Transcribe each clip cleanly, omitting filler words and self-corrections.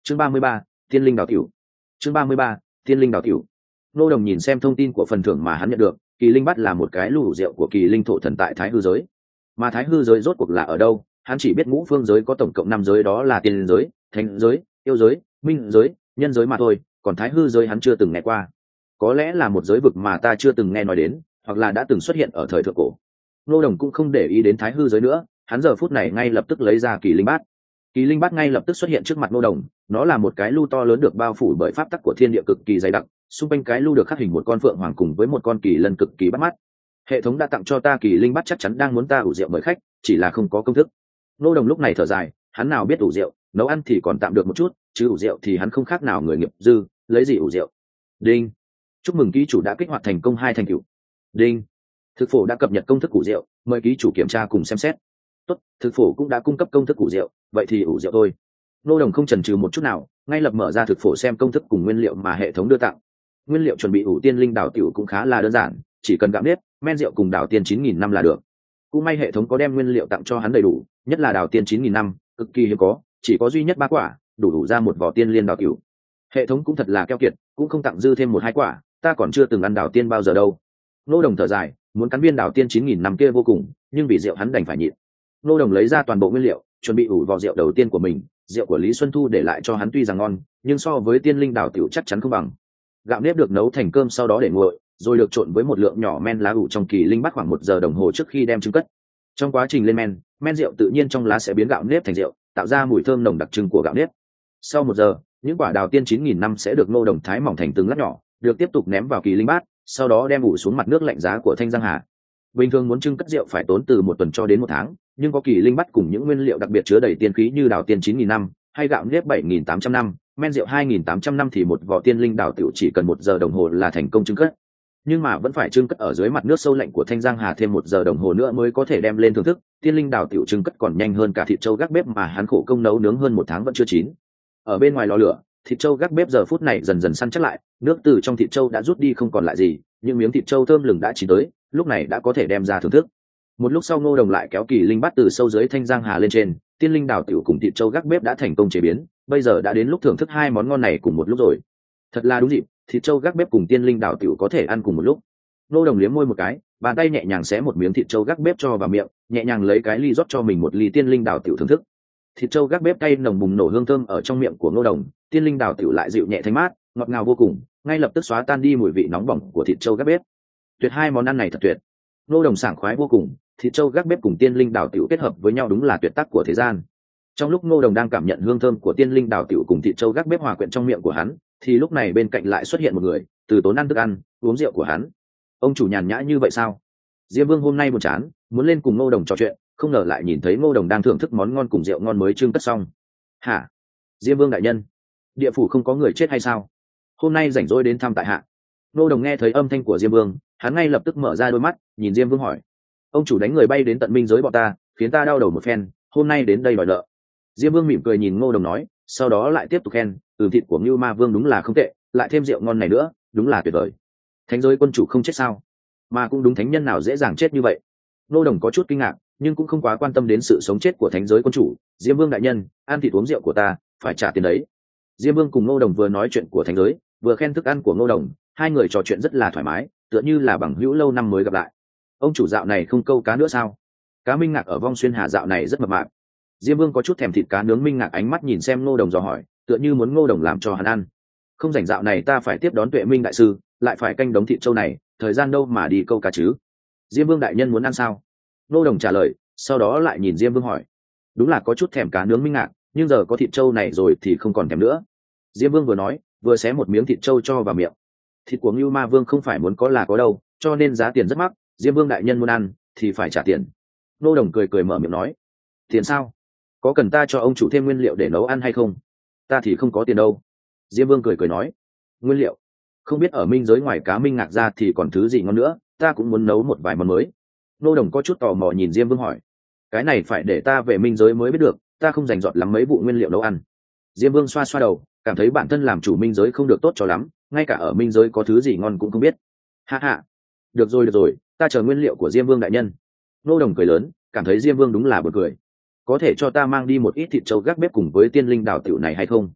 chương 33, tiên linh đào tiểu. chương 33, tiên linh đào tiểu. Ngô Đồng nhìn xem thông tin của phần thưởng mà hắn nhận được, kỳ linh bát là một cái lưu rượu của kỳ linh thổ thần tại thái hư giới. Mà thái hư giới rốt cuộc là ở đâu, hắn chỉ biết ngũ phương giới có tổng cộng 5 giới, đó là tiên giới, thánh giới, yêu giới, minh giới, nhân giới mà thôi, còn thái hư giới hắn chưa từng nghe qua. Có lẽ là một giới vực mà ta chưa từng nghe nói đến, hoặc là đã từng xuất hiện ở thời thượng cổ. Ngô Đồng cũng không để ý đến thái hư giới nữa, hắn giờ phút này ngay lập tức lấy ra kỳ linh bát. Kỳ linh bát ngay lập tức xuất hiện trước mặt Ngô Đồng, nó là một cái lu to lớn được bao phủ bởi pháp tắc của thiên địa cực kỳ dày đặc, xung quanh cái lu được khắc hình một con phượng hoàng cùng với một con kỳ lân cực kỳ bắt mắt. Hệ thống đã tặng cho ta kỳ linh bát, chắc chắn đang muốn ta ủ rượu mời khách, chỉ là không có công thức. Ngô Đồng lúc này thở dài, hắn nào biết ủ rượu, nấu ăn thì còn tạm được một chút, chứ ủ rượu thì hắn không khác nào người nghiệp dư, lấy gì ủ rượu. Đinh, chúc mừng ký chủ đã kích hoạt thành công 2 thành tựu. Đinh, thực phổ đã cập nhật công thức ủ rượu, mời ký chủ kiểm tra cùng xem xét. Tốt, thực phổ cũng đã cung cấp công thức ủ rượu, vậy thì ủ rượu thôi. Ngô Đồng không chần chừ một chút nào, ngay lập mở ra thực phổ xem công thức cùng nguyên liệu mà hệ thống đưa tặng. Nguyên liệu chuẩn bị ủ tiên linh đào tiểu cũng khá là đơn giản, chỉ cần gạo nếp, men rượu cùng đào tiên 9000 năm là được. Cũng may hệ thống có đem nguyên liệu tặng cho hắn đầy đủ, nhất là đào tiên 9000 năm, cực kỳ hiếm có, chỉ có duy nhất 3 quả, đủ ra một vỏ tiên liên đào tiểu. Hệ thống cũng thật là keo kiệt, cũng không tặng dư thêm 1-2 quả, ta còn chưa từng ăn đào tiên bao giờ đâu. Ngô Đồng thở dài, muốn cắn viên đào tiên 9000 năm kia vô cùng, nhưng vì rượu hắn đành phải nhịn. Ngô Đồng lấy ra toàn bộ nguyên liệu, chuẩn bị ủ vỏ rượu đầu tiên của mình. Rượu của Lý Xuân Thu để lại cho hắn tuy rằng ngon, nhưng so với tiên linh đào tiểu chắc chắn không bằng. Gạo nếp được nấu thành cơm sau đó để nguội, rồi được trộn với một lượng nhỏ men lá ủ trong kỳ linh bát khoảng 1 giờ đồng hồ trước khi đem trưng cất. Trong quá trình lên men rượu tự nhiên trong lá sẽ biến gạo nếp thành rượu, tạo ra mùi thơm nồng đặc trưng của gạo nếp. Sau 1 giờ, những quả đào tiên 9000 năm sẽ được Ngô Đồng thái mỏng thành từng lát nhỏ, được tiếp tục ném vào kỳ linh bát, sau đó đem ủ xuống mặt nước lạnh giá của Thanh Giang Hà. Bình thường muốn trưng cất rượu phải tốn từ 1 tuần cho đến 1 tháng, nhưng có kỳ linh bát cùng những nguyên liệu đặc biệt chứa đầy tiên khí như đào tiên 9000 năm hay gạo nếp 7800 năm, men rượu 2800 năm thì một vỏ tiên linh đào tiểu chỉ cần 1 giờ đồng hồ là thành công trưng cất. Nhưng mà vẫn phải trưng cất ở dưới mặt nước sâu lạnh của Thanh Giang Hà thêm 1 giờ đồng hồ nữa mới có thể đem lên thưởng thức. Tiên linh đào tiểu trưng cất còn nhanh hơn cả thịt trâu gác bếp mà hắn khổ công nấu nướng hơn 1 tháng vẫn chưa chín. Ở bên ngoài lò lửa, thịt trâu gác bếp giờ phút này dần dần săn chắc lại, nước từ trong thịt trâu đã rút đi không còn lại gì, những miếng thịt trâu thơm lừng đã chín tới, lúc này đã có thể đem ra thưởng thức. Một lúc sau Ngô Đồng lại kéo kỳ linh bát từ sâu dưới Thanh Giang Hà lên trên, tiên linh đào tiểu cùng thịt trâu gác bếp đã thành công chế biến, bây giờ đã đến lúc thưởng thức 2 món ngon này cùng một lúc rồi. Thật là đúng dịp, thịt trâu gác bếp cùng tiên linh đào tiểu có thể ăn cùng một lúc. Ngô Đồng liếm môi một cái, bàn tay nhẹ nhàng xé một miếng thịt trâu gác bếp cho vào miệng, nhẹ nhàng lấy cái ly rót cho mình một ly tiên linh đào tiểu thưởng thức. Thịt trâu gác bếp cay nồng bùng nổ hương thơm ở trong miệng của Ngô Đồng, tiên linh đào tiểu lại dịu nhẹ thanh mát, ngọt ngào vô cùng, ngay lập tức xóa tan đi mùi vị nóng bỏng của thịt trâu gác bếp. Tuyệt, 2 món ăn này thật tuyệt. Ngô Đồng sảng khoái vô cùng, thịt trâu gác bếp cùng tiên linh đào tiểu kết hợp với nhau đúng là tuyệt tác của thế gian. Trong lúc Ngô Đồng đang cảm nhận hương thơm của tiên linh đào tiểu cùng thịt trâu gác bếp hòa quyện trong miệng của hắn, thì lúc này bên cạnh lại xuất hiện một người, từ tốn ăn thức ăn, uống rượu của hắn. Ông chủ nhàn nhã như vậy sao? Diêm Vương hôm nay buồn chán, muốn lên cùng Ngô Đồng trò chuyện, không ngờ lại nhìn thấy Ngô Đồng đang thưởng thức món ngon cùng rượu ngon mới trưng cất xong. Hả? Diêm Vương đại nhân, địa phủ không có người chết hay sao? Hôm nay rảnh rỗi đến thăm tại hạ. Ngô Đồng nghe thấy âm thanh của Diêm Vương, hắn ngay lập tức mở ra đôi mắt, nhìn Diêm Vương hỏi: ông chủ đánh người bay đến tận minh giới bọn ta, khiến ta đau đầu một phen, hôm nay đến đây đòi nợ. Diêm Vương mỉm cười nhìn Ngô Đồng nói, sau đó lại tiếp tục khen: thịt của Ngưu Ma Vương đúng là không tệ, lại thêm rượu ngon này nữa, đúng là tuyệt vời. Thánh giới quân chủ không chết sao? Mà cũng đúng, thánh nhân nào dễ dàng chết như vậy? Ngô Đồng có chút kinh ngạc, nhưng cũng không quá quan tâm đến sự sống chết của thánh giới quân chủ. Diêm Vương đại nhân, ăn thịt uống rượu của ta, phải trả tiền đấy. Diêm Vương cùng Ngô Đồng vừa nói chuyện của thánh giới, vừa khen thức ăn của Ngô Đồng, 2 người trò chuyện rất là thoải mái, tựa như là bằng hữu lâu năm mới gặp lại. Ông chủ dạo này không câu cá nữa sao? Cá Minh Ngạc ở Vong Xuyên Hà dạo này rất mập mạp. Diêm Vương có chút thèm thịt cá nướng. Minh Ngạc ánh mắt nhìn xem Ngô Đồng dò hỏi, tựa như muốn Ngô Đồng làm cho hắn ăn. Không rảnh, dạo này ta phải tiếp đón Tuệ Minh đại sư, lại phải canh đống thịt trâu này, thời gian đâu mà đi câu cá chứ? Diêm Vương đại nhân muốn ăn sao? Ngô Đồng trả lời, sau đó lại nhìn Diêm Vương hỏi, đúng là có chút thèm cá nướng Minh Ngạc, nhưng giờ có thịt trâu này rồi thì không còn thèm nữa. Diêm Vương vừa nói, vừa xé một miếng thịt trâu cho vào miệng. Thịt của Ngưu Ma Vương không phải muốn có là có đâu, cho nên giá tiền rất mắc. Diêm Vương đại nhân muốn ăn thì phải trả tiền. Ngô Đồng cười cười mở miệng nói, tiền sao? Có cần ta cho ông chủ thêm nguyên liệu để nấu ăn hay không? Ta thì không có tiền đâu. Diêm Vương cười cười nói, nguyên liệu? Không biết ở minh giới ngoài cá Minh Ngạc ra thì còn thứ gì ngon nữa, ta cũng muốn nấu một vài món mới. Ngô Đồng có chút tò mò nhìn Diêm Vương hỏi, cái này phải để ta về minh giới mới biết được, ta không rành rọt lắm mấy vụ nguyên liệu nấu ăn. Diêm Vương xoa xoa đầu, cảm thấy bản thân làm chủ minh giới không được tốt cho lắm, ngay cả ở minh giới có thứ gì ngon cũng không biết. Ha ha, được rồi, ta chờ nguyên liệu của Diêm Vương đại nhân. Ngô Đồng cười lớn, cảm thấy Diêm Vương đúng là buồn cười. Có thể cho ta mang đi một ít thịt trâu gác bếp cùng với tiên linh đào tiểu này hay không?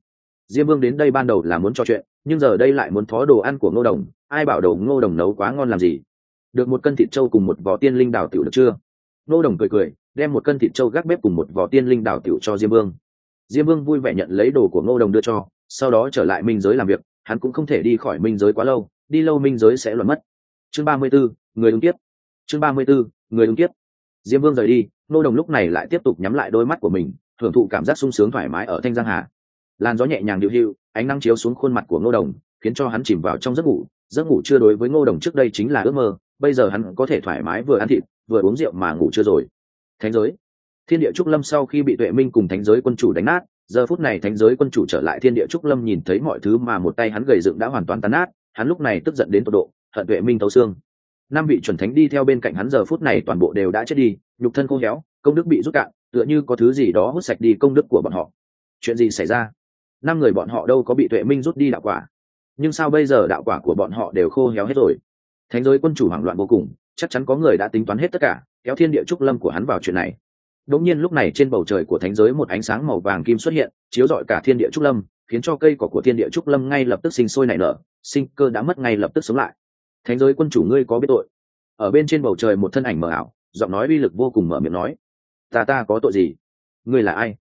Diêm Vương đến đây ban đầu là muốn trò chuyện, nhưng giờ đây lại muốn thó đồ ăn của Ngô Đồng, ai bảo đầu Ngô Đồng nấu quá ngon làm gì. Được một cân thịt trâu cùng một vỏ tiên linh đào tiểu được chưa? Ngô Đồng cười cười, đem một cân thịt trâu gác bếp cùng một vỏ tiên linh đào tiểu cho Diêm Vương. Diêm Vương vui vẻ nhận lấy đồ của Ngô Đồng đưa cho, sau đó trở lại minh giới làm việc. Hắn cũng không thể đi khỏi minh giới quá lâu, đi lâu minh giới sẽ luận mất. Chương 34, người ứng kiếp. Chương 34, người ứng kiếp. Diêm Vương rời đi, Ngô Đồng lúc này lại tiếp tục nhắm lại đôi mắt của mình, hưởng thụ cảm giác sung sướng thoải mái ở thanh giang hà. Làn gió nhẹ nhàng dịu dịu, ánh nắng chiếu xuống khuôn mặt của Ngô Đồng, khiến cho hắn chìm vào trong giấc ngủ. Giấc ngủ chưa đối với Ngô Đồng trước đây chính là ước mơ, bây giờ hắn có thể thoải mái vừa ăn thịt vừa uống rượu mà ngủ chưa rồi. Thánh giới, thiên địa trúc lâm sau khi bị Tuệ Minh cùng thánh giới quân chủ đánh nát, giờ phút này thánh giới quân chủ trở lại thiên địa trúc lâm, nhìn thấy mọi thứ mà một tay hắn gầy dựng đã hoàn toàn tan nát, hắn lúc này tức giận đến tột độ, hận Tuệ Minh thấu xương. Năm vị chuẩn thánh đi theo bên cạnh hắn giờ phút này toàn bộ đều đã chết đi, nhục thân khô héo, công đức bị rút cạn, tựa như có thứ gì đó hút sạch đi công đức của bọn họ. Chuyện gì xảy ra? Năm người bọn họ đâu có bị Tuệ Minh rút đi đạo quả, nhưng sao bây giờ đạo quả của bọn họ đều khô héo hết rồi? Thánh giới quân chủ hoảng loạn vô cùng, chắc chắn có người đã tính toán hết tất cả, kéo thiên địa trúc lâm của hắn vào chuyện này. Đột nhiên lúc này trên bầu trời của thánh giới một ánh sáng màu vàng kim xuất hiện, chiếu rọi cả thiên địa trúc lâm, khiến cho cây cỏ của thiên địa trúc lâm ngay lập tức sinh sôi nảy nở, sinh cơ đã mất ngay lập tức sống lại. Thánh giới quân chủ, ngươi có biết tội? Ở bên trên bầu trời một thân ảnh mờ ảo, giọng nói uy lực vô cùng mở miệng nói: Ta có tội gì? Ngươi là ai?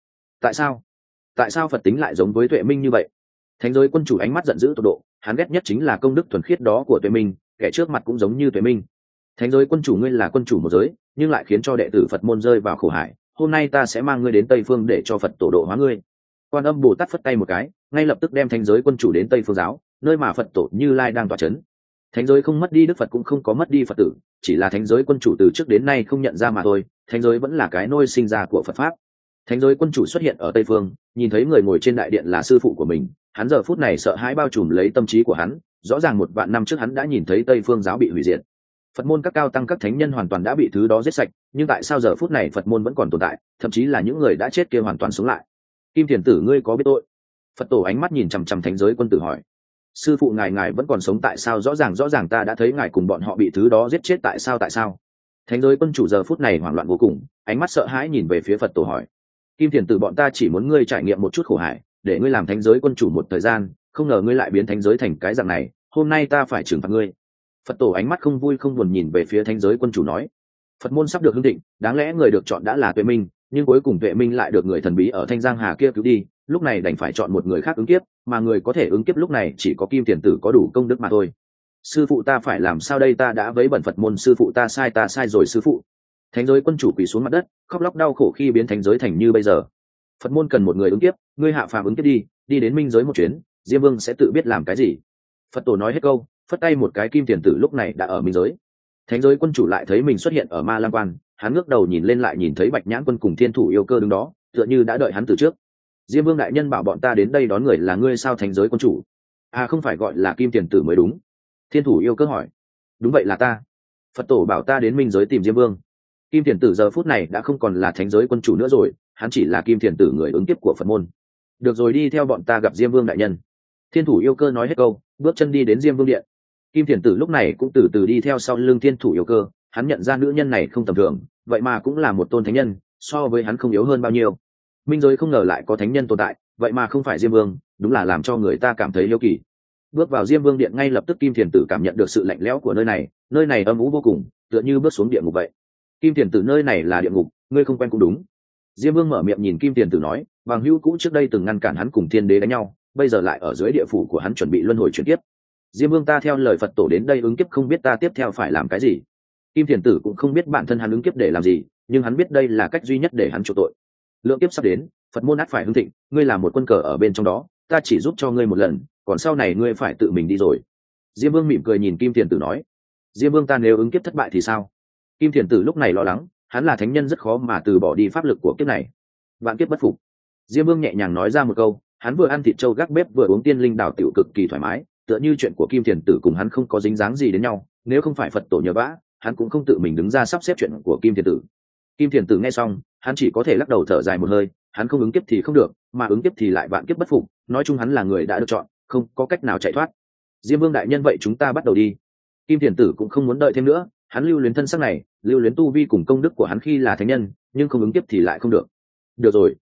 Tại sao Phật tính lại giống với Tuệ Minh như vậy? Thánh giới quân chủ ánh mắt giận dữ tột độ, hắn ghét nhất chính là công đức thuần khiết đó của Tuệ Minh, kẻ trước mặt cũng giống như Tuệ Minh. Thánh giới quân chủ, ngươi là quân chủ một giới, nhưng lại khiến cho đệ tử Phật môn rơi vào khổ hải. Hôm nay ta sẽ mang ngươi đến Tây Phương để cho Phật tổ độ hóa ngươi. Quan Âm Bồ Tát phất tay một cái, ngay lập tức đem thánh giới quân chủ đến Tây Phương giáo, nơi mà Phật tổ Như Lai đang tọa chấn. Thánh giới không mất đi Đức Phật cũng không có mất đi Phật tử, chỉ là thánh giới quân chủ từ trước đến nay không nhận ra mà thôi. Thánh giới vẫn là cái nôi sinh ra của Phật pháp. Thánh giới quân chủ xuất hiện ở Tây Phương, nhìn thấy người ngồi trên đại điện là sư phụ của mình, hắn giờ phút này sợ hãi bao trùm lấy tâm trí của hắn. Rõ ràng 1.000 năm trước hắn đã nhìn thấy Tây Phương giáo bị hủy diệt, Phật môn các cao tăng các thánh nhân hoàn toàn đã bị thứ đó giết sạch, nhưng tại sao giờ phút này Phật môn vẫn còn tồn tại, thậm chí là những người đã chết kia hoàn toàn sống lại? Kim Thiền Tử, ngươi có biết tội? Phật tổ ánh mắt nhìn chằm chằm thánh giới quân tử hỏi: sư phụ ngài vẫn còn sống, tại sao? Rõ ràng ta đã thấy ngài cùng bọn họ bị thứ đó giết chết, tại sao? Thánh giới quân chủ giờ phút này hoảng loạn vô cùng, ánh mắt sợ hãi nhìn về phía Phật tổ hỏi: Kim Thiền Tử, bọn ta chỉ muốn ngươi trải nghiệm một chút khổ hải, để ngươi làm thánh giới quân chủ một thời gian, không ngờ ngươi lại biến thánh giới thành cái dạng này, hôm nay ta phải trừng phạt ngươi. Phật tổ ánh mắt không vui không buồn nhìn về phía thánh giới quân chủ nói: Phật môn sắp được hưng thịnh, đáng lẽ người được chọn đã là Tuệ Minh, nhưng cuối cùng Tuệ Minh lại được người thần bí ở thanh giang hà kia cứu đi, lúc này đành phải chọn một người khác ứng kiếp, mà người có thể ứng kiếp lúc này chỉ có Kim Thiền Tử có đủ công đức mà thôi. Sư phụ, ta phải làm sao đây? Ta đã vấy bẩn Phật môn, sư phụ, ta sai rồi sư phụ. Thánh giới quân chủ quỳ xuống mặt đất, khóc lóc đau khổ khi biến thánh giới thành như bây giờ. Phật môn cần một người ứng kiếp, ngươi hạ phàm ứng kiếp đi đến minh giới một chuyến, Diêm Vương sẽ tự biết làm cái gì. Phật tổ nói hết câu, phất tay một cái, Kim Thiền Tử lúc này đã ở minh giới. Thánh giới quân chủ lại thấy mình xuất hiện ở Ma Lam Quan, hắn ngước đầu nhìn lên lại nhìn thấy Bạch Nhãn Quân cùng Thiên Thủ Yêu Cơ đứng đó, tựa như đã đợi hắn từ trước. Diêm Vương đại nhân bảo bọn ta đến đây đón người, là ngươi sao? Thánh giới quân chủ: à, không phải gọi là Kim Thiền Tử mới đúng. Thiên Thủ Yêu Cơ hỏi: đúng vậy, là ta. Phật tổ bảo ta đến minh giới tìm Diêm Vương. Kim Thiền Tử giờ phút này đã không còn là thánh giới quân chủ nữa rồi, hắn chỉ là Kim Thiền Tử, người ứng kiếp của Phật môn. Được rồi, đi theo bọn ta gặp Diêm Vương đại nhân. Thiên Thủ Yêu Cơ nói hết câu, bước chân đi đến Diêm Vương điện. Kim Thiền Tử lúc này cũng từ từ đi theo sau lưng Thiên Thủ Yêu Cơ, hắn nhận ra nữ nhân này không tầm thường, vậy mà cũng là một tôn thánh nhân, so với hắn không yếu hơn bao nhiêu. Minh giới không ngờ lại có thánh nhân tồn tại, vậy mà không phải Diêm Vương, đúng là làm cho người ta cảm thấy hiếu kỳ. Bước vào Diêm Vương điện, ngay lập tức Kim Thiền Tử cảm nhận được sự lạnh lẽo của nơi này âm u vô cùng, tựa như bước xuống địa ngục vậy. Kim Thiền Tử, nơi này là địa ngục, ngươi không quen cũng đúng. Diêm Vương mở miệng nhìn Kim Thiền Tử nói: bằng hữu cũ trước đây từng ngăn cản hắn cùng Thiên Đế đánh nhau, bây giờ lại ở dưới địa phủ của hắn chuẩn bị luân hồi chuyển kiếp. Diêm Vương, ta theo lời Phật tổ đến đây ứng kiếp, không biết ta tiếp theo phải làm cái gì. Kim Thiền Tử cũng không biết bản thân hắn ứng kiếp để làm gì, nhưng hắn biết đây là cách duy nhất để hắn chuộc tội. Lượng kiếp sắp đến, Phật môn ắt phải hưng thịnh, ngươi là một quân cờ ở bên trong đó, ta chỉ giúp cho ngươi một lần, còn sau này ngươi phải tự mình đi rồi. Diêm Vương mỉm cười nhìn Kim Thiền Tử nói: Diêm Vương, ta nếu ứng kiếp thất bại thì sao? Kim Thiền Tử lúc này lo lắng, hắn là thánh nhân rất khó mà từ bỏ đi pháp lực của kiếp này. Vạn kiếp bất phục. Diêm Vương nhẹ nhàng nói ra một câu, hắn vừa ăn thịt trâu gác bếp vừa uống tiên linh đảo tiểu cực kỳ thoải mái, tựa như chuyện của Kim Thiền Tử cùng hắn không có dính dáng gì đến nhau, nếu không phải Phật tổ nhờ vả, hắn cũng không tự mình đứng ra sắp xếp chuyện của Kim Thiền Tử. Kim Thiền Tử nghe xong, hắn chỉ có thể lắc đầu thở dài một hơi, hắn không ứng kiếp thì không được, mà ứng kiếp thì lại vạn kiếp bất phục, nói chung hắn là người đã được chọn, không có cách nào chạy thoát. Diêm Vương đại nhân, vậy chúng ta bắt đầu đi. Kim Thiền Tử cũng không muốn đợi thêm nữa, hắn lưu luyến thân xác này, lưu luyến tu vi cùng công đức của hắn khi là thánh nhân, nhưng không ứng kiếp thì lại không được. Được rồi.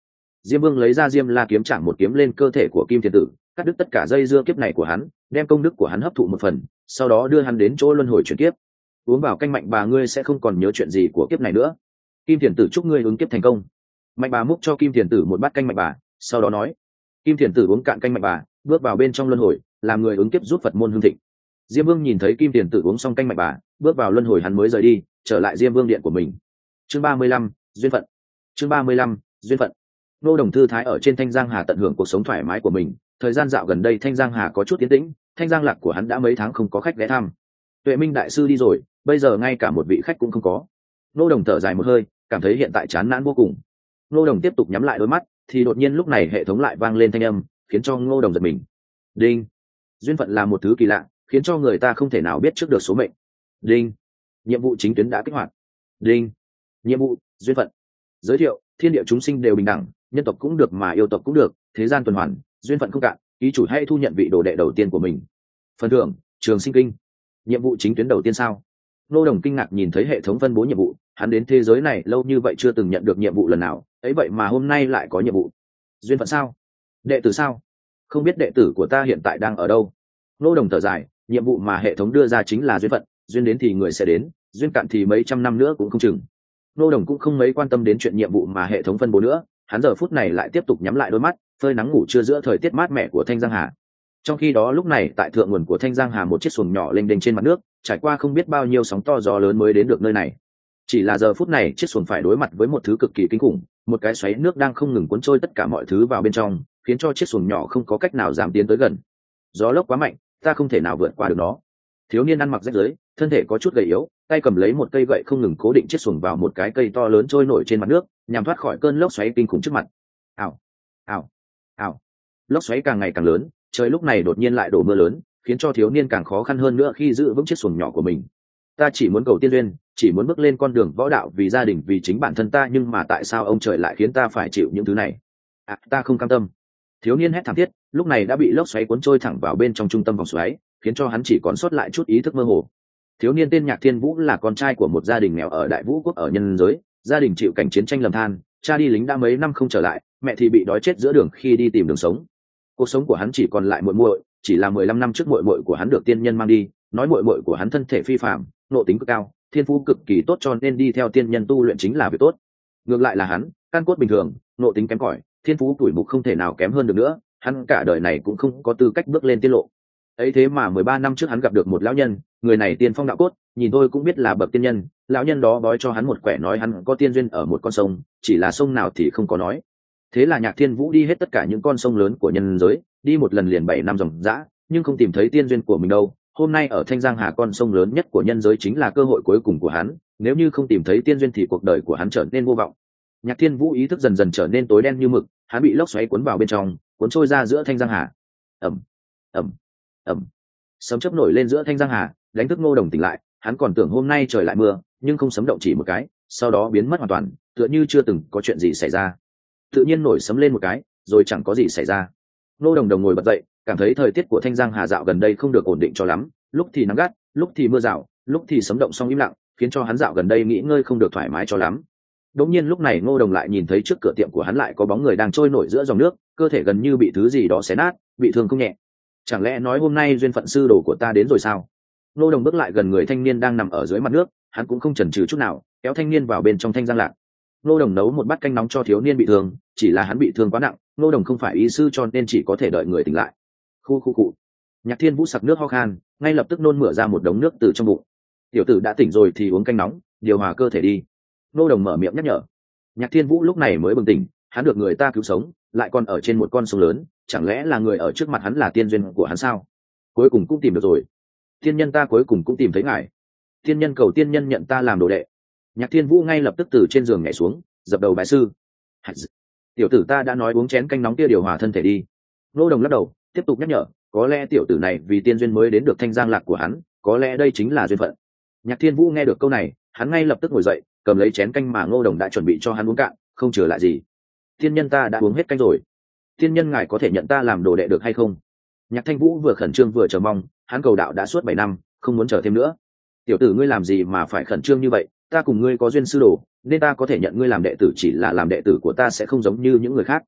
Diêm Vương lấy ra Diêm La kiếm chạm một kiếm lên cơ thể của Kim Thiền Tử, cắt đứt tất cả dây dưa kiếp này của hắn, đem công đức của hắn hấp thụ một phần, sau đó đưa hắn đến chỗ luân hồi chuyển kiếp. Uống vào canh mạnh bà, ngươi sẽ không còn nhớ chuyện gì của kiếp này nữa. Kim Thiền Tử chúc ngươi ứng kiếp thành công. Mạnh bà múc cho Kim Thiền Tử một bát canh mạnh bà, sau đó nói. Kim Thiền Tử uống cạn canh mạnh bà, bước vào bên trong luân hồi, làm người ứng kiếp giúp Phật môn hưng thịnh. Diêm Vương nhìn thấy Kim Thiền Tử uống xong canh mạnh bà, bước vào luân hồi, hắn mới rời đi, trở lại Diêm Vương điện của mình. Chương 35, duyên phận. Chương 35, duyên phận. Ngô Đồng thư thái ở trên Thanh Giang Hà tận hưởng cuộc sống thoải mái của mình. Thời gian dạo gần đây Thanh Giang Hà có chút tiến tĩnh, Thanh Giang Lạc của hắn đã mấy tháng không có khách ghé thăm. Tuệ Minh đại sư đi rồi, bây giờ ngay cả một vị khách cũng không có. Ngô Đồng thở dài một hơi, cảm thấy hiện tại chán nản vô cùng. Ngô Đồng tiếp tục nhắm lại đôi mắt, thì đột nhiên lúc này hệ thống lại vang lên thanh âm, khiến cho Ngô Đồng giật mình. Đinh. Duyên phận là một thứ kỳ lạ, khiến cho người ta không thể nào biết trước được số mệnh. Đinh. Nhiệm vụ chính tuyến đã kích hoạt. Đinh. Nhiệm vụ duyên phận. Giới thiệu: thiên địa chúng sinh đều bình đẳng, nhân tộc cũng được mà yêu tộc cũng được, thế gian tuần hoàn, duyên phận không cạn, ký chủ hãy thu nhận vị đồ đệ đầu tiên của mình. Phần thưởng: Trường Sinh Kinh. Nhiệm vụ chính tuyến đầu tiên sao? Ngô Đồng kinh ngạc nhìn thấy hệ thống phân bố nhiệm vụ, hắn đến thế giới này lâu như vậy chưa từng nhận được nhiệm vụ lần nào, ấy vậy mà hôm nay lại có nhiệm vụ. Duyên phận sao? Đệ tử sao? Không biết đệ tử của ta hiện tại đang ở đâu. Ngô Đồng thở dài, nhiệm vụ mà hệ thống đưa ra chính là duyên phận, duyên đến thì người sẽ đến, duyên cạn thì mấy trăm năm nữa cũng không chừng. Ngô Đồng cũng không mấy quan tâm đến chuyện nhiệm vụ mà hệ thống phân bố nữa, hắn giờ phút này lại tiếp tục nhắm lại đôi mắt, phơi nắng ngủ trưa giữa thời tiết mát mẻ của Thanh Giang Hà. Trong khi đó lúc này tại thượng nguồn của Thanh Giang Hà, một chiếc xuồng nhỏ lênh đênh trên mặt nước, trải qua không biết bao nhiêu sóng to gió lớn mới đến được nơi này. Chỉ là giờ phút này chiếc xuồng phải đối mặt với một thứ cực kỳ kinh khủng, một cái xoáy nước đang không ngừng cuốn trôi tất cả mọi thứ vào bên trong, khiến cho chiếc xuồng nhỏ không có cách nào giảm tiến tới gần. Gió lốc quá mạnh, ta không thể nào vượt qua được nó. Thiếu niên ăn mặc rách rưới, thân thể có chút gầy yếu, tay cầm lấy một cây gậy không ngừng cố định chiếc xuồng vào một cái cây to lớn trôi nổi trên mặt nước, nhằm thoát khỏi cơn lốc xoáy kinh khủng trước mặt. Ảo, ảo, ảo. Lốc xoáy càng ngày càng lớn, trời lúc này đột nhiên lại đổ mưa lớn, khiến cho thiếu niên càng khó khăn hơn nữa khi giữ vững chiếc xuồng nhỏ của mình. Ta chỉ muốn cầu tiên duyên, chỉ muốn bước lên con đường võ đạo vì gia đình, vì chính bản thân ta, nhưng mà tại sao ông trời lại khiến ta phải chịu những thứ này? Ta không cam tâm. Thiếu niên hét thảm thiết, lúc này đã bị lốc xoáy cuốn trôi thẳng vào bên trong trung tâm vòng xoáy, khiến cho hắn chỉ còn sót lại chút ý thức mơ hồ. Thiếu niên tên Nhạc Thiên Vũ là con trai của một gia đình nghèo ở Đại Vũ quốc ở nhân giới, gia đình chịu cảnh chiến tranh lầm than, cha đi lính đã mấy năm không trở lại, mẹ thì bị đói chết giữa đường khi đi tìm đường sống. Cuộc sống của hắn chỉ còn lại muội muội, chỉ là 15 năm trước muội muội của hắn được tiên nhân mang đi, nói muội muội của hắn thân thể phi phàm, nộ tính cực cao, thiên phú cực kỳ tốt, cho nên đi theo tiên nhân tu luyện chính là việc tốt. Ngược lại là hắn, căn cốt bình thường, nộ tính kém cỏi, thiên phú tuổi mục không thể nào kém hơn được nữa, hắn cả đời này cũng không có tư cách bước lên tiên lộ. Ấy thế mà 13 năm trước hắn gặp được một lão nhân, người này tiên phong đạo cốt, nhìn tôi cũng biết là bậc tiên nhân. Lão nhân đó bói cho hắn một quẻ, nói hắn có tiên duyên ở một con sông, chỉ là sông nào thì không có nói. Thế là Nhạc Thiên Vũ đi hết tất cả những con sông lớn của nhân giới, đi một lần liền 7 năm dòng dã, nhưng không tìm thấy tiên duyên của mình đâu. Hôm nay ở Thanh Giang Hà, con sông lớn nhất của nhân giới, chính là cơ hội cuối cùng của hắn, nếu như không tìm thấy tiên duyên thì cuộc đời của hắn trở nên vô vọng. Nhạc Thiên Vũ ý thức dần dần trở nên tối đen như mực, hắn bị lốc xoáy cuốn vào bên trong, cuốn trôi ra giữa Thanh Giang Hà. Ầm, ầm, ầm. Sấm chớp nổi lên giữa Thanh Giang Hà, đánh thức Ngô Đồng tỉnh lại. Hắn còn tưởng hôm nay trời lại mưa, nhưng không sấm động chỉ một cái, sau đó biến mất hoàn toàn, tựa như chưa từng có chuyện gì xảy ra. Tự nhiên nổi sấm lên một cái, rồi chẳng có gì xảy ra. Ngô Đồng ngồi bật dậy, cảm thấy thời tiết của Thanh Giang Hà dạo gần đây không được ổn định cho lắm, lúc thì nắng gắt, lúc thì mưa rào, lúc thì sấm động xong im lặng, khiến cho hắn dạo gần đây nghỉ ngơi không được thoải mái cho lắm. Đột nhiên lúc này Ngô Đồng lại nhìn thấy trước cửa tiệm của hắn lại có bóng người đang trôi nổi giữa dòng nước, cơ thể gần như bị thứ gì đó xé nát, bị thương không nhẹ. Chẳng lẽ nói hôm nay duyên phận sư đồ của ta đến rồi sao? Ngô Đồng bước lại gần người thanh niên đang nằm ở dưới mặt nước, hắn cũng không chần chừ chút nào, kéo thanh niên vào bên trong Thanh Giang Lạc. Ngô Đồng nấu một bát canh nóng cho thiếu niên bị thương, chỉ là hắn bị thương quá nặng, Ngô Đồng không phải y sư cho nên chỉ có thể đợi người tỉnh lại. Khu. Nhạc Thiên Vũ sặc nước ho khan, ngay lập tức nôn mửa ra một đống nước từ trong bụng. Tiểu tử đã tỉnh rồi thì uống canh nóng, điều hòa cơ thể đi. Ngô Đồng mở miệng nhắc nhở. Nhạc Thiên Vũ lúc này mới bừng tỉnh, hắn được người ta cứu sống, lại còn ở trên một con sông lớn, chẳng lẽ là người ở trước mặt hắn là tiên duyên của hắn sao? Cuối cùng cũng tìm được rồi. Tiên nhân, ta cuối cùng cũng tìm thấy ngài. Tiên nhân, cầu tiên nhân nhận ta làm đồ đệ. Nhạc Thiên Vũ ngay lập tức từ trên giường nhảy xuống, dập đầu bái sư. Tiểu tử ta đã nói uống chén canh nóng kia điều hòa thân thể đi. Ngô Đồng lắc đầu, tiếp tục nhắc nhở, có lẽ tiểu tử này vì tiên duyên mới đến được Thanh Giang Lạc của hắn, có lẽ đây chính là duyên phận. Nhạc Thiên Vũ nghe được câu này, hắn ngay lập tức ngồi dậy, cầm lấy chén canh mà Ngô Đồng đã chuẩn bị cho hắn uống cạn, không chừa lại gì. Tiên nhân, ta đã uống hết canh rồi. Tiên nhân, ngài có thể nhận ta làm đồ đệ được hay không? Nhạc Thanh Vũ vừa khẩn trương vừa chờ mong, hắn cầu đạo đã suốt 7 năm, không muốn chờ thêm nữa. Tiểu tử ngươi làm gì mà phải khẩn trương như vậy? Ta cùng ngươi có duyên sư đồ, nên ta có thể nhận ngươi làm đệ tử, chỉ là làm đệ tử của ta sẽ không giống như những người khác.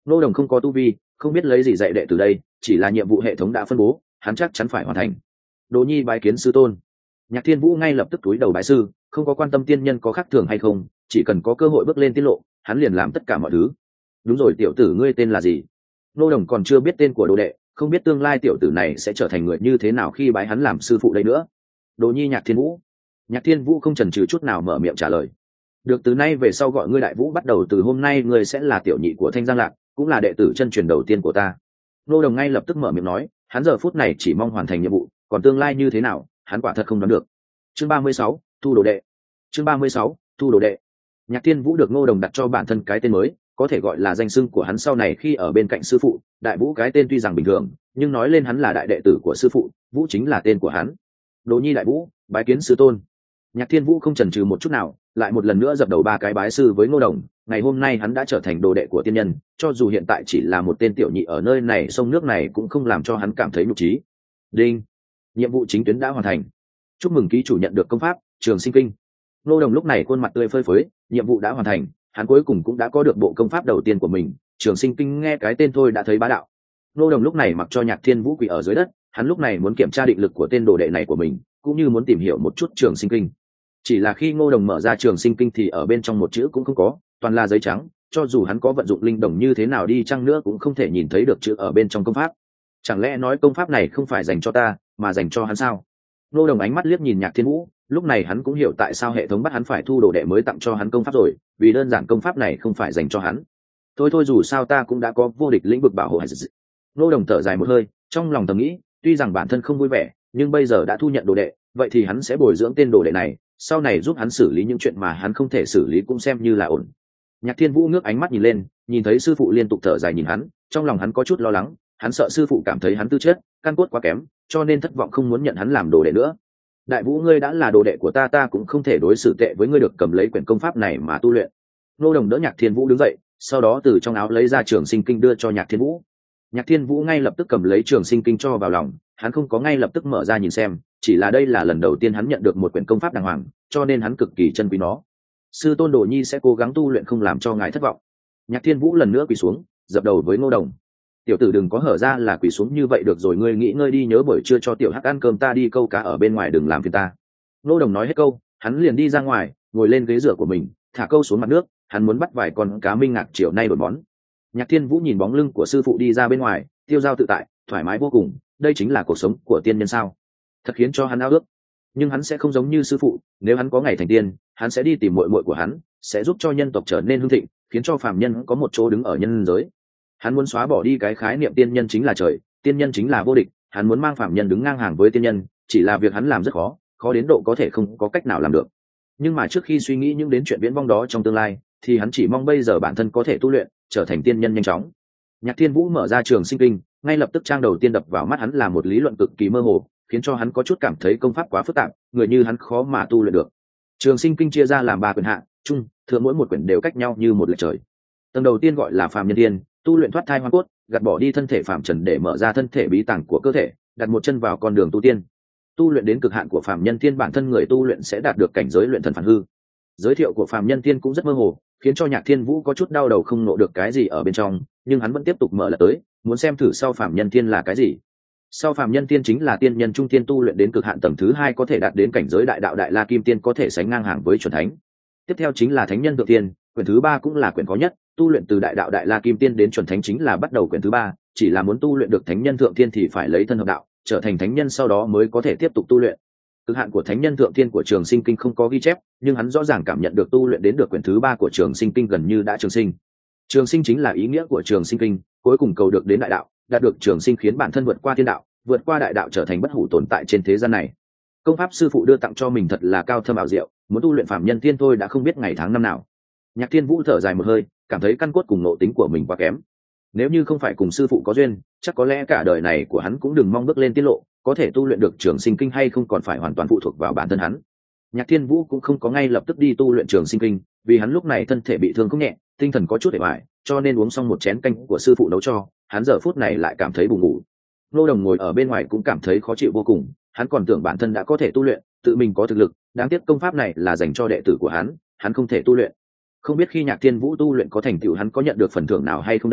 Ngô Đồng không có tu vi, không biết lấy gì dạy đệ từ đây, chỉ là nhiệm vụ hệ thống đã phân bố, hắn chắc chắn phải hoàn thành. Đỗ Nhi bái kiến sư tôn. Nhạc Thiên Vũ ngay lập tức cúi đầu bái sư, không có quan tâm tiên nhân có khác thường hay không, chỉ cần có cơ hội bước lên tiết lộ, hắn liền làm tất cả mọi thứ. Đúng rồi, tiểu tử ngươi tên là gì? Ngô Đồng còn chưa biết tên của đồ đệ, không biết tương lai tiểu tử này sẽ trở thành người như thế nào khi bái hắn làm sư phụ đây nữa. Đỗ Nhi Nhạc Thiên Vũ. Nhạc Thiên Vũ không chần chừ chút nào mở miệng trả lời. Được, từ nay về sau gọi ngươi Đại Vũ, bắt đầu từ hôm nay ngươi sẽ là tiểu nhị của Thanh Giang Lạc, cũng là đệ tử chân truyền đầu tiên của ta. Ngô Đồng ngay lập tức mở miệng nói, hắn giờ phút này chỉ mong hoàn thành nhiệm vụ, còn tương lai như thế nào, hắn quả thật không đoán được. Chương 36, thu đồ đệ. Chương 36, thu đồ đệ. Nhạc Thiên Vũ được Ngô Đồng đặt cho bản thân cái tên mới, có thể gọi là danh xưng của hắn sau này khi ở bên cạnh sư phụ. Đại Vũ cái tên tuy rằng bình thường, nhưng nói lên hắn là đại đệ tử của sư phụ, Vũ chính là tên của hắn. Đỗ Nhi Đại Vũ, bái kiến sư tôn. Nhạc Thiên Vũ không chần chừ một chút nào, lại một lần nữa dập đầu 3 cái bái sư với Ngô Đồng. Ngày hôm nay hắn đã trở thành đồ đệ của tiên nhân, cho dù hiện tại chỉ là một tên tiểu nhị ở nơi này sông nước này cũng không làm cho hắn cảm thấy nhục trí. Đinh, nhiệm vụ chính tuyến đã hoàn thành. Chúc mừng ký chủ nhận được công pháp Trường Sinh Kinh. Ngô Đồng lúc này khuôn mặt tươi phơi phới, nhiệm vụ đã hoàn thành, hắn cuối cùng cũng đã có được bộ công pháp đầu tiên của mình. Trường Sinh Kinh nghe cái tên thôi đã thấy bá đạo. Ngô Đồng lúc này mặc cho Nhạc Thiên Vũ quỳ ở dưới đất, hắn lúc này muốn kiểm tra định lực của tên đồ đệ này của mình, cũng như muốn tìm hiểu một chút Trường Sinh Kinh. Chỉ là khi Ngô Đồng mở ra Trường Sinh Kinh thì ở bên trong một chữ cũng không có, toàn là giấy trắng, cho dù hắn có vận dụng linh đồng như thế nào đi chăng nữa cũng không thể nhìn thấy được chữ ở bên trong công pháp. Chẳng lẽ nói công pháp này không phải dành cho ta, mà dành cho hắn sao? Ngô Đồng ánh mắt liếc nhìn Nhạc Thiên Vũ, lúc này hắn cũng hiểu tại sao hệ thống bắt hắn phải thu đồ đệ mới tặng cho hắn công pháp rồi, vì đơn giản công pháp này không phải dành cho hắn. Thôi dù sao ta cũng đã có vô địch lĩnh vực bảo hộ. Ngô Đồng thở dài một hơi, trong lòng thầm nghĩ, tuy rằng bản thân không vui vẻ, nhưng bây giờ đã thu nhận đồ đệ, vậy thì hắn sẽ bồi dưỡng tên đồ đệ này, sau này giúp hắn xử lý những chuyện mà hắn không thể xử lý cũng xem như là ổn. Nhạc Thiên Vũ ngước ánh mắt nhìn lên, nhìn thấy sư phụ liên tục thở dài nhìn hắn, trong lòng hắn có chút lo lắng, hắn sợ sư phụ cảm thấy hắn tư chất, căn cốt quá kém, cho nên thất vọng không muốn nhận hắn làm đồ đệ nữa. Đại Vũ, ngươi đã là đồ đệ của ta, ta cũng không thể đối xử tệ với ngươi được, cầm lấy quyển công pháp này mà tu luyện. Ngô Đồng đỡ Nhạc Thiên Vũ đứng dậy, sau đó từ trong áo lấy ra Trường Sinh Kinh đưa cho Nhạc Thiên Vũ. Nhạc Thiên Vũ ngay lập tức cầm lấy Trường Sinh Kinh cho vào lòng, hắn không có ngay lập tức mở ra nhìn xem, chỉ là đây là lần đầu tiên hắn nhận được một quyển công pháp đàng hoàng, cho nên hắn cực kỳ trân quý nó. Sư tôn Đồ Nhi sẽ cố gắng tu luyện không làm cho ngài thất vọng. Nhạc Thiên Vũ lần nữa quỳ xuống, dập đầu với Ngô Đồng. Tiểu tử đừng có hở ra là quỳ xuống như vậy được rồi, ngươi nghỉ ngơi đi, nhớ buổi trưa cho tiểu Hắc ăn cơm, ta đi câu cá ở bên ngoài, đừng làm phiền ta. Ngô Đồng nói hết câu, hắn liền đi ra ngoài, ngồi lên ghế rửa của mình, thả câu xuống mặt nước, hắn muốn bắt vài con cá minh ngạc chiều nay đổi món. Nhạc Thiên Vũ nhìn bóng lưng của sư phụ đi ra bên ngoài, tiêu dao tự tại, thoải mái vô cùng, đây chính là cuộc sống của tiên nhân sao? Thật khiến cho hắn ao ước. Nhưng hắn sẽ không giống như sư phụ, nếu hắn có ngày thành tiên, hắn sẽ đi tìm muội muội của hắn, sẽ giúp cho nhân tộc trở nên hưng thịnh, khiến cho phàm nhân có một chỗ đứng ở nhân giới. Hắn muốn xóa bỏ đi cái khái niệm tiên nhân chính là trời, tiên nhân chính là vô địch, hắn muốn mang phàm nhân đứng ngang hàng với tiên nhân, chỉ là việc hắn làm rất khó, khó đến độ có thể không có cách nào làm được. Nhưng mà trước khi suy nghĩ những đến chuyện viễn vông đó trong tương lai, thì hắn chỉ mong bây giờ bản thân có thể tu luyện, trở thành tiên nhân nhanh chóng. Nhạc Thiên Vũ mở ra Trường Sinh Kinh, ngay lập tức trang đầu tiên đập vào mắt hắn là một lý luận cực kỳ mơ hồ, khiến cho hắn có chút cảm thấy công pháp quá phức tạp, người như hắn khó mà tu luyện được. Trường Sinh Kinh chia ra làm 3 quyển hạ, trung, thượng, mỗi một quyển đều cách nhau như một lệch trời. Tầng đầu tiên gọi là phàm nhân tiên, tu luyện thoát thai hoang cốt, gạt bỏ đi thân thể phàm trần để mở ra thân thể bí tàng của cơ thể, đặt một chân vào con đường tu tiên. Tu luyện đến cực hạn của phàm nhân tiên, bản thân người tu luyện sẽ đạt được cảnh giới luyện thần phản hư. Giới thiệu của phàm nhân tiên cũng rất mơ hồ, khiến cho Nhạc Thiên Vũ có chút đau đầu không nộ được cái gì ở bên trong, nhưng hắn vẫn tiếp tục mở lật tới, muốn xem thử sau phàm nhân tiên là cái gì. Sau phàm nhân tiên chính là tiên nhân trung tiên, tu luyện đến cực hạn tầng thứ 2 có thể đạt đến cảnh giới đại đạo đại la kim tiên, có thể sánh ngang hàng với chuẩn thánh. Tiếp theo chính là thánh nhân thượng tiên, quyển thứ 3 cũng là quyển khó nhất, tu luyện từ đại đạo đại la kim tiên đến chuẩn thánh chính là bắt đầu quyển thứ 3, chỉ là muốn tu luyện được thánh nhân thượng tiên thì phải lấy thân hợp đạo, trở thành thánh nhân sau đó mới có thể tiếp tục tu luyện. Cực hạn của thánh nhân thượng tiên của Trường Sinh Kinh không có ghi chép, nhưng hắn rõ ràng cảm nhận được tu luyện đến được quyển thứ 3 của Trường Sinh Kinh gần như đã trường sinh. Trường sinh chính là ý nghĩa của Trường Sinh Kinh, cuối cùng cầu được đến đại đạo, đạt được trường sinh khiến bản thân vượt qua thiên đạo, vượt qua đại đạo trở thành bất hủ tồn tại trên thế gian này. Công pháp sư phụ đưa tặng cho mình thật là cao thâm ảo diệu, muốn tu luyện phàm nhân tiên thôi đã không biết ngày tháng năm nào. Nhạc Thiên Vũ thở dài một hơi, cảm thấy căn cốt cùng nội tính của mình quá kém. Nếu như không phải cùng sư phụ có duyên, chắc có lẽ cả đời này của hắn cũng đừng mong bước lên tiết lộ, có thể tu luyện được Trường Sinh Kinh hay không còn phải hoàn toàn phụ thuộc vào bản thân hắn. Nhạc Thiên Vũ cũng không có ngay lập tức đi tu luyện Trường Sinh Kinh, vì hắn lúc này thân thể bị thương không nhẹ, tinh thần có chút uể oải, cho nên uống xong một chén canh của sư phụ nấu cho, hắn giờ phút này lại cảm thấy buồn ngủ. Ngô Đồng ngồi ở bên ngoài cũng cảm thấy khó chịu vô cùng, hắn còn tưởng bản thân đã có thể tu luyện, tự mình có thực lực, đáng tiếc công pháp này là dành cho đệ tử của hắn không thể tu luyện. Không biết khi Nhạc Thiên Vũ tu luyện có thành tựu hắn có nhận được phần thưởng nào hay không đây,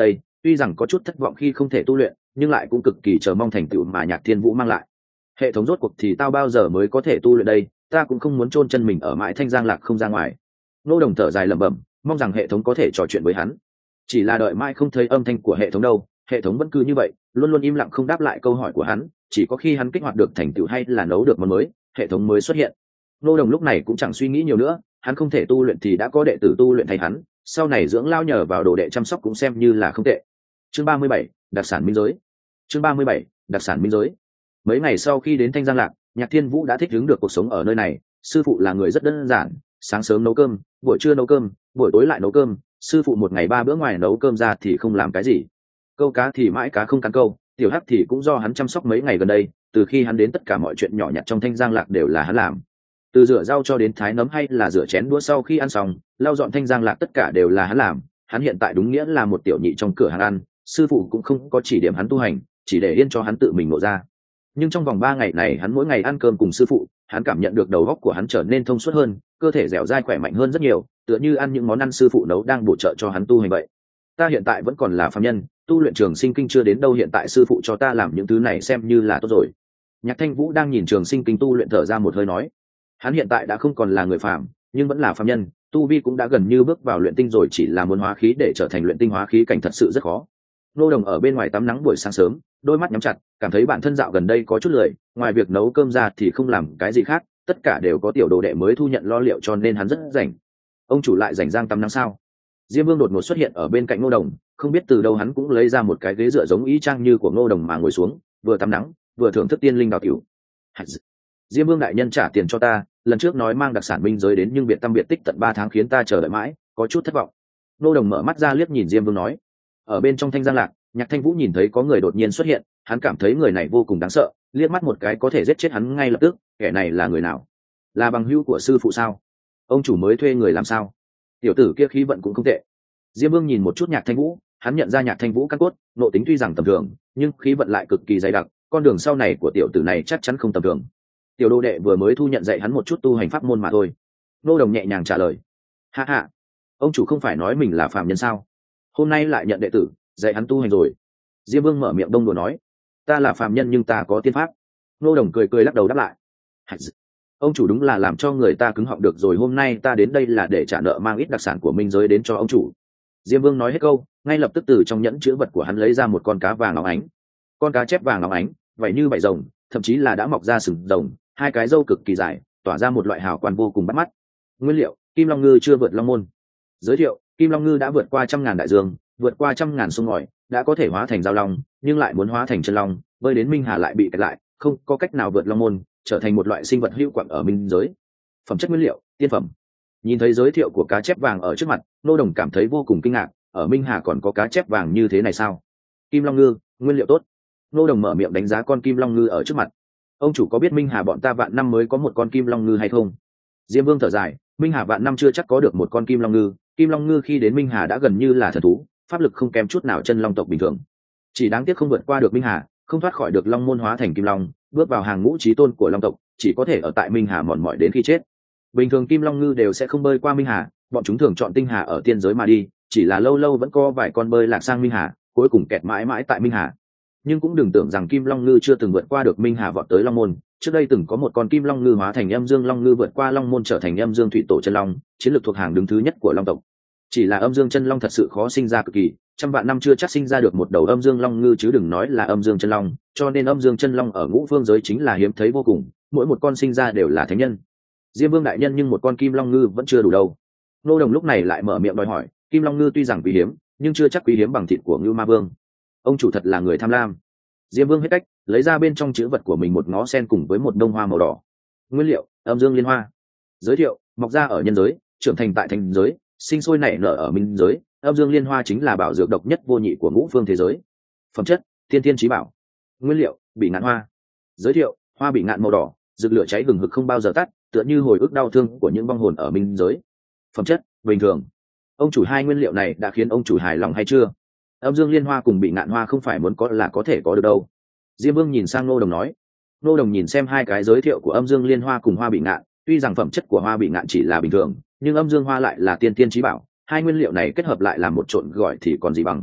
tuy rằng có chút thất vọng khi không thể tu luyện, nhưng lại cũng cực kỳ chờ mong thành tựu mà Nhạc Thiên Vũ mang lại. Hệ thống rốt cuộc thì tao bao giờ mới có thể tu luyện đây, ta cũng không muốn chôn chân mình ở mãi Thanh Giang Lạc không ra ngoài. Ngô Đồng thở dài lẩm bẩm, mong rằng hệ thống có thể trò chuyện với hắn. Chỉ là đợi mãi không thấy âm thanh của hệ thống đâu, hệ thống vẫn cứ như vậy, luôn luôn im lặng không đáp lại câu hỏi của hắn, chỉ có khi hắn kích hoạt được thành tựu hay là nấu được món mới, hệ thống mới xuất hiện. Ngô Đồng lúc này cũng chẳng suy nghĩ nhiều nữa, hắn không thể tu luyện thì đã có đệ tử tu luyện thay hắn, sau này dưỡng lao nhờ vào đồ đệ chăm sóc cũng xem như là không tệ. Chương 37, đặc sản minh giới. Chương 37, đặc sản minh giới. Mấy ngày sau khi đến Thanh Giang Lạc, Nhạc Thiên Vũ đã thích ứng được cuộc sống ở nơi này. Sư phụ là người rất đơn giản, sáng sớm nấu cơm, buổi trưa nấu cơm, buổi tối lại nấu cơm. Sư phụ một ngày 3 bữa ngoài nấu cơm ra thì không làm cái gì. Câu cá thì mãi cá không cắn câu, tiểu hắc thì cũng do hắn chăm sóc mấy ngày gần đây. Từ khi hắn đến, tất cả mọi chuyện nhỏ nhặt trong Thanh Giang Lạc đều là hắn làm. Từ rửa rau cho đến thái nấm hay là rửa chén đũa sau khi ăn xong, lau dọn Thanh Giang Lạc tất cả đều là hắn làm. Hắn hiện tại đúng nghĩa là một tiểu nhị trong cửa hàng ăn, sư phụ cũng không có chỉ điểm hắn tu hành, chỉ để yên cho hắn tự mình ngộ ra. Nhưng trong vòng 3 ngày này, hắn mỗi ngày ăn cơm cùng sư phụ, hắn cảm nhận được đầu óc của hắn trở nên thông suốt hơn, cơ thể dẻo dai khỏe mạnh hơn rất nhiều, tựa như ăn những món ăn sư phụ nấu đang bổ trợ cho hắn tu hành vậy. Ta hiện tại vẫn còn là phàm nhân, tu luyện Trường Sinh Kinh chưa đến đâu, hiện tại sư phụ cho ta làm những thứ này xem như là tốt rồi. Nhạc Thanh Vũ đang nhìn Trường Sinh Kinh tu luyện, thở ra một hơi nói, hắn hiện tại đã không còn là người phàm, nhưng vẫn là phàm nhân, tu vi cũng đã gần như bước vào luyện tinh rồi, chỉ là muốn hóa khí để trở thành luyện tinh hóa khí cảnh thật sự rất khó. Ngô Đồng ở bên ngoài tắm nắng buổi sáng sớm, đôi mắt nhắm chặt, cảm thấy bản thân dạo gần đây có chút lười, ngoài việc nấu cơm ra thì không làm cái gì khác, tất cả đều có tiểu đồ đệ mới thu nhận lo liệu, cho nên hắn rất rảnh. Ông chủ lại rảnh rang tắm nắng sao? Diêm Vương đột ngột xuất hiện ở bên cạnh Ngô Đồng, không biết từ đâu hắn cũng lấy ra một cái ghế dựa giống y chang như của Ngô Đồng mà ngồi xuống, vừa tắm nắng, vừa thưởng thức tiên linh đào tiểu. Diêm Vương đại nhân trả tiền cho ta, lần trước nói mang đặc sản minh giới đến nhưng biệt tâm biệt tích tận 3 tháng khiến ta chờ đợi mãi, có chút thất vọng. Ngô Đồng mở mắt ra liếc nhìn Diêm Vương nói. Ở bên trong Thanh Giang Lạc, Nhạc Thanh Vũ nhìn thấy có người đột nhiên xuất hiện, hắn cảm thấy người này vô cùng đáng sợ, liếc mắt một cái có thể giết chết hắn ngay lập tức. Kẻ này là người nào? Là bằng hữu của sư phụ sao? Ông chủ mới thuê người làm sao? Tiểu tử kia khí vận cũng không tệ. Diêm Vương nhìn một chút Nhạc Thanh Vũ, hắn nhận ra Nhạc Thanh Vũ căn cốt, nội tính tuy rằng tầm thường, nhưng khí vận lại cực kỳ dày đặc, con đường sau này của tiểu tử này chắc chắn không tầm thường. Tiểu đô đệ vừa mới thu nhận dạy hắn một chút tu hành pháp môn mà thôi. Ngô Đồng nhẹ nhàng trả lời. Ha ha, ông chủ không phải nói mình là phàm nhân sao? Hôm nay lại nhận đệ tử dạy hắn tu hành rồi. Diêm Vương mở miệng đông đùa nói, ta là phàm nhân nhưng ta có tiên pháp. Ngô Đồng cười cười lắc đầu đáp lại, ông chủ đúng là làm cho người ta cứng họng được rồi, hôm nay ta đến đây là để trả nợ, mang ít đặc sản của minh giới đến cho ông chủ. Diêm Vương nói hết câu, ngay lập tức từ trong nhẫn chữ vật của hắn lấy ra một con cá vàng óng ánh. Con cá chép vàng óng ánh, vậy như vảy rồng, thậm chí là đã mọc ra sừng rồng, 2 cái râu cực kỳ dài, tỏa ra một loại hào quang vô cùng bắt mắt. Nguyên liệu: Kim Long Ngư chưa vượt long môn. Giới thiệu: Kim Long Ngư đã vượt qua 100.000 đại dương, vượt qua 100.000 sông ngòi, đã có thể hóa thành giao long, nhưng lại muốn hóa thành chân long, bơi đến Minh Hà lại bị kẹt lại, không có cách nào vượt long môn, trở thành một loại sinh vật hữu quặng ở minh giới. Phẩm chất nguyên liệu: tiên phẩm. Nhìn thấy giới thiệu của cá chép vàng ở trước mặt, Ngô Đồng cảm thấy vô cùng kinh ngạc, ở Minh Hà còn có cá chép vàng như thế này sao? Kim Long Ngư, nguyên liệu tốt. Ngô Đồng mở miệng đánh giá con Kim Long Ngư ở trước mặt. Ông chủ có biết Minh Hà bọn ta vạn năm mới có một con Kim Long Ngư hay không? Diêm Vương thở dài, Minh Hà vạn năm chưa chắc có được một con Kim Long Ngư, Kim Long Ngư khi đến Minh Hà đã gần như là thần thú, pháp lực không kém chút nào chân long tộc bình thường. Chỉ đáng tiếc không vượt qua được Minh Hà, không thoát khỏi được long môn hóa thành Kim Long, bước vào hàng ngũ chí tôn của long tộc, chỉ có thể ở tại Minh Hà mòn mỏi đến khi chết. Bình thường Kim Long Ngư đều sẽ không bơi qua Minh Hà, bọn chúng thường chọn tinh hà ở tiên giới mà đi, chỉ là lâu lâu vẫn có vài con bơi lạc sang Minh Hà, cuối cùng kẹt mãi mãi tại Minh Hà. Nhưng cũng đừng tưởng rằng Kim Long Ngư chưa từng vượt qua được Minh Hà vọt tới long môn, trước đây từng có một con Kim Long Ngư hóa thành Âm Dương Long Ngư vượt qua long môn trở thành Âm Dương Thủy Tổ chân long, chiến lược thuộc hàng đứng thứ nhất của long tộc. Chỉ là Âm Dương chân long thật sự khó sinh ra cực kỳ, trăm vạn năm chưa chắc sinh ra được một đầu Âm Dương Long Ngư chứ đừng nói là Âm Dương chân long, cho nên Âm Dương chân long ở ngũ phương giới chính là hiếm thấy vô cùng, mỗi một con sinh ra đều là thánh nhân. Diêm Vương đại nhân, nhưng một con Kim Long Ngư vẫn chưa đủ đâu. Ngô Đồng lúc này lại mở miệng đòi hỏi, Kim Long Ngư tuy rằng quý hiếm, nhưng chưa chắc quý hiếm bằng thịt của Ngưu Ma Vương. Ông chủ thật là người tham lam. Diêm Vương hết cách, lấy ra bên trong chữ vật của mình một ngó sen cùng với một đông hoa màu đỏ. Nguyên liệu: Âm Dương Liên Hoa. Giới thiệu: mọc ra ở nhân giới, trưởng thành tại thành giới, sinh sôi nảy nở ở minh giới. Âm Dương Liên Hoa chính là bảo dược độc nhất vô nhị của ngũ phương thế giới. Phẩm chất: thiên thiên chí bảo. Nguyên liệu: bị ngạn hoa. Giới thiệu: hoa bị ngạn màu đỏ, rực lửa cháy hừng hực không bao giờ tắt, tựa như hồi ức đau thương của những vong hồn ở minh giới. Phẩm chất: bình thường. Ông chủ, 2 nguyên liệu này đã khiến ông chủ hài lòng hay chưa? Âm Dương Liên Hoa cùng bị ngạn hoa không phải muốn có là có thể có được đâu. Diêm Vương nhìn sang Ngô Đồng nói. Ngô Đồng nhìn xem 2 cái giới thiệu của Âm Dương Liên Hoa cùng hoa bị ngạn, tuy rằng phẩm chất của hoa bị ngạn chỉ là bình thường, nhưng Âm Dương Hoa lại là tiên tiên chí bảo, 2 nguyên liệu này kết hợp lại làm một trộn gọi thì còn gì bằng.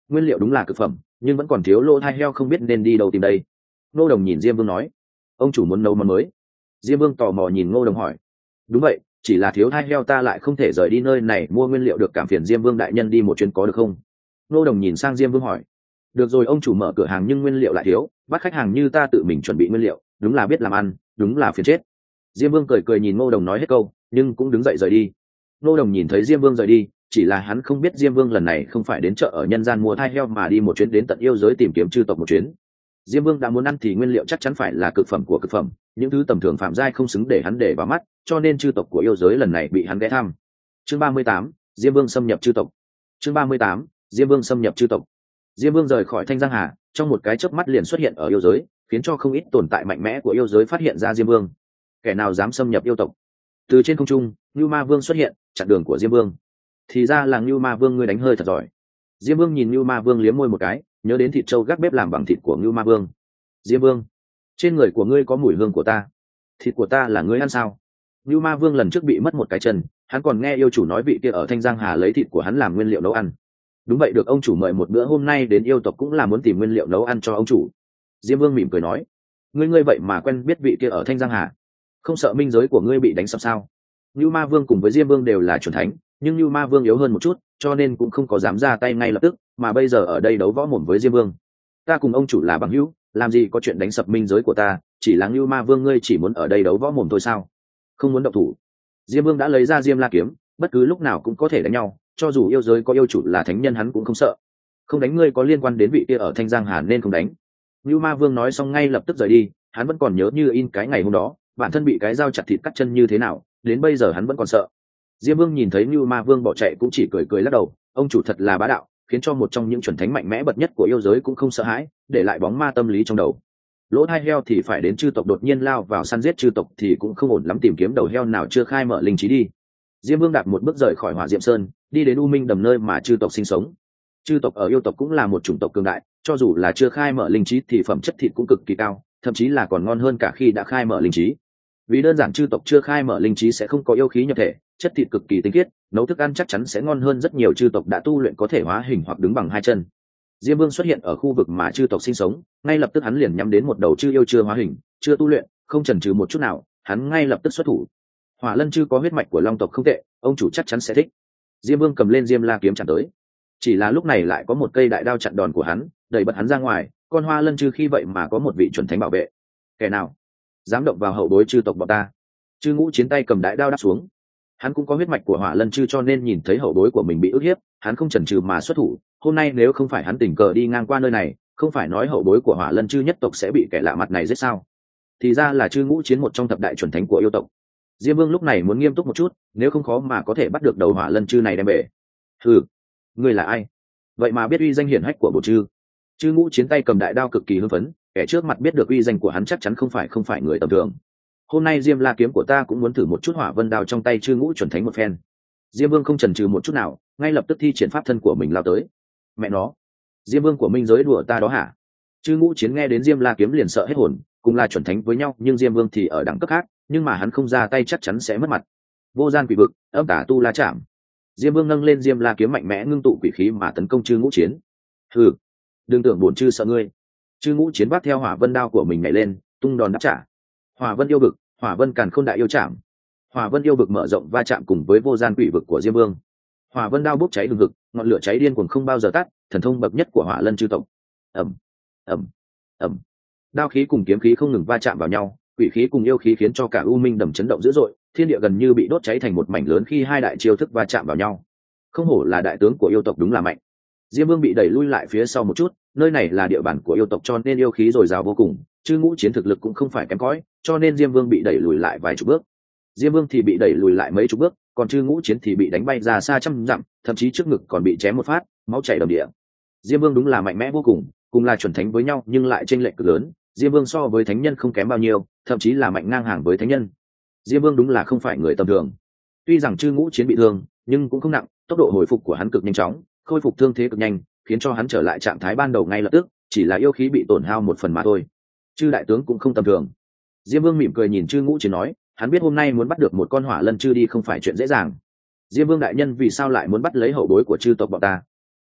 nguyên liệu đúng là cực phẩm, nhưng vẫn còn thiếu lỗ thai heo, không biết nên đi đâu tìm đây. Ngô Đồng nhìn Diêm Vương nói. Ông chủ muốn nấu món mới? Diêm Vương tò mò nhìn Ngô Đồng hỏi. Đúng vậy, chỉ là thiếu thai heo ta lại không thể rời đi nơi này mua nguyên liệu được, cảm phiền Diêm Vương đại nhân đi một chuyến có được không? Ngô Đồng nhìn sang Diêm Vương hỏi. Được rồi, ông chủ mở cửa hàng nhưng nguyên liệu lại thiếu, bắt khách hàng như ta tự mình chuẩn bị nguyên liệu, đúng là biết làm ăn, đúng là phiền chết. Diêm Vương cười cười nhìn Ngô Đồng nói hết câu, nhưng cũng đứng dậy rời đi. Ngô Đồng nhìn thấy Diêm Vương rời đi, chỉ là hắn không biết Diêm Vương lần này không phải đến chợ ở nhân gian mua thai heo mà đi một chuyến đến tận yêu giới tìm kiếm chư tộc một chuyến. Diêm Vương đã muốn ăn thì nguyên liệu chắc chắn phải là cực phẩm của cực phẩm, những thứ tầm thường phạm giai không xứng để hắn để vào mắt, cho nên chư tộc của yêu giới lần này bị hắn ghé thăm. Chương 38, Diêm Vương xâm nhập chư tộc. Chương 38, Diêm Vương xâm nhập chư tộc. Diêm Vương rời khỏi Thanh Giang Hà, trong một cái chớp mắt liền xuất hiện ở yêu giới, khiến cho không ít tồn tại mạnh mẽ của yêu giới phát hiện ra Diêm Vương. Kẻ nào dám xâm nhập yêu tộc? Từ trên không trung, Nưu Ma Vương xuất hiện, chặn đường của Diêm Vương. Thì ra là Nưu Ma Vương, ngươi đánh hơi thật giỏi. Diêm Vương nhìn Nưu Ma Vương liếm môi một cái, nhớ đến thịt trâu gác bếp làm bằng thịt của Nưu Ma Vương. Diêm Vương, trên người của ngươi có mùi hương của ta, thịt của ta là ngươi ăn sao? Nưu Ma Vương lần trước bị mất một cái chân, hắn còn nghe yêu chủ nói vị kia ở Thanh Giang Hà lấy thịt của hắn làm nguyên liệu nấu ăn. Đúng vậy, được ông chủ mời một bữa, hôm nay đến yêu tộc cũng là muốn tìm nguyên liệu nấu ăn cho ông chủ. Diêm Vương mỉm cười nói. Ngươi vậy mà quen biết vị kia ở Thanh Giang Hà, không sợ minh giới của ngươi bị đánh sập sao? Nưu Ma Vương cùng với Diêm Vương đều là chuẩn thánh, nhưng Nưu Ma Vương yếu hơn một chút, cho nên cũng không có dám ra tay ngay lập tức, mà bây giờ ở đây đấu võ mồm với Diêm Vương. Ta cùng ông chủ là bằng hữu, làm gì có chuyện đánh sập minh giới của ta, chỉ là Nưu Ma Vương ngươi chỉ muốn ở đây đấu võ mồm thôi sao? Không muốn động thủ. Diêm Vương đã lấy ra Diêm La kiếm, bất cứ lúc nào cũng có thể đánh nhau, cho dù yêu giới có yêu chủ là thánh nhân hắn cũng không sợ. Không đánh ngươi có liên quan đến vị kia ở Thanh Giang Hà nên không đánh. Nưu Ma Vương nói xong ngay lập tức rời đi, hắn vẫn còn nhớ như in cái ngày hôm đó, bản thân bị cái dao chặt thịt cắt chân như thế nào, đến bây giờ hắn vẫn còn sợ. Diêm Vương nhìn thấy Nưu Ma Vương bỏ chạy cũng chỉ cười cười lắc đầu, ông chủ thật là bá đạo, khiến cho một trong những chuẩn thánh mạnh mẽ bậc nhất của yêu giới cũng không sợ hãi, để lại bóng ma tâm lý trong đầu. Lỗ thai heo thì phải đến chư tộc, đột nhiên lao vào săn giết chư tộc thì cũng không ổn lắm, tìm kiếm đầu heo nào chưa khai mở linh trí đi. Diêm Vương đạp một bước rời khỏi Hỏa Diệm Sơn, đi đến U Minh Đầm nơi mà chư tộc sinh sống. Chư tộc ở yêu tộc cũng là một chủng tộc cường đại, cho dù là chưa khai mở linh trí thì phẩm chất thịt cũng cực kỳ cao, thậm chí là còn ngon hơn cả khi đã khai mở linh trí. Vì đơn giản chư tộc chưa khai mở linh trí sẽ không có yêu khí nhập thể, chất thịt cực kỳ tinh khiết, nấu thức ăn chắc chắn sẽ ngon hơn rất nhiều chư tộc đã tu luyện có thể hóa hình hoặc đứng bằng hai chân. Diêm Vương xuất hiện ở khu vực mà chư tộc sinh sống, ngay lập tức hắn liền nhắm đến một đầu chư yêu chưa hóa hình, chưa tu luyện, không chần chừ một chút nào, hắn ngay lập tức xuất thủ. Hỏa Lân chư có huyết mạch của Long tộc không tệ, ông chủ chắc chắn sẽ thích. Diêm Vương cầm lên Diêm La kiếm chặn tới. Chỉ là lúc này lại có một cây đại đao chặn đòn của hắn, đẩy bật hắn ra ngoài, con Hoa Lân chư khi vậy mà có một vị chuẩn thánh bảo vệ. Kẻ nào dám động vào hậu bối chư tộc bọn ta? Chư Ngũ Chiến tay cầm đại đao đáp xuống. Hắn cũng có huyết mạch của Hỏa Lân chư cho nên nhìn thấy hậu bối của mình bị ức hiếp, hắn không chần chừ mà xuất thủ. Hôm nay nếu không phải hắn tình cờ đi ngang qua nơi này, không phải nói hậu bối của Hỏa Lân chư nhất tộc sẽ bị kẻ lạ mặt này giết sao? Thì ra là Chư Ngũ Chiến, một trong thập đại chuẩn thánh của yêu tộc. Diêm Vương lúc này muốn nghiêm túc một chút, nếu không khó mà có thể bắt được đầu Hỏa Lân chư này đem bể. Hừ, ngươi là ai? Vậy mà biết uy danh hiển hách của bộ chư? Chư Ngũ Chiến tay cầm đại đao cực kỳ hưng phấn, kẻ trước mặt biết được uy danh của hắn chắc chắn không phải người tầm thường. Hôm nay Diêm La kiếm của ta cũng muốn thử một chút Hỏa Vân đao trong tay Chư Ngũ chuẩn thánh một phen. Diêm Vương không chần chừ một chút nào, ngay lập tức thi triển pháp thân của mình lao tới. Mẹ nó, Diêm Vương của minh giới đùa ta đó hả? Chư Ngũ Chiến nghe đến Diêm La kiếm liền sợ hết hồn, cùng là chuẩn thánh với nhau nhưng Diêm Vương thì ở đẳng cấp khác, nhưng mà hắn không ra tay chắc chắn sẽ mất mặt. Vô gian quỷ vực, âm tả tu la chạm. Diêm Vương nâng lên Diêm La kiếm mạnh mẽ ngưng tụ quỷ khí mà tấn công Chư Ngũ Chiến. Hừ, đừng tưởng bổn chư sợ ngươi. Chư Ngũ Chiến vác theo Hỏa Vân đao của mình nhảy lên, tung đòn đáp trả. Hỏa Vân yêu vực, Hỏa Vân càn khôn đại yêu chạm. Hỏa Vân yêu vực mở rộng va chạm cùng với vô gian quỷ vực của Diêm Vương. Hỏa Vân đao bốc cháy hừng hực, ngọn lửa cháy điên cuồng không bao giờ tắt, thần thông bậc nhất của Hỏa Lân chư tộc. Ầm, ầm, ầm. Đao khí cùng kiếm khí không ngừng va chạm vào nhau, quỷ khí cùng yêu khí khiến cho cả U Minh Đầm chấn động dữ dội, thiên địa gần như bị đốt cháy thành một mảnh lớn khi hai đại chiêu thức va chạm vào nhau. Không hổ là đại tướng của yêu tộc, đúng là mạnh. Diêm Vương bị đẩy lui lại phía sau một chút, nơi này là địa bàn của yêu tộc cho nên yêu khí dồi dào vô cùng, Chư Ngũ Chiến thực lực cũng không phải kém cỏi, cho nên Diêm Vương bị đẩy lùi lại vài chục bước. Diêm Vương thì bị đẩy lùi lại mấy chục bước, còn Chư Ngũ Chiến thì bị đánh bay ra xa trăm dặm, thậm chí trước ngực còn bị chém một phát, máu chảy đầm địa. Diêm Vương đúng là mạnh mẽ vô cùng là chuẩn thánh với nhau nhưng lại chênh lệch cực lớn. Diêm Vương so với thánh nhân không kém bao nhiêu, thậm chí là mạnh ngang hàng với thánh nhân. Diêm Vương đúng là không phải người tầm thường. Tuy rằng Chư Ngũ Chiến bị thương, nhưng cũng không nặng, tốc độ hồi phục của hắn cực nhanh chóng, khôi phục thương thế cực nhanh, khiến cho hắn trở lại trạng thái ban đầu ngay lập tức, chỉ là yêu khí bị tổn hao một phần mà thôi. Chư đại tướng cũng không tầm thường. Diêm Vương mỉm cười nhìn Chư Ngũ Chiến nói, hắn biết hôm nay muốn bắt được một con Hỏa Lân chư đi không phải chuyện dễ dàng. Diêm Vương đại nhân vì sao lại muốn bắt lấy hậu bối của chư tộc bọn ta?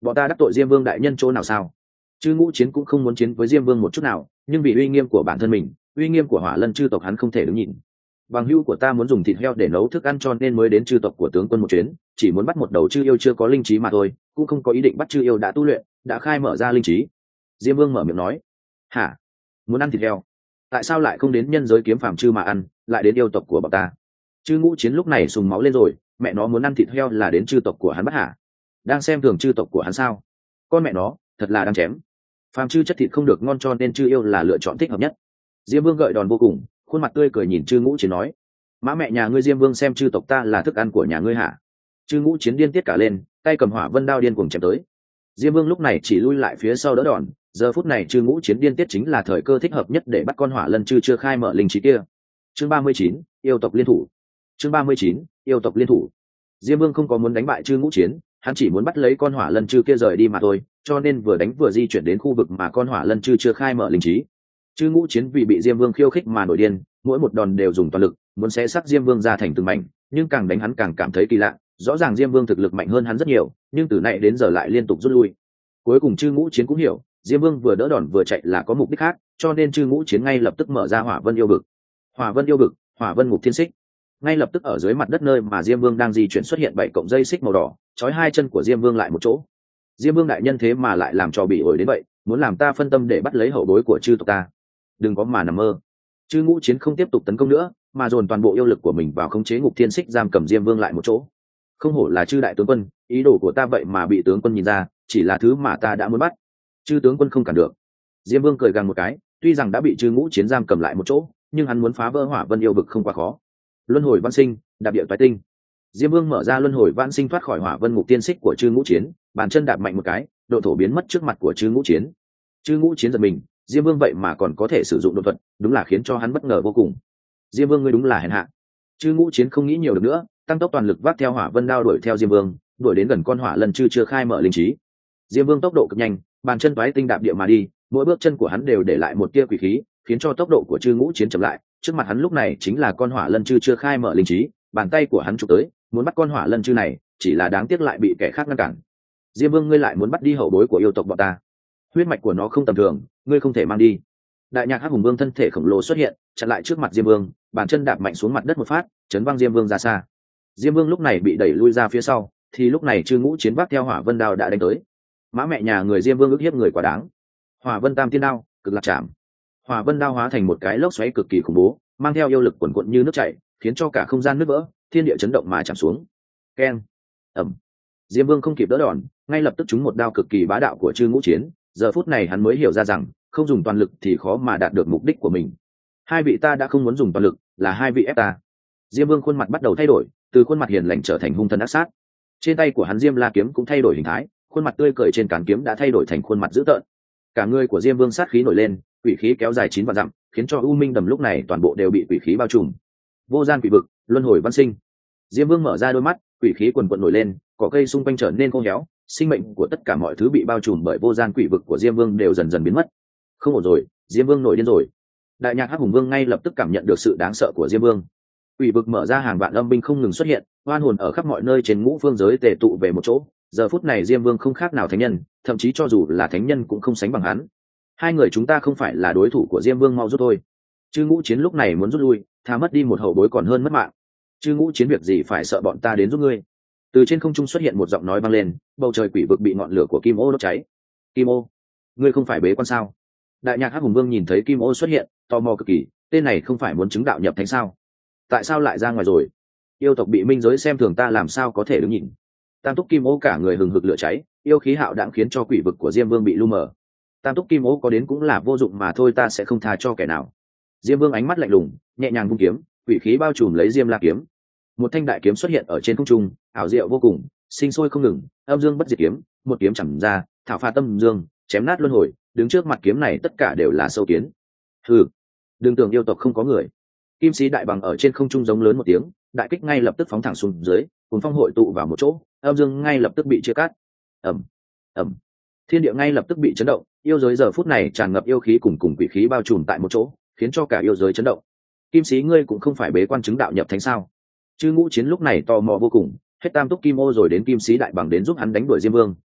bọn ta đắc tội diêm vương đại nhân chỗ nào sao? Chư Ngũ Chiến cũng không muốn chiến với diêm vương một chút nào, nhưng vì uy nghiêm của bản thân mình, uy nghiêm của hỏa lân chư tộc, hắn không thể đứng nhìn. Bằng hữu của ta muốn dùng thịt heo để nấu thức ăn cho nên mới đến chư tộc của tướng quân một chuyến, chỉ muốn bắt một đầu chư yêu chưa có linh trí mà thôi, cũng không có ý định bắt chư yêu đã tu luyện, đã khai mở ra linh trí. Diêm vương mở miệng nói. Hả? Muốn ăn thịt heo? Tại sao lại không đến nhân giới kiếm phàm chư mà ăn, lại đến yêu tộc của bọn ta? Chư Ngũ Chiến lúc này sùng máu lên rồi, mẹ nó muốn ăn thịt heo là đến chư tộc của hắn bắt hả? Đang xem thường chư tộc của hắn sao? Con mẹ nó, thật là đang chém. Phàm chư chất thịt không được ngon cho nên chư yêu là lựa chọn thích hợp nhất. Diêm vương gợi đòn vô cùng, khuôn mặt tươi cười nhìn Chư Ngũ Chiến nói. Mã mẹ nhà ngươi Diêm vương xem chư tộc ta là thức ăn của nhà ngươi hả? Chư Ngũ Chiến điên tiết cả lên, tay cầm hỏa vân đao điên cuồng chém tới. Diêm vương lúc này chỉ lui lại phía sau đỡ đòn, giờ phút này Chư Ngũ Chiến điên tiết chính là thời cơ thích hợp nhất để bắt con hỏa lân chư chưa khai mở linh trí kia. Chương 39, yêu tộc liên thủ. Chương 39, yêu tộc liên thủ. Diêm vương không có muốn đánh bại Chư Ngũ Chiến, hắn chỉ muốn bắt lấy con hỏa lân chư kia rời đi mà thôi, cho nên vừa đánh vừa di chuyển đến khu vực mà con hỏa lân chư chưa khai mở linh trí. Chư Ngũ Chiến vì bị Diêm vương khiêu khích mà nổi điên, mỗi một đòn đều dùng toàn lực, muốn xé xác Diêm vương ra thành từng mảnh, nhưng càng đánh hắn càng cảm thấy kỳ lạ, rõ ràng Diêm vương thực lực mạnh hơn hắn rất nhiều, nhưng từ nay đến giờ lại liên tục rút lui. Cuối cùng Chư Ngũ Chiến cũng hiểu, Diêm vương vừa đỡ đòn vừa chạy là có mục đích khác, cho nên Chư Ngũ Chiến ngay lập tức mở ra Hỏa Vân yêu vực. Hỏa Vân yêu vực, Hỏa Vân ngục thiên xích. Ngay lập tức ở dưới mặt đất nơi mà Diêm vương đang di chuyển xuất hiện 7 cọng dây xích màu đỏ, trói hai chân của Diêm vương lại một chỗ. Diêm vương đại nhân thế mà lại làm trò bị ổi đến vậy, muốn làm ta phân tâm để bắt lấy hậu bối của chư tộc ta. Đừng có mà nằm mơ. Chư Ngũ Chiến không tiếp tục tấn công nữa, mà dồn toàn bộ yêu lực của mình vào khống chế ngục thiên xích giam cầm Diêm vương lại một chỗ. Không hổ là chư đại tướng quân, ý đồ của ta vậy mà bị tướng quân nhìn ra, chỉ là thứ mà ta đã muốn bắt, chư tướng quân không cản được. Diêm vương cười gằn một cái, tuy rằng đã bị Chư Ngũ Chiến giam cầm lại một chỗ, nhưng hắn muốn phá vỡ Hỏa Vân yêu vực không quá khó. Luân hồi văn sinh, đạp địa toái tinh. Diêm vương mở ra luân hồi văn sinh thoát khỏi Hỏa Vân ngục tiên xích của Chư Ngũ Chiến, bàn chân đạp mạnh một cái, độ thổ biến mất trước mặt của Chư Ngũ Chiến. Chư Ngũ Chiến giật mình, Diêm vương vậy mà còn có thể sử dụng đột thuật, đúng là khiến cho hắn bất ngờ vô cùng. Diêm vương ngươi đúng là hèn hạ. Chư Ngũ Chiến không nghĩ nhiều được nữa, tăng tốc toàn lực vác theo Hỏa Vân đao đuổi theo Diêm vương, đuổi đến gần con hỏa lân chư chưa khai mở linh trí. Diêm vương tốc độ cực nhanh, bàn chân toái tinh đạp địa mà đi, mỗi bước chân của hắn đều để lại một tia quỷ khí, khiến cho tốc độ của Chư Ngũ Chiến chậm lại. Trước mặt hắn lúc này chính là con hỏa lân chư chưa khai mở linh trí, bàn tay của hắn chụp tới, muốn bắt con hỏa lân chư này, chỉ là đáng tiếc lại bị kẻ khác ngăn cản. Diêm vương ngươi lại muốn bắt đi hậu bối của yêu tộc bọn ta, huyết mạch của nó không tầm thường, ngươi không thể mang đi. Đại nhạc hắc hùng vương thân thể khổng lồ xuất hiện, chặn lại trước mặt Diêm vương, bàn chân đạp mạnh xuống mặt đất một phát, chấn văng Diêm vương ra xa. Diêm vương lúc này bị đẩy lui ra phía sau, thì lúc này Chư Ngũ Chiến vác theo hỏa vân đao đã đánh tới. Mã mẹ nhà người Diêm vương ức hiếp người quá đáng. Hỏa vân tam tiên đao, cực lạc chạm. Hỏa vân đao hóa thành một cái lốc xoáy cực kỳ khủng bố, mang theo yêu lực quần quận như nước chảy, khiến cho cả không gian nứt vỡ, thiên địa chấn động mà chạm xuống. Keng. Ầm. Diêm vương không kịp đỡ đòn, ngay lập tức trúng một đao cực kỳ bá đạo của Chư Ngũ Chiến. Giờ phút này hắn mới hiểu ra rằng không dùng toàn lực thì khó mà đạt được mục đích của mình. Hai vị ta đã không muốn dùng toàn lực, là hai vị ép ta. Diêm vương khuôn mặt bắt đầu thay đổi, từ khuôn mặt hiền lành trở thành hung thần ác sát. Trên tay của hắn Diêm La kiếm cũng thay đổi hình thái, khuôn mặt tươi cười trên cán kiếm đã thay đổi thành khuôn mặt dữ tợn. Cả người của Diêm vương sát khí nổi lên, quỷ khí kéo dài 9 vạn dặm, khiến cho U Minh đầm lúc này toàn bộ đều bị quỷ khí bao trùm. Vô gian quỷ vực, luân hồi văn sinh. Diêm vương mở ra đôi mắt, quỷ khí quần quận nổi lên, cỏ cây xung quanh trở nên khô héo, sinh mệnh của tất cả mọi thứ bị bao trùm bởi vô gian quỷ vực của Diêm vương đều dần dần biến mất. Không ổn rồi, Diêm vương nổi điên rồi. Đại nhạc hắc hùng vương ngay lập tức cảm nhận được sự đáng sợ của Diêm vương. Quỷ vực mở ra, hàng vạn âm binh không ngừng xuất hiện, oan hồn ở khắp mọi nơi trên ngũ phương giới tề tụ về một chỗ. Giờ phút này Diêm vương không khác nào thánh nhân, thậm chí cho dù là thánh nhân cũng không sánh bằng hắn. Hai người chúng ta không phải là đối thủ của Diêm vương, mau rút thôi. Chư Ngũ Chiến lúc này muốn rút lui, thà mất đi một hậu bối còn hơn mất mạng. Chư Ngũ Chiến việc gì phải sợ bọn ta đến giúp ngươi. Từ trên không trung xuất hiện một giọng nói vang lên, bầu trời quỷ vực bị ngọn lửa của Kim Ô đốt cháy. Kim Ô, ngươi không phải bế quan sao? Đại nhạc hắc hùng vương nhìn thấy Kim Ô xuất hiện, tò mò cực kỳ, tên này không phải muốn chứng đạo nhập thánh sao? Tại sao lại ra ngoài rồi? Yêu tộc bị minh giới xem thường, ta làm sao có thể đứng nhìn. Tam túc Kim Ô cả người hừng hực lửa cháy, yêu khí hạo đãng khiến cho quỷ vực của Diêm vương bị lu mờ. Tam túc Kim Ô có đến cũng là vô dụng mà thôi, ta sẽ không tha cho kẻ nào. Diêm vương ánh mắt lạnh lùng, nhẹ nhàng vung kiếm, quỷ khí bao trùm lấy Diêm La kiếm. Một thanh đại kiếm xuất hiện ở trên không trung, ảo diệu vô cùng, sinh sôi không ngừng, âm dương bất diệt kiếm, một kiếm chầm ra, thảo pha tâm dương, chém nát luân hồi. Đứng trước mặt kiếm này tất cả đều là sâu kiến. Hừ, đừng tưởng yêu tộc không có người. Kim sĩ đại bằng ở trên không trung giống lớn một tiếng, đại kích ngay lập tức phóng thẳng xuống dưới, cùng phong hội tụ vào một chỗ, âm dương ngay lập tức bị chia cắt. Ầm, ầm, thiên địa ngay lập tức bị chấn động, yêu giới giờ phút này tràn ngập yêu khí cùng quỷ khí bao trùm tại một chỗ, khiến cho cả yêu giới chấn động. Kim sĩ ngươi cũng không phải bế quan chứng đạo nhập thánh sao? Chư Ngũ Chiến lúc này tò mò vô cùng, hết Tam túc Kim Ô rồi đến Kim sĩ đại bằng đến giúp hắn đánh đuổi Diêm vương.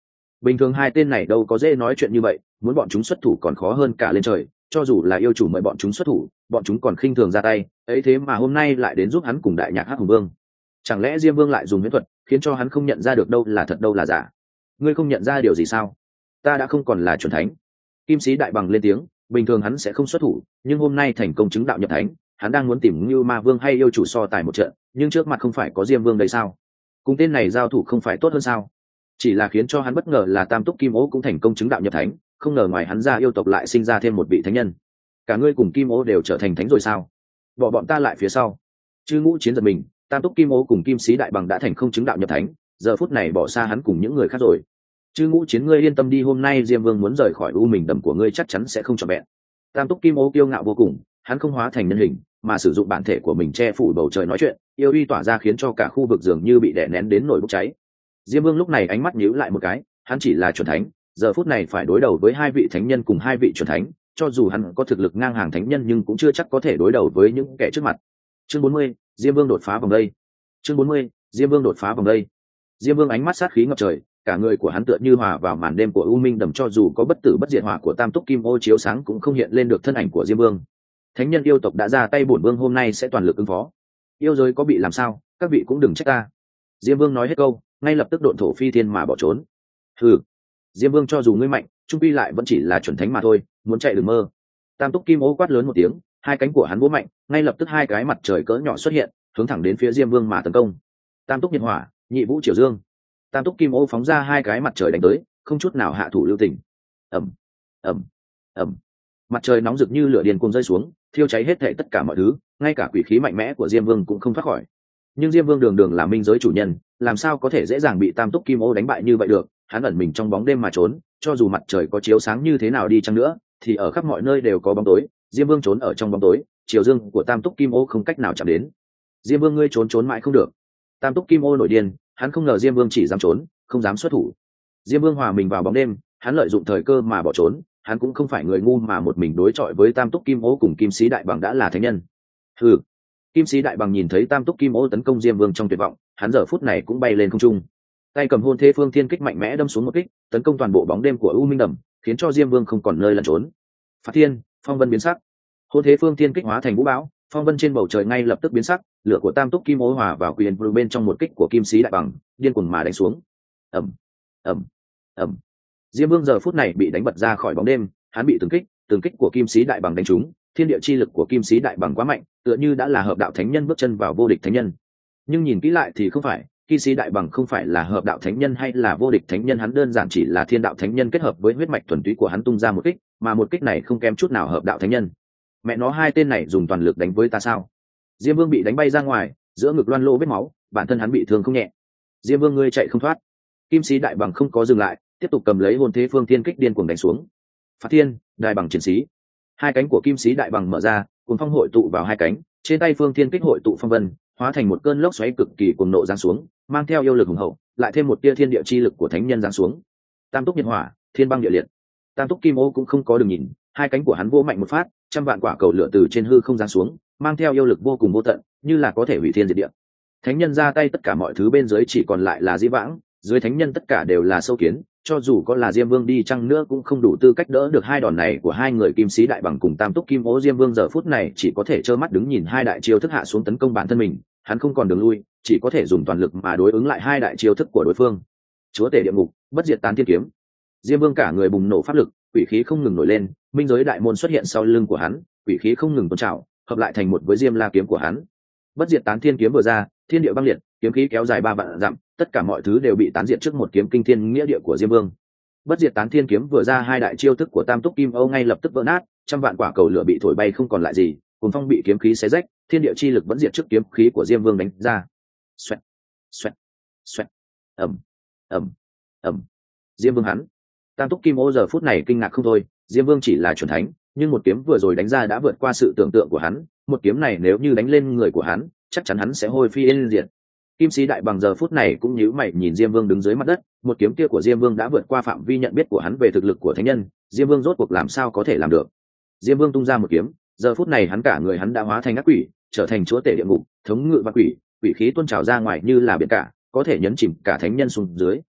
bình thường hai tên này đâu có dễ nói chuyện như vậy, muốn bọn chúng xuất thủ còn khó hơn cả lên trời. Cho dù là yêu chủ mời bọn chúng xuất thủ, bọn chúng còn khinh thường ra tay ấy, thế mà hôm nay lại đến giúp hắn cùng đại nhạc hắc hùng vương. Chẳng lẽ Diêm Vương lại dùng huyễn thuật khiến cho hắn không nhận ra được đâu là thật đâu là giả? Ngươi không nhận ra điều gì sao? Ta đã không còn là chuẩn thánh. Kim sĩ đại bằng lên tiếng, bình thường hắn sẽ không xuất thủ, nhưng hôm nay thành công chứng đạo nhập thánh, hắn đang muốn tìm Ngưu Ma Vương hay yêu chủ so tài một trận, nhưng trước mặt không phải có Diêm Vương đây sao? Cùng tên này giao thủ không phải tốt hơn sao? Chỉ là khiến cho hắn bất ngờ là Tam Túc Kim Ô cũng thành công chứng đạo nhập thánh, không ngờ ngoài hắn ra yêu tộc lại sinh ra thêm một vị thánh nhân. Cả ngươi cùng Kim Ô đều trở thành thánh rồi sao? Bỏ bọn ta lại phía sau. Chư Ngũ Chiến giật mình, Tam Túc Kim Ô cùng Kim Sĩ Đại Bằng đã thành không chứng đạo nhập thánh, giờ phút này bỏ xa hắn cùng những người khác rồi. Chư Ngũ Chiến, ngươi yên tâm đi, hôm nay Diêm Vương muốn rời khỏi U Minh Đầm của ngươi chắc chắn sẽ không trọn vẹn. Tam Túc Kim Ô kiêu ngạo vô cùng, hắn không hóa thành nhân hình, mà sử dụng bản thể của mình che phủ bầu trời nói chuyện, yêu uy tỏa ra khiến cho cả khu vực dường như bị đè nén đến nổi bốc cháy. Diêm Vương lúc này ánh mắt nhíu lại một cái, hắn chỉ là chuẩn thánh, giờ phút này phải đối đầu với hai vị thánh nhân cùng hai vị chuẩn thánh, cho dù hắn có thực lực ngang hàng thánh nhân nhưng cũng chưa chắc có thể đối đầu với những kẻ trước mặt. Chương 40, Diêm Vương đột phá vòng đây. Chương 40, Diêm Vương đột phá vòng đây. Diêm Vương ánh mắt sát khí ngập trời, cả người của hắn tựa như hòa vào màn đêm của U Minh Đầm, cho dù có bất tử bất diệt hỏa của Tam Túc Kim Ô chiếu sáng cũng không hiện lên được thân ảnh của Diêm Vương. Thánh nhân yêu tộc đã ra tay, bổn vương hôm nay sẽ toàn lực ứng phó. Yêu giới có bị làm sao, các vị cũng đừng trách ta. Diêm Vương nói hết câu, ngay lập tức độn thổ phi thiên mà bỏ trốn. Hừ, Diêm Vương cho dù ngươi mạnh, trung quy lại vẫn chỉ là chuẩn thánh mà thôi, muốn chạy đừng mơ. Tam Túc Kim Ô quát lớn một tiếng, hai cánh của hắn vỗ mạnh, ngay lập tức hai cái mặt trời cỡ nhỏ xuất hiện, hướng thẳng đến phía Diêm Vương mà tấn công. Tam Túc Nhiệt Hỏa, Nhị Vũ Triều Dương. Tam Túc Kim Ô phóng ra hai cái mặt trời đánh tới, không chút nào hạ thủ lưu tình. Ầm, ầm, ầm. Mặt trời nóng rực như lửa điên cuồng rơi xuống, thiêu cháy hết thảy tất cả mọi thứ, ngay cả quỷ khí mạnh mẽ của Diêm Vương cũng không thoát khỏi. Nhưng Diêm Vương đường đường là minh giới chủ nhân, làm sao có thể dễ dàng bị Tam Túc Kim Ô đánh bại như vậy được? Hắn ẩn mình trong bóng đêm mà trốn, cho dù mặt trời có chiếu sáng như thế nào đi chăng nữa, thì ở khắp mọi nơi đều có bóng tối. Diêm Vương trốn ở trong bóng tối, chiều dương của Tam Túc Kim Ô không cách nào chạm đến. Diêm Vương ngươi trốn mãi không được. Tam Túc Kim Ô nổi điên, hắn không ngờ Diêm Vương chỉ dám trốn, không dám xuất thủ. Diêm Vương hòa mình vào bóng đêm, hắn lợi dụng thời cơ mà bỏ trốn. Hắn cũng không phải người ngu mà một mình đối chọi với Tam Túc Kim Ô cùng Kim Sĩ Đại Bằng đã là thánh nhân. Hừ. Kim Sĩ Đại Bằng nhìn thấy Tam Túc Kim Ô tấn công Diêm Vương trong tuyệt vọng, hắn giờ phút này cũng bay lên không trung, tay cầm Hôn Thế Phương Thiên Kích mạnh mẽ đâm xuống một kích, tấn công toàn bộ bóng đêm của U Minh Đầm, khiến cho Diêm Vương không còn nơi lẩn trốn. Phạt Thiên, phong vân biến sắc. Hôn Thế Phương Thiên Kích hóa thành vũ bão, phong vân trên bầu trời ngay lập tức biến sắc, lửa của Tam Túc Kim Ô hòa vào quyền blue bên trong một kích của Kim Sĩ Đại Bằng, điên cuồng mà đánh xuống. Ầm, ầm, ầm. Diêm Vương giờ phút này bị đánh bật ra khỏi bóng đêm, hắn bị từng kích của Kim Sĩ Đại Bằng đánh trúng, thiên địa chi lực của Kim Sĩ Đại Bằng quá mạnh, tựa như đã là hợp đạo thánh nhân bước chân vào vô địch thánh nhân. Nhưng nhìn kỹ lại thì không phải, Kim Sĩ Đại Bằng không phải là hợp đạo thánh nhân hay là vô địch thánh nhân, hắn đơn giản chỉ là thiên đạo thánh nhân kết hợp với huyết mạch thuần túy của hắn tung ra một kích, mà một kích này không kém chút nào hợp đạo thánh nhân. Mẹ nó, hai tên này dùng toàn lực đánh với ta sao? Diêm Vương bị đánh bay ra ngoài, giữa ngực loan lỗ vết máu, bản thân hắn bị thương không nhẹ. Diêm Vương ngươi chạy không thoát. Kim Sĩ Đại Bằng không có dừng lại, tiếp tục cầm lấy Hôn Thế Phương Thiên Kích điên cuồng đánh xuống. Phạt Thiên, Đại Bằng chiến sĩ. Hai cánh của Kim Sĩ Đại Bằng mở ra, cùng phong hội tụ vào hai cánh, trên tay Phương Thiên Kích hội tụ phong vân, hóa thành một cơn lốc xoáy cực kỳ cuồng nộ giáng xuống, mang theo yêu lực hùng hậu, lại thêm một tia thiên địa chi lực của thánh nhân giáng xuống. Tam Túc Nhiệt Hỏa, Thiên Băng Địa Liệt. Tam Túc Kim Ô cũng không có đường nhìn, hai cánh của hắn vô mạnh một phát, trăm vạn quả cầu lửa từ trên hư không giáng xuống, mang theo yêu lực vô cùng vô tận, như là có thể hủy thiên diệt địa. Thánh nhân ra tay, tất cả mọi thứ bên dưới chỉ còn lại là dĩ vãng, dưới thánh nhân tất cả đều là sâu kiến, cho dù có là Diêm Vương đi chăng nữa cũng không đủ tư cách đỡ được hai đòn này của hai người Kim Sĩ Đại Bằng cùng Tam Túc Kim Ô. Diêm Vương giờ phút này chỉ có thể trơ mắt đứng nhìn hai đại chiêu thức hạ xuống tấn công bản thân mình, hắn không còn đường lui, chỉ có thể dùng toàn lực mà đối ứng lại hai đại chiêu thức của đối phương. Chúa tể địa ngục, bất diệt tán thiên kiếm. Diêm Vương cả người bùng nổ pháp lực, quỷ khí không ngừng nổi lên, minh giới đại môn xuất hiện sau lưng của hắn, quỷ khí không ngừng tôn trào, hợp lại thành một với Diêm La kiếm của hắn. Bất diệt tán thiên kiếm vừa ra, thiên địa băng liệt, kiếm khí kéo dài 3 vạn dặm, tất cả mọi thứ đều bị tán diệt trước một kiếm kinh thiên nghĩa địa của Diêm Vương. Bất diệt tán thiên kiếm vừa ra, hai đại chiêu thức của Tam Túc Kim Ô ngay lập tức vỡ nát, trăm vạn quả cầu lửa bị thổi bay không còn lại gì, cùng phong bị kiếm khí xé rách, thiên địa chi lực vẫn diệt trước kiếm khí của Diêm Vương đánh ra. Xoẹt, xoẹt, xoẹt. Ầm, ầm, ầm. Diêm Vương hắn, Tam Túc Kim Ô giờ phút này kinh ngạc không thôi, Diêm Vương chỉ là chuẩn thánh, nhưng một kiếm vừa rồi đánh ra đã vượt qua sự tưởng tượng của hắn, một kiếm này nếu như đánh lên người của hắn, chắc chắn hắn sẽ hôi phi yên diệt. Kim Sĩ Đại Bằng giờ phút này cũng nhíu mày nhìn Diêm Vương đứng dưới mặt đất, một kiếm kia của Diêm Vương đã vượt qua phạm vi nhận biết của hắn về thực lực của thánh nhân, Diêm Vương rốt cuộc làm sao có thể làm được. Diêm Vương tung ra một kiếm, giờ phút này hắn cả người hắn đã hóa thành ác quỷ, trở thành chúa tể địa ngục, thống ngự vạn quỷ, quỷ khí tuôn trào ra ngoài như là biển cả, có thể nhấn chìm cả thánh nhân xuống dưới.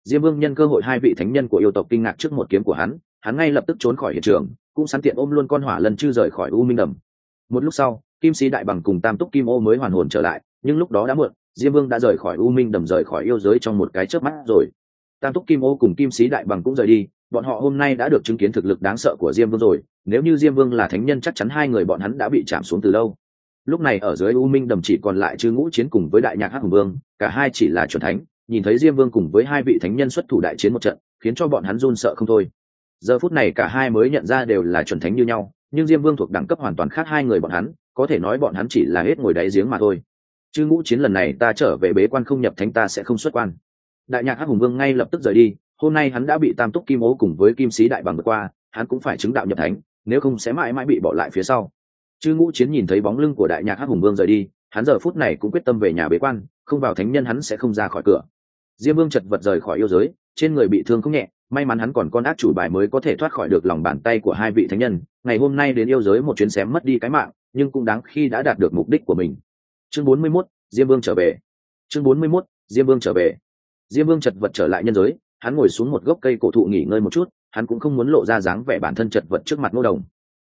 Diêm Vương nhân cơ hội hai vị thánh nhân của yêu tộc kinh ngạc trước một kiếm của hắn ngay lập tức trốn khỏi hiện trường, cũng sẵn tiện ôm luôn con hỏa lân chư rời khỏi U Minh Đầm. Một lúc sau, Kim Sĩ Đại Bằng cùng Tam Túc Kim Ô mới hoàn hồn trở lại, nhưng lúc đó đã muộn, Diêm Vương đã rời khỏi U Minh Đầm, rời khỏi yêu giới trong một cái chớp mắt rồi. Tam Túc Kim Ô cùng Kim Sĩ Đại Bằng cũng rời đi, bọn họ hôm nay đã được chứng kiến thực lực đáng sợ của Diêm Vương rồi, nếu như Diêm Vương là thánh nhân chắc chắn hai người bọn hắn đã bị chạm xuống từ lâu. Lúc này ở dưới U Minh Đầm chỉ còn lại Trư Ngũ Chiến cùng với Đại Nhạc Hắc Hùng Vương, cả hai chỉ là chuẩn thánh, nhìn thấy Diêm Vương cùng với hai vị thánh nhân xuất thủ đại chiến một trận, khiến cho bọn hắn run sợ không thôi. Giờ phút này cả hai mới nhận ra đều là chuẩn thánh như nhau, nhưng Diêm Vương thuộc đẳng cấp hoàn toàn khác hai người bọn hắn, có thể nói bọn hắn chỉ là hết ngồi đáy giếng mà thôi. Trư Ngũ Chiến lần này ta trở về bế quan không nhập thánh, ta sẽ không xuất quan. Đại Nhạc Hắc Hùng Vương ngay lập tức rời đi, hôm nay hắn đã bị Tam Túc Kim Ô cùng với Kim Sĩ Đại Bằng vượt qua, hắn cũng phải chứng đạo nhập thánh, nếu không sẽ mãi mãi bị bỏ lại phía sau. Trư Ngũ Chiến nhìn thấy bóng lưng của Đại Nhạc Hắc Hùng Vương rời đi, hắn giờ phút này cũng quyết tâm về nhà bế quan, không vào thánh nhân hắn sẽ không ra khỏi cửa. Diêm Vương chật vật rời khỏi yêu giới, trên người bị thương không nhẹ, may mắn hắn còn con ác chủ bài mới có thể thoát khỏi được lòng bàn tay của hai vị thánh nhân, ngày hôm nay đến yêu giới một chuyến xém mất đi cái mạng, nhưng cũng đáng khi đã đạt được mục đích của mình. Chương 41, Diêm Vương trở về. Chương 41, Diêm Vương trở về. Diêm Vương chật vật trở lại nhân giới, hắn ngồi xuống một gốc cây cổ thụ nghỉ ngơi một chút, hắn cũng không muốn lộ ra dáng vẻ bản thân chật vật trước mặt Ngô Đồng.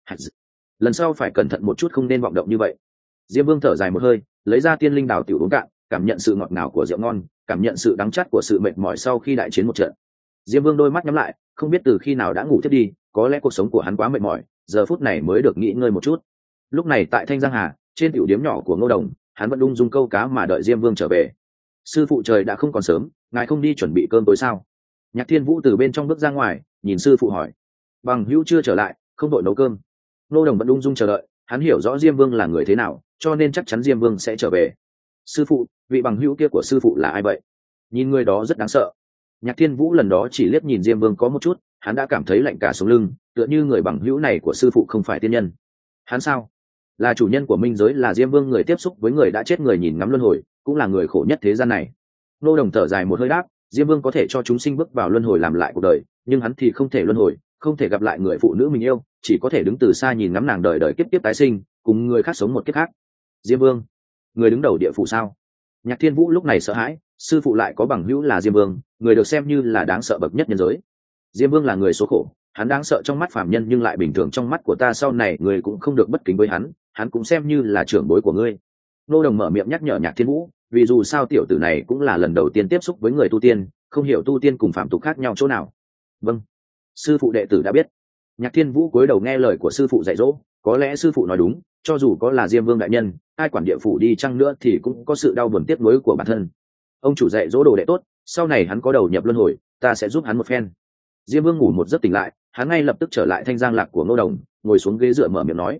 Lần sau phải cẩn thận một chút, không nên vọng động như vậy. Diêm Vương thở dài một hơi, lấy ra tiên linh đào tiểu uống cạn, cảm nhận sự ngọt ngào của rượu ngon, cảm nhận sự đắng chát của sự mệt mỏi sau khi đại chiến một trận. Diêm Vương đôi mắt nhắm lại, không biết từ khi nào đã ngủ thiết đi, có lẽ cuộc sống của hắn quá mệt mỏi, giờ phút này mới được nghỉ ngơi một chút. Lúc này tại Thanh Giang Hà, trên tiểu điếm nhỏ của Ngô Đồng, hắn vẫn ung dung câu cá mà đợi Diêm Vương trở về. Sư phụ, trời đã không còn sớm, ngài không đi chuẩn bị cơm tối sao? Nhạc Thiên Vũ từ bên trong bước ra ngoài, nhìn sư phụ hỏi. Bằng hữu chưa trở lại, không đội nấu cơm. Ngô Đồng vẫn ung dung chờ đợi, hắn hiểu rõ Diêm Vương là người thế nào, cho nên chắc chắn Diêm Vương sẽ trở về. Sư phụ, vị bằng hữu kia của sư phụ là ai vậy? Nhìn người đó rất đáng sợ. Nhạc Thiên Vũ lần đó chỉ liếc nhìn Diêm Vương có một chút, hắn đã cảm thấy lạnh cả sống lưng, tựa như người bằng hữu này của sư phụ không phải tiên nhân. Hắn sao? Là chủ nhân của minh giới, là Diêm Vương, người tiếp xúc với người đã chết, người nhìn ngắm luân hồi, cũng là người khổ nhất thế gian này. Ngô Đồng thở dài một hơi đáp, Diêm Vương có thể cho chúng sinh bước vào luân hồi làm lại cuộc đời, nhưng hắn thì không thể luân hồi, không thể gặp lại người phụ nữ mình yêu, chỉ có thể đứng từ xa nhìn ngắm nàng đời đời kiếp kiếp tái sinh, cùng người khác sống một kiếp khác. Diêm Vương, người đứng đầu địa phủ sao? Nhạc Thiên Vũ lúc này sợ hãi, sư phụ lại có bằng hữu là Diêm Vương, người được xem như là đáng sợ bậc nhất nhân giới. Diêm Vương là người số khổ, hắn đáng sợ trong mắt phàm nhân nhưng lại bình thường trong mắt của ta, sau này người cũng không được bất kính với hắn cũng xem như là trưởng bối của ngươi. Ngô Đồng mở miệng nhắc nhở Nhạc Thiên Vũ, vì dù sao tiểu tử này cũng là lần đầu tiên tiếp xúc với người tu tiên, không hiểu tu tiên cùng phạm tục khác nhau chỗ nào. Vâng, sư phụ, đệ tử đã biết. Nhạc Thiên Vũ cúi đầu nghe lời của sư phụ dạy dỗ, có lẽ sư phụ nói đúng, cho dù có là Diêm Vương đại nhân, ai quản địa phủ đi chăng nữa thì cũng có sự đau buồn tiếc nuối của bản thân. Ông chủ dạy dỗ đồ đệ tốt, sau này hắn có đầu nhập luân hồi, ta sẽ giúp hắn một phen. Diêm Vương ngủ một giấc tỉnh lại, hắn ngay lập tức trở lại Thanh Giang Lạc của Ngô Đồng, ngồi xuống ghế dựa mở miệng nói.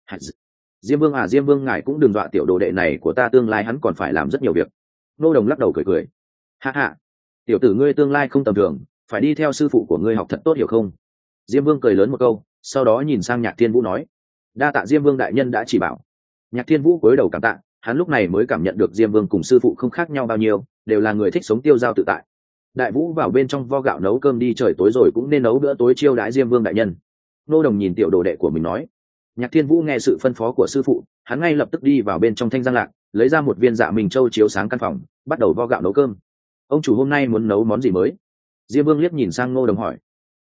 Diêm Vương à, Diêm Vương ngài cũng đừng dọa tiểu đồ đệ này của ta, tương lai hắn còn phải làm rất nhiều việc. Ngô Đồng lắc đầu cười cười. Ha ha, tiểu tử ngươi tương lai không tầm thường, phải đi theo sư phụ của ngươi học thật tốt, hiểu không? Diêm Vương cười lớn một câu, sau đó nhìn sang Nhạc Thiên Vũ nói. Đa tạ Diêm Vương đại nhân đã chỉ bảo. Nhạc Thiên Vũ cúi đầu cảm tạ, hắn lúc này mới cảm nhận được Diêm Vương cùng sư phụ không khác nhau bao nhiêu, đều là người thích sống tiêu dao tự tại. Đại Vũ vào bên trong vo gạo nấu cơm đi, trời tối rồi cũng nên nấu bữa tối chiêu đãi Diêm Vương đại nhân. Ngô Đồng nhìn tiểu đồ đệ của mình nói. Nhạc Thiên Vũ nghe sự phân phó của sư phụ, hắn ngay lập tức đi vào bên trong Thanh Giang Lạc, lấy ra một viên Dạ Minh Châu chiếu sáng căn phòng, bắt đầu vo gạo nấu cơm. Ông chủ hôm nay muốn nấu món gì mới? Diêm Vương liếc nhìn sang Ngô Đồng hỏi.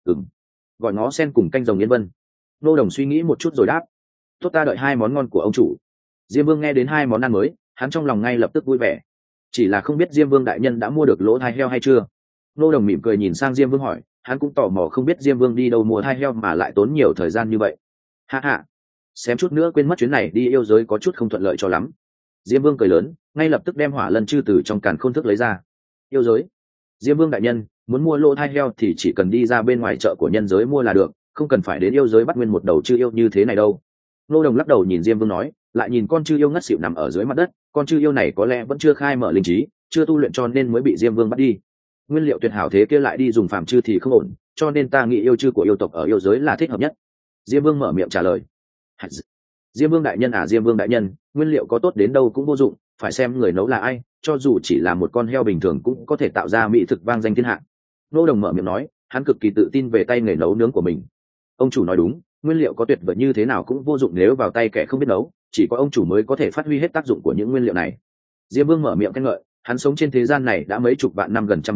Gọi ngó sen cùng canh rồng yên vân. Ngô Đồng suy nghĩ một chút rồi đáp. Tốt, ta đợi hai món ngon của ông chủ. Diêm Vương nghe đến hai món ăn mới, hắn trong lòng ngay lập tức vui vẻ. Chỉ là không biết Diêm Vương đại nhân đã mua được lỗ thai heo hay chưa. Ngô Đồng mỉm cười nhìn sang Diêm Vương hỏi, hắn cũng tò mò không biết Diêm Vương đi đâu mua thai heo mà lại tốn nhiều thời gian như vậy. Ha ha, xém chút nữa quên mất, chuyến này đi yêu giới có chút không thuận lợi cho lắm. Diêm Vương cười lớn, ngay lập tức đem hỏa lân chư từ trong càn khôn thức lấy ra. Yêu giới? Diêm Vương đại nhân, muốn mua lỗ thai heo thì chỉ cần đi ra bên ngoài chợ của nhân giới mua là được, không cần phải đến yêu giới bắt nguyên một đầu chư yêu như thế này đâu. Ngô Đồng lắc đầu nhìn Diêm Vương nói, lại nhìn con chư yêu ngất xỉu nằm ở dưới mặt đất, con chư yêu này có lẽ vẫn chưa khai mở linh trí, chưa tu luyện cho nên mới bị Diêm Vương bắt đi. Nguyên liệu tuyệt hảo thế kia lại đi dùng phàm chư thì không ổn, cho nên ta nghĩ yêu chư của yêu tộc ở yêu giới là thích hợp nhất. Diêm Vương mở miệng trả lời. Diêm Vương đại nhân à, Diêm Vương đại nhân, nguyên liệu có tốt đến đâu cũng vô dụng, phải xem người nấu là ai, cho dù chỉ là một con heo bình thường cũng có thể tạo ra mỹ thực vang danh thiên hạ. Ngô Đồng mở miệng nói, hắn cực kỳ tự tin về tay nghề nấu nướng của mình. Ông chủ nói đúng, nguyên liệu có tuyệt vời như thế nào cũng vô dụng nếu vào tay kẻ không biết nấu, chỉ có ông chủ mới có thể phát huy hết tác dụng của những nguyên liệu này. Diêm Vương mở miệng khen ngợi, hắn sống trên thế gian này đã mấy chục vạn năm, gần trăm vạn năm,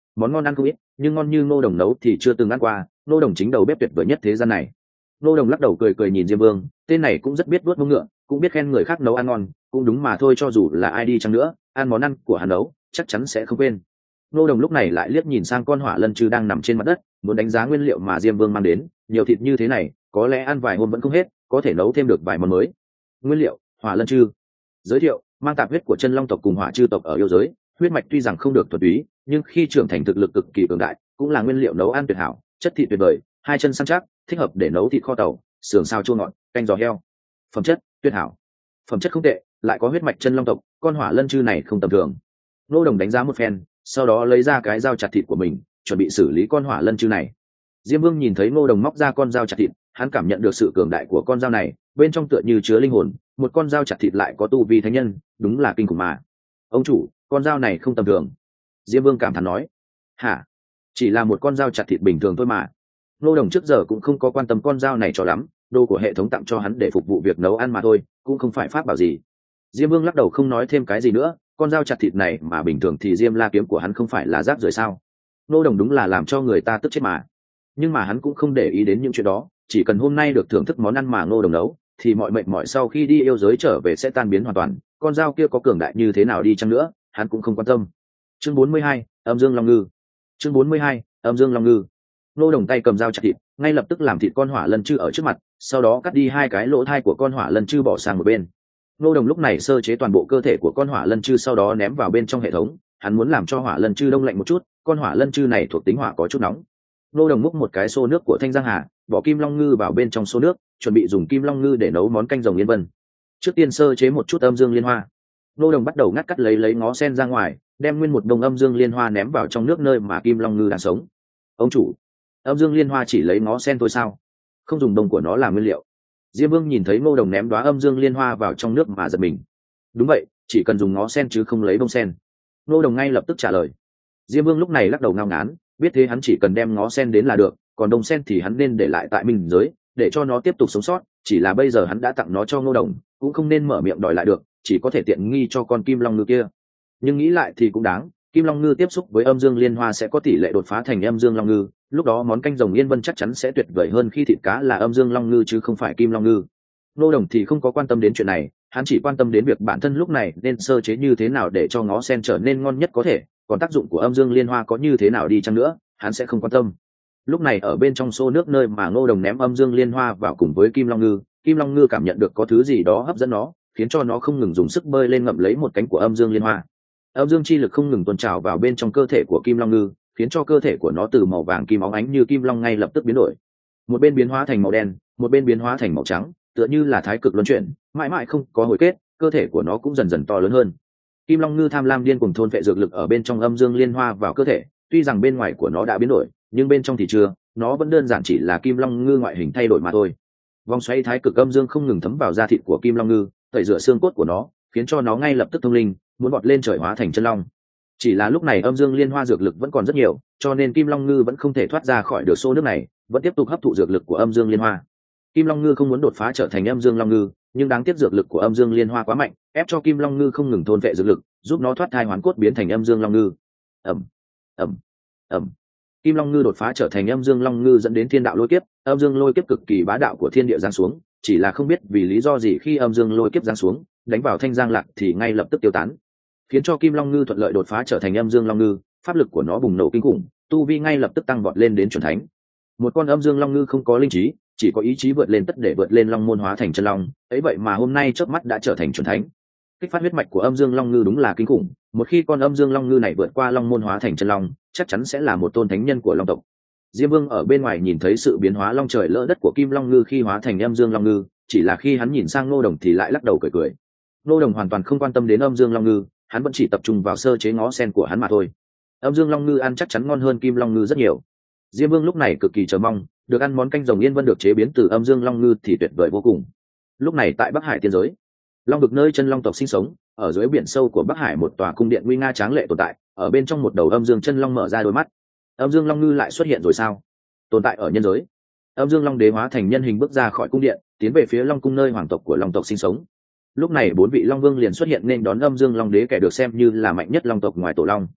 món ngon ăn không ít, nhưng ngon như Ngô Đồng nấu thì chưa từng ăn qua. Ngô Đồng chính đầu bếp tuyệt vời nhất thế gian này. Ngô Đồng lắc đầu cười cười nhìn Diêm Vương, tên này cũng rất biết vuốt mông ngựa, cũng biết khen người khác nấu ăn ngon, cũng đúng mà thôi, cho dù là ai đi chăng nữa, ăn món ăn của hắn nấu chắc chắn sẽ không quên. Ngô Đồng lúc này lại liếc nhìn sang con hỏa lân chư đang nằm trên mặt đất, muốn đánh giá nguyên liệu mà Diêm Vương mang đến. Nhiều thịt như thế này, có lẽ ăn vài hôm vẫn không hết, có thể nấu thêm được vài món mới. Nguyên liệu: hỏa lân chư. Giới thiệu: mang tạp huyết của chân long tộc cùng hỏa chư tộc ở yêu giới, huyết mạch tuy rằng không được thuần túy, nhưng khi trưởng thành thực lực cực kỳ cường đại, cũng là nguyên liệu nấu ăn tuyệt hảo. Chất thịt tuyệt vời, hai chân săn chắc, thích hợp để nấu thịt kho tàu, sườn xào chua ngọt, canh giò heo. Phẩm chất: tuyệt hảo. Phẩm chất không tệ, lại có huyết mạch chân long tộc, con hỏa lân chư này không tầm thường. Ngô Đồng đánh giá một phen, sau đó lấy ra cái dao chặt thịt của mình, chuẩn bị xử lý con hỏa lân chư này. Diêm Vương nhìn thấy Ngô Đồng móc ra con dao chặt thịt, hắn cảm nhận được sự cường đại của con dao này, bên trong tựa như chứa linh hồn. Một con dao chặt thịt lại có tu vi thánh nhân, đúng là kinh khủng mà. Ông chủ, con dao này không tầm thường. Diêm Vương cảm thán nói. Hả? Chỉ là một con dao chặt thịt bình thường thôi mà. Ngô Đồng trước giờ cũng không có quan tâm con dao này cho lắm, đồ của hệ thống tặng cho hắn để phục vụ việc nấu ăn mà thôi, cũng không phải pháp bảo gì. Diêm Vương lắc đầu không nói thêm cái gì nữa. Con dao chặt thịt này mà bình thường thì Diêm La kiếm của hắn không phải là rác rưởi sao? Ngô Đồng đúng là làm cho người ta tức chết mà. Nhưng mà hắn cũng không để ý đến những chuyện đó, chỉ cần hôm nay được thưởng thức món ăn mà Ngô Đồng nấu, thì mọi mệt mỏi sau khi đi yêu giới trở về sẽ tan biến hoàn toàn. Con dao kia có cường đại như thế nào đi chăng nữa, hắn cũng không quan tâm. Chương 42, âm dương long ngư. Chương 42, âm dương long ngư. Ngô Đồng tay cầm dao chặt thịt, ngay lập tức làm thịt con hỏa lân chư ở trước mặt, sau đó cắt đi hai cái lỗ thai của con hỏa lân chư bỏ sang một bên. Ngô Đồng lúc này sơ chế toàn bộ cơ thể của con hỏa lân chư, sau đó ném vào bên trong hệ thống. Hắn muốn làm cho hỏa lân chư đông lạnh một chút, con hỏa lân chư này thuộc tính hỏa có chút nóng. Ngô Đồng múc một cái xô nước của Thanh Giang Hà, bỏ kim long ngư vào bên trong xô nước, chuẩn bị dùng kim long ngư để nấu món canh rồng yên vân. Trước tiên sơ chế một chút âm dương liên hoa. Ngô Đồng bắt đầu ngắt cắt lấy ngó sen ra ngoài, đem nguyên một đồng âm dương liên hoa ném vào trong nước nơi mà kim long ngư đang sống. Ông chủ, âm dương liên hoa chỉ lấy ngó sen thôi sao? Không dùng đồng của nó làm nguyên liệu? Diêm Vương nhìn thấy Ngô Đồng ném đóa âm dương liên hoa vào trong nước mà giật mình. Đúng vậy, chỉ cần dùng ngó sen chứ không lấy bông sen. Ngô Đồng ngay lập tức trả lời. Diêm Vương lúc này lắc đầu ngao ngán, biết thế hắn chỉ cần đem ngó sen đến là được, còn đồng sen thì hắn nên để lại tại minh giới, để cho nó tiếp tục sống sót. Chỉ là bây giờ hắn đã tặng nó cho Ngô Đồng, cũng không nên mở miệng đòi lại được, chỉ có thể tiện nghi cho con kim long ngư kia. Nhưng nghĩ lại thì cũng đáng, kim long ngư tiếp xúc với âm dương liên hoa sẽ có tỷ lệ đột phá thành âm dương long ngư, lúc đó món canh rồng yên vân chắc chắn sẽ tuyệt vời hơn khi thịt cá là âm dương long ngư chứ không phải kim long ngư. Ngô Đồng thì không có quan tâm đến chuyện này, hắn chỉ quan tâm đến việc bản thân lúc này nên sơ chế như thế nào để cho ngó sen trở nên ngon nhất có thể, còn tác dụng của âm dương liên hoa có như thế nào đi chăng nữa, hắn sẽ không quan tâm. Lúc này ở bên trong xô nước nơi mà Ngô Đồng ném âm dương liên hoa vào cùng với kim long ngư cảm nhận được có thứ gì đó hấp dẫn nó, khiến cho nó không ngừng dùng sức bơi lên ngậm lấy một cánh của âm dương liên hoa. Âm dương chi lực không ngừng tuôn trào vào bên trong cơ thể của kim long ngư, khiến cho cơ thể của nó từ màu vàng kim óng ánh như kim long ngay lập tức biến đổi. Một bên biến hóa thành màu đen, một bên biến hóa thành màu trắng, tựa như là thái cực luân chuyển, mãi mãi không có hồi kết. Cơ thể của nó cũng dần dần to lớn hơn. Kim long ngư tham lam điên cuồng thôn vệ dược lực ở bên trong âm dương liên hoa vào cơ thể, tuy rằng bên ngoài của nó đã biến đổi, nhưng bên trong thì chưa, nó vẫn đơn giản chỉ là kim long ngư ngoại hình thay đổi mà thôi. Vòng xoáy thái cực âm dương không ngừng thấm vào da thịt của kim long ngư, tẩy rửa xương cốt của nó, khiến cho nó ngay lập tức thông linh, muốn bọt lên trời hóa thành chân long. Chỉ là lúc này âm dương liên hoa dược lực vẫn còn rất nhiều, cho nên kim long ngư vẫn không thể thoát ra khỏi được xô nước này, vẫn tiếp tục hấp thụ dược lực của âm dương liên hoa. Kim long ngư không muốn đột phá trở thành âm dương long ngư, nhưng đáng tiếc dược lực của âm dương liên hoa quá mạnh, ép cho kim long ngư không ngừng thôn vệ dược lực, giúp nó thoát thai hoán cốt biến thành âm dương long ngư. ầm ầm ầm Kim long ngư đột phá trở thành âm dương long ngư dẫn đến thiên đạo lôi kiếp, âm dương lôi kiếp cực kỳ bá đạo của thiên địa giáng xuống, chỉ là không biết vì lý do gì khi âm dương lôi kiếp giáng xuống, đánh vào Thanh Giang Lạc thì ngay lập tức tiêu tán, khiến cho kim long ngư thuận lợi đột phá trở thành âm dương long ngư, pháp lực của nó bùng nổ kinh khủng, tu vi ngay lập tức tăng vọt lên đến chuẩn thánh. Một con âm dương long ngư không có linh trí, chỉ có ý chí vượt lên tất để vượt lên long môn hóa thành chân long, ấy vậy mà hôm nay chớp mắt đã trở thành chuẩn thánh. Kích phát huyết mạch của âm dương long ngư đúng là kinh khủng, một khi con âm dương long ngư này vượt qua long môn hóa thành chân long, chắc chắn sẽ là một tôn thánh nhân của long tộc. Diêm Vương ở bên ngoài nhìn thấy sự biến hóa long trời lỡ đất của kim long ngư khi hóa thành âm dương long ngư, chỉ là khi hắn nhìn sang Ngô Đồng thì lại lắc đầu cười cười. Ngô Đồng hoàn toàn không quan tâm đến âm dương long ngư, hắn vẫn chỉ tập trung vào sơ chế ngó sen của hắn mà thôi. Âm dương long ngư ăn chắc chắn ngon hơn kim long ngư rất nhiều. Diêm Vương lúc này cực kỳ chờ mong, được ăn món canh rồng yên vân được chế biến từ âm dương long ngư thì tuyệt vời vô cùng. Lúc này tại Bắc Hải tiên giới, long vực nơi chân long tộc sinh sống, ở dưới biển sâu của Bắc Hải một tòa cung điện nguy nga tráng lệ tồn tại, ở bên trong một đầu âm dương chân long mở ra đôi mắt. Âm dương long ngư lại xuất hiện rồi sao? Tồn tại ở nhân giới. Âm dương long đế hóa thành nhân hình bước ra khỏi cung điện, tiến về phía long cung nơi hoàng tộc của long tộc sinh sống. Lúc này 4 vị long vương liền xuất hiện nên đón âm dương long đế, kẻ được xem như là mạnh nhất long tộc ngoài tổ long.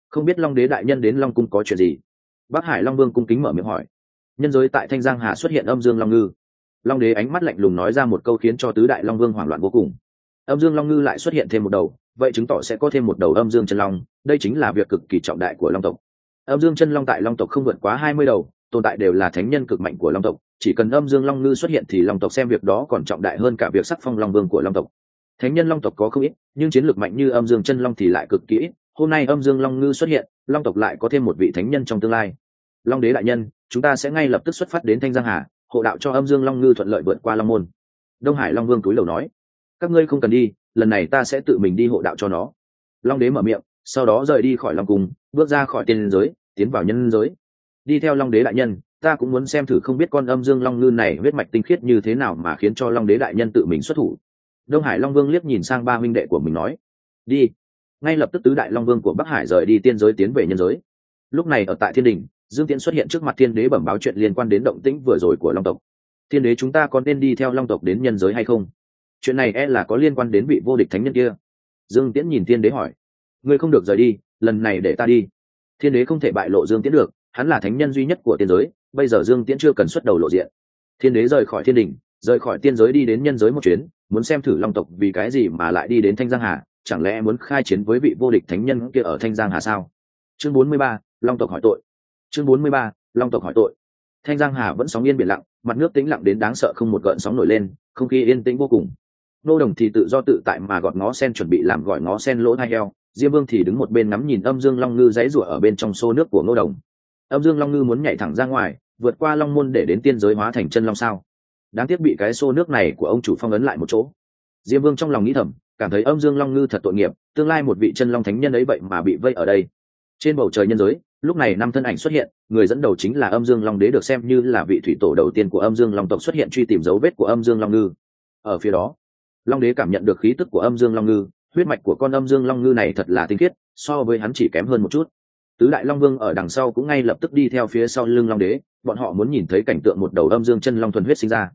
không biết long đế đại nhân đến long cung có chuyện gì? Bắc Hải Long Vương cung kính mở miệng hỏi. Nhân giới tại Thanh Giang Hà xuất hiện âm dương long ngư. Long đế ánh mắt lạnh lùng nói ra một câu khiến cho tứ đại long vương hoảng loạn vô cùng. Âm dương long ngư lại xuất hiện thêm một đầu, vậy chứng tỏ sẽ có thêm một đầu âm dương chân long, đây chính là việc cực kỳ trọng đại của long tộc. Âm dương chân long tại long tộc không vượt quá 20 đầu, tồn tại đều là thánh nhân cực mạnh của long tộc, chỉ cần âm dương long ngư xuất hiện thì long tộc xem việc đó còn trọng đại hơn cả việc sắc phong long vương của long tộc. Thánh nhân long tộc có không ít, nhưng chiến lược mạnh như âm dương chân long thì lại cực kỳ ít. Hôm nay âm dương long ngư xuất hiện, long tộc lại có thêm một vị thánh nhân trong tương lai. Long đế đại nhân, chúng ta sẽ ngay lập tức xuất phát đến Thanh Giang Hà, hộ đạo cho âm dương long ngư thuận lợi vượt qua long môn. Đông Hải Long Vương cúi đầu nói. Các ngươi không cần đi, lần này ta sẽ tự mình đi hộ đạo cho nó. Long đế mở miệng, sau đó rời đi khỏi long cung, bước ra khỏi tiên giới, tiến vào nhân giới. Đi theo long đế đại nhân, ta cũng muốn xem thử không biết con âm dương long ngư này huyết mạch tinh khiết như thế nào mà khiến cho long đế đại nhân tự mình xuất thủ. Đông Hải Long Vương liếc nhìn sang ba huynh đệ của mình nói. Đi. Ngay lập tức tứ đại long vương của Bắc Hải rời đi tiên giới tiến về nhân giới. Lúc này ở tại thiên đình, Dương Tiễn xuất hiện trước mặt thiên đế bẩm báo chuyện liên quan đến động tĩnh vừa rồi của long tộc. Thiên đế, chúng ta có nên đi theo long tộc đến nhân giới hay không? Chuyện này là có liên quan đến vị vô địch thánh nhân kia. Dương Tiễn nhìn thiên đế hỏi. Ngươi không được rời đi, lần này để ta đi. Thiên đế không thể bại lộ Dương Tiễn được, hắn là thánh nhân duy nhất của tiên giới, bây giờ Dương Tiễn chưa cần xuất đầu lộ diện. Thiên đế rời khỏi thiên đình, rời khỏi tiên giới đi đến nhân giới một chuyến, muốn xem thử long tộc vì cái gì mà lại đi đến Thanh Giang Hà, chẳng lẽ muốn khai chiến với vị vô địch thánh nhân kia ở Thanh Giang Hà sao? Chương 43, long tộc hỏi tội. Chương 43, long tộc hỏi tội. Thanh Giang Hà vẫn sóng yên biển lặng, mặt nước tĩnh lặng đến đáng sợ, không một gợn sóng nổi lên, không khí yên tĩnh vô cùng. Nô Đồng thì tự do tự tại mà gọt ngó sen chuẩn bị làm gỏi ngó sen lỗ tai heo, Diêm Vương thì đứng một bên ngắm nhìn âm dương long ngư giãy giụa ở bên trong xô nước của Nô Đồng. Âm dương long ngư muốn nhảy thẳng ra ngoài, vượt qua long môn để đến tiên giới hóa thành chân long sao? Đáng tiếc bị cái xô nước này của ông chủ phong ấn lại một chỗ. Diêm Vương trong lòng nghĩ thầm, cảm thấy âm dương long ngư thật tội nghiệp, tương lai một vị chân long thánh nhân ấy vậy mà bị vây ở đây. Trên bầu trời nhân giới, lúc này năm thân ảnh xuất hiện, người dẫn đầu chính là âm dương long đế, được xem như là vị thủy tổ đầu tiên của âm dương long tộc, xuất hiện truy tìm dấu vết của âm dương long ngư. Ở phía đó, long đế cảm nhận được khí tức của âm dương long ngư, huyết mạch của con âm dương long ngư này thật là tinh khiết, so với hắn chỉ kém hơn một chút. Tứ đại long vương ở đằng sau cũng ngay lập tức đi theo phía sau lưng long đế, bọn họ muốn nhìn thấy cảnh tượng một đầu âm dương chân long thuần huyết sinh ra.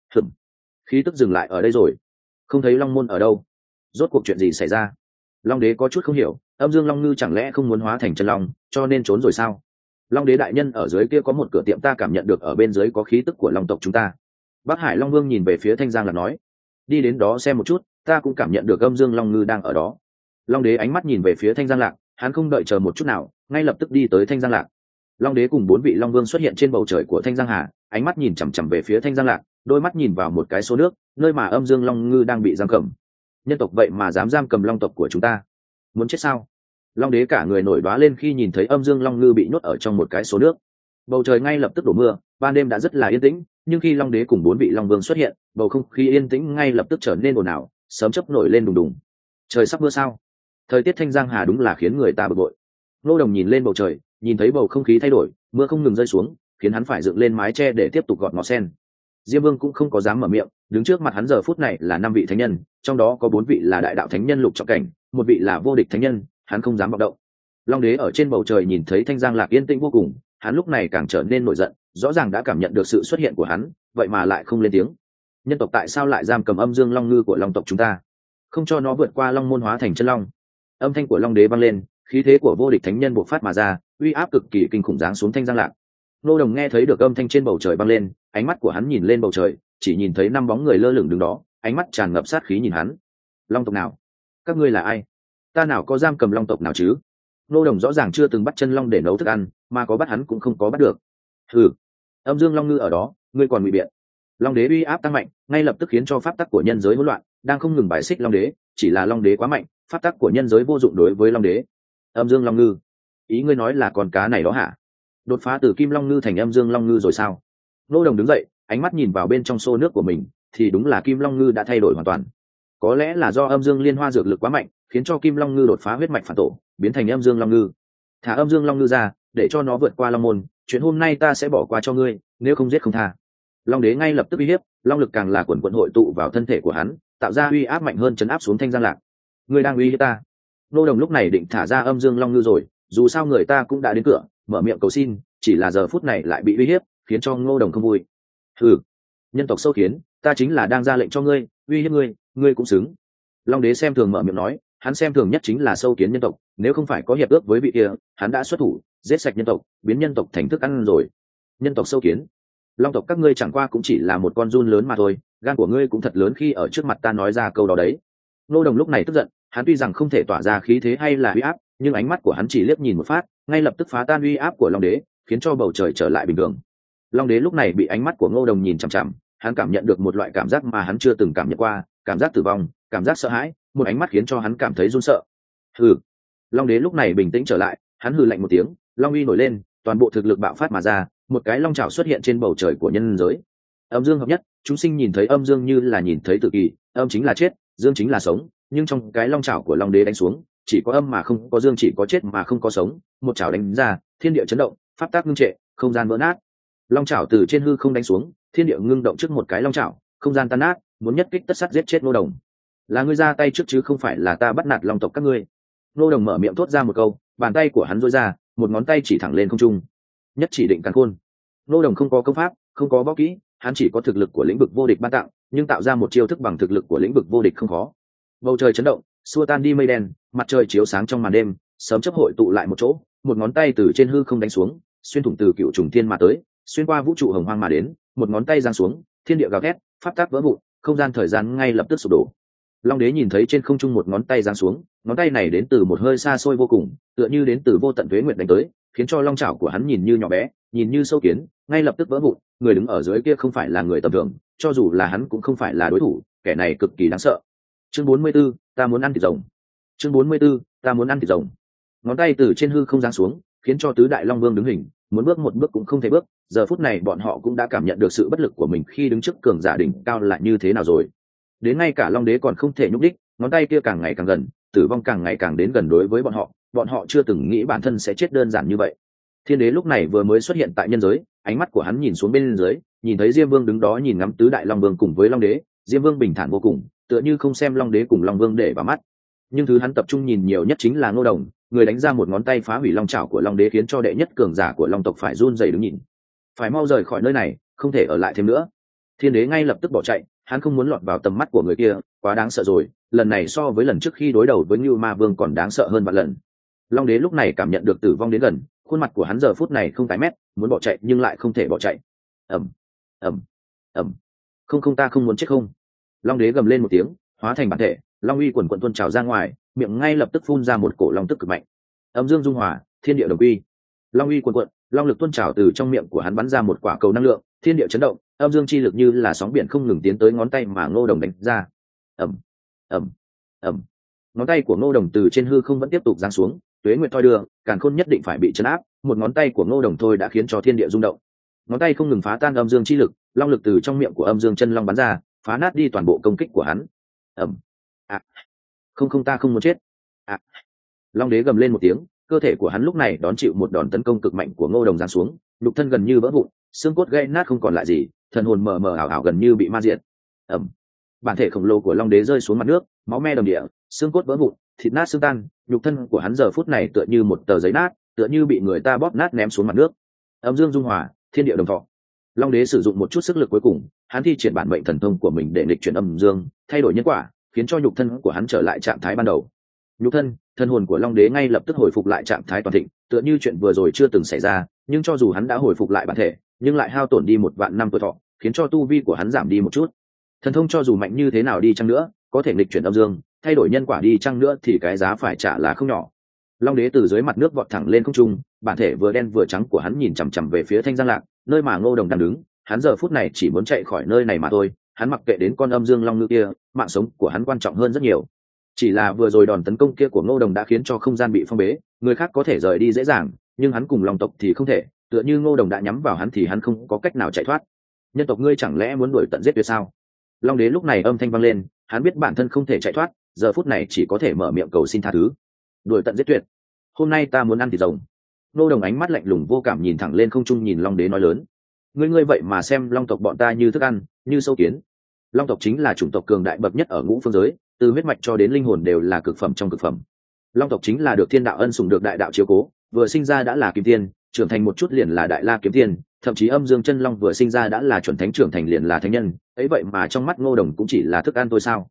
Khí tức dừng lại ở đây rồi, không thấy long môn ở đâu, rốt cuộc chuyện gì xảy ra? Long đế có chút không hiểu, âm dương long ngư chẳng lẽ không muốn hóa thành chân long cho nên trốn rồi sao? Long đế đại nhân, ở dưới kia có một cửa tiệm, ta cảm nhận được ở bên dưới có khí tức của long tộc chúng ta. Bắc Hải Long Vương nhìn về phía Thanh Giang Lạc nói. Đi đến đó xem một chút, ta cũng cảm nhận được âm dương long ngư đang ở đó. Long đế ánh mắt nhìn về phía Thanh Giang Lạc, hắn không đợi chờ một chút nào, ngay lập tức đi tới Thanh Giang Lạc. Long đế cùng 4 vị long vương xuất hiện trên bầu trời của Thanh Giang Hà, ánh mắt nhìn chằm chằm về phía Thanh Giang Lạc, đôi mắt nhìn vào một cái số nước, nơi mà âm dương long ngư đang bị giam cầm. Nhân tộc vậy mà dám giam cầm long tộc của chúng ta, muốn chết sao? Long đế cả người nổi đoá lên khi nhìn thấy âm dương long ngư bị nhốt ở trong một cái số nước. Bầu trời ngay lập tức đổ mưa, ban đêm đã rất là yên tĩnh, nhưng khi long đế cùng 4 vị long vương xuất hiện, bầu không khí yên tĩnh ngay lập tức trở nên ồn ào, sấm chớp nổi lên đùng đùng. Trời sắp mưa sao? Thời tiết Thanh Giang Hà đúng là khiến người ta bực bội. Nô Đồng nhìn lên bầu trời, nhìn thấy bầu không khí thay đổi, mưa không ngừng rơi xuống, khiến hắn phải dựng lên mái che để tiếp tục gọt ngó sen. Diêm Vương cũng không có dám mở miệng, đứng trước mặt hắn giờ phút này là 5 vị thánh nhân, trong đó có 4 vị là đại đạo thánh nhân lục trọng cảnh, một vị là vô địch thánh nhân, hắn không dám vọng động. Long đế ở trên bầu trời nhìn thấy Thanh Giang Lạc yên tĩnh vô cùng, hắn lúc này càng trở nên nổi giận, rõ ràng đã cảm nhận được sự xuất hiện của hắn, vậy mà lại không lên tiếng. Nhân tộc tại sao lại giam cầm âm dương long ngư của long tộc chúng ta, không cho nó vượt qua long môn hóa thành chân long? Âm thanh của long đế vang lên, khí thế của vô địch thánh nhân bộc phát mà ra, uy áp cực kỳ kinh khủng giáng xuống Thanh Giang Lạc. Nô Đồng nghe thấy được âm thanh trên bầu trời vang lên, ánh mắt của hắn nhìn lên bầu trời, chỉ nhìn thấy 5 bóng người lơ lửng đứng đó, ánh mắt tràn ngập sát khí nhìn hắn. Long tộc nào? Các ngươi là ai? Ta nào có giam cầm long tộc nào chứ? Nô Đồng rõ ràng chưa từng bắt chân long để nấu thức ăn, mà có bắt hắn cũng không có bắt được. Hừ, âm dương long ngư ở đó, ngươi còn ngụy biện. Long đế uy áp tăng mạnh, ngay lập tức khiến cho pháp tắc của nhân giới hỗn loạn, đang không ngừng bài xích long đế, chỉ là long đế quá mạnh, pháp tắc của nhân giới vô dụng đối với long đế. Âm dương long ngư, ý ngươi nói là con cá này đó hả? Đột phá từ kim long ngư thành âm dương long ngư rồi sao? Nô Đồng đứng dậy, ánh mắt nhìn vào bên trong xô nước của mình, thì đúng là kim long ngư đã thay đổi hoàn toàn. Có lẽ là do âm dương liên hoa dược lực quá mạnh, khiến cho kim long ngư đột phá huyết mạch phản tổ, biến thành âm dương long ngư. Thả âm dương long ngư ra, để cho nó vượt qua long môn, chuyện hôm nay ta sẽ bỏ qua cho ngươi, nếu không giết không tha. Long đế ngay lập tức uy hiếp, long lực càng là quần quần hội tụ vào thân thể của hắn, tạo ra uy áp mạnh hơn, chấn áp xuống Thanh Giang Lạc. Ngươi đang uy hiếp ta? Nô Đồng lúc này định thả ra âm dương long ngư rồi, dù sao người ta cũng đã đến cửa, mở miệng cầu xin, chỉ là giờ phút này lại bị uy hiếp, khiến cho Ngô Đồng không vui. Hừ, nhân tộc sâu kiến, ta chính là đang ra lệnh cho ngươi, uy hiếp ngươi, ngươi cũng xứng. Long đế xem thường mở miệng nói, hắn xem thường nhất chính là sâu kiến nhân tộc, nếu không phải có hiệp ước với vị kia hắn đã xuất thủ giết sạch nhân tộc, biến nhân tộc thành thức ăn rồi. Nhân tộc sâu kiến, long tộc các ngươi chẳng qua cũng chỉ là một con giun lớn mà thôi, gan của ngươi cũng thật lớn khi ở trước mặt ta nói ra câu đó đấy. Ngô Đồng lúc này tức giận, hắn tuy rằng không thể tỏa ra khí thế hay là uy áp, nhưng ánh mắt của hắn chỉ liếc nhìn một phát, ngay lập tức phá tan uy áp của long đế, khiến cho bầu trời trở lại bình thường. Long đế lúc này bị ánh mắt của Ngô Đồng nhìn chằm chằm, hắn cảm nhận được một loại cảm giác mà hắn chưa từng cảm nhận qua, cảm giác tử vong, cảm giác sợ hãi, một ánh mắt khiến cho hắn cảm thấy run sợ. Hừ. Long đế lúc này bình tĩnh trở lại, hắn hừ lạnh một tiếng, long uy nổi lên, toàn bộ thực lực bạo phát mà ra, một cái long chảo xuất hiện trên bầu trời của nhân giới. Âm dương hợp nhất, chúng sinh nhìn thấy âm dương như là nhìn thấy tự kỳ, âm chính là chết, dương chính là sống, nhưng trong cái long chảo của long đế đánh xuống, chỉ có âm mà không có dương, chỉ có chết mà không có sống, một chảo đánh ra, thiên địa chấn động, pháp tắc ngưng trệ, không gian vỡ nát. Long chảo từ trên hư không đánh xuống, thiên địa ngưng động trước một cái long chảo, không gian tan nát, muốn nhất kích tất sát giết chết Ngô Đồng. Là ngươi ra tay trước chứ không phải là ta bắt nạt long tộc các ngươi. Ngô Đồng mở miệng thốt ra một câu, bàn tay của hắn duỗi ra, một ngón tay chỉ thẳng lên không trung. Nhất chỉ định càn khôn. Ngô Đồng không có công pháp, không có võ kỹ, hắn chỉ có thực lực của lĩnh vực vô địch ban tặng, nhưng tạo ra một chiêu thức bằng thực lực của lĩnh vực vô địch không khó. Bầu trời chấn động, xua tan đi mây đen, mặt trời chiếu sáng trong màn đêm, sớm chấp hội tụ lại một chỗ, một ngón tay từ trên hư không đánh xuống, xuyên thủng từ cựu trùng thiên mà tới, xuyên qua vũ trụ hồng hoang mà đến, một ngón tay giáng xuống, thiên địa gào thét, pháp tắc vỡ vụn, không gian thời gian ngay lập tức sụp đổ. Long đế nhìn thấy trên không trung một ngón tay giáng xuống, ngón tay này đến từ một hơi xa xôi vô cùng, tựa như đến từ vô tận tuế nguyệt đánh tới, khiến cho long chảo của hắn nhìn như nhỏ bé, nhìn như sâu kiến, ngay lập tức vỡ vụn. Người đứng ở dưới kia không phải là người tầm thường, cho dù là hắn cũng không phải là đối thủ, kẻ này cực kỳ đáng sợ. Chương 44, ta muốn ăn thịt rồng. Chương 44, ta muốn ăn thịt rồng. Ngón tay từ trên hư không giáng xuống, khiến cho tứ đại long vương đứng hình, muốn bước một bước cũng không thể bước. Giờ phút này bọn họ cũng đã cảm nhận được sự bất lực của mình khi đứng trước cường giả đỉnh cao là như thế nào rồi. Đến ngay cả long đế còn không thể nhúc đích, ngón tay kia càng ngày càng gần, tử vong càng ngày càng đến gần đối với bọn họ chưa từng nghĩ bản thân sẽ chết đơn giản như vậy. Thiên đế lúc này vừa mới xuất hiện tại nhân giới, ánh mắt của hắn nhìn xuống bên dưới, nhìn thấy Diêm Vương đứng đó nhìn ngắm tứ đại long vương cùng với long đế. Diêm Vương bình thản vô cùng, tựa như không xem long đế cùng long vương để vào mắt, nhưng thứ hắn tập trung nhìn nhiều nhất chính là Ngô Đồng, người đánh ra một ngón tay phá hủy long chảo của long đế, khiến cho đệ nhất cường giả của long tộc phải run rẩy đứng nhìn. Phải mau rời khỏi nơi này, không thể ở lại thêm nữa. Thiên đế ngay lập tức bỏ chạy, hắn không muốn lọt vào tầm mắt của người kia, quá đáng sợ rồi, lần này so với lần trước khi đối đầu với Ngưu Ma Vương còn đáng sợ hơn vạn lần. Long đế lúc này cảm nhận được tử vong đến gần, khuôn mặt của hắn giờ phút này không tái mét, muốn bỏ chạy nhưng lại không thể bỏ chạy. ầm ầm ầm, không không, ta không muốn chết không. Long đế gầm lên một tiếng, hóa thành bản thể, long uy quần quần tuôn trào ra ngoài, miệng ngay lập tức phun ra một cổ long tức cực mạnh. Âm dương dung hòa, thiên địa đồng quy. Long uy quần quần, long lực tuôn trào từ trong miệng của hắn bắn ra một quả cầu năng lượng, thiên địa chấn động, âm dương chi lực như là sóng biển không ngừng tiến tới ngón tay mà Ngô Đồng đánh ra. ầm ầm ầm, ngón tay của Ngô Đồng từ trên hư không vẫn tiếp tục giáng xuống, tuế nguyệt thoi đưa, càn khôn nhất định phải bị chấn áp, một ngón tay của Ngô Đồng thôi đã khiến cho thiên địa rung động. Ngón tay không ngừng phá tan âm dương chi lực, long lực từ trong miệng của âm dương chân long bắn ra, phá nát đi toàn bộ công kích của hắn. ầm, không không, ta không muốn chết. Long đế gầm lên một tiếng, cơ thể của hắn lúc này đón chịu một đòn tấn công cực mạnh của Ngô Đồng giáng xuống, nhục thân gần như vỡ vụn, xương cốt gãy nát không còn lại gì, thần hồn mờ mờ ảo ảo gần như bị ma diệt. Bản thể khổng lồ của long đế rơi xuống mặt nước, máu me đồng địa, xương cốt vỡ vụn, thịt nát xương tan, nhục thân của hắn giờ phút này tựa như một tờ giấy nát, tựa như bị người ta bóp nát ném xuống mặt nước. Âm dương dung hòa, thiên địa đồng thọ. Long đế sử dụng một chút sức lực cuối cùng, hắn thi triển bản mệnh thần thông của mình để nghịch chuyển âm dương, thay đổi nhân quả, khiến cho nhục thân của hắn trở lại trạng thái ban đầu. Nhục thân, thân hồn của long đế ngay lập tức hồi phục lại trạng thái toàn thịnh, tựa như chuyện vừa rồi chưa từng xảy ra. Nhưng cho dù hắn đã hồi phục lại bản thể, nhưng lại hao tổn đi 1.000 năm tuổi thọ, khiến cho tu vi của hắn giảm đi một chút. Thần thông cho dù mạnh như thế nào đi chăng nữa, có thể nghịch chuyển âm dương, thay đổi nhân quả đi chăng nữa thì cái giá phải trả là không nhỏ. Long đế từ dưới mặt nước vọt thẳng lên không trung, bản thể vừa đen vừa trắng của hắn nhìn chằm chằm về phía Thanh Giang Lạc, nơi mà Ngô Đồng đang đứng. Hắn giờ phút này chỉ muốn chạy khỏi nơi này mà thôi, hắn mặc kệ đến con âm dương long ngư kia, mạng sống của hắn quan trọng hơn rất nhiều. Chỉ là vừa rồi đòn tấn công kia của Ngô Đồng đã khiến cho không gian bị phong bế, người khác có thể rời đi dễ dàng, nhưng hắn cùng long tộc thì không thể, tựa như Ngô Đồng đã nhắm vào hắn thì hắn không có cách nào chạy thoát. Nhân tộc ngươi chẳng lẽ muốn đuổi tận giết tuyệt sao? Long đế lúc này âm thanh vang lên, hắn biết bản thân không thể chạy thoát, giờ phút này chỉ có thể mở miệng cầu xin tha thứ. Đuổi tận giết tuyệt, hôm nay ta muốn ăn thịt rồng. Ngô Đồng ánh mắt lạnh lùng vô cảm nhìn thẳng lên không trung, nhìn long đế nói lớn, ngươi vậy mà xem long tộc bọn ta như thức ăn, như sâu kiến. Long tộc chính là chủng tộc cường đại bậc nhất ở ngũ phương giới, từ huyết mạch cho đến linh hồn đều là cực phẩm trong cực phẩm. Long tộc chính là được thiên đạo ân sủng, được đại đạo chiếu cố, vừa sinh ra đã là kim tiên, trưởng thành một chút liền là đại la kiếm tiên, thậm chí âm dương chân long vừa sinh ra đã là chuẩn thánh, trưởng thành liền là thánh nhân. Ấy vậy mà trong mắt Ngô Đồng cũng chỉ là thức ăn thôi sao?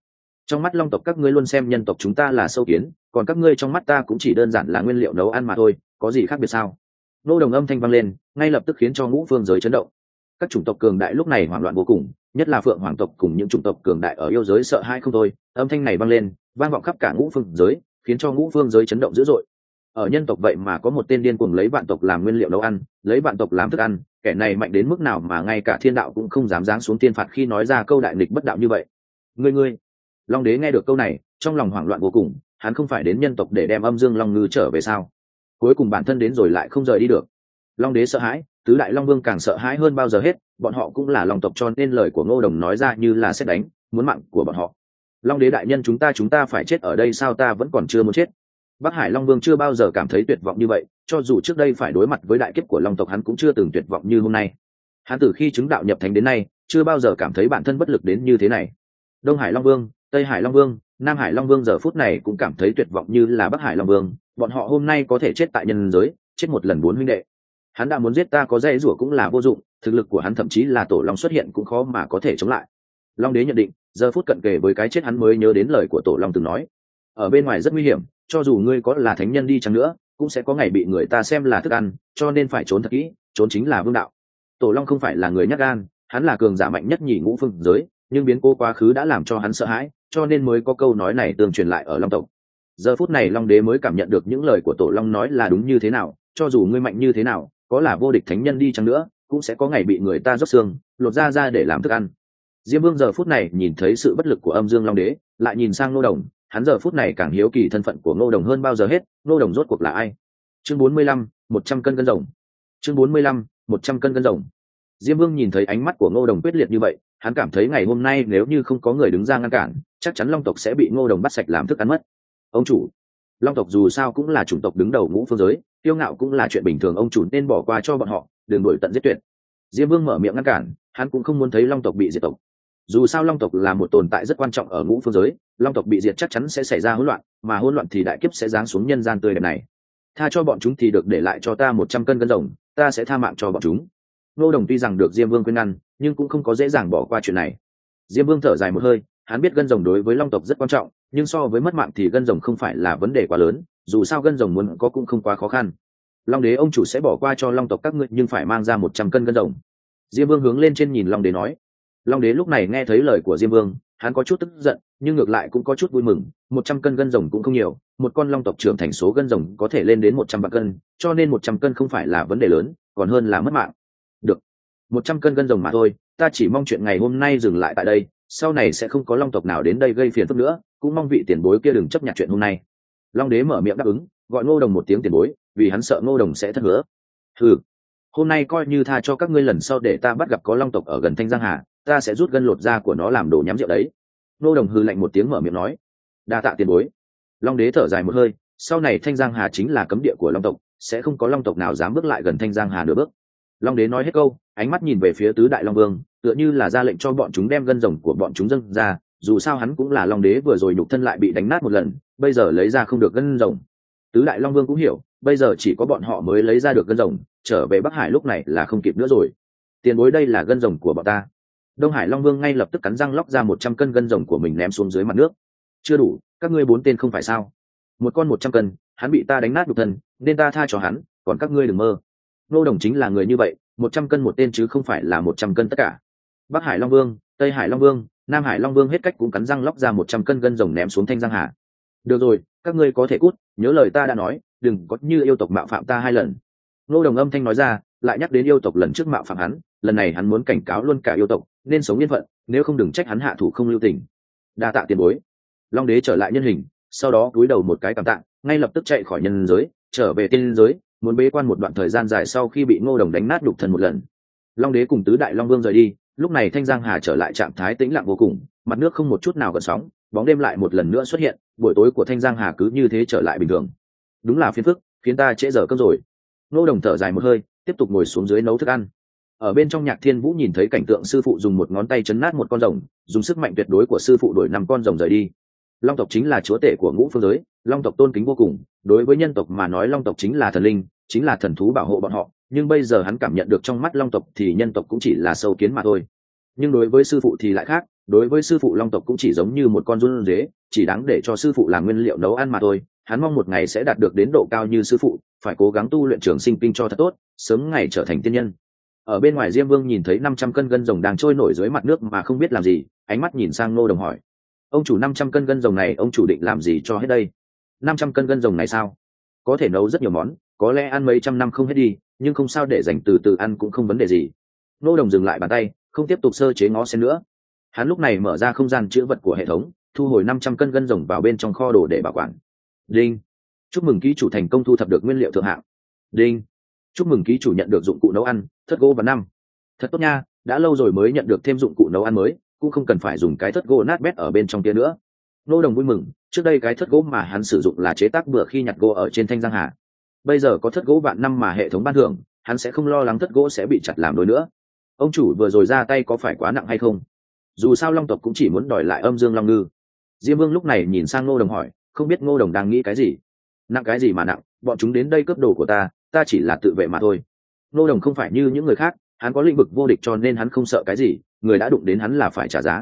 trong mắt long tộc các ngươi luôn xem nhân tộc chúng ta là sâu kiến, còn các ngươi trong mắt ta cũng chỉ đơn giản là nguyên liệu nấu ăn mà thôi, có gì khác biệt sao? Ngô Đồng âm thanh vang lên, ngay lập tức khiến cho ngũ phương giới chấn động. Các chủng tộc cường đại lúc này hoảng loạn vô cùng, nhất là Phượng Hoàng tộc cùng những chủng tộc cường đại ở yêu giới sợ hãi không thôi. Âm thanh này vang lên, vang vọng khắp cả ngũ phương giới, khiến cho ngũ phương giới chấn động dữ dội. Ở nhân tộc vậy mà có một tên điên cuồng lấy vạn tộc làm nguyên liệu nấu ăn, lấy vạn tộc làm thức ăn, kẻ này mạnh đến mức nào mà ngay cả thiên đạo cũng không dám giáng xuống tiên phạt khi nói ra câu đại nghịch bất đạo như vậy. Ngươi, Long Đế nghe được câu này, trong lòng hoảng loạn vô cùng, hắn không phải đến nhân tộc để đem Âm Dương Long Ngư trở về sao? Cuối cùng bản thân đến rồi lại không rời đi được. Long Đế sợ hãi, tứ đại long vương càng sợ hãi hơn bao giờ hết, bọn họ cũng là long tộc cho nên lời của Ngô Đồng nói ra như là sét đánh, muốn mạng của bọn họ. Long Đế đại nhân, chúng ta phải chết ở đây sao? Ta vẫn còn chưa muốn chết. Bắc Hải Long Vương chưa bao giờ cảm thấy tuyệt vọng như vậy, cho dù trước đây phải đối mặt với đại kiếp của long tộc hắn cũng chưa từng tuyệt vọng như hôm nay. Hắn từ khi chứng đạo nhập thánh đến nay, chưa bao giờ cảm thấy bản thân bất lực đến như thế này. Đông Hải Long Vương, Tây Hải Long Vương, Nam Hải Long Vương giờ phút này cũng cảm thấy tuyệt vọng như là Bắc Hải Long Vương, bọn họ hôm nay có thể chết tại nhân giới, chết một lần 4 huynh đệ. Hắn đã muốn giết ta có dễ rủa cũng là vô dụng, thực lực của hắn thậm chí là tổ long xuất hiện cũng khó mà có thể chống lại. Long Đế nhận định, giờ phút cận kề với cái chết hắn mới nhớ đến lời của tổ long từng nói. Ở bên ngoài rất nguy hiểm, cho dù ngươi có là thánh nhân đi chăng nữa, cũng sẽ có ngày bị người ta xem là thức ăn, cho nên phải trốn thật kỹ, trốn chính là vương đạo. Tổ long không phải là người nhát gan, hắn là cường giả mạnh nhất nhì ngũ phương giới, nhưng biến cố quá khứ đã làm cho hắn sợ hãi, cho nên mới có câu nói này tương truyền lại ở long tộc. Giờ phút này Long Đế mới cảm nhận được những lời của tổ long nói là đúng như thế nào, cho dù ngươi mạnh như thế nào, có là vô địch thánh nhân đi chăng nữa, cũng sẽ có ngày bị người ta róc xương, lột ra để làm thức ăn. Diêm Vương giờ phút này nhìn thấy sự bất lực của Âm Dương Long Đế, lại nhìn sang Ngô Đồng, hắn giờ phút này càng hiếu kỳ thân phận của Ngô Đồng hơn bao giờ hết. Ngô Đồng rốt cuộc là ai? Chương 45, 100 cân gân rồng. Chương 45, 100 cân gân rồng. Diêm Vương nhìn thấy ánh mắt của Ngô Đồng quyết liệt như vậy, hắn cảm thấy ngày hôm nay nếu như không có người đứng ra ngăn cản, chắc chắn Long tộc sẽ bị Ngô Đồng bắt sạch làm thức ăn mất. Ông chủ, Long tộc dù sao cũng là chủng tộc đứng đầu ngũ phương giới, kiêu ngạo cũng là chuyện bình thường, ông chủ nên bỏ qua cho bọn họ, đừng đuổi tận giết tuyệt. Diêm Vương mở miệng ngăn cản, hắn cũng không muốn thấy Long tộc bị diệt tộc. Dù sao Long tộc là một tồn tại rất quan trọng ở ngũ phương giới, Long tộc bị diệt chắc chắn sẽ xảy ra hỗn loạn, mà hỗn loạn thì đại kiếp sẽ giáng xuống nhân gian tươi đẹp này. Tha cho bọn chúng thì được, để lại cho ta 100 cân gân rồng, ta sẽ tha mạng cho bọn chúng. Ngô Đồng tuy rằng được Diêm Vương khuyên ngăn, nhưng cũng không có dễ dàng bỏ qua chuyện này. Diêm Vương thở dài một hơi, hắn biết gân rồng đối với Long tộc rất quan trọng, nhưng so với mất mạng thì gân rồng không phải là vấn đề quá lớn, dù sao gân rồng muốn có cũng không quá khó khăn. Long Đế ông chủ sẽ bỏ qua cho Long tộc các ngươi, nhưng phải mang ra 100 cân gân rồng. Diêm Vương hướng lên trên nhìn Long Đế nói. Long Đế lúc này nghe thấy lời của Diêm Vương, hắn có chút tức giận, nhưng ngược lại cũng có chút vui mừng. 100 cân gân rồng cũng không nhiều, một con long tộc trưởng thành số gân rồng có thể lên đến 100 vạn cân, cho nên 100 cân không phải là vấn đề lớn, còn hơn là mất mạng. Được, 100 cân gân rồng mà thôi, ta chỉ mong chuyện ngày hôm nay dừng lại tại đây, sau này sẽ không có long tộc nào đến đây gây phiền phức nữa, cũng mong vị tiền bối kia đừng chấp nhận chuyện hôm nay. Long Đế mở miệng đáp ứng, gọi Ngô Đồng một tiếng tiền bối, vì hắn sợ Ngô Đồng sẽ thất hứa. Hừ, hôm nay coi như tha cho các ngươi, lần sau để ta bắt gặp có long tộc ở gần Thanh Giang Hà, ta sẽ rút gân lột da của nó làm đồ nhắm rượu đấy. Ngô Đồng hừ lạnh một tiếng mở miệng nói. Đa tạ tiền bối. Long Đế thở dài một hơi, sau này Thanh Giang Hà chính là cấm địa của long tộc, sẽ không có long tộc nào dám bước lại gần Thanh Giang Hà nửa bước. Long Đế nói hết câu, ánh mắt nhìn về phía tứ đại long vương, tựa như là ra lệnh cho bọn chúng đem gân rồng của bọn chúng dâng ra, dù sao hắn cũng là Long Đế, vừa rồi nhục thân lại bị đánh nát một lần, bây giờ lấy ra không được gân rồng. Tứ đại long vương cũng hiểu, bây giờ chỉ có bọn họ mới lấy ra được gân rồng, trở về Bắc Hải lúc này là không kịp nữa rồi. Tiền bối, đây là gân rồng của bọn ta. Đông Hải Long Vương ngay lập tức cắn răng lóc ra 100 cân gân rồng của mình ném xuống dưới mặt nước. Chưa đủ, các ngươi 4 tên không phải sao? Một con 100 cân, hắn bị ta đánh nát nhục thân, nên ta tha cho hắn, còn các ngươi đừng mơ. Ngô Đồng chính là người như vậy, 100 cân một tên chứ không phải là 100 cân tất cả. Bắc Hải Long Vương, Tây Hải Long Vương, Nam Hải Long Vương hết cách cũng cắn răng lóc ra 100 cân gân rồng ném xuống Thanh Giang Hà. Được rồi, các ngươi có thể cút, nhớ lời ta đã nói, đừng có như yêu tộc mạo phạm ta 2 lần. Ngô Đồng âm thanh nói ra, lại nhắc đến yêu tộc lần trước mạo phạm hắn, lần này hắn muốn cảnh cáo luôn cả yêu tộc, nên sống yên phận, nếu không đừng trách hắn hạ thủ không lưu tình. Đa tạ tiền bối. Long Đế trở lại nhân hình, sau đó cúi đầu một cái cảm tạ, ngay lập tức chạy khỏi nhân giới, trở về tiên giới, muốn bế quan một đoạn thời gian dài sau khi bị Ngô Đồng đánh nát nhục thân một lần. Long Đế cùng tứ đại long vương rời đi, lúc này Thanh Giang Hà trở lại trạng thái tĩnh lặng vô cùng, mặt nước không một chút nào gợn sóng, bóng đêm lại một lần nữa xuất hiện, buổi tối của Thanh Giang Hà cứ như thế trở lại bình thường. Đúng là phiền phức, khiến ta trễ giờ cơm rồi. Ngô Đồng thở dài một hơi, tiếp tục ngồi xuống dưới nấu thức ăn. Ở bên trong Nhạc Thiên Vũ nhìn thấy cảnh tượng sư phụ dùng một ngón tay chấn nát một con rồng, dùng sức mạnh tuyệt đối của sư phụ đuổi 5 con rồng rời đi. Long tộc chính là chúa tể của ngũ phương giới, long tộc tôn kính vô cùng, đối với nhân tộc mà nói long tộc chính là thần linh, chính là thần thú bảo hộ bọn họ, nhưng bây giờ hắn cảm nhận được trong mắt long tộc thì nhân tộc cũng chỉ là sâu kiến mà thôi. Nhưng đối với sư phụ thì lại khác, đối với sư phụ long tộc cũng chỉ giống như một con run dế, chỉ đáng để cho sư phụ làm nguyên liệu nấu ăn mà thôi. Hắn mong một ngày sẽ đạt được đến độ cao như sư phụ, phải cố gắng tu luyện trường sinh kinh cho thật tốt, sớm ngày trở thành tiên nhân. Ở bên ngoài Diêm Vương nhìn thấy 500 cân gân rồng đang trôi nổi dưới mặt nước mà không biết làm gì, ánh mắt nhìn sang Ngô Đồng hỏi: ông chủ 500 cân gân rồng này ông chủ định làm gì cho hết đây? 500 cân gân rồng này sao? Có thể nấu rất nhiều món, có lẽ ăn mấy trăm năm không hết đi, nhưng không sao, để dành từ từ ăn cũng không vấn đề gì. Ngô Đồng dừng lại bàn tay, không tiếp tục sơ chế ngó sen nữa. Hắn lúc này mở ra không gian chứa vật của hệ thống, thu hồi 500 cân gân rồng vào bên trong kho đồ để bảo quản. Đinh, chúc mừng ký chủ thành công thu thập được nguyên liệu thượng hạng. Đinh, chúc mừng ký chủ nhận được dụng cụ nấu ăn thất gỗ và năm. Thật tốt nha, đã lâu rồi mới nhận được thêm dụng cụ nấu ăn mới, cũng không cần phải dùng cái thất gỗ nát bét ở bên trong kia nữa. Ngô Đồng vui mừng, trước đây cái thất gỗ mà hắn sử dụng là chế tác bữa khi nhặt gỗ ở trên Thanh Giang Hà. Bây giờ có thất gỗ vạn năm mà hệ thống ban thưởng, hắn sẽ không lo lắng thất gỗ sẽ bị chặt làm đôi nữa. Ông chủ vừa rồi ra tay có phải quá nặng hay không? Dù sao long tộc cũng chỉ muốn đòi lại âm dương long ngư. Diêm Vương lúc này nhìn sang Ngô Đồng hỏi, không biết Ngô Đồng đang nghĩ cái gì. Nặng cái gì mà nặng, bọn chúng đến đây cướp đồ của ta chỉ là tự vệ mà thôi. Ngô Đồng không phải như những người khác, hắn có lĩnh vực vô địch cho nên hắn không sợ cái gì, người đã đụng đến hắn là phải trả giá.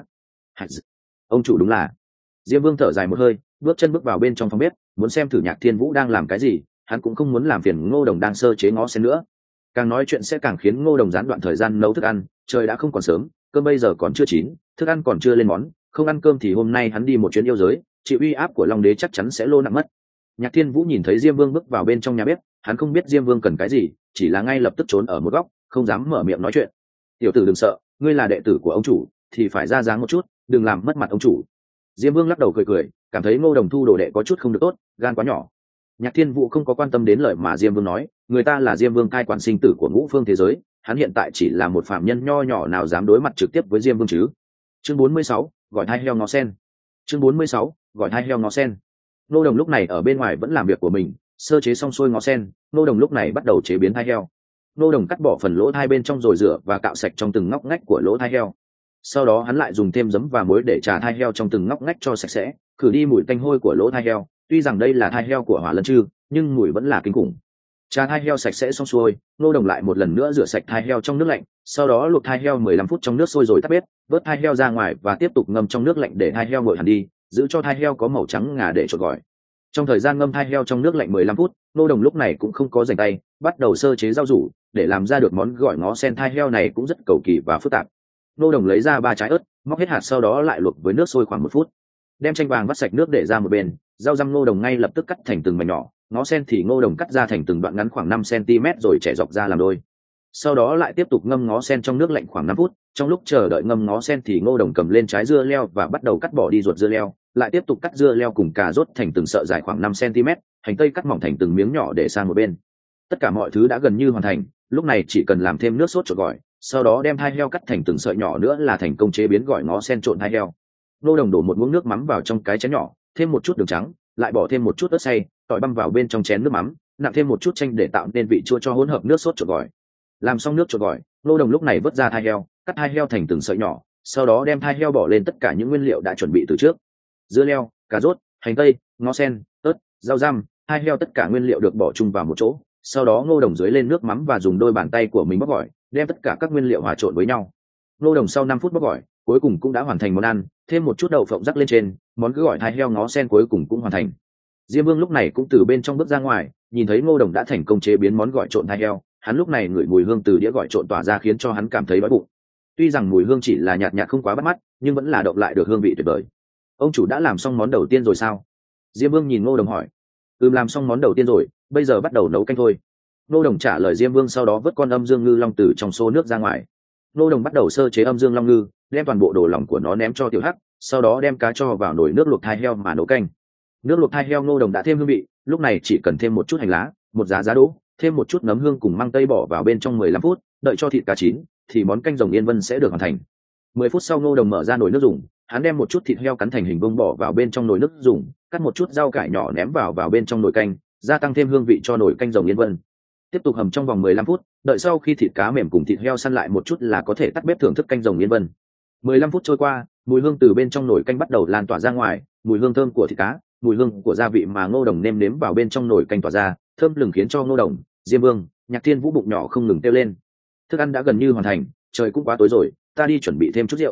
Ông chủ đúng là. Diêm Vương thở dài một hơi, bước chân bước vào bên trong phòng bếp, muốn xem thử Nhạc Thiên Vũ đang làm cái gì. Hắn cũng không muốn làm phiền Ngô Đồng đang sơ chế ngó sen nữa. Càng nói chuyện sẽ càng khiến Ngô Đồng gián đoạn thời gian nấu thức ăn. Trời đã không còn sớm, cơm bây giờ còn chưa chín, thức ăn còn chưa lên món, không ăn cơm thì hôm nay hắn đi một chuyến yêu giới, chịu uy áp của Long Đế chắc chắn sẽ lô nặng mất. Nhạc Thiên Vũ nhìn thấy Diêm Vương bước vào bên trong nhà bếp, hắn không biết Diêm Vương cần cái gì, chỉ là ngay lập tức trốn ở một góc, không dám mở miệng nói chuyện. Tiểu tử đừng sợ, ngươi là đệ tử của ông chủ thì phải ra dáng một chút, đừng làm mất mặt ông chủ. Diêm Vương lắc đầu cười cười, cảm thấy Ngô Đồng thu đồ đệ có chút không được tốt, gan quá nhỏ. Nhạc Thiên Vũ không có quan tâm đến lời mà Diêm Vương nói, người ta là Diêm Vương cai quản sinh tử của ngũ phương thế giới, hắn hiện tại chỉ là một phạm nhân nho nhỏ nào dám đối mặt trực tiếp với Diêm Vương chứ. Chương 46, gọi hai heo ngó sen. Chương 46, gọi hai heo ngó sen. Ngô Đồng lúc này ở bên ngoài vẫn làm việc của mình, sơ chế xong xuôi ngó sen, Ngô Đồng lúc này bắt đầu chế biến thai heo. Ngô Đồng cắt bỏ phần lỗ thai bên trong rồi rửa và cạo sạch trong từng ngóc ngách của lỗ thai heo. Sau đó hắn lại dùng thêm giấm và muối để trà thai heo trong từng ngóc ngách cho sạch sẽ, khử đi mùi tanh hôi của lỗ thai heo. Tuy rằng đây là thai heo của Hỏa Lân Trư, nhưng mùi vẫn là kinh khủng. Trà thai heo sạch sẽ xong xuôi, Ngô Đồng lại một lần nữa rửa sạch thai heo trong nước lạnh, sau đó luộc thai heo 15 phút trong nước sôi rồi tắt bếp, vớt thai heo ra ngoài và tiếp tục ngâm trong nước lạnh để thai heo nguội hẳn đi, giữ cho thai heo có màu trắng ngà để trộn gỏi. Trong thời gian ngâm thai heo trong nước lạnh 15 phút, Ngô Đồng lúc này cũng không có rảnh tay, bắt đầu sơ chế rau rủ, để làm ra được món gỏi ngó sen thai heo này cũng rất cầu kỳ và phức tạp. Ngô Đồng lấy ra 3 trái ớt, móc hết hạt sau đó lại luộc với nước sôi khoảng 1 phút. Đem chanh vàng vắt sạch nước để ra một bên, rau răm Ngô Đồng ngay lập tức cắt thành từng mảnh nhỏ, ngó sen thì Ngô Đồng cắt ra thành từng đoạn ngắn khoảng 5 cm rồi chẻ dọc ra làm đôi. Sau đó lại tiếp tục ngâm ngó sen trong nước lạnh khoảng 5 phút, trong lúc chờ đợi ngâm ngó sen thì Ngô Đồng cầm lên trái dưa leo và bắt đầu cắt bỏ đi ruột dưa leo, lại tiếp tục cắt dưa leo cùng cà rốt thành từng sợi dài khoảng 5 cm, hành tây cắt mỏng thành từng miếng nhỏ để sang một bên. Tất cả mọi thứ đã gần như hoàn thành, lúc này chỉ cần làm thêm nước sốt trộn gỏi, sau đó đem thai heo cắt thành từng sợi nhỏ nữa là thành công chế biến gỏi ngó sen trộn thai heo. Ngô Đồng đổ một muỗng nước mắm vào trong cái chén nhỏ, thêm một chút đường trắng, lại bỏ thêm một chút ớt xay, tỏi băm vào bên trong chén nước mắm, nặn thêm một chút chanh để tạo nên vị chua cho hỗn hợp nước sốt trộn gỏi. Làm xong nước trộn gỏi, Ngô Đồng lúc này vớt ra thai heo, cắt thai heo thành từng sợi nhỏ, sau đó đem thai heo bỏ lên tất cả những nguyên liệu đã chuẩn bị từ trước: dưa leo, cà rốt, hành tây, ngó sen, ớt, rau răm. Thai heo tất cả nguyên liệu được bỏ chung vào một chỗ, sau đó Ngô Đồng dưới lên nước mắm và dùng đôi bàn tay của mình bóc gỏi, đem tất cả các nguyên liệu hòa trộn với nhau. Ngô Đồng sau 5 phút bóc gỏi, cuối cùng cũng đã hoàn thành món ăn, thêm một chút đậu phộng rắc lên trên, món cứ gỏi thai heo ngó sen cuối cùng cũng hoàn thành. Diêm Vương lúc này cũng từ bên trong bước ra ngoài, nhìn thấy Ngô Đồng đã thành công chế biến món gỏi trộn thai heo, hắn lúc này ngửi mùi hương từ đĩa gỏi trộn tỏa ra khiến cho hắn cảm thấy đói bụng. Tuy rằng mùi hương chỉ là nhạt nhạt không quá bắt mắt, nhưng vẫn là động lại được hương vị tuyệt vời. Ông chủ đã làm xong món đầu tiên rồi sao? Diêm Vương nhìn Ngô Đồng hỏi. Làm xong món đầu tiên rồi, bây giờ bắt đầu nấu canh thôi. Ngô Đồng trả lời Diêm Vương, sau đó vớt con âm dương ngư long từ trong xô nước ra ngoài. Ngô Đồng bắt đầu sơ chế âm dương long ngư, đem toàn bộ đồ lỏng của nó ném cho Tiểu Hắc, sau đó đem cá cho vào nồi nước luộc thai heo mà nấu canh. Nước luộc thai heo Ngô Đồng đã thêm hương vị, lúc này chỉ cần thêm một chút hành lá, một giá giá đỗ, thêm một chút nấm hương cùng măng tây bỏ vào bên trong 15 phút, đợi cho thịt cá chín thì món canh rồng Yên Vân sẽ được hoàn thành. 10 phút sau Ngô Đồng mở ra nồi nước dùng, hắn đem một chút thịt heo cắn thành hình vuông bỏ vào bên trong nồi nước dùng, cắt một chút rau cải nhỏ ném vào bên trong nồi canh, gia tăng thêm hương vị cho nồi canh rồng Yên Vân. Tiếp tục hầm trong vòng 15 phút, đợi sau khi thịt cá mềm cùng thịt heo săn lại một chút là có thể tắt bếp thưởng thức canh rồng Yên Vân. 15 phút trôi qua, mùi hương từ bên trong nồi canh bắt đầu lan tỏa ra ngoài, mùi hương thơm của thịt cá, mùi hương của gia vị mà Ngô Đồng nêm nếm vào bên trong nồi canh tỏa ra, thơm lừng khiến cho Ngô Đồng, Diêm Vương, Nhạc Thiên Vũ bụng nhỏ không ngừng kêu lên. Thức ăn đã gần như hoàn thành, trời cũng quá tối rồi, ta đi chuẩn bị thêm chút rượu.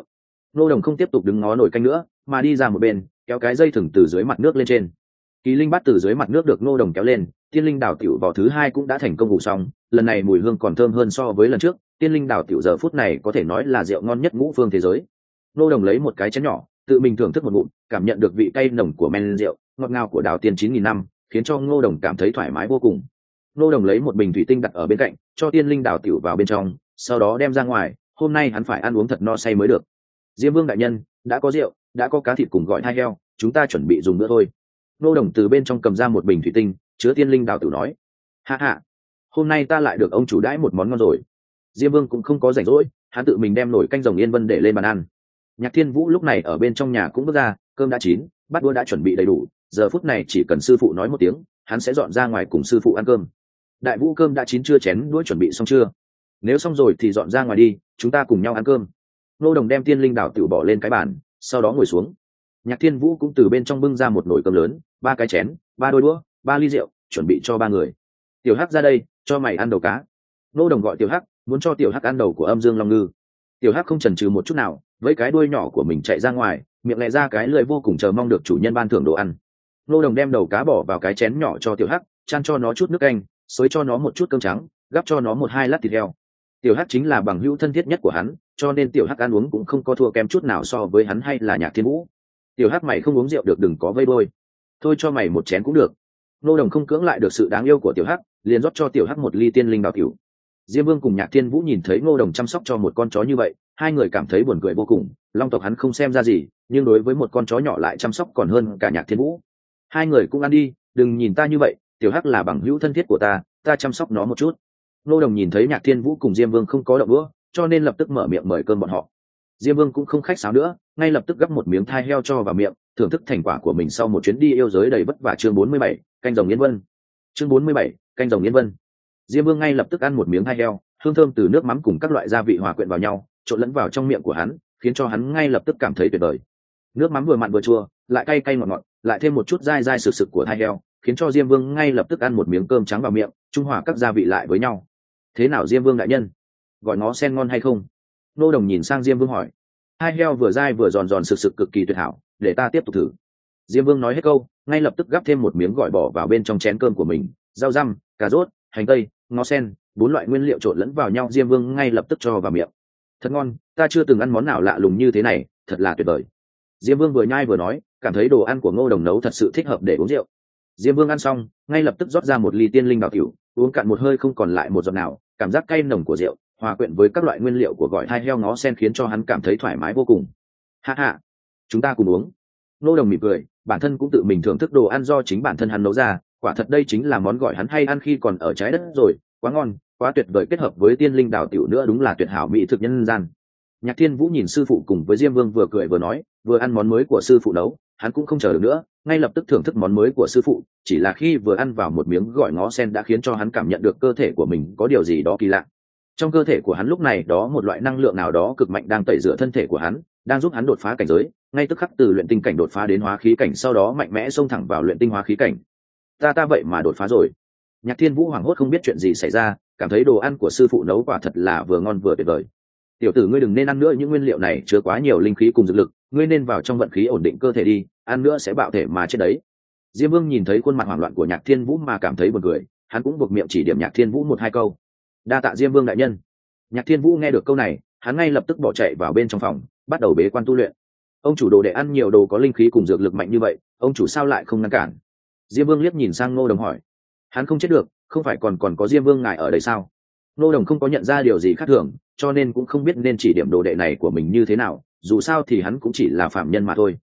Ngô Đồng không tiếp tục đứng ngó nồi canh nữa mà đi ra một bên, kéo cái dây thừng từ dưới mặt nước lên trên. Kỳ linh bát từ dưới mặt nước được Ngô Đồng kéo lên, tiên linh đảo tiểu vỏ thứ hai cũng đã thành công ủ xong, lần này mùi hương còn thơm hơn so với lần trước. Tiên linh đảo tiểu giờ phút này có thể nói là rượu ngon nhất ngũ phương thế giới. Ngô Đồng lấy một cái chén nhỏ, tự mình thưởng thức một ngụm, cảm nhận được vị cay nồng của men rượu, ngọt ngào của đảo tiên 9000 năm, khiến cho Ngô Đồng cảm thấy thoải mái vô cùng. Ngô Đồng lấy một bình thủy tinh đặt ở bên cạnh, cho tiên linh đảo tiểu vào bên trong, sau đó đem ra ngoài. Hôm nay hắn phải ăn uống thật no say mới được. Diêm Vương đại nhân, đã có rượu, đã có cá thịt cùng gọi thai heo, chúng ta chuẩn bị dùng bữa thôi. Ngô Đồng từ bên trong cầm ra một bình thủy tinh, chứa tiên linh đảo tiểu nói. Hạ hạ, hôm nay ta lại được ông chủ đãi một món ngon rồi. Diêm Vương cũng không có rảnh rỗi, hắn tự mình đem nồi canh rồng yên vân để lên bàn ăn. Nhạc Thiên Vũ lúc này ở bên trong nhà cũng bước ra, cơm đã chín, bát đũa đã chuẩn bị đầy đủ, giờ phút này chỉ cần sư phụ nói một tiếng, hắn sẽ dọn ra ngoài cùng sư phụ ăn cơm. Đại Vũ, cơm đã chín chưa, chén đũa chuẩn bị xong chưa? Nếu xong rồi thì dọn ra ngoài đi, chúng ta cùng nhau ăn cơm. Ngô Đồng đem tiên linh đảo tiểu bỏ lên cái bàn, sau đó ngồi xuống. Nhạc Thiên Vũ cũng từ bên trong bưng ra một nồi cơm lớn, 3 cái chén, 3 đôi đũa, 3 ly rượu, chuẩn bị cho 3 người. Tiểu Hắc ra đây, cho mày ăn đầu cá. Ngô Đồng gọi Tiểu Hắc, muốn cho Tiểu Hắc ăn đầu của âm dương long ngư. Tiểu Hắc không chần chừ một chút nào, với cái đuôi nhỏ của mình chạy ra ngoài, miệng lẹ ra cái lưỡi vô cùng chờ mong được chủ nhân ban thưởng đồ ăn. Ngô Đồng đem đầu cá bỏ vào cái chén nhỏ cho Tiểu Hắc, chan cho nó chút nước canh, xới cho nó một chút cơm trắng, gắp cho nó 1-2 lát thịt heo. Tiểu Hắc chính là bằng hữu thân thiết nhất của hắn, cho nên Tiểu Hắc ăn uống cũng không có thua kém chút nào so với hắn hay là Nhạc Thiên Vũ. Tiểu Hắc, mày không uống rượu được đừng có vây đôi, thôi cho mày một chén cũng được. Ngô Đồng không cưỡng lại được sự đáng yêu của Tiểu Hắc, liền rót cho Tiểu Hắc một ly tiên linh đảo tiểu. Diêm Vương cùng Nhạc Thiên Vũ nhìn thấy Ngô Đồng chăm sóc cho một con chó như vậy, hai người cảm thấy buồn cười vô cùng. Long tộc hắn không xem ra gì, nhưng đối với một con chó nhỏ lại chăm sóc còn hơn cả Nhạc Thiên Vũ. Hai người cũng ăn đi, đừng nhìn ta như vậy, Tiểu Hắc là bằng hữu thân thiết của ta chăm sóc nó một chút. Ngô Đồng nhìn thấy Nhạc Thiên Vũ cùng Diêm Vương không có động đũa, cho nên lập tức mở miệng mời cơm bọn họ. Diêm Vương cũng không khách sáo nữa, ngay lập tức gắp một miếng thai heo cho vào miệng, thưởng thức thành quả của mình sau một chuyến đi yêu giới đầy vất vả. Chương 47, canh rồng yên vân. Chương 47, canh rồng yên vân. Diêm Vương ngay lập tức ăn một miếng thai heo, hương thơm từ nước mắm cùng các loại gia vị hòa quyện vào nhau, trộn lẫn vào trong miệng của hắn, khiến cho hắn ngay lập tức cảm thấy tuyệt vời. Nước mắm vừa mặn vừa chua, lại cay cay ngọt ngọt, lại thêm một chút dai dai sực sực của thai heo, khiến cho Diêm Vương ngay lập tức ăn một miếng cơm trắng vào miệng, trung hòa các gia vị lại với nhau. Thế nào Diêm Vương đại nhân, gọi nó sen ngon hay không? Ngô Đồng nhìn sang Diêm Vương hỏi. Thai heo vừa dai vừa giòn giòn sực sực cực kỳ tuyệt hảo, để ta tiếp tục thử. Diêm Vương nói hết câu, ngay lập tức gắp thêm một miếng gỏi bỏ vào bên trong chén cơm của mình, rau răm, cà rốt, hành tây, ngó sen, 4 loại nguyên liệu trộn lẫn vào nhau. Diêm Vương ngay lập tức cho vào miệng. Thật ngon, ta chưa từng ăn món nào lạ lùng như thế này, thật là tuyệt vời. Diêm Vương vừa nhai vừa nói, cảm thấy đồ ăn của Ngô Đồng nấu thật sự thích hợp để uống rượu. Diêm Vương ăn xong, ngay lập tức rót ra một ly tiên linh đảo tiểu, uống cạn một hơi không còn lại một giọt nào, cảm giác cay nồng của rượu hòa quyện với các loại nguyên liệu của gỏi thai heo ngó sen khiến cho hắn cảm thấy thoải mái vô cùng. Ha ha, chúng ta cùng uống. Ngô Đồng mỉm cười, bản thân cũng tự mình thưởng thức đồ ăn do chính bản thân hắn nấu ra, quả thật đây chính là món gỏi hắn hay ăn khi còn ở trái đất rồi, quá ngon, quá tuyệt vời, kết hợp với tiên linh đảo tiểu nữa đúng là tuyệt hảo mỹ thực nhân gian. Nhạc Thiên Vũ nhìn sư phụ cùng với Diêm Vương vừa cười vừa nói, vừa ăn món mới của sư phụ nấu, hắn cũng không chờ được nữa, ngay lập tức thưởng thức món mới của sư phụ, chỉ là khi vừa ăn vào một miếng gỏi ngó sen đã khiến cho hắn cảm nhận được cơ thể của mình có điều gì đó kỳ lạ. Trong cơ thể của hắn lúc này đó một loại năng lượng nào đó cực mạnh đang tẩy rửa thân thể của hắn, đang giúp hắn đột phá cảnh giới, ngay tức khắc từ luyện tinh cảnh đột phá đến hóa khí cảnh, sau đó mạnh mẽ xông thẳng vào luyện tinh hóa khí cảnh. Ta vậy mà đột phá rồi. Nhạc Thiên Vũ hoảng hốt không biết chuyện gì xảy ra, cảm thấy đồ ăn của sư phụ nấu quả thật là vừa ngon vừa tuyệt vời. Tiểu tử, ngươi đừng nên ăn nữa, những nguyên liệu này chứa quá nhiều linh khí cùng dược lực, ngươi nên vào trong vận khí ổn định cơ thể đi, ăn nữa sẽ bạo thể mà chết đấy. Diêm Vương nhìn thấy khuôn mặt hoảng loạn của Nhạc Thiên Vũ mà cảm thấy buồn cười, hắn cũng buộc miệng chỉ điểm Nhạc Thiên Vũ 1-2 câu. Đa tạ Diêm Vương đại nhân. Nhạc Thiên Vũ nghe được câu này, hắn ngay lập tức bỏ chạy vào bên trong phòng, bắt đầu bế quan tu luyện. Ông chủ đồ đệ ăn nhiều đồ có linh khí cùng dược lực mạnh như vậy, ông chủ sao lại không ngăn cản? Diêm Vương liếc nhìn sang Ngô Đồng hỏi. Hắn không chết được, không phải còn có Diêm Vương ngài ở đây sao? Ngô Đồng không có nhận ra điều gì khác thường, cho nên cũng không biết nên chỉ điểm đồ đệ này của mình như thế nào, dù sao thì hắn cũng chỉ là phạm nhân mà thôi.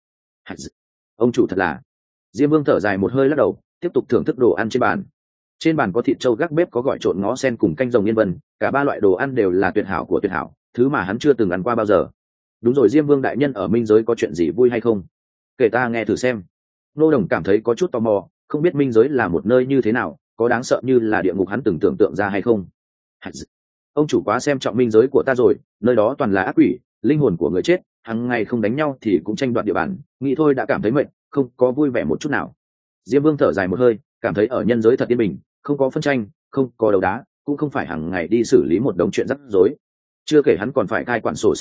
Ông chủ thật là. Diêm Vương thở dài một hơi lắc đầu, tiếp tục thưởng thức đồ ăn trên bàn. Trên bàn có thịt trâu gác bếp, có gỏi trộn ngó sen cùng canh rồng yên vân, cả 3 loại đồ ăn đều là tuyệt hảo của tuyệt hảo, thứ mà hắn chưa từng ăn qua bao giờ. Đúng rồi, Diêm Vương đại nhân ở minh giới có chuyện gì vui hay không? Kể ta nghe thử xem. Ngô Đồng cảm thấy có chút tò mò, không biết minh giới là một nơi như thế nào, có đáng sợ như là địa ngục hắn từng tưởng tượng ra hay không. Ông chủ quá xem trọng minh giới của ta rồi, nơi đó toàn là ác quỷ, linh hồn của người chết, hàng ngày không đánh nhau thì cũng tranh đoạt địa bàn, nghĩ thôi đã cảm thấy mệt, không có vui vẻ một chút nào. Diêm Vương thở dài một hơi, cảm thấy ở nhân giới thật yên bình, không có phân tranh, không có đấu đá, cũng không phải hàng ngày đi xử lý một đống chuyện rắc rối. Chưa kể hắn còn phải cai quản sổ sinh tử,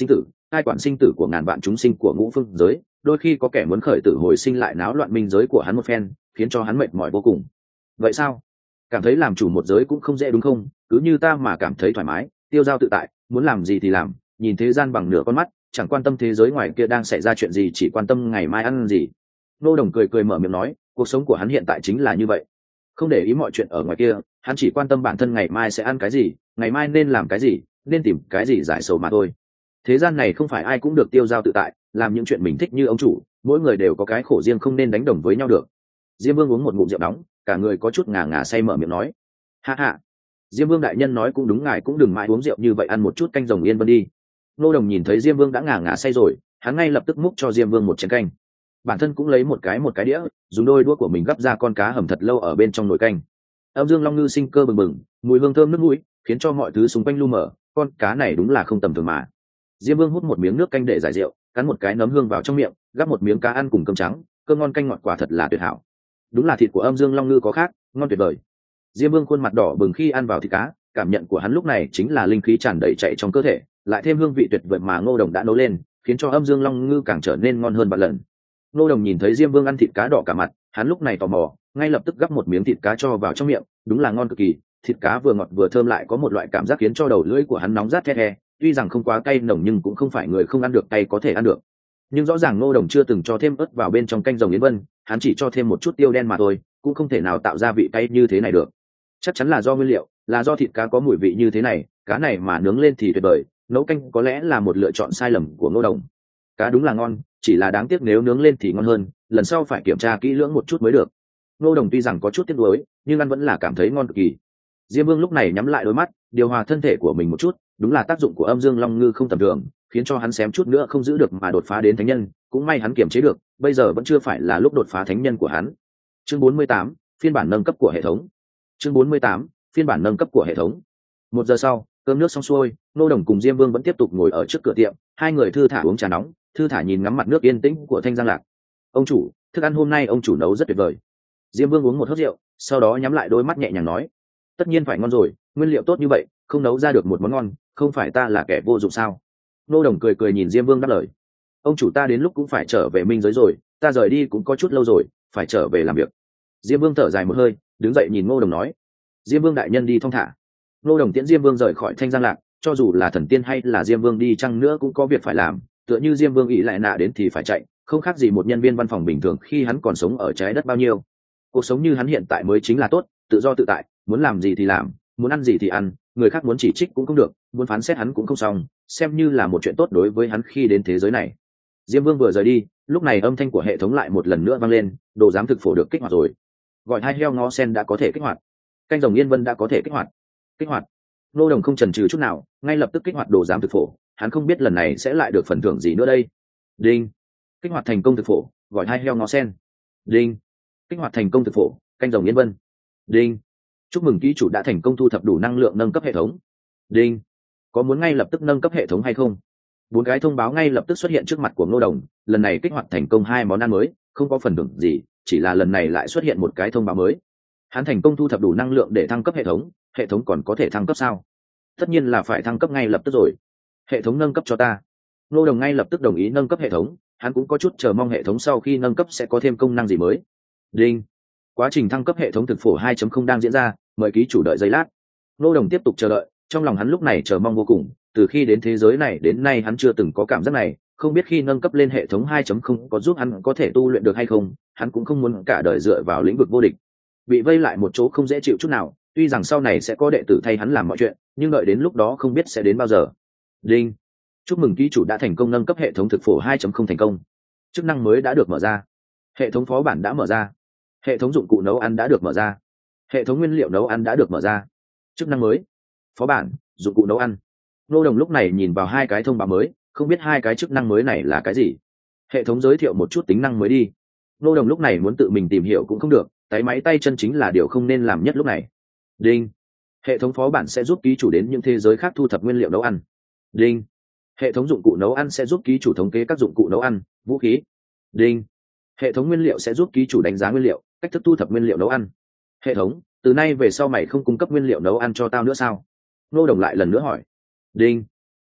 cai quản sinh tử của ngàn vạn chúng sinh của ngũ phương giới, đôi khi có kẻ muốn khởi tử hồi sinh lại náo loạn minh giới của hắn một phen, khiến cho hắn mệt mỏi vô cùng. Vậy sao? Cảm thấy làm chủ một giới cũng không dễ đúng không? Cứ như ta mà cảm thấy thoải mái, tiêu dao tự tại, muốn làm gì thì làm, nhìn thế gian bằng nửa con mắt, chẳng quan tâm thế giới ngoài kia đang xảy ra chuyện gì, chỉ quan tâm ngày mai ăn gì. Nô Đồng cười cười mở miệng nói, cuộc sống của hắn hiện tại chính là như vậy, không để ý mọi chuyện ở ngoài kia, hắn chỉ quan tâm bản thân ngày mai sẽ ăn cái gì, ngày mai nên làm cái gì, nên tìm cái gì giải sầu mà thôi. Thế gian này không phải ai cũng được tiêu dao tự tại, làm những chuyện mình thích như ông chủ, mỗi người đều có cái khổ riêng, không nên đánh đồng với nhau được. Diêm Vương uống một ngụm rượu nóng, cả người có chút ngà ngà say, mở miệng nói, hạ hạ, Diêm Vương đại nhân nói cũng đúng, ngài cũng đừng mãi uống rượu như vậy, ăn một chút canh rồng yên vân đi. Nô Đồng nhìn thấy Diêm Vương đã ngà ngà say rồi, hắn ngay lập tức múc cho Diêm Vương một chén canh, bản thân cũng lấy một cái đĩa, dùng đôi đũa của mình gắp ra con cá hầm thật lâu ở bên trong nồi canh. Âm dương long ngư sinh cơ bừng bừng, mùi hương thơm nước mũi, khiến cho mọi thứ xung quanh lu mờ, con cá này đúng là không tầm thường mà. Diêm Vương hút một miếng nước canh để giải rượu, cắn một cái nấm hương vào trong miệng, gắp một miếng cá ăn cùng cơm trắng, cơm ngon canh ngọt, quả thật là tuyệt hảo. Đúng là thịt của âm dương long ngư có khác, ngon tuyệt vời. Diêm Vương khuôn mặt đỏ bừng khi ăn vào thịt cá, cảm nhận của hắn lúc này chính là linh khí tràn đầy chạy trong cơ thể, lại thêm hương vị tuyệt vời mà Ngô Đồng đã nấu lên, khiến cho âm dương long ngư càng trở nên ngon hơn vạn lần. Ngô Đồng nhìn thấy Diêm Vương ăn thịt cá đỏ cả mặt, hắn lúc này tò mò, ngay lập tức gắp một miếng thịt cá cho vào trong miệng, đúng là ngon cực kỳ, thịt cá vừa ngọt vừa thơm, lại có một loại cảm giác khiến cho đầu lưỡi của hắn nóng rát the the, tuy rằng không quá cay nồng nhưng cũng không phải người không ăn được cay có thể ăn được. Nhưng rõ ràng Ngô Đồng chưa từng cho thêm ớt vào bên trong canh rồng yến vân, hắn chỉ cho thêm một chút tiêu đen mà thôi, cũng không thể nào tạo ra vị cay như thế này được. Chắc chắn là do nguyên liệu, là do thịt cá có mùi vị như thế này, cá này mà nướng lên thì tuyệt vời, nấu canh có lẽ là một lựa chọn sai lầm của Ngô Đồng. Cá đúng là ngon, chỉ là đáng tiếc nếu nướng lên thì ngon hơn, lần sau phải kiểm tra kỹ lưỡng một chút mới được. Ngô Đồng tuy rằng có chút tiếc nuối, nhưng ăn vẫn là cảm thấy ngon cực kỳ. Diêm Vương lúc này nhắm lại đôi mắt, điều hòa thân thể của mình một chút, đúng là tác dụng của âm dương long ngư không tầm thường, khiến cho hắn xém chút nữa không giữ được mà đột phá đến thánh nhân, cũng may hắn kiềm chế được, bây giờ vẫn chưa phải là lúc đột phá thánh nhân của hắn. Chương 48, phiên bản nâng cấp của hệ thống. Chương 48, phiên bản nâng cấp của hệ thống. 1 giờ sau, cơm nước xong xuôi, Ngô Đồng cùng Diêm Vương vẫn tiếp tục ngồi ở trước cửa tiệm, hai người thư thả uống trà nóng, thư thả nhìn ngắm mặt nước yên tĩnh của Thanh Giang Lạc. Ông chủ, thức ăn hôm nay ông chủ nấu rất tuyệt vời. Diêm Vương uống một hớp rượu, sau đó nhắm lại đôi mắt nhẹ nhàng nói, tất nhiên phải ngon rồi, nguyên liệu tốt như vậy, không nấu ra được một món ngon, không phải ta là kẻ vô dụng sao? Ngô Đồng cười cười nhìn Diêm Vương đáp lời, ông chủ ta đến lúc cũng phải trở về minh giới rồi, ta rời đi cũng có chút lâu rồi, phải trở về làm việc. Diêm Vương thở dài một hơi, đứng dậy nhìn Ngô Đồng nói, Diêm Vương đại nhân đi thong thả. Ngô Đồng tiễn Diêm Vương rời khỏi Thanh Giang Lạc, cho dù là thần tiên hay là Diêm Vương đi chăng nữa cũng có việc phải làm, tựa như Diêm Vương ỷ lại nạ đến thì phải chạy, không khác gì một nhân viên văn phòng bình thường khi hắn còn sống ở trái đất bao nhiêu. Cuộc sống như hắn hiện tại mới chính là tốt, tự do tự tại, muốn làm gì thì làm, muốn ăn gì thì ăn, người khác muốn chỉ trích cũng không được, muốn phán xét hắn cũng không xong, xem như là một chuyện tốt đối với hắn khi đến thế giới này. Diêm Vương vừa rời đi, lúc này âm thanh của hệ thống lại một lần nữa vang lên, đồ giám thực phổ được kích hoạt rồi. Gọi hai heo ngó sen đã có thể kích hoạt, canh rồng yên vân đã có thể kích hoạt. Kích hoạt. Ngô Đồng không chần chừ chút nào, ngay lập tức kích hoạt đồ giám thực phổ, hắn không biết lần này sẽ lại được phần thưởng gì nữa đây. Đinh. Kích hoạt thành công thực phổ, gọi hai heo ngó sen. Đinh. Kích hoạt thành công thực phổ, canh rồng yên vân. Đinh. Chúc mừng ký chủ đã thành công thu thập đủ năng lượng nâng cấp hệ thống. Đinh. Có muốn ngay lập tức nâng cấp hệ thống hay không? 4 cái thông báo ngay lập tức xuất hiện trước mặt của Ngô Đồng, lần này kích hoạt thành công 2 món ăn mới, không có phần thưởng gì, chỉ là lần này lại xuất hiện một cái thông báo mới. Hắn thành công thu thập đủ năng lượng để thăng cấp hệ thống còn có thể thăng cấp sao? Tất nhiên là phải thăng cấp ngay lập tức rồi. Hệ thống nâng cấp cho ta. Ngô Đồng ngay lập tức đồng ý nâng cấp hệ thống, hắn cũng có chút chờ mong hệ thống sau khi nâng cấp sẽ có thêm công năng gì mới. Đinh. Quá trình thăng cấp hệ thống thực phổ 2.0 đang diễn ra, mời ký chủ đợi giây lát. Ngô Đồng tiếp tục chờ đợi, trong lòng hắn lúc này chờ mong vô cùng, từ khi đến thế giới này đến nay hắn chưa từng có cảm giác này, không biết khi nâng cấp lên hệ thống 2.0 có giúp hắn có thể tu luyện được hay không, hắn cũng không muốn cả đời dựa vào lĩnh vực vô địch. Bị vây lại một chỗ không dễ chịu chút nào, tuy rằng sau này sẽ có đệ tử thay hắn làm mọi chuyện, nhưng đợi đến lúc đó không biết sẽ đến bao giờ. Đinh. Chúc mừng ký chủ đã thành công nâng cấp hệ thống thực phổ 2.0 thành công. Chức năng mới đã được mở ra. Hệ thống phó bản đã mở ra. Hệ thống dụng cụ nấu ăn đã được mở ra. Hệ thống nguyên liệu nấu ăn đã được mở ra. Chức năng mới. Phó bản, dụng cụ nấu ăn. Ngô Đồng lúc này nhìn vào 2 cái thông báo mới, không biết 2 cái chức năng mới này là cái gì. Hệ thống giới thiệu một chút tính năng mới đi. Ngô Đồng lúc này muốn tự mình tìm hiểu cũng không được, tay máy tay chân chính là điều không nên làm nhất lúc này. Đinh. Hệ thống phó bản sẽ giúp ký chủ đến những thế giới khác thu thập nguyên liệu nấu ăn. Đinh. Hệ thống dụng cụ nấu ăn sẽ giúp ký chủ thống kê các dụng cụ nấu ăn, vũ khí. Đinh. Hệ thống nguyên liệu sẽ giúp ký chủ đánh giá nguyên liệu, cách thức thu thập nguyên liệu nấu ăn. Hệ thống, từ nay về sau mày không cung cấp nguyên liệu nấu ăn cho tao nữa sao? Ngô Đồng lại lần nữa hỏi. Đinh.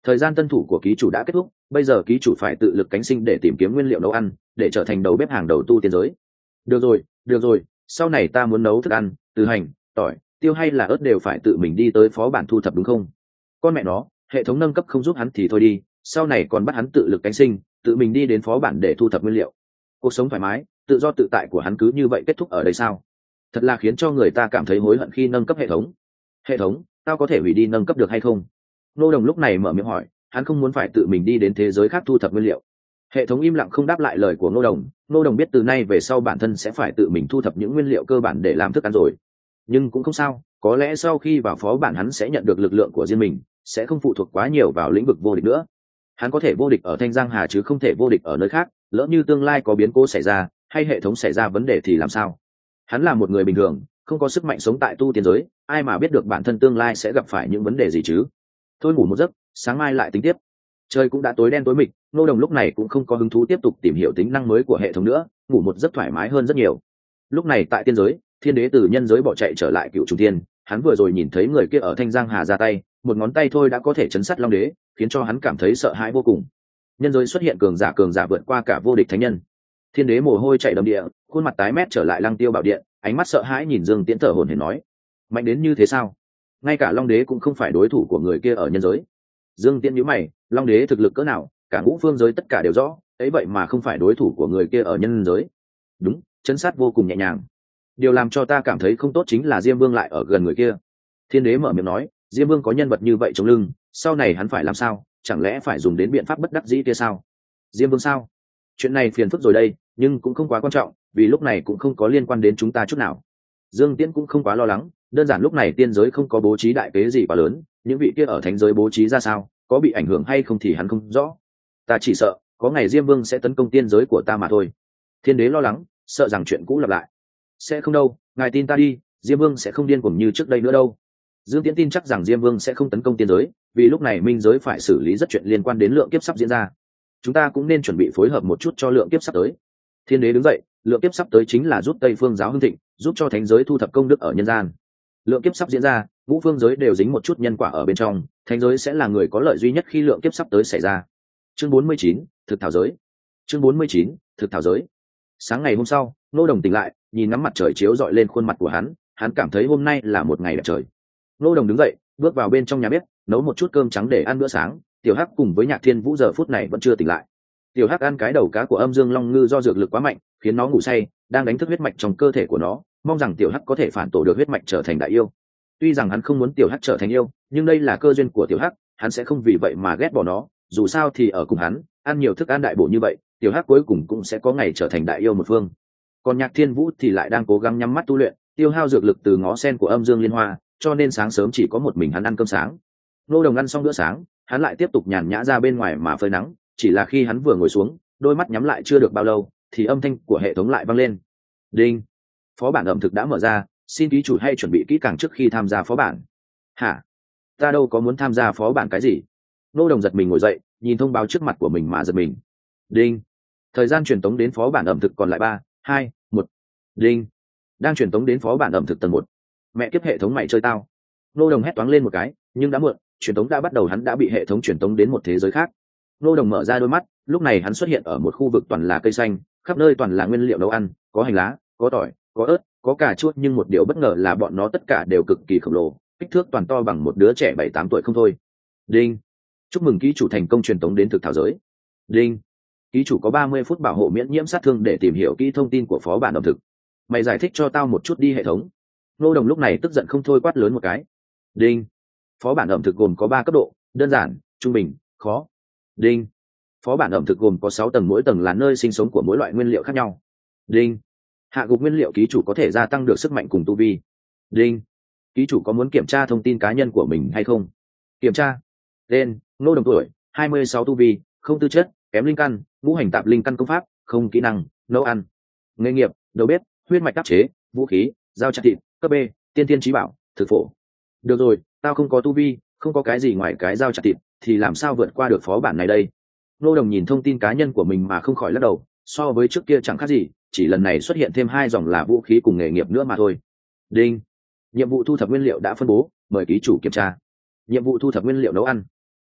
Thời gian tân thủ của ký chủ đã kết thúc, bây giờ ký chủ phải tự lực cánh sinh để tìm kiếm nguyên liệu nấu ăn, để trở thành đầu bếp hàng đầu tu tiên giới. Được rồi, sau này ta muốn nấu thức ăn, từ hành, tỏi, tiêu hay là ớt đều phải tự mình đi tới phó bản thu thập đúng không? Con mẹ nó, hệ thống nâng cấp không giúp hắn thì thôi đi, sau này còn bắt hắn tự lực cánh sinh, tự mình đi đến phó bản để thu thập nguyên liệu. Cuộc sống thoải mái, tự do tự tại của hắn cứ như vậy kết thúc ở đây sao? Thật là khiến cho người ta cảm thấy hối hận khi nâng cấp hệ thống. Hệ thống, tao có thể hủy đi nâng cấp được hay không? Ngô Đồng lúc này mở miệng hỏi, hắn không muốn phải tự mình đi đến thế giới khác thu thập nguyên liệu. Hệ thống im lặng không đáp lại lời của Ngô Đồng. Ngô Đồng biết từ nay về sau bản thân sẽ phải tự mình thu thập những nguyên liệu cơ bản để làm thức ăn rồi. Nhưng cũng không sao, có lẽ sau khi vào phó bản hắn sẽ nhận được lực lượng của riêng mình, sẽ không phụ thuộc quá nhiều vào lĩnh vực vô địch nữa. Hắn có thể vô địch ở Thanh Giang Hà chứ không thể vô địch ở nơi khác, lỡ như tương lai có biến cố xảy ra hay hệ thống xảy ra vấn đề thì làm sao? Hắn là một người bình thường, không có sức mạnh sống tại tu tiên giới, ai mà biết được bản thân tương lai sẽ gặp phải những vấn đề gì chứ? Thôi ngủ một giấc, sáng mai lại tính tiếp. Trời cũng đã tối đen tối mịt, Ngô Đồng lúc này cũng không có hứng thú tiếp tục tìm hiểu tính năng mới của hệ thống nữa, ngủ một giấc thoải mái hơn rất nhiều. Lúc này tại tiên giới, Thiên Đế từ nhân giới bỏ chạy trở lại Cựu Trùng Thiên, hắn vừa rồi nhìn thấy người kia ở Thanh Giang Hà ra tay, một ngón tay thôi đã có thể chấn sát Long Đế, khiến cho hắn cảm thấy sợ hãi vô cùng. Nhân giới xuất hiện cường giả vượt qua cả vô địch thánh nhân. Thiên Đế mồ hôi chảy đầm địa, khuôn mặt tái mét trở lại Lăng Tiêu Bảo Điện, ánh mắt sợ hãi nhìn Dương Tiễn thở hổn hển nói: mạnh đến như thế sao? Ngay cả Long Đế cũng không phải đối thủ của người kia ở nhân giới. Dương Tiễn nhíu mày, Long Đế thực lực cỡ nào, cả ngũ phương giới tất cả đều rõ, ấy vậy mà không phải đối thủ của người kia ở nhân giới. Đúng, chấn sát vô cùng nhẹ nhàng. Điều làm cho ta cảm thấy không tốt chính là Diêm Vương lại ở gần người kia. Thiên Đế mở miệng nói, Diêm Vương có nhân vật như vậy chống lưng, sau này hắn phải làm sao, chẳng lẽ phải dùng đến biện pháp bất đắc dĩ kia sao? Diêm Vương sao? Chuyện này phiền phức rồi đây, nhưng cũng không quá quan trọng, vì lúc này cũng không có liên quan đến chúng ta chút nào. Dương Tiễn cũng không quá lo lắng, đơn giản lúc này tiên giới không có bố trí đại kế gì quá lớn, những vị kia ở thánh giới bố trí ra sao, có bị ảnh hưởng hay không thì hắn không rõ. Ta chỉ sợ có ngày Diêm Vương sẽ tấn công tiên giới của ta mà thôi. Thiên Đế lo lắng, sợ rằng chuyện cũ lặp lại. Sẽ không đâu, ngài tin ta đi, Diêm Vương sẽ không điên cuồng như trước đây nữa đâu. Dương Tiễn tin chắc rằng Diêm Vương sẽ không tấn công tiên giới, vì lúc này minh giới phải xử lý rất chuyện liên quan đến lượng kiếp sắp diễn ra. Chúng ta cũng nên chuẩn bị phối hợp một chút cho lượng kiếp sắp tới. Thiên Đế đứng dậy, lượng kiếp sắp tới chính là giúp Tây Phương giáo hưng thịnh, giúp cho thánh giới thu thập công đức ở nhân gian. Lượng kiếp sắp diễn ra, ngũ phương giới đều dính một chút nhân quả ở bên trong, thánh giới sẽ là người có lợi duy nhất khi lượng kiếp sắp tới xảy ra. Chương 49, thực thảo giới. Chương 49, thực thảo giới. Sáng ngày hôm sau, Ngô Đồng tỉnh lại, nhìn ngắm mặt trời chiếu rọi lên khuôn mặt của hắn cảm thấy hôm nay là một ngày đẹp trời. Ngô Đồng đứng dậy, bước vào bên trong nhà bếp, nấu một chút cơm trắng để ăn bữa sáng. Tiểu Hắc cùng với Nhạc Thiên Vũ giờ phút này vẫn chưa tỉnh lại. Tiểu Hắc ăn cái đầu cá của Âm Dương Long Ngư do dược lực quá mạnh, khiến nó ngủ say, đang đánh thức huyết mạch trong cơ thể của nó, mong rằng Tiểu Hắc có thể phản tổ được huyết mạch trở thành đại yêu. Tuy rằng hắn không muốn Tiểu Hắc trở thành yêu, nhưng đây là cơ duyên của Tiểu Hắc, hắn sẽ không vì vậy mà ghét bỏ nó, dù sao thì ở cùng hắn, ăn nhiều thức ăn đại bổ như vậy, Tiểu Hắc cuối cùng cũng sẽ có ngày trở thành đại yêu một phương. Còn Nhạc Thiên Vũ thì lại đang cố gắng nhắm mắt tu luyện, tiêu hao dược lực từ ngó sen của Âm Dương Liên Hoa, cho nên sáng sớm chỉ có một mình hắn ăn cơm sáng. Ngô Đồng ăn xong bữa sáng, hắn lại tiếp tục nhàn nhã ra bên ngoài mà phơi nắng, chỉ là khi hắn vừa ngồi xuống, đôi mắt nhắm lại chưa được bao lâu thì âm thanh của hệ thống lại vang lên. Đinh, phó bản ẩm thực đã mở ra, xin ký chủ hay chuẩn bị kỹ càng trước khi tham gia phó bản. Hả? Ta đâu có muốn tham gia phó bản cái gì? Ngô Đồng giật mình ngồi dậy, nhìn thông báo trước mặt của mình mà giật mình. Đinh, thời gian truyền tống đến phó bản ẩm thực còn lại 3, 2, 1. Đinh, đang truyền tống đến phó bản ẩm thực tầng 1. Mẹ kiếp, hệ thống mày chơi tao. Ngô Đồng hét toáng lên một cái, nhưng đã muộn, truyền tống đã bắt đầu, hắn đã bị hệ thống truyền tống đến một thế giới khác. Ngô Đồng mở ra đôi mắt, lúc này hắn xuất hiện ở một khu vực toàn là cây xanh, khắp nơi toàn là nguyên liệu nấu ăn, có hành lá, có tỏi, có ớt, có cà chua, nhưng một điều bất ngờ là bọn nó tất cả đều cực kỳ khổng lồ, kích thước toàn to bằng một đứa trẻ 7-8 tuổi không thôi. Đinh, chúc mừng ký chủ thành công truyền tống đến thực thảo giới. Đinh, ký chủ có 30 phút bảo hộ miễn nhiễm sát thương để tìm hiểu kỹ thông tin của phó bản ẩm thực. Mày giải thích cho tao một chút đi hệ thống. Ngô Đồng lúc này tức giận không thôi, quát lớn một cái. Đinh, phó bản ẩm thực gồm có 3 cấp độ: đơn giản, trung bình, khó. Đinh, phó bản ẩm thực gồm có 6 tầng, mỗi tầng là nơi sinh sống của mỗi loại nguyên liệu khác nhau. Đinh, hạ gục nguyên liệu ký chủ có thể gia tăng được sức mạnh cùng tu vi. Đinh, ký chủ có muốn kiểm tra thông tin cá nhân của mình hay không? Kiểm tra. Tên: Ngô Đồng, tuổi 26, tu vi không, tư chất kém, linh căn ngũ hành tạp linh căn, công pháp không, kỹ năng nấu ăn. Nghề nghiệp: đầu bếp, huyết mạch đắc chế, vũ khí dao chặt thịt, cấp B, tiên thiên trí bảo, thực phổ. Được rồi, tao không có tu vi, không có cái gì ngoài cái dao chặt thịt, thì làm sao vượt qua được phó bản này đây? Ngô Đồng nhìn thông tin cá nhân của mình mà không khỏi lắc đầu, so với trước kia chẳng khác gì, chỉ lần này xuất hiện thêm 2 dòng là vũ khí cùng nghề nghiệp nữa mà thôi. Đinh, nhiệm vụ thu thập nguyên liệu đã phân bố, mời ký chủ kiểm tra. Nhiệm vụ thu thập nguyên liệu nấu ăn.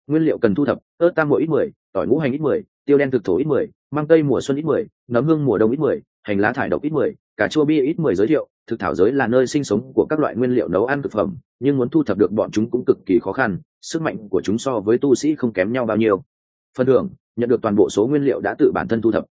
Nguyên liệu cần thu thập: ớt tam muội ít 10, tỏi ngũ hành ít 10, tiêu đen thực thổ ít 10, mang tây mùa xuân ít 10, nấm hương mùa đông ít 10, hành lá thải độc ít 10, cà chua bia ít 10. Giới thiệu: thực thảo giới là nơi sinh sống của các loại nguyên liệu nấu ăn thực phẩm, nhưng muốn thu thập được bọn chúng cũng cực kỳ khó khăn, sức mạnh của chúng so với tu sĩ không kém nhau bao nhiêu. Phần thưởng: nhận được toàn bộ số nguyên liệu đã tự bản thân thu thập.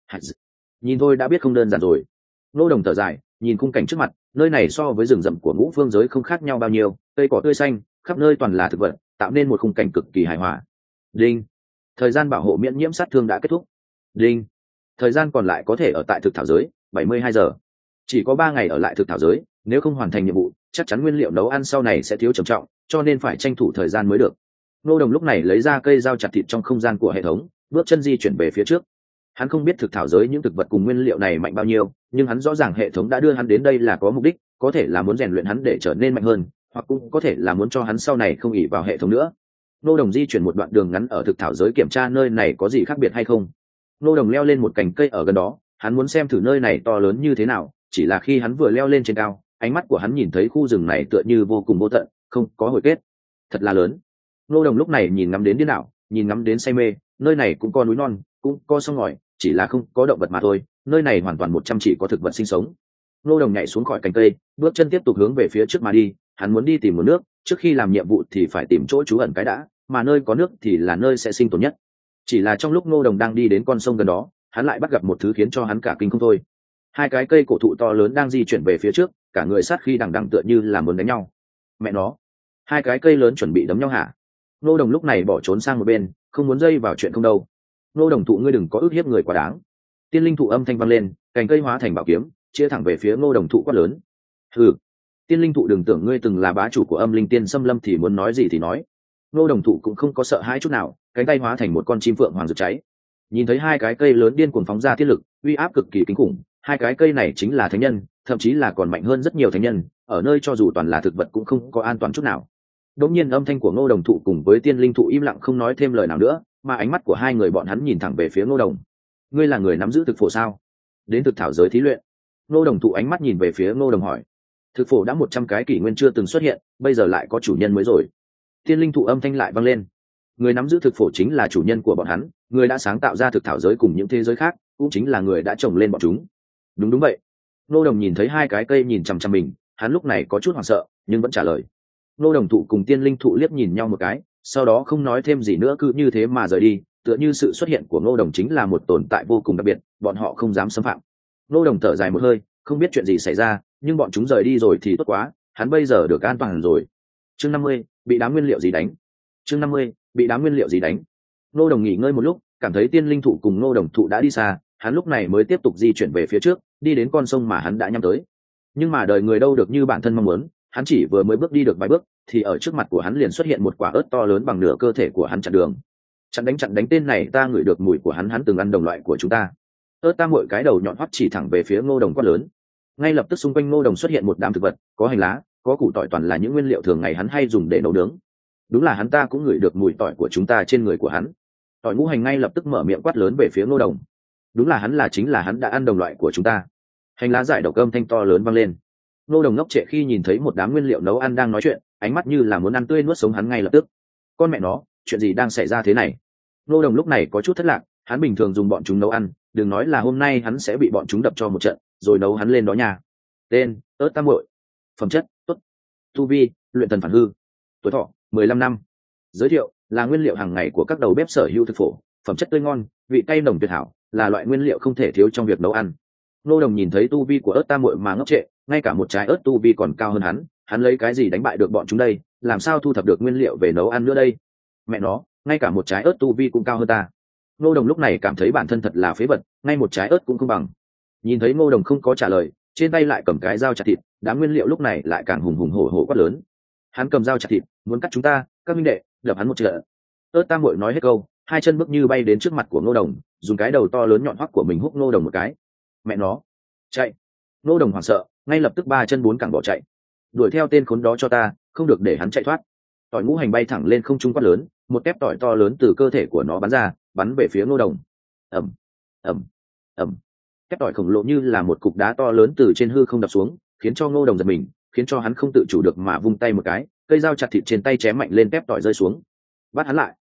Nhìn thôi đã biết không đơn giản rồi. Ngô Đồng thở dài, nhìn khung cảnh trước mặt, nơi này so với rừng rậm của ngũ phương giới không khác nhau bao nhiêu, cây cỏ tươi xanh, khắp nơi toàn là thực vật, tạo nên một khung cảnh cực kỳ hài hòa. Đinh. Thời gian bảo hộ miễn nhiễm sát thương đã kết thúc. Đinh. Thời gian còn lại có thể ở tại thực thảo giới 72 giờ. Chỉ có 3 ngày ở lại thực thảo giới, nếu không hoàn thành nhiệm vụ chắc chắn nguyên liệu nấu ăn sau này sẽ thiếu trầm trọng, cho nên phải tranh thủ thời gian mới được. Ngô Đồng lúc này lấy ra cây dao chặt thịt trong không gian của hệ thống, bước chân di chuyển về phía trước. Hắn không biết thực thảo giới những thực vật cùng nguyên liệu này mạnh bao nhiêu, nhưng hắn rõ ràng hệ thống đã đưa hắn đến đây là có mục đích, có thể là muốn rèn luyện hắn để trở nên mạnh hơn, hoặc cũng có thể là muốn cho hắn sau này không ỷ vào hệ thống nữa. Ngô Đồng di chuyển một đoạn đường ngắn ở thực thảo giới kiểm tra nơi này có gì khác biệt hay không. Ngô Đồng leo lên một cành cây ở gần đó, hắn muốn xem thử nơi này to lớn như thế nào, chỉ là khi hắn vừa leo lên trên cao, ánh mắt của hắn nhìn thấy khu rừng này tựa như vô cùng vô tận, không có hồi kết. Thật là lớn. Ngô Đồng lúc này nhìn ngắm đến điên đảo, nhìn ngắm đến say mê, nơi này cũng có núi non, cũng có sông ngòi, chỉ là không có động vật mà thôi, nơi này hoàn toàn 100 chỉ có thực vật sinh sống. Ngô Đồng nhảy xuống khỏi cành cây, bước chân tiếp tục hướng về phía trước mà đi, hắn muốn đi tìm nguồn nước, trước khi làm nhiệm vụ thì phải tìm chỗ trú ẩn cái đã, mà nơi có nước thì là nơi sẽ sinh tồn nhất. Chỉ là trong lúc Ngô Đồng đang đi đến con sông gần đó, hắn lại bắt gặp một thứ khiến cho hắn cả kinh không thôi. Hai cái cây cổ thụ to lớn đang di chuyển về phía trước, cả người sát khi đằng đằng tựa như là muốn đánh nhau. Mẹ nó, hai cái cây lớn chuẩn bị đấm nhau hả? Ngô Đồng lúc này bỏ trốn sang một bên, không muốn dây vào chuyện không đâu. Ngô Đồng thụ, ngươi đừng có ức hiếp người quá đáng. Tiên linh thụ âm thanh vang lên, cành cây hóa thành bảo kiếm, chia thẳng về phía Ngô Đồng thụ quát lớn. Ừ, tiên linh thụ, đừng tưởng ngươi từng là bá chủ của âm linh tiên xâm lâm thì muốn nói gì thì nói. Ngô Đồng thụ cũng không có sợ hãi chút nào, cánh tay hóa thành một con chim phượng hoàng rực cháy. Nhìn thấy hai cái cây lớn điên cuồng phóng ra thiết lực, uy áp cực kỳ kinh khủng. Hai cái cây này chính là thánh nhân, thậm chí là còn mạnh hơn rất nhiều thánh nhân, ở nơi cho dù toàn là thực vật cũng không có an toàn chút nào. Đột nhiên âm thanh của Ngô Đồng thụ cùng với tiên linh thụ im lặng không nói thêm lời nào nữa, mà ánh mắt của hai người bọn hắn nhìn thẳng về phía Ngô Đồng. Ngươi là người nắm giữ thực phổ sao? Đến thực thảo giới thí luyện? Ngô Đồng thụ ánh mắt nhìn về phía Ngô Đồng hỏi. Thực phổ đã 100 cái kỷ nguyên chưa từng xuất hiện, bây giờ lại có chủ nhân mới rồi. Tiên linh thụ âm thanh lại vang lên. Người nắm giữ thực phổ chính là chủ nhân của bọn hắn, người đã sáng tạo ra thực thảo giới cùng những thế giới khác, cũng chính là người đã trồng lên bọn chúng. Đúng vậy. Ngô Đồng nhìn thấy hai cái cây nhìn chằm chằm mình, hắn lúc này có chút hoảng sợ nhưng vẫn trả lời. Ngô Đồng thụ cùng tiên linh thụ liếc nhìn nhau một cái, sau đó không nói thêm gì nữa, cứ như thế mà rời đi, tựa như sự xuất hiện của Ngô Đồng chính là một tồn tại vô cùng đặc biệt, bọn họ không dám xâm phạm. Ngô Đồng thở dài một hơi, không biết chuyện gì xảy ra, nhưng bọn chúng rời đi rồi thì tốt quá, hắn bây giờ được an toàn rồi. Chương 50, bị đám nguyên liệu gì đánh. Chương 50, bị đám nguyên liệu gì đánh. Ngô Đồng nghỉ ngơi một lúc, cảm thấy tiên linh thụ cùng Ngô Đồng thụ đã đi xa, hắn lúc này mới tiếp tục di chuyển về phía trước, đi đến con sông mà hắn đã nhắm tới. Nhưng mà đời người đâu được như bản thân mong muốn, hắn chỉ vừa mới bước đi được vài bước thì ở trước mặt của hắn liền xuất hiện một quả ớt to lớn bằng nửa cơ thể của hắn chặn đường. Chặn đánh, tên này ta ngửi được mùi của hắn từng ăn đồng loại của chúng ta. Ớt tam muội cái đầu nhọn hoắt chỉ thẳng về phía Ngô Đồng quát lớn. Ngay lập tức xung quanh Ngô Đồng xuất hiện một đám thực vật, có hành lá, có củ tỏi, toàn là những nguyên liệu thường ngày hắn hay dùng để nấu nướng. Đúng là hắn, ta cũng ngửi được mùi tỏi của chúng ta trên người của hắn. Tỏi ngũ hành ngay lập tức mở miệng quát lớn về phía Ngô Đồng. Đúng là hắn, chính là hắn đã ăn đồng loại của chúng ta. Hành lá giải độc âm thanh to lớn vang lên. Ngô Đồng ngốc trệ khi nhìn thấy một đám nguyên liệu nấu ăn đang nói chuyện, ánh mắt như là muốn ăn tươi nuốt sống hắn ngay lập tức. Con mẹ nó, chuyện gì đang xảy ra thế này? Ngô Đồng lúc này có chút thất lạc, hắn bình thường dùng bọn chúng nấu ăn, đừng nói là hôm nay hắn sẽ bị bọn chúng đập cho một trận, rồi nấu hắn lên đó nha. Tên: ớt tam muội. Phẩm chất: tốt. Tu vi: luyện thần phản hư. Tuổi thọ: 15 năm. Giới thiệu: là nguyên liệu hàng ngày của các đầu bếp sở hữu thực phổ, phẩm chất tươi ngon, vị cay nồng tuyệt hảo, là loại nguyên liệu không thể thiếu trong việc nấu ăn. Ngô Đồng nhìn thấy tu vi của ớt tam muội mà ngốc trệ, ngay cả một trái ớt tu vi còn cao hơn hắn lấy cái gì đánh bại được bọn chúng đây, làm sao thu thập được nguyên liệu về nấu ăn nữa đây? Mẹ nó, ngay cả một trái ớt tu vi cũng cao hơn ta. Ngô Đồng lúc này cảm thấy bản thân thật là phế vật, ngay một trái ớt cũng không bằng. Nhìn thấy Ngô Đồng không có trả lời, trên tay lại cầm cái dao chặt thịt, đám nguyên liệu lúc này lại càng hùng hùng hổ hổ quát lớn. Hắn cầm dao chặt thịt, muốn cắt chúng ta, các minh đệ, đập hắn một trận. Ớt tam muội nói hết câu, hai chân bước như bay đến trước mặt của Ngô Đồng, dùng cái đầu to lớn nhọn hoắt của mình húc Ngô Đồng một cái. Mẹ nó, chạy! Ngô Đồng hoảng sợ, ngay lập tức 3 chân 4 cẳng bỏ chạy. Đuổi theo tên khốn đó cho ta, không được để hắn chạy thoát. Tỏi ngũ hành bay thẳng lên không trung quát lớn, một tép tỏi to lớn từ cơ thể của nó bắn ra, bắn về phía Ngô Đồng. Ầm, ầm, ầm. Tép tỏi khổng lồ như là một cục đá to lớn từ trên hư không đập xuống, khiến cho Ngô Đồng giật mình, khiến cho hắn không tự chủ được mà vung tay một cái, cây dao chặt thịt trên tay chém mạnh lên tép tỏi rơi xuống. Bắt hắn lại.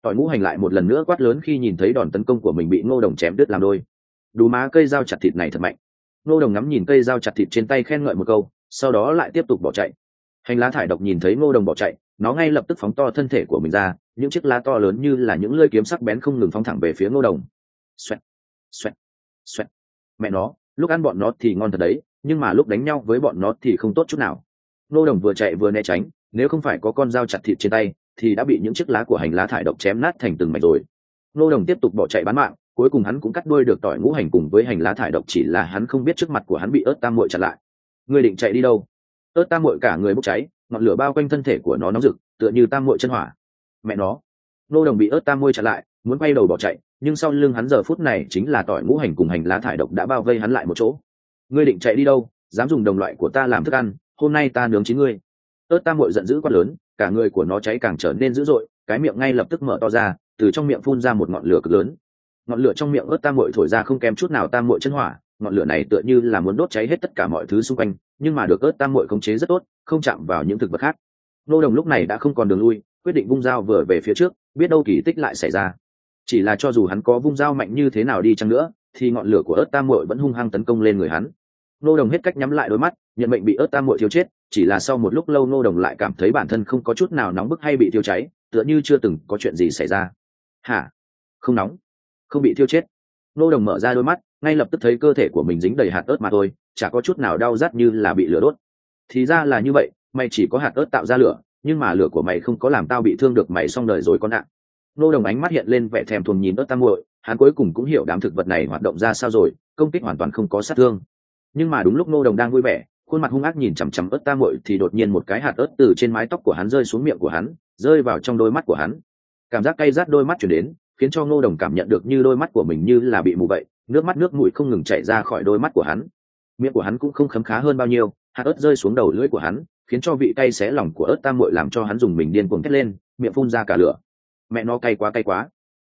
Tỏi ngũ hành lại một lần nữa quát lớn khi nhìn thấy đòn tấn công của mình bị Ngô Đồng chém đứt làm đôi. Đù má, cây dao chặt thịt này thật mạnh. Ngô Đồng ngắm nhìn cây dao chặt thịt trên tay khen ngợi một câu, sau đó lại tiếp tục bỏ chạy. Hành lá thải độc nhìn thấy Ngô Đồng bỏ chạy, nó ngay lập tức phóng to thân thể của mình ra, những chiếc lá to lớn như là những lưỡi kiếm sắc bén không ngừng phóng thẳng về phía Ngô Đồng. Xoẹt, xoẹt, xoẹt. Mẹ nó, lúc ăn bọn nó thì ngon thật đấy, nhưng mà lúc đánh nhau với bọn nó thì không tốt chút nào. Ngô Đồng vừa chạy vừa né tránh, nếu không phải có con dao chặt thịt trên tay thì đã bị những chiếc lá của hành lá thải độc chém nát thành từng mảnh rồi. Ngô Đồng tiếp tục bỏ chạy bán mạng, cuối cùng hắn cũng cắt đuôi được tỏi ngũ hành cùng với hành lá thải độc, chỉ là hắn không biết trước mặt của hắn bị ớt tam muội chặn lại. Ngươi định chạy đi đâu? Ớt tam muội cả người bốc cháy, ngọn lửa bao quanh thân thể của nó nóng rực, tựa như tam muội chân hỏa. Mẹ nó! Ngô Đồng bị ớt tam muội chặn lại, muốn quay đầu bỏ chạy, nhưng sau lưng hắn giờ phút này chính là tỏi ngũ hành cùng hành lá thải độc đã bao vây hắn lại một chỗ. Ngươi định chạy đi đâu? Dám dùng đồng loại của ta làm thức ăn, hôm nay ta nướng chín ngươi. Ớt tam muội giận dữ quát lớn, cả người của nó cháy càng trở nên dữ dội, cái miệng ngay lập tức mở to ra, từ trong miệng phun ra một ngọn lửa cực lớn. Ngọn lửa trong miệng ớt tam muội thổi ra không kém chút nào tam muội chân hỏa, ngọn lửa này tựa như là muốn đốt cháy hết tất cả mọi thứ xung quanh, nhưng mà được ớt tam muội khống chế rất tốt, không chạm vào những thực vật khác. Ngô Đồng lúc này đã không còn đường lui, quyết định vung dao vừa về phía trước, biết đâu kỳ tích lại xảy ra. Chỉ là cho dù hắn có vung dao mạnh như thế nào đi chăng nữa, thì ngọn lửa của ớt tam muội vẫn hung hăng tấn công lên người hắn. Ngô Đồng hết cách nhắm lại đôi mắt, nhận mệnh bị ớt tam muội thiêu chết. Chỉ là sau một lúc lâu Ngô Đồng lại cảm thấy bản thân không có chút nào nóng bức hay bị thiêu cháy, tựa như chưa từng có chuyện gì xảy ra. Hả? Không nóng, không bị thiêu chết. Ngô Đồng mở ra đôi mắt, ngay lập tức thấy cơ thể của mình dính đầy hạt ớt mà thôi, chả có chút nào đau rát như là bị lửa đốt. Thì ra là như vậy, mày chỉ có hạt ớt tạo ra lửa, nhưng mà lửa của mày không có làm tao bị thương được mày xong đời rồi con ạ. Ngô Đồng ánh mắt hiện lên vẻ thèm thuồng nhìn ớt tam muội, hắn cuối cùng cũng hiểu đám thực vật này hoạt động ra sao rồi, công kích hoàn toàn không có sát thương. Nhưng mà đúng lúc Ngô Đồng đang vui vẻ, khuôn mặt hung ác nhìn chằm chằm ớt tam muội thì đột nhiên một cái hạt ớt từ trên mái tóc của hắn rơi xuống miệng của hắn, rơi vào trong đôi mắt của hắn. Cảm giác cay rát đôi mắt chuyển đến, khiến cho Ngô Đồng cảm nhận được như đôi mắt của mình như là bị mù vậy, nước mắt nước mũi không ngừng chảy ra khỏi đôi mắt của hắn. Miệng của hắn cũng không khấm khá hơn bao nhiêu, hạt ớt rơi xuống đầu lưỡi của hắn, khiến cho vị cay xé lòng của ớt tam muội làm cho hắn dùng mình điên cuồng thét lên, miệng phun ra cả lửa. Mẹ nó cay quá cay quá.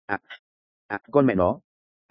Con mẹ nó.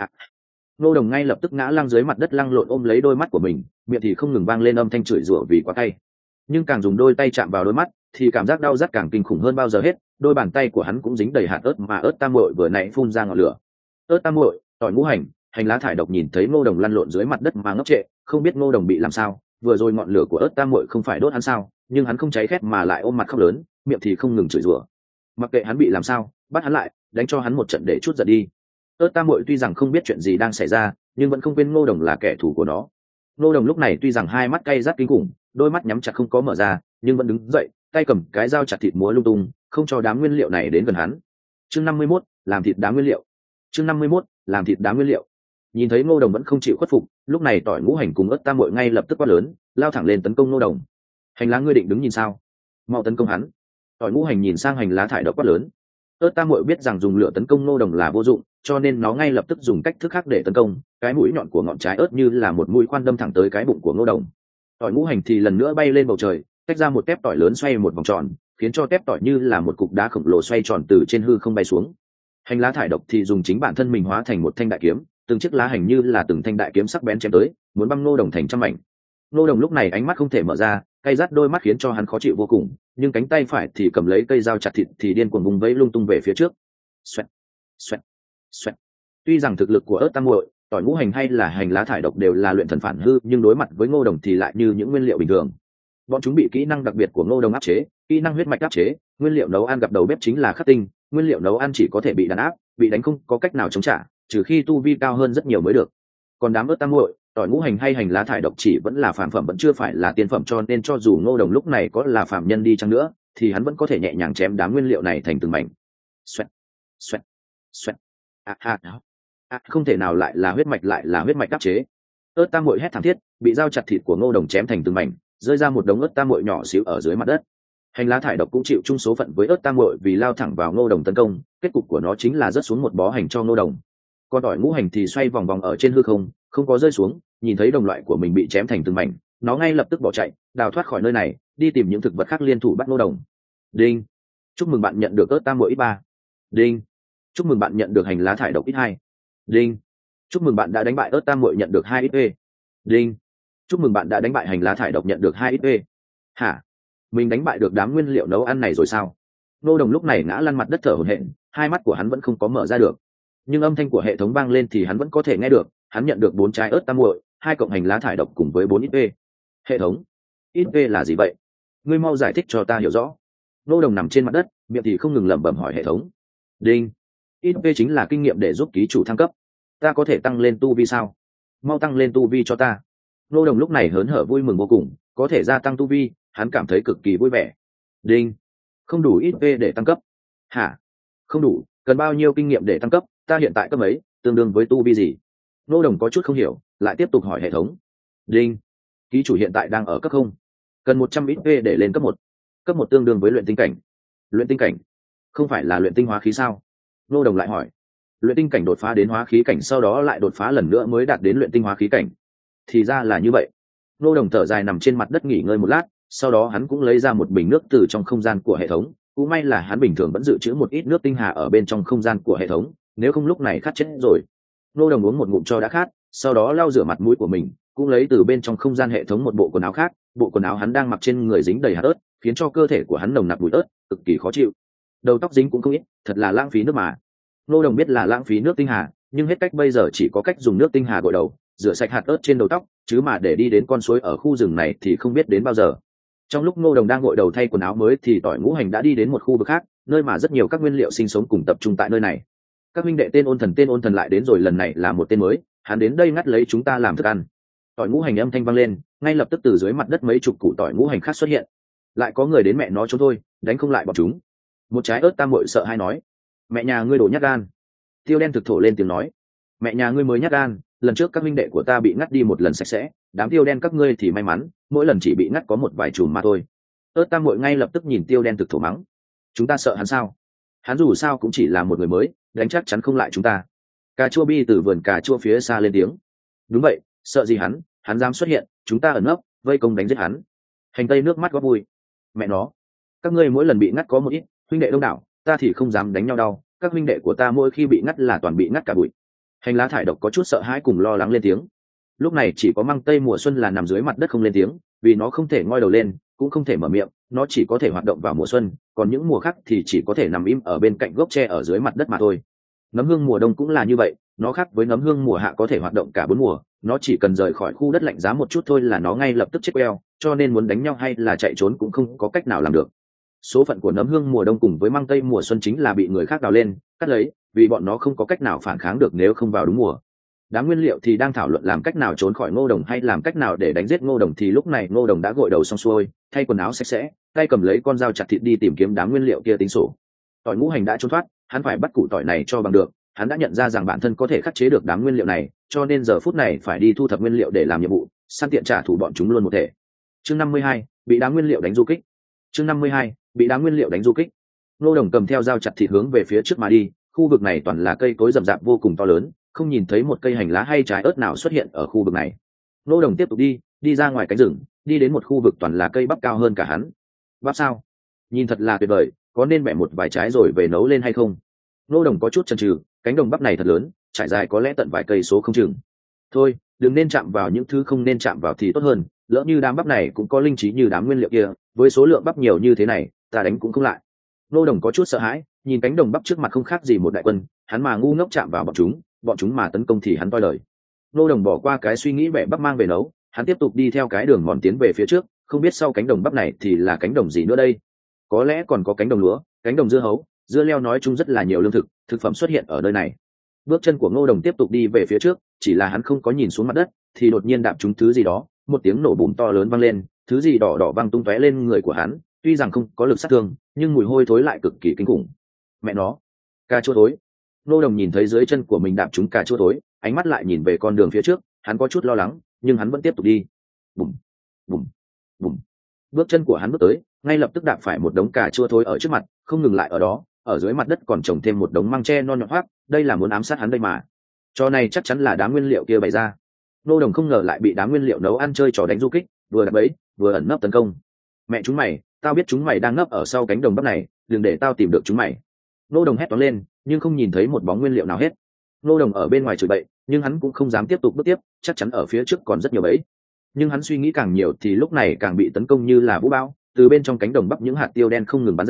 Ngô Đồng ngay lập tức ngã lăn dưới mặt đất lăn lộn ôm lấy đôi mắt của mình, miệng thì không ngừng vang lên âm thanh chửi rủa vì quá cay. Nhưng càng dùng đôi tay chạm vào đôi mắt thì cảm giác đau rát càng kinh khủng hơn bao giờ hết, đôi bàn tay của hắn cũng dính đầy hạt ớt mà ớt tam muội vừa nãy phun ra ngọn lửa. Ớt tam muội, tỏi ngũ hành, hành lá thải độc nhìn thấy Ngô Đồng lăn lộn dưới mặt đất mà ngốc trệ, không biết Ngô Đồng bị làm sao, vừa rồi ngọn lửa của ớt tam muội không phải đốt hắn sao, nhưng hắn không cháy khét mà lại ôm mặt khóc lớn, miệng thì không ngừng chửi rủa. Mặc kệ hắn bị làm sao, bắt hắn lại, đánh cho hắn một trận để chút giận đi. Ớt tam muội tuy rằng không biết chuyện gì đang xảy ra, nhưng vẫn không quên Ngô Đồng là kẻ thù của nó. Ngô Đồng lúc này tuy rằng hai mắt cay rát kinh khủng, đôi mắt nhắm chặt không có mở ra, nhưng vẫn đứng dậy, tay cầm cái dao chặt thịt múa lung tung, không cho đám nguyên liệu này đến gần hắn. Chương 51, làm thịt đám nguyên liệu. Chương 51, làm thịt đám nguyên liệu. Nhìn thấy Ngô Đồng vẫn không chịu khuất phục, lúc này tỏi ngũ hành cùng ớt tam muội ngay lập tức quát lớn, lao thẳng lên tấn công Ngô Đồng. Hành lá, ngươi định đứng nhìn sao? Mau tấn công hắn. Tỏi ngũ hành nhìn sang hành lá thải độc quát lớn. Ớt tam muội biết rằng dùng lửa tấn công Ngô Đồng là vô dụng, cho nên nó ngay lập tức dùng cách thức khác để tấn công, cái mũi nhọn của ngọn trái ớt như là một mũi khoan đâm thẳng tới cái bụng của Ngô Đồng. Tỏi ngũ hành thì lần nữa bay lên bầu trời, tách ra một tép tỏi lớn xoay một vòng tròn, khiến cho tép tỏi như là một cục đá khổng lồ xoay tròn từ trên hư không bay xuống. Hành lá thải độc thì dùng chính bản thân mình hóa thành một thanh đại kiếm, từng chiếc lá hành như là từng thanh đại kiếm sắc bén chém tới, muốn băm Ngô Đồng thành trăm mảnh. Ngô Đồng lúc này ánh mắt không thể mở ra, cay rát đôi mắt khiến cho hắn khó chịu vô cùng, nhưng cánh tay phải thì cầm lấy cây dao chặt thịt thì điên cuồng vung vẫy lung tung về phía trước. Xoẹt, xoẹt, xoẹt. Tuy rằng thực lực của ớt tam muội, tỏi ngũ hành hay là hành lá thải độc đều là luyện thần phản hư, nhưng đối mặt với Ngô Đồng thì lại như những nguyên liệu bình thường. Bọn chúng bị kỹ năng đặc biệt của Ngô Đồng áp chế, kỹ năng huyết mạch áp chế, nguyên liệu nấu ăn gặp đầu bếp chính là khắc tinh, nguyên liệu nấu ăn chỉ có thể bị đàn áp, bị đánh không có cách nào chống trả, trừ khi tu vi cao hơn rất nhiều mới được. Còn đám ớt tam muội, tỏi ngũ hành hay hành lá thải độc chỉ vẫn là phàm phẩm, vẫn chưa phải là tiên phẩm, cho nên cho dù Ngô Đồng lúc này có là phàm nhân đi chăng nữa thì hắn vẫn có thể nhẹ nhàng chém đám nguyên liệu này thành từng mảnh. Xoẹt, xoẹt, xoẹt. Không thể nào lại là huyết mạch, lại là huyết mạch áp chế. Ớt tam muội hét thảm thiết, bị dao chặt thịt của Ngô Đồng chém thành từng mảnh, rơi ra một đống ớt tam muội nhỏ xíu ở dưới mặt đất. Hành lá thải độc cũng chịu chung số phận với ớt tam muội, vì lao thẳng vào Ngô Đồng tấn công, kết cục của nó chính là rớt xuống một bó hành cho Ngô Đồng. Còn tỏi ngũ hành thì xoay vòng vòng ở trên hư không, không có rơi xuống, nhìn thấy đồng loại của mình bị chém thành từng mảnh, nó ngay lập tức bỏ chạy, đào thoát khỏi nơi này, đi tìm những thực vật khác liên thủ bắt Ngô Đồng. Đinh, chúc mừng bạn nhận được ớt tam muội x3. Đinh, chúc mừng bạn nhận được hành lá thải độc x2. Đinh, chúc mừng bạn đã đánh bại ớt tam muội nhận được 2 XP. Đinh, chúc mừng bạn đã đánh bại hành lá thải độc nhận được 2 XP. Hả? Mình đánh bại được đám nguyên liệu nấu ăn này rồi sao? Ngô Đồng lúc này ngã lăn mặt đất thở hổn hển, hai mắt của hắn vẫn không có mở ra được, nhưng âm thanh của hệ thống vang lên thì hắn vẫn có thể nghe được. Hắn nhận được 4 trái ớt tam muội, 2 cộng hành lá thải độc cùng với 4 ít p. Hệ thống, ít p là gì vậy? Ngươi mau giải thích cho ta hiểu rõ. Ngô Đồng nằm trên mặt đất, miệng thì không ngừng lẩm bẩm hỏi hệ thống. Đinh, ít p chính là kinh nghiệm để giúp ký chủ thăng cấp. Ta có thể tăng lên tu vi sao? Mau tăng lên tu vi cho ta. Ngô Đồng lúc này hớn hở vui mừng vô cùng, có thể gia tăng tu vi, hắn cảm thấy cực kỳ vui vẻ. Đinh, không đủ ít p để tăng cấp. Hả? Không đủ, cần bao nhiêu kinh nghiệm để tăng cấp? Ta hiện tại cấp mấy, tương đương với tu vi gì? Ngô Đồng có chút không hiểu, lại tiếp tục hỏi hệ thống. Đinh, ký chủ hiện tại đang ở cấp không, cần 100 ít p để lên cấp 1. Cấp 1 tương đương với luyện tinh cảnh. Luyện tinh cảnh không phải là luyện tinh hóa khí sao? Ngô Đồng lại hỏi. Luyện tinh cảnh đột phá đến hóa khí cảnh, sau đó lại đột phá lần nữa mới đạt đến luyện tinh hóa khí cảnh. Thì ra là như vậy. Ngô Đồng thở dài nằm trên mặt đất nghỉ ngơi một lát, sau đó hắn cũng lấy ra một bình nước từ trong không gian của hệ thống. Cũng may là hắn bình thường vẫn dự trữ một ít nước tinh hà ở bên trong không gian của hệ thống, nếu không lúc này khát chết rồi. Ngô Đồng uống một ngụm cho đã khát, sau đó lau rửa mặt mũi của mình, cũng lấy từ bên trong không gian hệ thống một bộ quần áo khác. Bộ quần áo hắn đang mặc trên người dính đầy hạt ớt, khiến cho cơ thể của hắn nồng nặc mùi ớt, cực kỳ khó chịu. Đầu tóc dính cũng không ít, thật là lãng phí nước mà. Ngô Đồng biết là lãng phí nước tinh hà, nhưng hết cách bây giờ chỉ có cách dùng nước tinh hà gội đầu, rửa sạch hạt ớt trên đầu tóc, chứ mà để đi đến con suối ở khu rừng này thì không biết đến bao giờ. Trong lúc Ngô Đồng đang gội đầu thay quần áo mới thì Tỏi Ngũ Hành đã đi đến một khu vực khác, nơi mà rất nhiều các nguyên liệu sinh sống cùng tập trung tại nơi này. Các huynh đệ tên ôn thần lại đến rồi, lần này là một tên mới, hắn đến đây ngắt lấy chúng ta làm thức ăn. Tỏi Ngũ Hành âm thanh vang lên, ngay lập tức từ dưới mặt đất mấy chục củ tỏi ngũ hành khác xuất hiện. Lại có người đến, mẹ nó trốn thôi, đánh không lại bọn chúng. Một trái ớt tam muội sợ hai nói. Mẹ nhà ngươi đổ nhát gan. Tiêu Đen thực thổ lên tiếng nói. Mẹ nhà ngươi mới nhát gan, lần trước các huynh đệ của ta bị ngắt đi một lần sạch sẽ, đám Tiêu Đen các ngươi thì may mắn, mỗi lần chỉ bị ngắt có một vài chùm mà thôi. Ớt tam muội ngay lập tức nhìn Tiêu Đen thực thổ mắng. Chúng ta sợ hắn sao? Hắn dù sao cũng chỉ là một người mới, đánh chắc chắn không lại chúng ta. Cà chua Bi từ vườn cà chua phía xa lên tiếng. Đúng vậy, sợ gì hắn dám xuất hiện, chúng ta ẩn nấp vây công đánh giết hắn. Hành Tây nước mắt góp vui. Mẹ nó, các ngươi mỗi lần bị ngắt có một ít, huynh đệ đông đảo, ta thì không dám đánh nhau đau, các huynh đệ của ta mỗi khi bị ngắt là toàn bị ngắt cả bụi. Hành Lá Thải Độc có chút sợ hãi cùng lo lắng lên tiếng. Lúc này chỉ có Măng Tây Mùa Xuân là nằm dưới mặt đất không lên tiếng, vì nó không thể ngoi đầu lên, cũng không thể mở miệng, nó chỉ có thể hoạt động vào mùa xuân, còn những mùa khác thì chỉ có thể nằm im ở bên cạnh gốc tre ở dưới mặt đất mà thôi. Nấm hương mùa đông cũng là như vậy, nó khác với nấm hương mùa hạ có thể hoạt động cả 4 mùa, nó chỉ cần rời khỏi khu đất lạnh giá một chút thôi là nó ngay lập tức chết queo, cho nên muốn đánh nhau hay là chạy trốn cũng không có cách nào làm được. Số phận của nấm hương mùa đông cùng với Măng Tây mùa xuân chính là bị người khác đào lên, cắt lấy, vì bọn nó không có cách nào phản kháng được nếu không vào đúng mùa. Đám nguyên liệu thì đang thảo luận làm cách nào trốn khỏi Ngô Đồng hay làm cách nào để đánh giết Ngô Đồng, thì lúc này Ngô Đồng đã gội đầu xong xuôi, thay quần áo sạch sẽ, tay cầm lấy con dao chặt thịt đi tìm kiếm đám nguyên liệu kia tính sổ. Tỏi Ngũ Hành đã trốn thoát, hắn phải bắt củ tỏi này cho bằng được, hắn đã nhận ra rằng bản thân có thể khắc chế được đám nguyên liệu này, cho nên giờ phút này phải đi thu thập nguyên liệu để làm nhiệm vụ, săn tiện trả thù bọn chúng luôn một thể. Chương 52, bị đám nguyên liệu đánh du kích. Chương 52, bị đám nguyên liệu đánh du kích. Ngô Đồng cầm theo dao chặt thịt hướng về phía trước mà đi, khu vực này toàn là cây cối rậm rạp vô cùng to lớn, không nhìn thấy một cây hành lá hay trái ớt nào xuất hiện ở khu vực này. Ngô Đồng tiếp tục đi ra ngoài cánh rừng, đi đến một khu vực toàn là cây bắp cao hơn cả hắn. Bắp sao? Nhìn thật là tuyệt vời, có nên bẻ một vài trái rồi về nấu lên hay không? Ngô Đồng có chút chần chừ, cánh đồng bắp này thật lớn, trải dài có lẽ tận vài cây số không chừng. Thôi, đừng nên chạm vào những thứ không nên chạm vào thì tốt hơn, lỡ như đám bắp này cũng có linh trí như đám nguyên liệu kia, với số lượng bắp nhiều như thế này, ta đánh cũng không lại. Ngô Đồng có chút sợ hãi, nhìn cánh đồng bắp trước mặt không khác gì một đại quân, hắn mà ngu ngốc chạm vào bọn chúng mà tấn công thì hắn toi lời. Ngô Đồng bỏ qua cái suy nghĩ bẻ bắp mang về nấu, hắn tiếp tục đi theo cái đường mòn tiến về phía trước, không biết sau cánh đồng bắp này thì là cánh đồng gì nữa đây. Có lẽ còn có cánh đồng lúa, cánh đồng dưa hấu, dưa leo, nói chung rất là nhiều lương thực phẩm xuất hiện ở nơi này. Bước chân của Ngô Đồng tiếp tục đi về phía trước, chỉ là hắn không có nhìn xuống mặt đất thì đột nhiên đạp trúng thứ gì đó, một tiếng nổ bùm to lớn vang lên, thứ gì đỏ đỏ văng tung tóe lên người của hắn, tuy rằng không có lực sát thương nhưng mùi hôi thối lại cực kỳ kinh khủng. Mẹ nó, cà chua thối. Ngô Đồng nhìn thấy dưới chân của mình đạp trúng cà chua thối, ánh mắt lại nhìn về con đường phía trước, hắn có chút lo lắng nhưng hắn vẫn tiếp tục đi. Bùm bùm bùm. Bước chân của hắn bước tới, ngay lập tức đạp phải một đống cà chua thối ở trước mặt, không ngừng lại ở đó, ở dưới mặt đất còn trồng thêm một đống măng tre non nhọn hoắt, đây là muốn ám sát hắn đây mà. Trò này chắc chắn là đám nguyên liệu kia bày ra. Ngô Đồng không ngờ lại bị đám nguyên liệu nấu ăn chơi trò đánh du kích, vừa đặt bẫy vừa ẩn nấp tấn công. Mẹ chúng mày, tao biết chúng mày đang nấp ở sau cánh đồng bắp này, đừng để tao tìm được chúng mày. Ngô Đồng hét toáng lên, nhưng không nhìn thấy một bóng nguyên liệu nào hết. Ngô Đồng ở bên ngoài chửi bậy, nhưng hắn cũng không dám tiếp tục bước tiếp, chắc chắn ở phía trước còn rất nhiều bẫy. Nhưng hắn suy nghĩ càng nhiều thì lúc này càng bị tấn công như là vũ bão, từ bên trong cánh đồng bắp những hạt tiêu đen không ngừng bắn ra,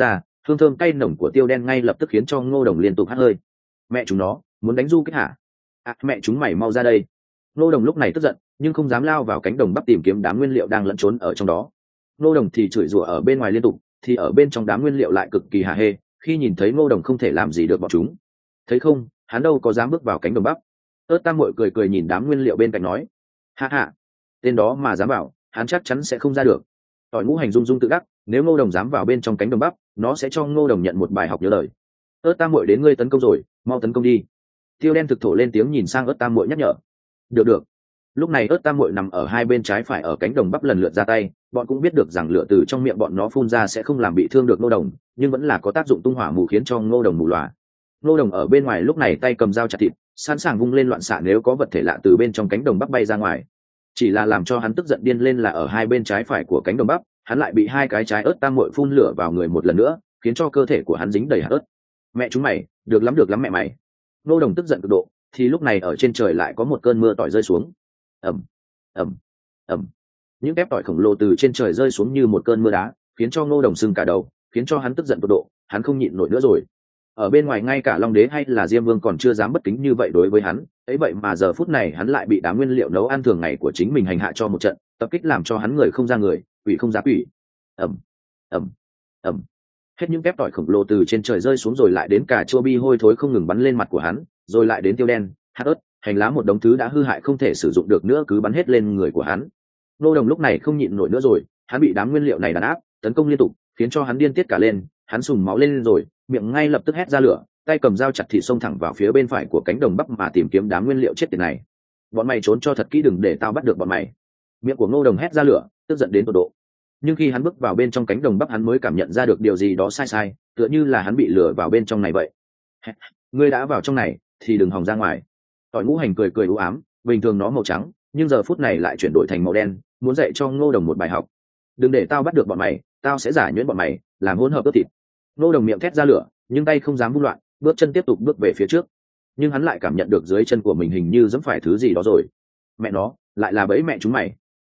hương thơm cay nồng của tiêu đen ngay lập tức khiến cho Ngô Đồng liên tục hắt hơi. Mẹ chúng nó muốn đánh du kích hả? Mẹ chúng mày mau ra đây. Ngô Đồng lúc này tức giận nhưng không dám lao vào cánh đồng bắp tìm kiếm đám nguyên liệu đang lẫn trốn ở trong đó. Ngô Đồng thì chửi rủa ở bên ngoài liên tục, thì ở bên trong đám nguyên liệu lại cực kỳ hả hê khi nhìn thấy Ngô Đồng không thể làm gì được bọn chúng. Thấy không, hắn đâu có dám bước vào cánh đồng bắp. Ớt Tam Muội cười cười nhìn đám nguyên liệu bên cạnh nói, ha ha, tên đó mà dám vào, hắn chắc chắn sẽ không ra được. Tỏi Ngũ Hành rung rung tự đắc, nếu Ngô Đồng dám vào bên trong cánh đồng bắp, nó sẽ cho Ngô Đồng nhận một bài học nhớ lời. Ớt Tam Muội đến ngươi tấn công rồi, mau tấn công đi. Tiêu Đen thực thổ lên tiếng nhìn sang Ớt Tam Muội nhắc nhở. Được được. Lúc này Ớt Tam Muội nằm ở hai bên trái phải ở cánh đồng bắp lần lượt ra tay, bọn cũng biết được rằng lửa từ trong miệng bọn nó phun ra sẽ không làm bị thương được Ngô Đồng, nhưng vẫn là có tác dụng tung hỏa mù khiến cho Ngô Đồng mù lòa. Ngô Đồng ở bên ngoài lúc này tay cầm dao chặt thịt, sẵn sàng vung lên loạn xạ nếu có vật thể lạ từ bên trong cánh đồng bắp bay ra ngoài. Chỉ là làm cho hắn tức giận điên lên là ở hai bên trái phải của cánh đồng bắp, hắn lại bị hai cái trái ớt Tam Muội phun lửa vào người một lần nữa, khiến cho cơ thể của hắn dính đầy hạt ớt. Mẹ chúng mày, được lắm mẹ mày. Ngô Đồng tức giận cực độ, thì lúc này ở trên trời lại có một cơn mưa tỏi rơi xuống. Ầm, ầm, ầm. Những tép tỏi khổng lồ từ trên trời rơi xuống như một cơn mưa đá, khiến cho Ngô Đồng sưng cả đầu, khiến cho hắn tức giận tột độ, hắn không nhịn nổi nữa rồi. Ở bên ngoài ngay cả Long Đế hay là Diêm Vương còn chưa dám bất kính như vậy đối với hắn, ấy vậy mà giờ phút này hắn lại bị đám nguyên liệu nấu ăn thường ngày của chính mình hành hạ cho một trận, tập kích làm cho hắn người không ra người, quỷ không ra quỷ. Ầm, ầm, ầm. Hết những tép tỏi khổng lồ từ trên trời rơi xuống rồi lại đến cả chua bi hôi thối không ngừng bắn lên mặt của hắn, rồi lại đến tiêu đen, hạt ớt, hành lá một đống thứ đã hư hại không thể sử dụng được nữa cứ bắn hết lên người của hắn. Ngô Đồng lúc này không nhịn nổi nữa rồi, hắn bị đám nguyên liệu này đàn áp, tấn công liên tục, khiến cho hắn điên tiết cả lên, hắn sùng máu lên rồi, miệng ngay lập tức hét ra lửa, tay cầm dao chặt thịt xông thẳng vào phía bên phải của cánh đồng bắp mà tìm kiếm đám nguyên liệu chết tiệt này. Bọn mày trốn cho thật kỹ đừng để tao bắt được bọn mày. Miệng của Ngô Đồng hét ra lửa, tức giận đến tột độ. Nhưng khi hắn bước vào bên trong cánh đồng bắp hắn mới cảm nhận ra được điều gì đó sai sai, tựa như là hắn bị lừa vào bên trong này vậy. Ngươi đã vào trong này thì đừng hòng ra ngoài. Tỏi Ngũ Hành cười cười u ám, bình thường nó màu trắng nhưng giờ phút này lại chuyển đổi thành màu đen, muốn dạy cho Ngô Đồng một bài học. Đừng để tao bắt được bọn mày, tao sẽ giả nhuyễn bọn mày làm hỗn hợp ướp thịt. Ngô Đồng miệng thét ra lửa nhưng tay không dám vung loạn, bước chân tiếp tục bước về phía trước. Nhưng hắn lại cảm nhận được dưới chân của mình hình như giẫm phải thứ gì đó rồi. Mẹ nó, lại là bẫy mẹ chúng mày.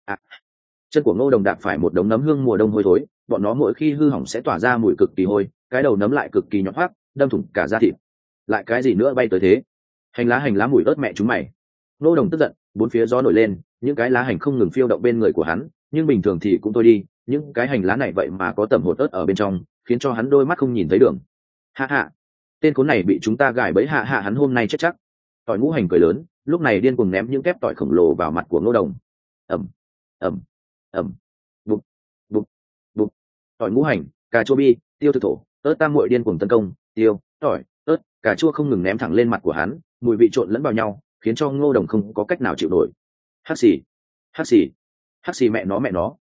Chân của Ngô Đồng đạp phải một đống nấm hương mùa đông hôi thối, bọn nó mỗi khi hư hỏng sẽ tỏa ra mùi cực kỳ hôi, cái đầu nấm lại cực kỳ nhọn hoắt, đâm thủng cả da thịt. Lại cái gì nữa bay tới thế? Hành lá mùi ớt mẹ chúng mày. Ngô Đồng tức giận, bốn phía gió nổi lên, những cái lá hành không ngừng phiêu động bên người của hắn, nhưng bình thường thì cũng thôi đi, những cái hành lá này vậy mà có tẩm hột ớt ở bên trong, khiến cho hắn đôi mắt không nhìn thấy đường. Hạ hạ, tên khốn này bị chúng ta gài bẫy, hạ hạ hắn hôm nay chết chắc. Tỏi Ngũ Hành cười lớn, lúc này điên cuồng ném những kép tỏi khổng lồ vào mặt của Ngô Đồng. Ầm, ầm, ầm, bụp, bụp, bụp. Tỏi Ngũ Hành, cà chua bi, tiêu thực thổ, ớt Tam Muội điên cuồng tấn công, tiêu, tỏi, ớt, cà chua không ngừng ném thẳng lên mặt của hắn, mùi vị trộn lẫn vào nhau, khiến cho Ngô Đồng không có cách nào chịu nổi. Hắc xì, hắc xì, hắc xì mẹ nó.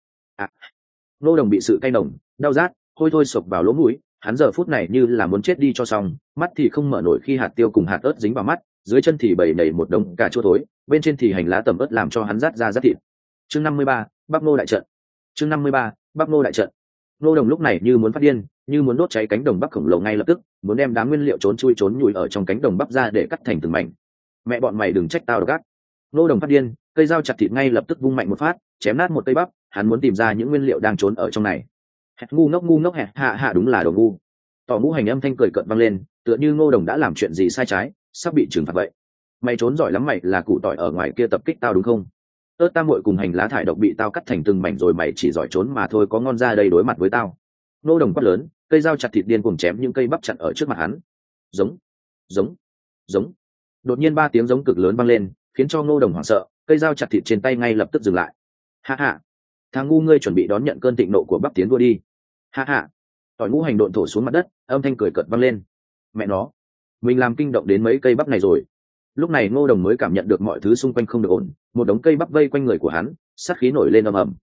Ngô Đồng bị sự cay nồng, đau rát, hôi thối sộc vào lỗ mũi, hắn giờ phút này như là muốn chết đi cho xong, mắt thì không mở nổi khi hạt tiêu cùng hạt ớt dính vào mắt, dưới chân thì bầy đầy một đống cà chua thối, bên trên thì hành lá tẩm ớt làm cho hắn rát ra rát thịt. Chương 53, Bắp Ngô đại trận. Chương 53, Bắp Ngô đại trận. Ngô Đồng lúc này như muốn phát điên, như muốn đốt cháy cánh đồng bắp khổng lồ ngay lập tức, muốn đem đám nguyên liệu trốn nhủi ở trong cánh đồng bắp ra để cắt thành từng mảnh. Mẹ bọn mày đừng trách tao gắt. Ngô Đồng phát điên, cây dao chặt thịt ngay lập tức vung mạnh một phát, chém nát một cây bắp, hắn muốn tìm ra những nguyên liệu đang trốn ở trong này. Ngu ngốc hẹ, hạ đúng là đồ ngu. Tỏ Ngũ Hành âm thanh cười cợt vang lên, tựa như Ngô Đồng đã làm chuyện gì sai trái, sắp bị trừng phạt vậy. Mày trốn giỏi lắm, mày là củ tỏi ở ngoài kia tập kích tao đúng không? Ớt Tam Muội cùng hành lá thải độc bị tao cắt thành từng mảnh rồi mày chỉ giỏi trốn mà thôi, có ngon ra đây đối mặt với tao. Ngô Đồng quát lớn, cây dao chặt thịt điên cuồng chém những cây bắp chặn ở trước mặt hắn. Giống. Đột nhiên 3 tiếng giống cực lớn vang lên, khiến cho Ngô Đồng hoảng sợ, cây dao chặt thịt trên tay ngay lập tức dừng lại. Ha, thằng ngu ngươi chuẩn bị đón nhận cơn thịnh nộ của bắp tiến vua đi. Ha. Tỏi Ngũ Hành độn thổ xuống mặt đất, âm thanh cười cợt vang lên. Mẹ nó, mình làm kinh động đến mấy cây bắp này rồi. Lúc này Ngô Đồng mới cảm nhận được mọi thứ xung quanh không được ổn, một đống cây bắp vây quanh người của hắn, sát khí nổi lên ầm ầm.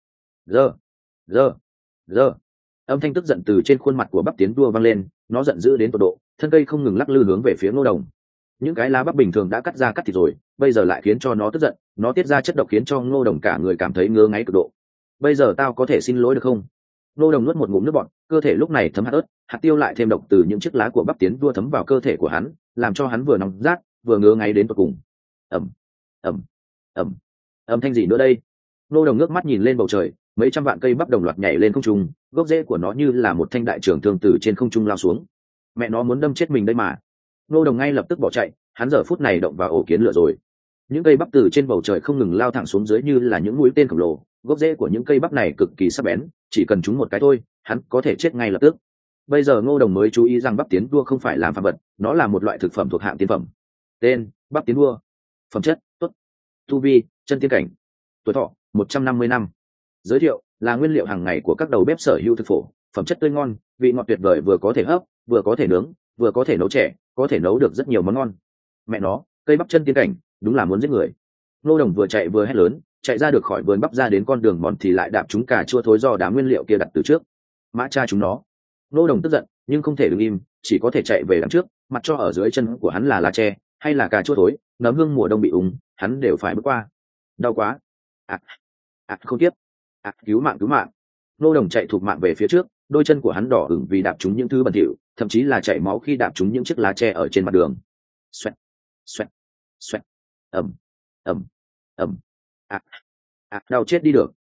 Giờ. Âm thanh tức giận từ trên khuôn mặt của bắp tiến vua vang lên, nó giận dữ đến tột độ, thân cây không ngừng lắc lư hướng về phía Ngô Đồng. Những cái lá bắp bình thường đã cắt ra cắt thịt rồi, bây giờ lại khiến cho nó tức giận, nó tiết ra chất độc khiến cho Ngô Đồng cả người cảm thấy ngứa ngáy cực độ. Bây giờ tao có thể xin lỗi được không? Ngô Đồng nuốt một ngụm nước bọt, cơ thể lúc này thấm hạt ớt, hạt tiêu lại thêm độc từ những chiếc lá của bắp tiến vua thấm vào cơ thể của hắn, làm cho hắn vừa nóng rát, vừa ngứa ngáy đến tột cùng. Ầm. Âm thanh gì nữa đây? Ngô Đồng ngước mắt nhìn lên bầu trời, mấy trăm vạn cây bắp đồng loạt nhảy lên không trung, gốc rễ của nó như là một thanh đại trường thương từ trên không trung lao xuống. Mẹ nó muốn đâm chết mình đây mà. Ngô Đồng ngay lập tức bỏ chạy, hắn giờ phút này động vào ổ kiến lửa rồi. Những cây bắp từ trên bầu trời không ngừng lao thẳng xuống dưới như là những mũi tên khổng lồ, gốc rễ của những cây bắp này cực kỳ sắc bén, chỉ cần trúng một cái thôi hắn có thể chết ngay lập tức. Bây giờ Ngô Đồng mới chú ý rằng bắp tiến vua không phải làm phàm vật, nó là một loại thực phẩm thuộc hạng tiên phẩm. Tên: bắp tiến vua. Phẩm chất: tốt. Tu vi: chân tiên cảnh. Tuổi thọ: 150 năm. Giới thiệu: là nguyên liệu hàng ngày của các đầu bếp sở hữu thực phổ, phẩm chất tươi ngon, vị ngọt tuyệt vời, vừa có thể hấp, vừa có thể nướng, vừa có thể nấu chè, có thể nấu được rất nhiều món ngon. Mẹ nó, cây bắp chân tiên cảnh, đúng là muốn giết người. Ngô Đồng vừa chạy vừa hét lớn, chạy ra được khỏi vườn bắp ra đến con đường mòn thì lại đạp trúng cà chua thối do đám nguyên liệu kia đặt từ trước. Mã cha chúng nó. Ngô Đồng tức giận nhưng không thể đứng im, chỉ có thể chạy về đằng trước, mặc cho ở dưới chân của hắn là lá tre hay là cà chua thối, nấm hương mùa đông bị úng, hắn đều phải bước qua. Đau quá. Không tiếp. Cứu mạng cứu mạng. Ngô Đồng chạy thục mạng về phía trước, đôi chân của hắn đỏ ửng vì đạp trúng những thứ bẩn thỉu, thậm chí là chảy máu khi đạp trúng những chiếc lá tre ở trên mặt đường. Xoẹt, xoẹt, xoẹt. Ầm, ầm, ầm. Đau chết đi được.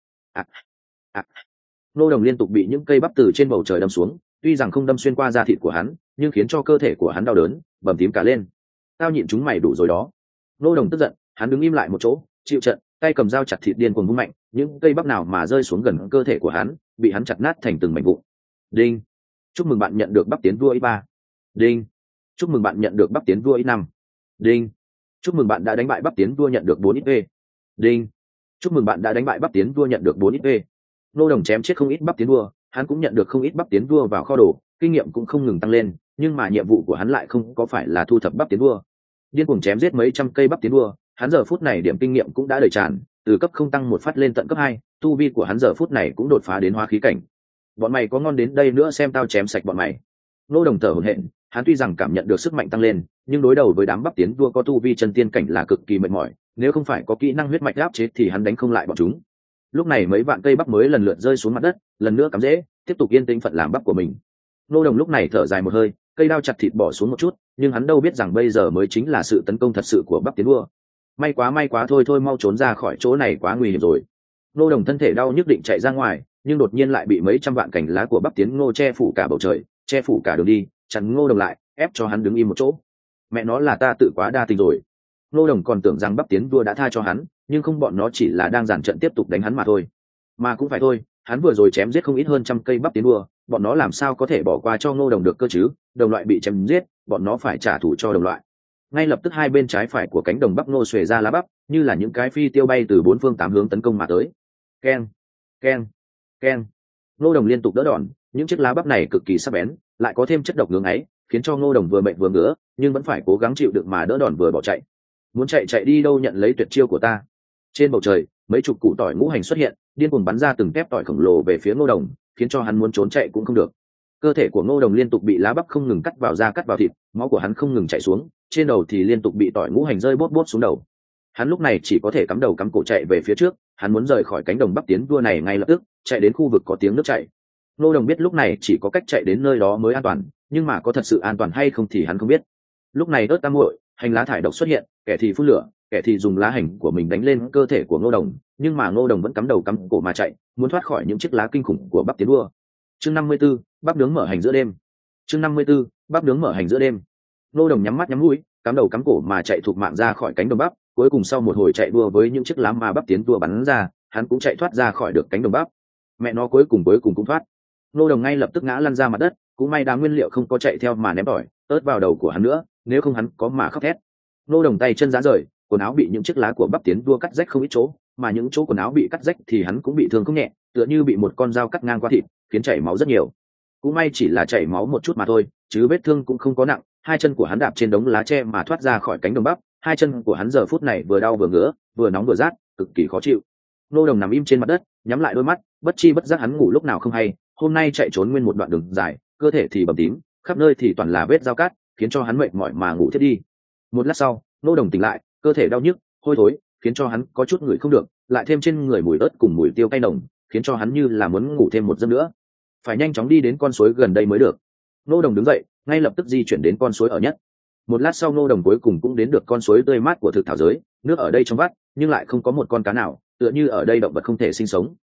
Ngô Đồng liên tục bị những cây bắp từ trên bầu trời đâm xuống, tuy rằng không đâm xuyên qua da thịt của hắn, nhưng khiến cho cơ thể của hắn đau đớn, bầm tím cả lên. Tao nhịn chúng mày đủ rồi đó. Ngô Đồng tức giận, hắn đứng im lại một chỗ, chịu trận, tay cầm dao chặt thịt điên cuồng vung mạnh, những cây bắp nào mà rơi xuống gần cơ thể của hắn, bị hắn chặt nát thành từng mảnh vụn. Đinh. Chúc mừng bạn nhận được bắp tiến vua x3. Đinh. Chúc mừng bạn nhận được bắp tiến vua x5. Đinh. Chúc mừng bạn đã đánh bại bắp tiến vua nhận được 4 XP. Đinh. Chúc mừng bạn đã đánh bại bắp tiến vua nhận được 4 XP. Ngô Đồng chém chết không ít bắp tiến vua, hắn cũng nhận được không ít bắp tiến vua vào kho đồ, kinh nghiệm cũng không ngừng tăng lên, nhưng mà nhiệm vụ của hắn lại không có phải là thu thập bắp tiến vua. Điên cuồng chém giết mấy trăm cây bắp tiến vua, hắn giờ phút này điểm kinh nghiệm cũng đã đầy tràn, từ cấp không tăng một phát lên tận cấp 2, tu vi của hắn giờ phút này cũng đột phá đến hóa khí cảnh. Bọn mày có ngon đến đây nữa xem tao chém sạch bọn mày. Ngô Đồng thở hổn hển, hắn tuy rằng cảm nhận được sức mạnh tăng lên, nhưng đối đầu với đám bắp tiến vua có tu vi chân tiên cảnh là cực kỳ mệt mỏi, nếu không phải có kỹ năng huyết mạch áp chế thì hắn đánh không lại bọn chúng. Lúc này mấy vạn cây bắp mới lần lượt rơi xuống mặt đất, lần nữa cắm rễ, tiếp tục yên tĩnh phận làm bắp của mình. Ngô Đồng lúc này thở dài một hơi, cây đao chặt thịt bỏ xuống một chút, nhưng hắn đâu biết rằng bây giờ mới chính là sự tấn công thật sự của bắp tiến vua. May quá thôi mau trốn ra khỏi chỗ này, quá nguy hiểm rồi. Ngô Đồng thân thể đau nhức định chạy ra ngoài, nhưng đột nhiên lại bị mấy trăm vạn cành lá của bắp tiến ngô che phủ cả bầu trời, che phủ cả đường đi, chặn Ngô Đồng lại, ép cho hắn đứng im một chỗ. Mẹ nó là ta tự quá đa tình rồi. Ngô Đồng còn tưởng rằng bắp tiến vua đã tha cho hắn, nhưng không, bọn nó chỉ là đang giàn trận tiếp tục đánh hắn mà thôi. Mà cũng phải thôi, hắn vừa rồi chém giết không ít hơn trăm cây bắp tiến vua, bọn nó làm sao có thể bỏ qua cho Ngô Đồng được cơ chứ? Đồng loại bị chém giết, bọn nó phải trả thù cho đồng loại. Ngay lập tức hai bên trái phải của cánh đồng bắp ngô xuề ra lá bắp, như là những cái phi tiêu bay từ bốn phương tám hướng tấn công mà tới. Keng, keng, keng. Ngô Đồng liên tục đỡ đòn, những chiếc lá bắp này cực kỳ sắc bén, lại có thêm chất độc ngưỡng ấy, khiến cho Ngô Đồng vừa mệt vừa ngứa, nhưng vẫn phải cố gắng chịu đựng mà đỡ đòn vừa bỏ chạy. Muốn chạy đi đâu, nhận lấy tuyệt chiêu của ta. Trên bầu trời, mấy chục củ tỏi ngũ hành xuất hiện, điên cuồng bắn ra từng tép tỏi khổng lồ về phía Ngô Đồng, khiến cho hắn muốn trốn chạy cũng không được. Cơ thể của Ngô Đồng liên tục bị lá bắp không ngừng cắt vào da cắt vào thịt, máu của hắn không ngừng chảy xuống, trên đầu thì liên tục bị tỏi ngũ hành rơi bốt xuống đầu. Hắn lúc này chỉ có thể cắm đầu cắm cổ chạy về phía trước, hắn muốn rời khỏi cánh đồng bắp tiến vua này ngay lập tức, chạy đến khu vực có tiếng nước chảy. Ngô Đồng biết lúc này chỉ có cách chạy đến nơi đó mới an toàn, nhưng mà có thật sự an toàn hay không thì hắn không biết. Lúc này ớt tam muội, hành lá thải độc xuất hiện, kẻ thì phun lửa, kẻ thì dùng lá hành của mình đánh lên cơ thể của Ngô Đồng, nhưng mà Ngô Đồng vẫn cắm đầu cắm cổ mà chạy, muốn thoát khỏi những chiếc lá kinh khủng của bắp tiến vua. Chương 54, bắp nướng mở hành giữa đêm. Chương 54, bắp nướng mở hành giữa đêm. Ngô Đồng nhắm mắt nhắm mũi, cắm đầu cắm cổ mà chạy thục mạng ra khỏi cánh đồng bắp, cuối cùng sau một hồi chạy đua với những chiếc lá mà bắp tiến vua bắn ra, hắn cũng chạy thoát ra khỏi được cánh đồng bắp. Mẹ nó cuối cùng cũng thoát. Ngô Đồng ngay lập tức ngã lăn ra mặt đất, cũng may đám nguyên liệu không có chạy theo mà ném tỏi ớt vào đầu của hắn nữa, nếu không hắn có mà khóc thét. Ngô Đồng tay chân rã rời, quần áo bị những chiếc lá của bắp tiến vua cắt rách không ít chỗ, mà những chỗ quần áo bị cắt rách thì hắn cũng bị thương không nhẹ, tựa như bị một con dao cắt ngang qua thịt, khiến chảy máu rất nhiều. Cũng may chỉ là chảy máu một chút mà thôi, chứ vết thương cũng không có nặng. Hai chân của hắn đạp trên đống lá tre mà thoát ra khỏi cánh đồng bắp, hai chân của hắn giờ phút này vừa đau vừa ngứa, vừa nóng vừa rát, cực kỳ khó chịu. Ngô Đồng nằm im trên mặt đất, nhắm lại đôi mắt, bất chi bất giác hắn ngủ lúc nào không hay. Hôm nay chạy trốn nguyên một đoạn đường dài, cơ thể thì bầm tím, khắp nơi thì toàn là vết dao cát, khiến cho hắn mệt mỏi mà ngủ thiếp đi. Một lát sau, Ngô Đồng tỉnh lại, cơ thể đau nhức, hôi thối, khiến cho hắn có chút ngửi không được, lại thêm trên người mùi ớt cùng mùi tiêu cay nồng, khiến cho hắn như là muốn ngủ thêm một giấc nữa. Phải nhanh chóng đi đến con suối gần đây mới được. Ngô Đồng đứng dậy, ngay lập tức di chuyển đến con suối ở nhất. Một lát sau Ngô Đồng cuối cùng cũng đến được con suối tươi mát của thực thảo giới, nước ở đây trong vắt, nhưng lại không có một con cá nào, tựa như ở đây động vật không thể sinh sống.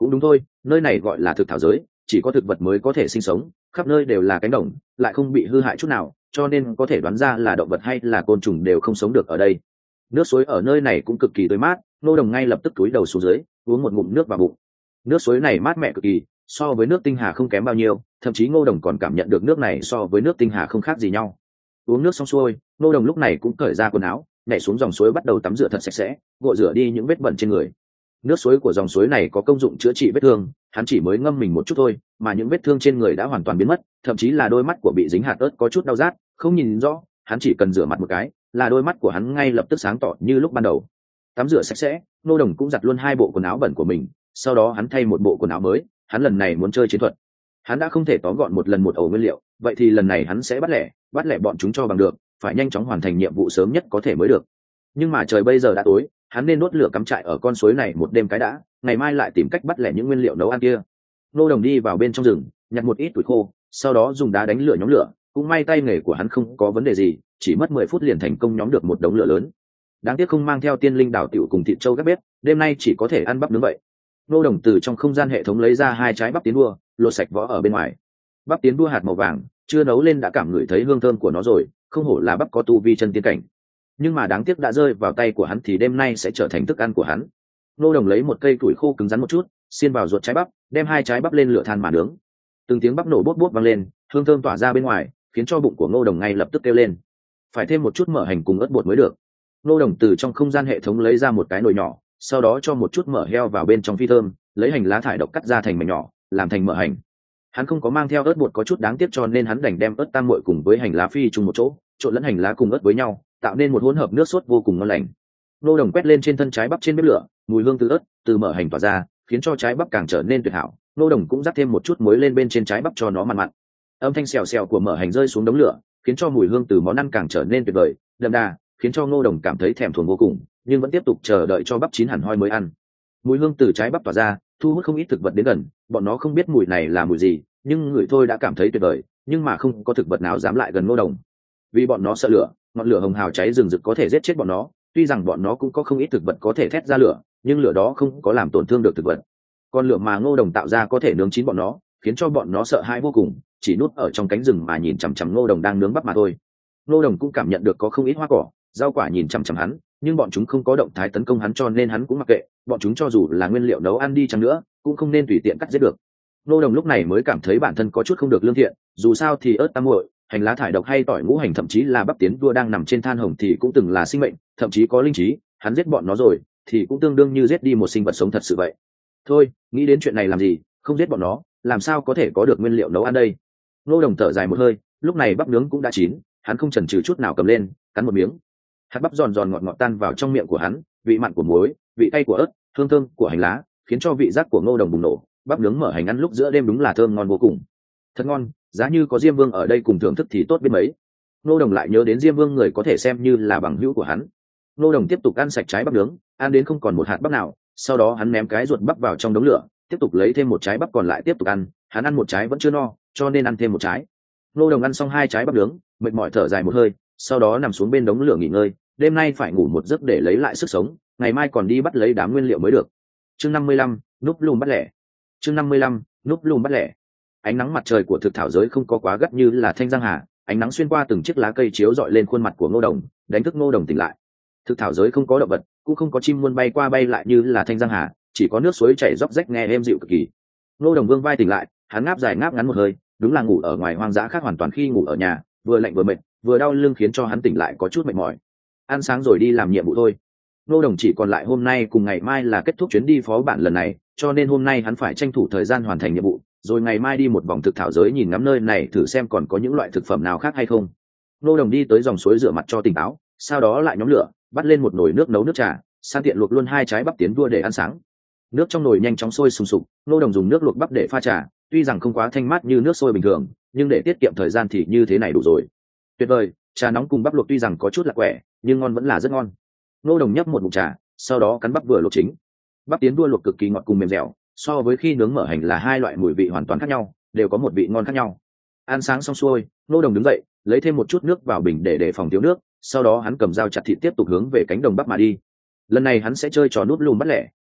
Cũng đúng thôi, nơi này gọi là thực thảo giới, chỉ có thực vật mới có thể sinh sống, khắp nơi đều là cánh đồng, lại không bị hư hại chút nào, cho nên có thể đoán ra là động vật hay là côn trùng đều không sống được ở đây. Nước suối ở nơi này cũng cực kỳ tươi mát, Ngô Đồng ngay lập tức cúi đầu xuống dưới, uống một ngụm nước vào bụng. Nước suối này mát mẻ cực kỳ, so với nước tinh hà không kém bao nhiêu, thậm chí Ngô Đồng còn cảm nhận được nước này so với nước tinh hà không khác gì nhau. Uống nước xong xuôi, Ngô Đồng lúc này cũng cởi ra quần áo, nhảy xuống dòng suối bắt đầu tắm rửa thật sạch sẽ, gội rửa đi những vết bẩn trên người. Nước suối của dòng suối này có công dụng chữa trị vết thương, hắn chỉ mới ngâm mình một chút thôi mà những vết thương trên người đã hoàn toàn biến mất, thậm chí là đôi mắt của bị dính hạt ớt có chút đau rát không nhìn rõ, hắn chỉ cần rửa mặt một cái là đôi mắt của hắn ngay lập tức sáng tỏ như lúc ban đầu. Tắm rửa sạch sẽ, Ngô Đồng cũng giặt luôn 2 bộ quần áo bẩn của mình, sau đó hắn thay một bộ quần áo mới. Hắn lần này muốn chơi chiến thuật, hắn đã không thể tóm gọn một lần một ổ nguyên liệu, vậy thì lần này hắn sẽ bắt lẻ bọn chúng cho bằng được, phải nhanh chóng hoàn thành nhiệm vụ sớm nhất có thể mới được. Nhưng mà trời bây giờ đã tối, hắn nên đốt lửa cắm trại ở con suối này một đêm cái đã, ngày mai lại tìm cách bắt lẻ những nguyên liệu nấu ăn kia. Ngô Đồng đi vào bên trong rừng, nhặt một ít củi khô, sau đó dùng đá đánh lửa nhóm lửa. Cũng may tay nghề của hắn không có vấn đề gì, chỉ mất 10 phút liền thành công nhóm được một đống lửa lớn. Đáng tiếc không mang theo tiên linh đảo tiểu cùng thịt trâu gác bếp, đêm nay chỉ có thể ăn bắp nướng vậy. Ngô Đồng từ trong không gian hệ thống lấy ra 2 trái bắp tiến đua, lột sạch vỏ ở bên ngoài. Bắp tiến đua hạt màu vàng, chưa nấu lên đã cảm ngửi thấy hương thơm của nó rồi, không hổ là bắp có tu vi chân tiên cảnh. Nhưng mà đáng tiếc đã rơi vào tay của hắn thì đêm nay sẽ trở thành thức ăn của hắn. Ngô Đồng lấy một cây củi khô cứng rắn một chút, xiên vào ruột trái bắp, đem 2 trái bắp lên lửa than mà nướng. Từng tiếng bắp nổ bốt bốt vang lên, hương thơm tỏa ra bên ngoài, khiến cho bụng của Ngô Đồng ngay lập tức kêu lên. Phải thêm một chút mỡ hành cùng ớt bột mới được. Ngô Đồng từ trong không gian hệ thống lấy ra một cái nồi nhỏ, sau đó cho một chút mỡ heo vào bên trong phi thơm, lấy hành lá thải độc cắt ra thành mảnh nhỏ, làm thành mỡ hành. Hắn không có mang theo ớt bột có chút đáng tiếc cho nên hắn đành đem ớt tam muội cùng với hành lá phi chung một chỗ, trộn lẫn hành lá cùng ớt với nhau, tạo nên một hỗn hợp nước sốt vô cùng ngon lành. Ngô Đồng quét lên trên thân trái bắp trên bếp lửa, mùi hương từ ớt, từ mỡ hành tỏa ra, khiến cho trái bắp càng trở nên tuyệt hảo. Ngô Đồng cũng rắc thêm một chút muối lên bên trên trái bắp cho nó mặn mặn. Âm thanh xèo xèo của mỡ hành rơi xuống đống lửa, khiến cho mùi hương từ món ăn càng trở nên tuyệt vời, đậm đà, khiến cho Ngô Đồng cảm thấy thèm thuồng vô cùng, nhưng vẫn tiếp tục chờ đợi cho bắp chín hẳn hoi mới ăn. Mùi hương từ trái bắp tỏa ra, thu hút không ít thực vật đến gần, bọn nó không biết mùi này là mùi gì, nhưng ngửi thôi đã cảm thấy tuyệt vời, nhưng mà không có thực vật nào dám lại gần Ngô Đồng, vì bọn nó sợ lửa, ngọn lửa hồng hào cháy rừng rực có thể giết chết bọn nó. Tuy rằng bọn nó cũng có không ít thực vật có thể thét ra lửa, nhưng lửa đó không có làm tổn thương được thực vật. Còn lửa mà Ngô Đồng tạo ra có thể nướng chín bọn nó, khiến cho bọn nó sợ hãi vô cùng, chỉ núp ở trong cánh rừng mà nhìn chằm chằm Ngô Đồng đang nướng bắp mà thôi. Ngô Đồng cũng cảm nhận được có không ít hoa cỏ, rau quả nhìn chằm chằm hắn, nhưng bọn chúng không có động thái tấn công hắn cho nên hắn cũng mặc kệ, bọn chúng cho dù là nguyên liệu nấu ăn đi chăng nữa, cũng không nên tùy tiện cắt giết được. Ngô Đồng lúc này mới cảm thấy bản thân có chút không được lương thiện, dù sao thì ớt tam muội, hành lá thải độc hay tỏi ngũ hành thậm chí là bắp tiến đua đang nằm trên than hồng thì cũng từng là sinh mệnh, thậm chí có linh trí, hắn giết bọn nó rồi thì cũng tương đương như giết đi một sinh vật sống thật sự vậy. Thôi, nghĩ đến chuyện này làm gì, không giết bọn nó, làm sao có thể có được nguyên liệu nấu ăn đây. Ngô Đồng thở dài một hơi, lúc này bắp nướng cũng đã chín, hắn không chần chừ chút nào cầm lên, cắn một miếng. Hạt bắp giòn giòn ngọt ngọt tan vào trong miệng của hắn, vị mặn của muối, vị cay của ớt, hương thơm của hành lá, khiến cho vị giác của Ngô Đồng bùng nổ. Bắp nướng mở hành ăn lúc giữa đêm đúng là thơm ngon vô cùng. Thật ngon, giá như có Diêm Vương ở đây cùng thưởng thức thì tốt biết mấy. Ngô Đồng lại nhớ đến Diêm Vương người có thể xem như là bằng hữu của hắn. Ngô Đồng tiếp tục ăn sạch trái bắp nướng, ăn đến không còn một hạt bắp nào, sau đó hắn ném cái ruột bắp vào trong đống lửa, tiếp tục lấy thêm một trái bắp còn lại tiếp tục ăn. Hắn ăn một trái vẫn chưa no, cho nên ăn thêm một trái. Ngô Đồng ăn xong 2 trái bắp nướng, mệt mỏi thở dài một hơi, sau đó nằm xuống bên đống lửa nghỉ ngơi. Đêm nay phải ngủ một giấc để lấy lại sức sống, ngày mai còn đi bắt lấy đám nguyên liệu mới được. Chương 55, núp lùm bắt lẻ. Chương 55, núp lùm bắt lẻ. Ánh nắng mặt trời của thực thảo giới không có quá gắt như là thanh giang hà, ánh nắng xuyên qua từng chiếc lá cây chiếu rọi lên khuôn mặt của Ngô Đồng, đánh thức Ngô Đồng tỉnh lại. Thực thảo giới không có động vật, cũng không có chim muôn bay qua bay lại như là thanh giang hà, chỉ có nước suối chảy róc rách nghe êm dịu cực kỳ. Ngô Đồng vương vai tỉnh lại, hắn ngáp dài ngáp ngắn một hơi, đúng là ngủ ở ngoài hoang dã khác hoàn toàn khi ngủ ở nhà, vừa lạnh vừa mệt, vừa đau lưng khiến cho hắn tỉnh lại có chút mệt mỏi. Ăn sáng rồi đi làm nhiệm vụ thôi. Ngô Đồng chỉ còn lại hôm nay cùng ngày mai là kết thúc chuyến đi phó bản lần này, cho nên hôm nay hắn phải tranh thủ thời gian hoàn thành nhiệm vụ, rồi ngày mai đi một vòng thực thảo giới nhìn ngắm nơi này thử xem còn có những loại thực phẩm nào khác hay không. Ngô Đồng đi tới dòng suối rửa mặt cho tỉnh táo, sau đó lại nhóm lửa, bắt lên một nồi nước nấu nước trà, san tiện luộc luôn 2 trái bắp tiến vua để ăn sáng. Nước trong nồi nhanh chóng sôi sùng sục, Ngô Đồng dùng nước luộc bắp để pha trà, tuy rằng không quá thanh mát như nước sôi bình thường, nhưng để tiết kiệm thời gian thì như thế này đủ rồi. Tuyệt vời, trà nóng cùng bắp luộc tuy rằng có chút lạc quẻ, nhưng ngon vẫn là rất ngon. Ngô Đồng nhấp một ngụm trà, sau đó cắn bắp vừa luộc chính. Bắp tiến đua luộc cực kỳ ngọt cùng mềm dẻo, so với khi nướng mỡ hành là 2 loại mùi vị hoàn toàn khác nhau, đều có một vị ngon khác nhau. Ăn sáng xong xuôi, Ngô Đồng đứng dậy, lấy thêm một chút nước vào bình để đề phòng thiếu nước, sau đó hắn cầm dao chặt thịt tiếp tục hướng về cánh đồng bắp mà đi. Lần này hắn sẽ chơi trò núp lùm bắt lẻ,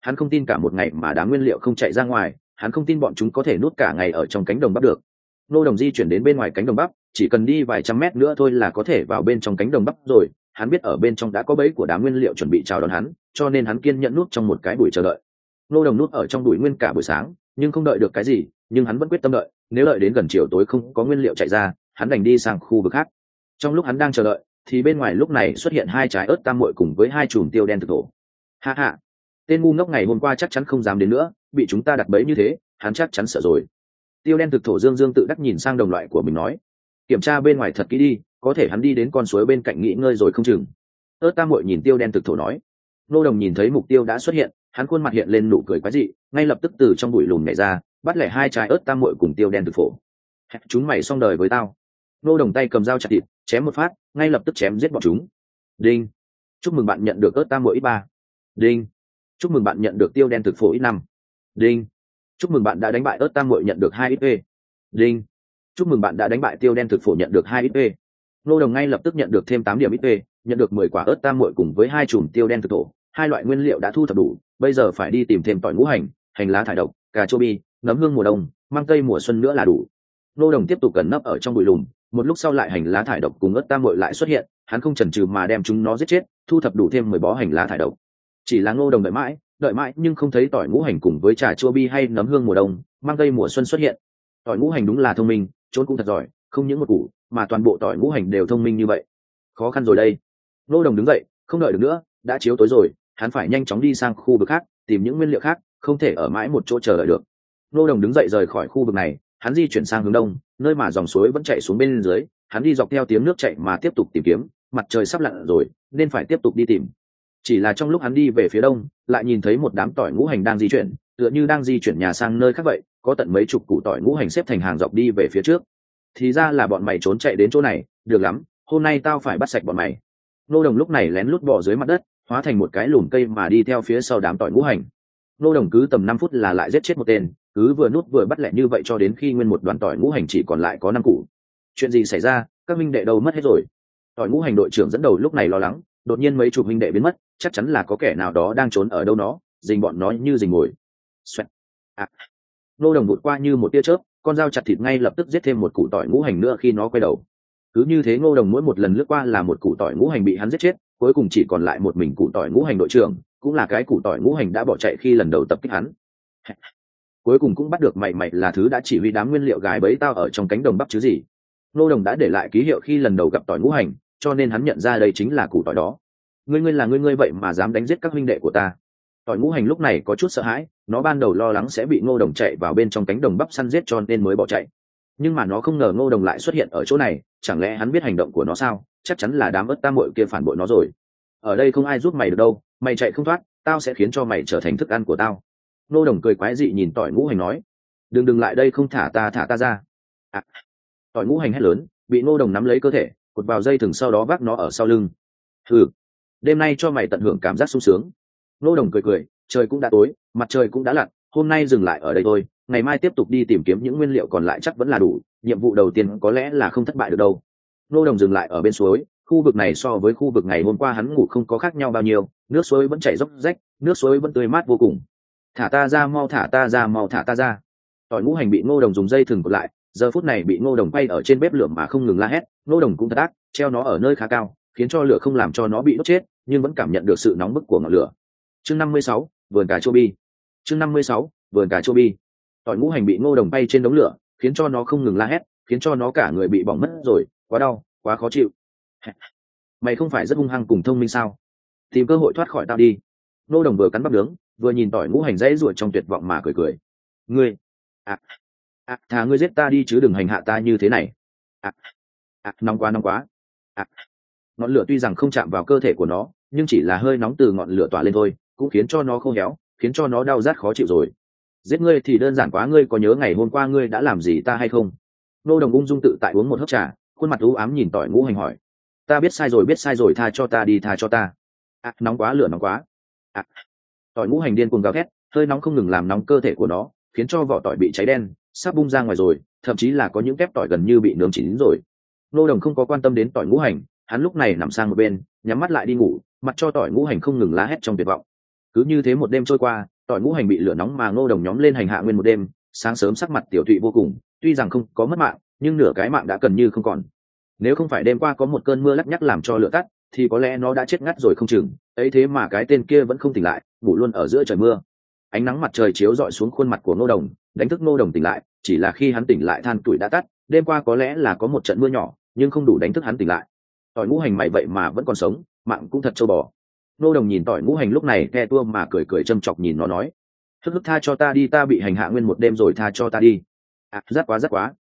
Hắn không tin cả một ngày mà đám nguyên liệu không chạy ra ngoài, hắn không tin bọn chúng có thể nuốt cả ngày ở trong cánh đồng bắp được. Ngô Đồng di chuyển đến bên ngoài cánh đồng bắp, chỉ cần đi vài trăm mét nữa thôi là có thể vào bên trong cánh đồng bắp rồi. Hắn biết ở bên trong đã có bẫy của đám nguyên liệu chuẩn bị chào đón hắn, cho nên hắn kiên nhẫn núp trong một cái bụi chờ đợi. Ngô Đồng núp ở trong bụi nguyên cả buổi sáng, nhưng không đợi được cái gì, nhưng hắn vẫn quyết tâm đợi. Nếu đợi đến gần chiều tối không có nguyên liệu chạy ra, hắn đành đi sang khu vực khác. Trong lúc hắn đang chờ đợi, thì bên ngoài lúc này xuất hiện hai trái ớt tam muội cùng với hai chùm tiêu đen thực thổ. Ha ha, tên ngu ngốc ngày hôm qua chắc chắn không dám đến nữa, bị chúng ta đặt bẫy như thế, hắn chắc chắn sợ rồi. Tiêu đen thực thổ dương dương tự đắc nhìn sang đồng loại của mình nói, kiểm tra bên ngoài thật kỹ đi, có thể hắn đi đến con suối bên cạnh nghỉ ngơi rồi không chừng. Ớt tam muội nhìn tiêu đen thực thổ nói. Ngô Đồng nhìn thấy mục tiêu đã xuất hiện, hắn khuôn mặt hiện lên nụ cười quái dị, ngay lập tức từ trong bụi lùm nhảy ra, bắt lẻ hai trái ớt tam muội cùng tiêu đen thực thổ. Chúng mày xong đời với tao. Ngô Đồng tay cầm dao chặt thịt, chém một phát, ngay lập tức chém giết bọn chúng. Đinh, chúc mừng bạn nhận được ớt tam muội ít 3. Đinh, chúc mừng bạn nhận được tiêu đen thực phổ ít 5. Đinh, chúc mừng bạn đã đánh bại ớt tam muội nhận được 2 XP. Đinh, chúc mừng bạn đã đánh bại tiêu đen thực phổ nhận được 2 XP. Ngô Đồng ngay lập tức nhận được thêm 8 điểm XP, nhận được 10 quả ớt tam muội cùng với 2 chùm tiêu đen thực thổ, hai loại nguyên liệu đã thu thập đủ, bây giờ phải đi tìm thêm tỏi ngũ hành, hành lá thải độc, cà chua bi, nấm hương mùa đông, mang tây mùa xuân nữa là đủ. Ngô Đồng tiếp tục cẩn nấp ở trong bụi lùm, một lúc sau lại hành lá thải độc cùng ớt tam muội lại xuất hiện, hắn không chần chừ mà đem chúng nó giết chết, thu thập đủ thêm 10 bó hành lá thải độc. Chỉ là Ngô Đồng đợi mãi nhưng không thấy tỏi ngũ hành cùng với trà chua bi hay nấm hương mùa đông, mang tây mùa xuân xuất hiện. Tỏi ngũ hành đúng là thông minh, trốn cũng thật giỏi, không những một củ, mà toàn bộ tỏi ngũ hành đều thông minh như vậy. Khó khăn rồi đây. Ngô Đồng đứng dậy, không đợi được nữa, đã chiếu tối rồi, hắn phải nhanh chóng đi sang khu vực khác, tìm những nguyên liệu khác, không thể ở mãi một chỗ chờ đợi được. Ngô Đồng đứng dậy rời khỏi khu vực này, hắn di chuyển sang hướng đông, nơi mà dòng suối vẫn chảy xuống bên dưới, hắn đi dọc theo tiếng nước chảy mà tiếp tục tìm kiếm, mặt trời sắp lặn rồi, nên phải tiếp tục đi tìm. Chỉ là trong lúc hắn đi về phía đông, lại nhìn thấy một đám tỏi ngũ hành đang di chuyển, tựa như đang di chuyển nhà sang nơi khác vậy, có tận mấy chục củ tỏi ngũ hành xếp thành hàng dọc đi về phía trước. Thì ra là bọn mày trốn chạy đến chỗ này, được lắm, hôm nay tao phải bắt sạch bọn mày. Ngô Đồng lúc này lén lút bò dưới mặt đất, hóa thành một cái lùm cây mà đi theo phía sau đám tỏi ngũ hành. Ngô Đồng cứ tầm 5 phút là lại giết chết một tên, cứ vừa nút vừa bắt lẹ như vậy cho đến khi nguyên một đoàn tỏi ngũ hành chỉ còn lại có 5 củ. Chuyện gì xảy ra, các minh đệ đâu mất hết rồi? Tỏi ngũ hành đội trưởng dẫn đầu lúc này lo lắng, đột nhiên mấy chục minh đệ biến mất, chắc chắn là có kẻ nào đó đang trốn ở đâu nó, dình bọn nó như dình mồi. Xoẹt. Ngô Đồng vụt qua như một tia chớp, con dao chặt thịt ngay lập tức giết thêm một củ tỏi ngũ hành nữa khi nó quay đầu. Cứ như thế Ngô Đồng mỗi một lần lướt qua là một củ tỏi ngũ hành bị hắn giết chết, cuối cùng chỉ còn lại một mình củ tỏi ngũ hành đội trưởng, cũng là cái củ tỏi ngũ hành đã bỏ chạy khi lần đầu tập kích hắn. Cuối cùng cũng bắt được mày là thứ đã chỉ huy đám nguyên liệu gài bẫy tao ở trong cánh đồng bắp chứ gì. Ngô Đồng đã để lại ký hiệu khi lần đầu gặp tỏi ngũ hành, cho nên hắn nhận ra đây chính là củ tỏi đó. Ngươi là ngươi vậy mà dám đánh giết các huynh đệ của ta. Tỏi ngũ hành lúc này có chút sợ hãi, nó ban đầu lo lắng sẽ bị Ngô Đồng chạy vào bên trong cánh đồng bắp săn giết cho nên mới bỏ chạy. Nhưng mà nó không ngờ Ngô Đồng lại xuất hiện ở chỗ này, chẳng lẽ hắn biết hành động của nó sao? Chắc chắn là đám ớt tam muội kia phản bội nó rồi. Ở đây không ai giúp mày được đâu, mày chạy không thoát, tao sẽ khiến cho mày trở thành thức ăn của tao. Ngô Đồng cười quái dị nhìn tỏi ngũ hành nói, đừng lại đây, không thả ta ra. Tỏi ngũ hành hét lớn, bị Ngô Đồng nắm lấy cơ thể, cột vào dây thừng sau đó vác nó ở sau lưng. Đêm nay cho mày tận hưởng cảm giác sung sướng. Ngô Đồng cười, trời cũng đã tối, mặt trời cũng đã lặn, hôm nay dừng lại ở đây thôi, ngày mai tiếp tục đi tìm kiếm những nguyên liệu còn lại chắc vẫn là đủ, nhiệm vụ đầu tiên có lẽ là không thất bại được đâu. Ngô Đồng dừng lại ở bên suối, khu vực này so với khu vực ngày hôm qua hắn ngủ không có khác nhau bao nhiêu, nước suối vẫn chảy róc rách, nước suối vẫn tươi mát vô cùng. Thả ta ra mau, thả ta ra. Tỏi ngũ hành bị Ngô Đồng dùng dây thừng cột lại, giờ phút này bị Ngô Đồng quay ở trên bếp lửa mà không ngừng la hét. Ngô Đồng cũng thật ác, treo nó ở nơi khá cao, khiến cho lửa không làm cho nó bị đốt chết, nhưng vẫn cảm nhận được sự nóng bức của ngọn lửa. Chương 56, vườn cà chua bi. Chương 56, vườn cà chua bi. Tỏi ngũ hành bị Ngô Đồng bay trên đống lửa, khiến cho nó không ngừng la hét, khiến cho nó cả người bị bỏng mất rồi, quá đau, quá khó chịu. Mày không phải rất hung hăng cùng thông minh sao? Tìm cơ hội thoát khỏi tao đi. Ngô Đồng vừa cắn bắp nướng, vừa nhìn tỏi ngũ hành dãy ruột trong tuyệt vọng mà cười. Ngươi, thà ngươi giết ta đi chứ đừng hành hạ ta như thế này. Nóng quá. Ngọn lửa tuy rằng không chạm vào cơ thể của nó, nhưng chỉ là hơi nóng từ ngọn lửa tỏa lên thôi, cũng khiến cho nó khô héo, khiến cho nó đau rát khó chịu rồi. Giết ngươi thì đơn giản quá, ngươi có nhớ ngày hôm qua ngươi đã làm gì ta hay không? Ngô Đồng ung dung tự tại uống một hớp trà, khuôn mặt u ám nhìn tỏi ngũ hành hỏi. Ta biết sai rồi, tha cho ta đi, tha cho ta. Nóng quá, lửa nóng quá. Tỏi ngũ hành điên cuồng gào thét, hơi nóng không ngừng làm nóng cơ thể của nó, khiến cho vỏ tỏi bị cháy đen, sắp bung ra ngoài rồi, thậm chí là có những kép tỏi gần như bị nướng chín rồi. Ngô Đồng không có quan tâm đến tỏi ngũ hành, hắn lúc này nằm sang một bên, nhắm mắt lại đi ngủ, mặc cho tỏi ngũ hành không ngừng la hét trong tuyệt vọng. Cứ như thế một đêm trôi qua, tỏi ngũ hành bị lửa nóng mà ngô đồng nhóm lên hành hạ nguyên một đêm, sáng sớm sắc mặt tiểu tụy vô cùng, tuy rằng không có mất mạng nhưng nửa cái mạng đã gần như không còn. Nếu không phải đêm qua có một cơn mưa lắc nhắc làm cho lửa tắt thì có lẽ nó đã chết ngắt rồi không chừng. Ấy thế mà cái tên kia vẫn không tỉnh lại, ngủ luôn ở giữa trời mưa. Ánh nắng mặt trời chiếu rọi xuống khuôn mặt của ngô đồng, đánh thức ngô đồng tỉnh lại. Chỉ là khi hắn tỉnh lại than tuổi đã tắt, đêm qua có lẽ là có một trận mưa nhỏ nhưng không đủ đánh thức hắn tỉnh lại. Tỏi ngũ hành mày vậy mà vẫn còn sống, mạng cũng thật trâu bò. Ngô đồng nhìn tỏi ngũ hành lúc này ke tua mà cười cười châm chọc nhìn nó nói: hức hức, tha cho ta đi, ta bị hành hạ nguyên một đêm rồi, tha cho ta đi. Rất quá.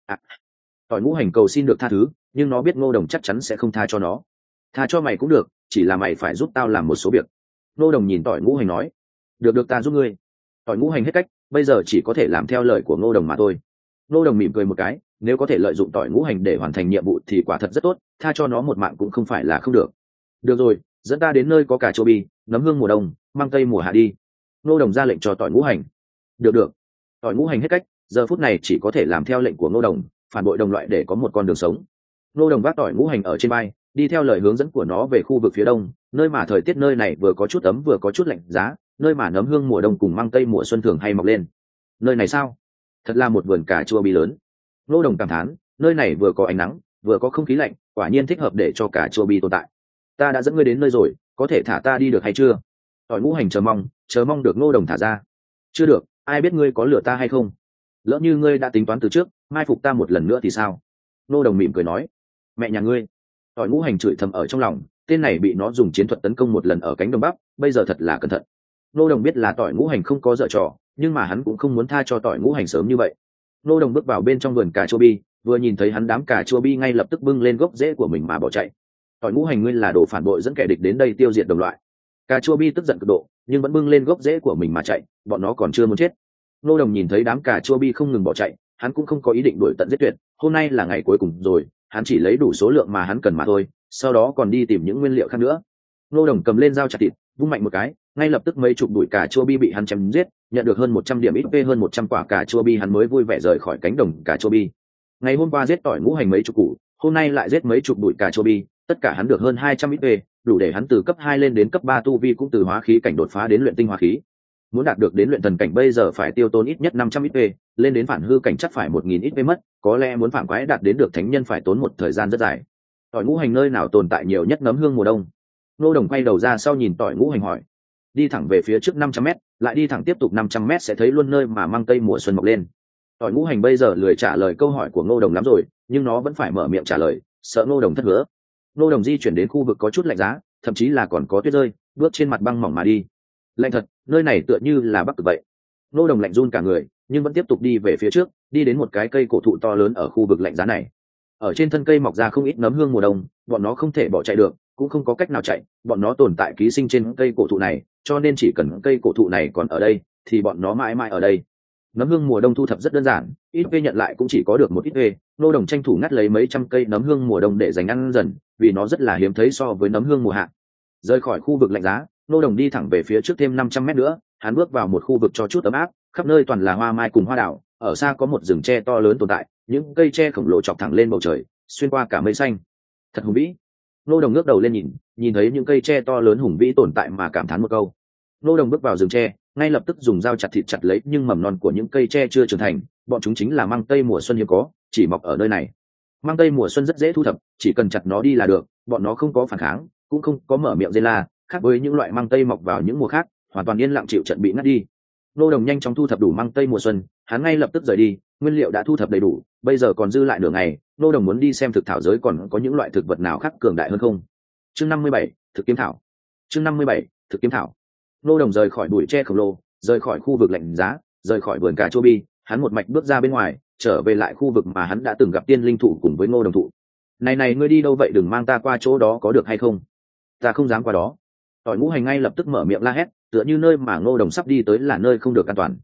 Tỏi ngũ hành cầu xin được tha thứ, nhưng nó biết ngô đồng chắc chắn sẽ không tha cho nó. Tha cho mày cũng được, chỉ là mày phải giúp tao làm một số việc. Ngô đồng nhìn tỏi ngũ hành nói: được, ta giúp ngươi. Tỏi ngũ hành hết cách, bây giờ chỉ có thể làm theo lời của ngô đồng mà thôi. Ngô đồng mỉm cười một cái, nếu có thể lợi dụng tỏi ngũ hành để hoàn thành nhiệm vụ thì quả thật rất tốt, tha cho nó một mạng cũng không phải là không được. Được rồi, dẫn ta đến nơi có cà chua bi, nấm hương mùa đông, mang tây mùa hạ đi. Ngô đồng ra lệnh cho tỏi ngũ hành. Được. Tỏi ngũ hành hết cách, giờ phút này chỉ có thể làm theo lệnh của ngô đồng, phản bội đồng loại để có một con đường sống. Ngô đồng vác tỏi ngũ hành ở trên vai, đi theo lời hướng dẫn của nó về khu vực phía đông, nơi mà thời tiết nơi này vừa có chút ấm vừa có chút lạnh giá, nơi mà nấm hương mùa đông cùng mang tây mùa xuân thường hay mọc lên. Nơi này sao? Thật là một vườn cà chua bi lớn. Ngô đồng cảm thán, nơi này vừa có ánh nắng vừa có không khí lạnh, quả nhiên thích hợp để cho cà chua bi tồn tại. Ta đã dẫn ngươi đến nơi rồi, có thể thả ta đi được hay chưa? Tỏi ngũ hành chờ mong được ngô đồng thả ra. Chưa được, ai biết ngươi có lừa ta hay không? Lỡ như ngươi đã tính toán từ trước, mai phục ta một lần nữa thì sao? Ngô đồng mỉm cười nói. Mẹ nhà ngươi. Tỏi ngũ hành chửi thầm ở trong lòng, tên này bị nó dùng chiến thuật tấn công một lần ở cánh đông bắc, bây giờ thật là cẩn thận. Ngô đồng biết là tỏi ngũ hành không có dở trò, nhưng mà hắn cũng không muốn tha cho tỏi ngũ hành sớm như vậy. Ngô đồng bước vào bên trong vườn cà chua bi, vừa nhìn thấy hắn, đám cà chua bi ngay lập tức bưng lên gốc rễ của mình mà bỏ chạy. Tỏi ngũ hành, ngươi là đồ phản bội, dẫn kẻ địch đến đây tiêu diệt đồng loại. Cà chua bi tức giận cực độ, nhưng vẫn bưng lên gốc rễ của mình mà chạy, bọn nó còn chưa muốn chết. Ngô đồng nhìn thấy đám cà chua bi không ngừng bỏ chạy, hắn cũng không có ý định đuổi tận giết tuyệt, hôm nay là ngày cuối cùng rồi, hắn chỉ lấy đủ số lượng mà hắn cần mà thôi, sau đó còn đi tìm những nguyên liệu khác nữa. Ngô đồng cầm lên dao chặt thịt, vung mạnh một cái, ngay lập tức mấy chục bụi cà chua bi bị hắn chém giết, nhận được hơn 100 điểm XP, hơn 100 quả cà chua bi, hắn mới vui vẻ rời khỏi cánh đồng cà chua bi. Ngày hôm qua giết tỏi ngũ hành mấy chục củ, hôm nay lại giết mấy chục bụi cà chua bi, tất cả hắn được hơn 200 XP, đủ để hắn từ cấp 2 lên đến cấp 3 tu vi, cũng từ hóa khí cảnh đột phá đến luyện tinh hóa khí. Muốn đạt được đến luyện thần cảnh bây giờ phải tiêu tốn ít nhất 500 XP, lên đến phản hư cảnh chắc phải 1000 XP mất, có lẽ muốn phản quái đạt đến được thánh nhân phải tốn một thời gian rất dài. Tỏi ngũ hành nơi nào tồn tại nhiều nhất nấm hương mùa đông? Ngô đồng quay đầu ra sau nhìn tỏi ngũ hành hỏi. Đi thẳng về phía trước 500m, lại đi thẳng tiếp tục 500m sẽ thấy luôn nơi mà mang tây mùa xuân mọc lên. Tỏi ngũ hành bây giờ lười trả lời câu hỏi của Ngô đồng lắm rồi, nhưng nó vẫn phải mở miệng trả lời, sợ Ngô đồng thất hứa. Ngô đồng di chuyển đến khu vực có chút lạnh giá, thậm chí là còn có tuyết rơi, bước trên mặt băng mỏng mà đi. Lạnh thật, nơi này tựa như là Bắc Cực vậy. Ngô đồng lạnh run cả người, nhưng vẫn tiếp tục đi về phía trước, đi đến một cái cây cổ thụ to lớn ở khu vực lạnh giá này. Ở trên thân cây mọc ra không ít nấm hương mùa đông, bọn nó không thể bỏ chạy được, cũng không có cách nào chạy, bọn nó tồn tại ký sinh trên cây cổ thụ này, cho nên chỉ cần cây cổ thụ này còn ở đây thì bọn nó mãi mãi ở đây. Nấm hương mùa đông thu thập rất đơn giản, ít V nhận lại cũng chỉ có được một ít V. Ngô đồng tranh thủ ngắt lấy mấy trăm cây nấm hương mùa đông để dành ăn dần, vì nó rất là hiếm thấy so với nấm hương mùa hạ. Rời khỏi khu vực lạnh giá, Ngô đồng đi thẳng về phía trước thêm 500m nữa, hắn bước vào một khu vực cho chút ấm áp, khắp nơi toàn là hoa mai cùng hoa đào, ở xa có một rừng tre to lớn tồn tại, những cây tre khổng lồ chọc thẳng lên bầu trời, xuyên qua cả mây xanh. Thật hùng vĩ. Ngô đồng ngước đầu lên nhìn thấy những cây tre to lớn hùng vĩ tồn tại mà cảm thán một câu. Ngô đồng bước vào rừng tre, ngay lập tức dùng dao chặt thịt chặt lấy nhưng mầm non của những cây tre chưa trưởng thành, bọn chúng chính là măng tây mùa xuân hiếm có, chỉ mọc ở nơi này. Măng tây mùa xuân rất dễ thu thập, chỉ cần chặt nó đi là được, bọn nó không có phản kháng, cũng không có mở miệng rên la, khác với những loại măng tây mọc vào những mùa khác, hoàn toàn yên lặng chịu trận bị ngắt đi. Ngô đồng nhanh chóng thu thập đủ măng tây mùa xuân, hắn ngay lập tức rời đi, nguyên liệu đã thu thập đầy đủ, bây giờ còn dư lại nửa ngày, Ngô đồng muốn đi xem thực thảo giới còn có những loại thực vật nào khác cường đại hơn không. Chương 57, thực kiếm thảo. Chương 57, thực kiếm thảo. Ngô đồng rời khỏi bụi tre khổng lồ, rời khỏi khu vực lạnh giá, rời khỏi vườn cà chua bi, hắn một mạch bước ra bên ngoài, trở về lại khu vực mà hắn đã từng gặp tiên linh thụ cùng với Ngô đồng thụ. Này ngươi đi đâu vậy, đừng mang ta qua chỗ đó có được hay không? Ta không dám qua đó. Tỏi ngũ hành ngay lập tức mở miệng la hét, tựa như nơi mà Ngô đồng sắp đi tới là nơi không được an toàn.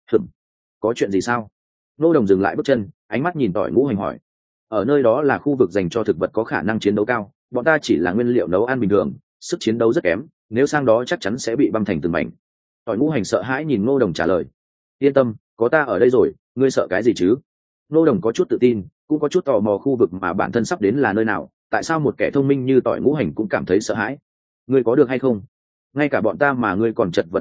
Có chuyện gì sao? Ngô đồng dừng lại bước chân, ánh mắt nhìn tỏi ngũ hành hỏi. Ở nơi đó là khu vực dành cho thực vật có khả năng chiến đấu cao, bọn ta chỉ là nguyên liệu nấu ăn bình thường, sức chiến đấu rất kém, nếu sang đó chắc chắn sẽ bị băm thành từng mảnh. Tỏi ngũ hành sợ hãi nhìn Ngô đồng trả lời. Yên tâm, có ta ở đây rồi, ngươi sợ cái gì chứ? Ngô đồng có chút tự tin, cũng có chút tò mò khu vực mà bản thân sắp đến là nơi nào, tại sao một kẻ thông minh như tỏi ngũ hành cũng cảm thấy sợ hãi. Ngươi có được hay không? Ngay cả bọn ta mà ngươi còn chật vật như vậy,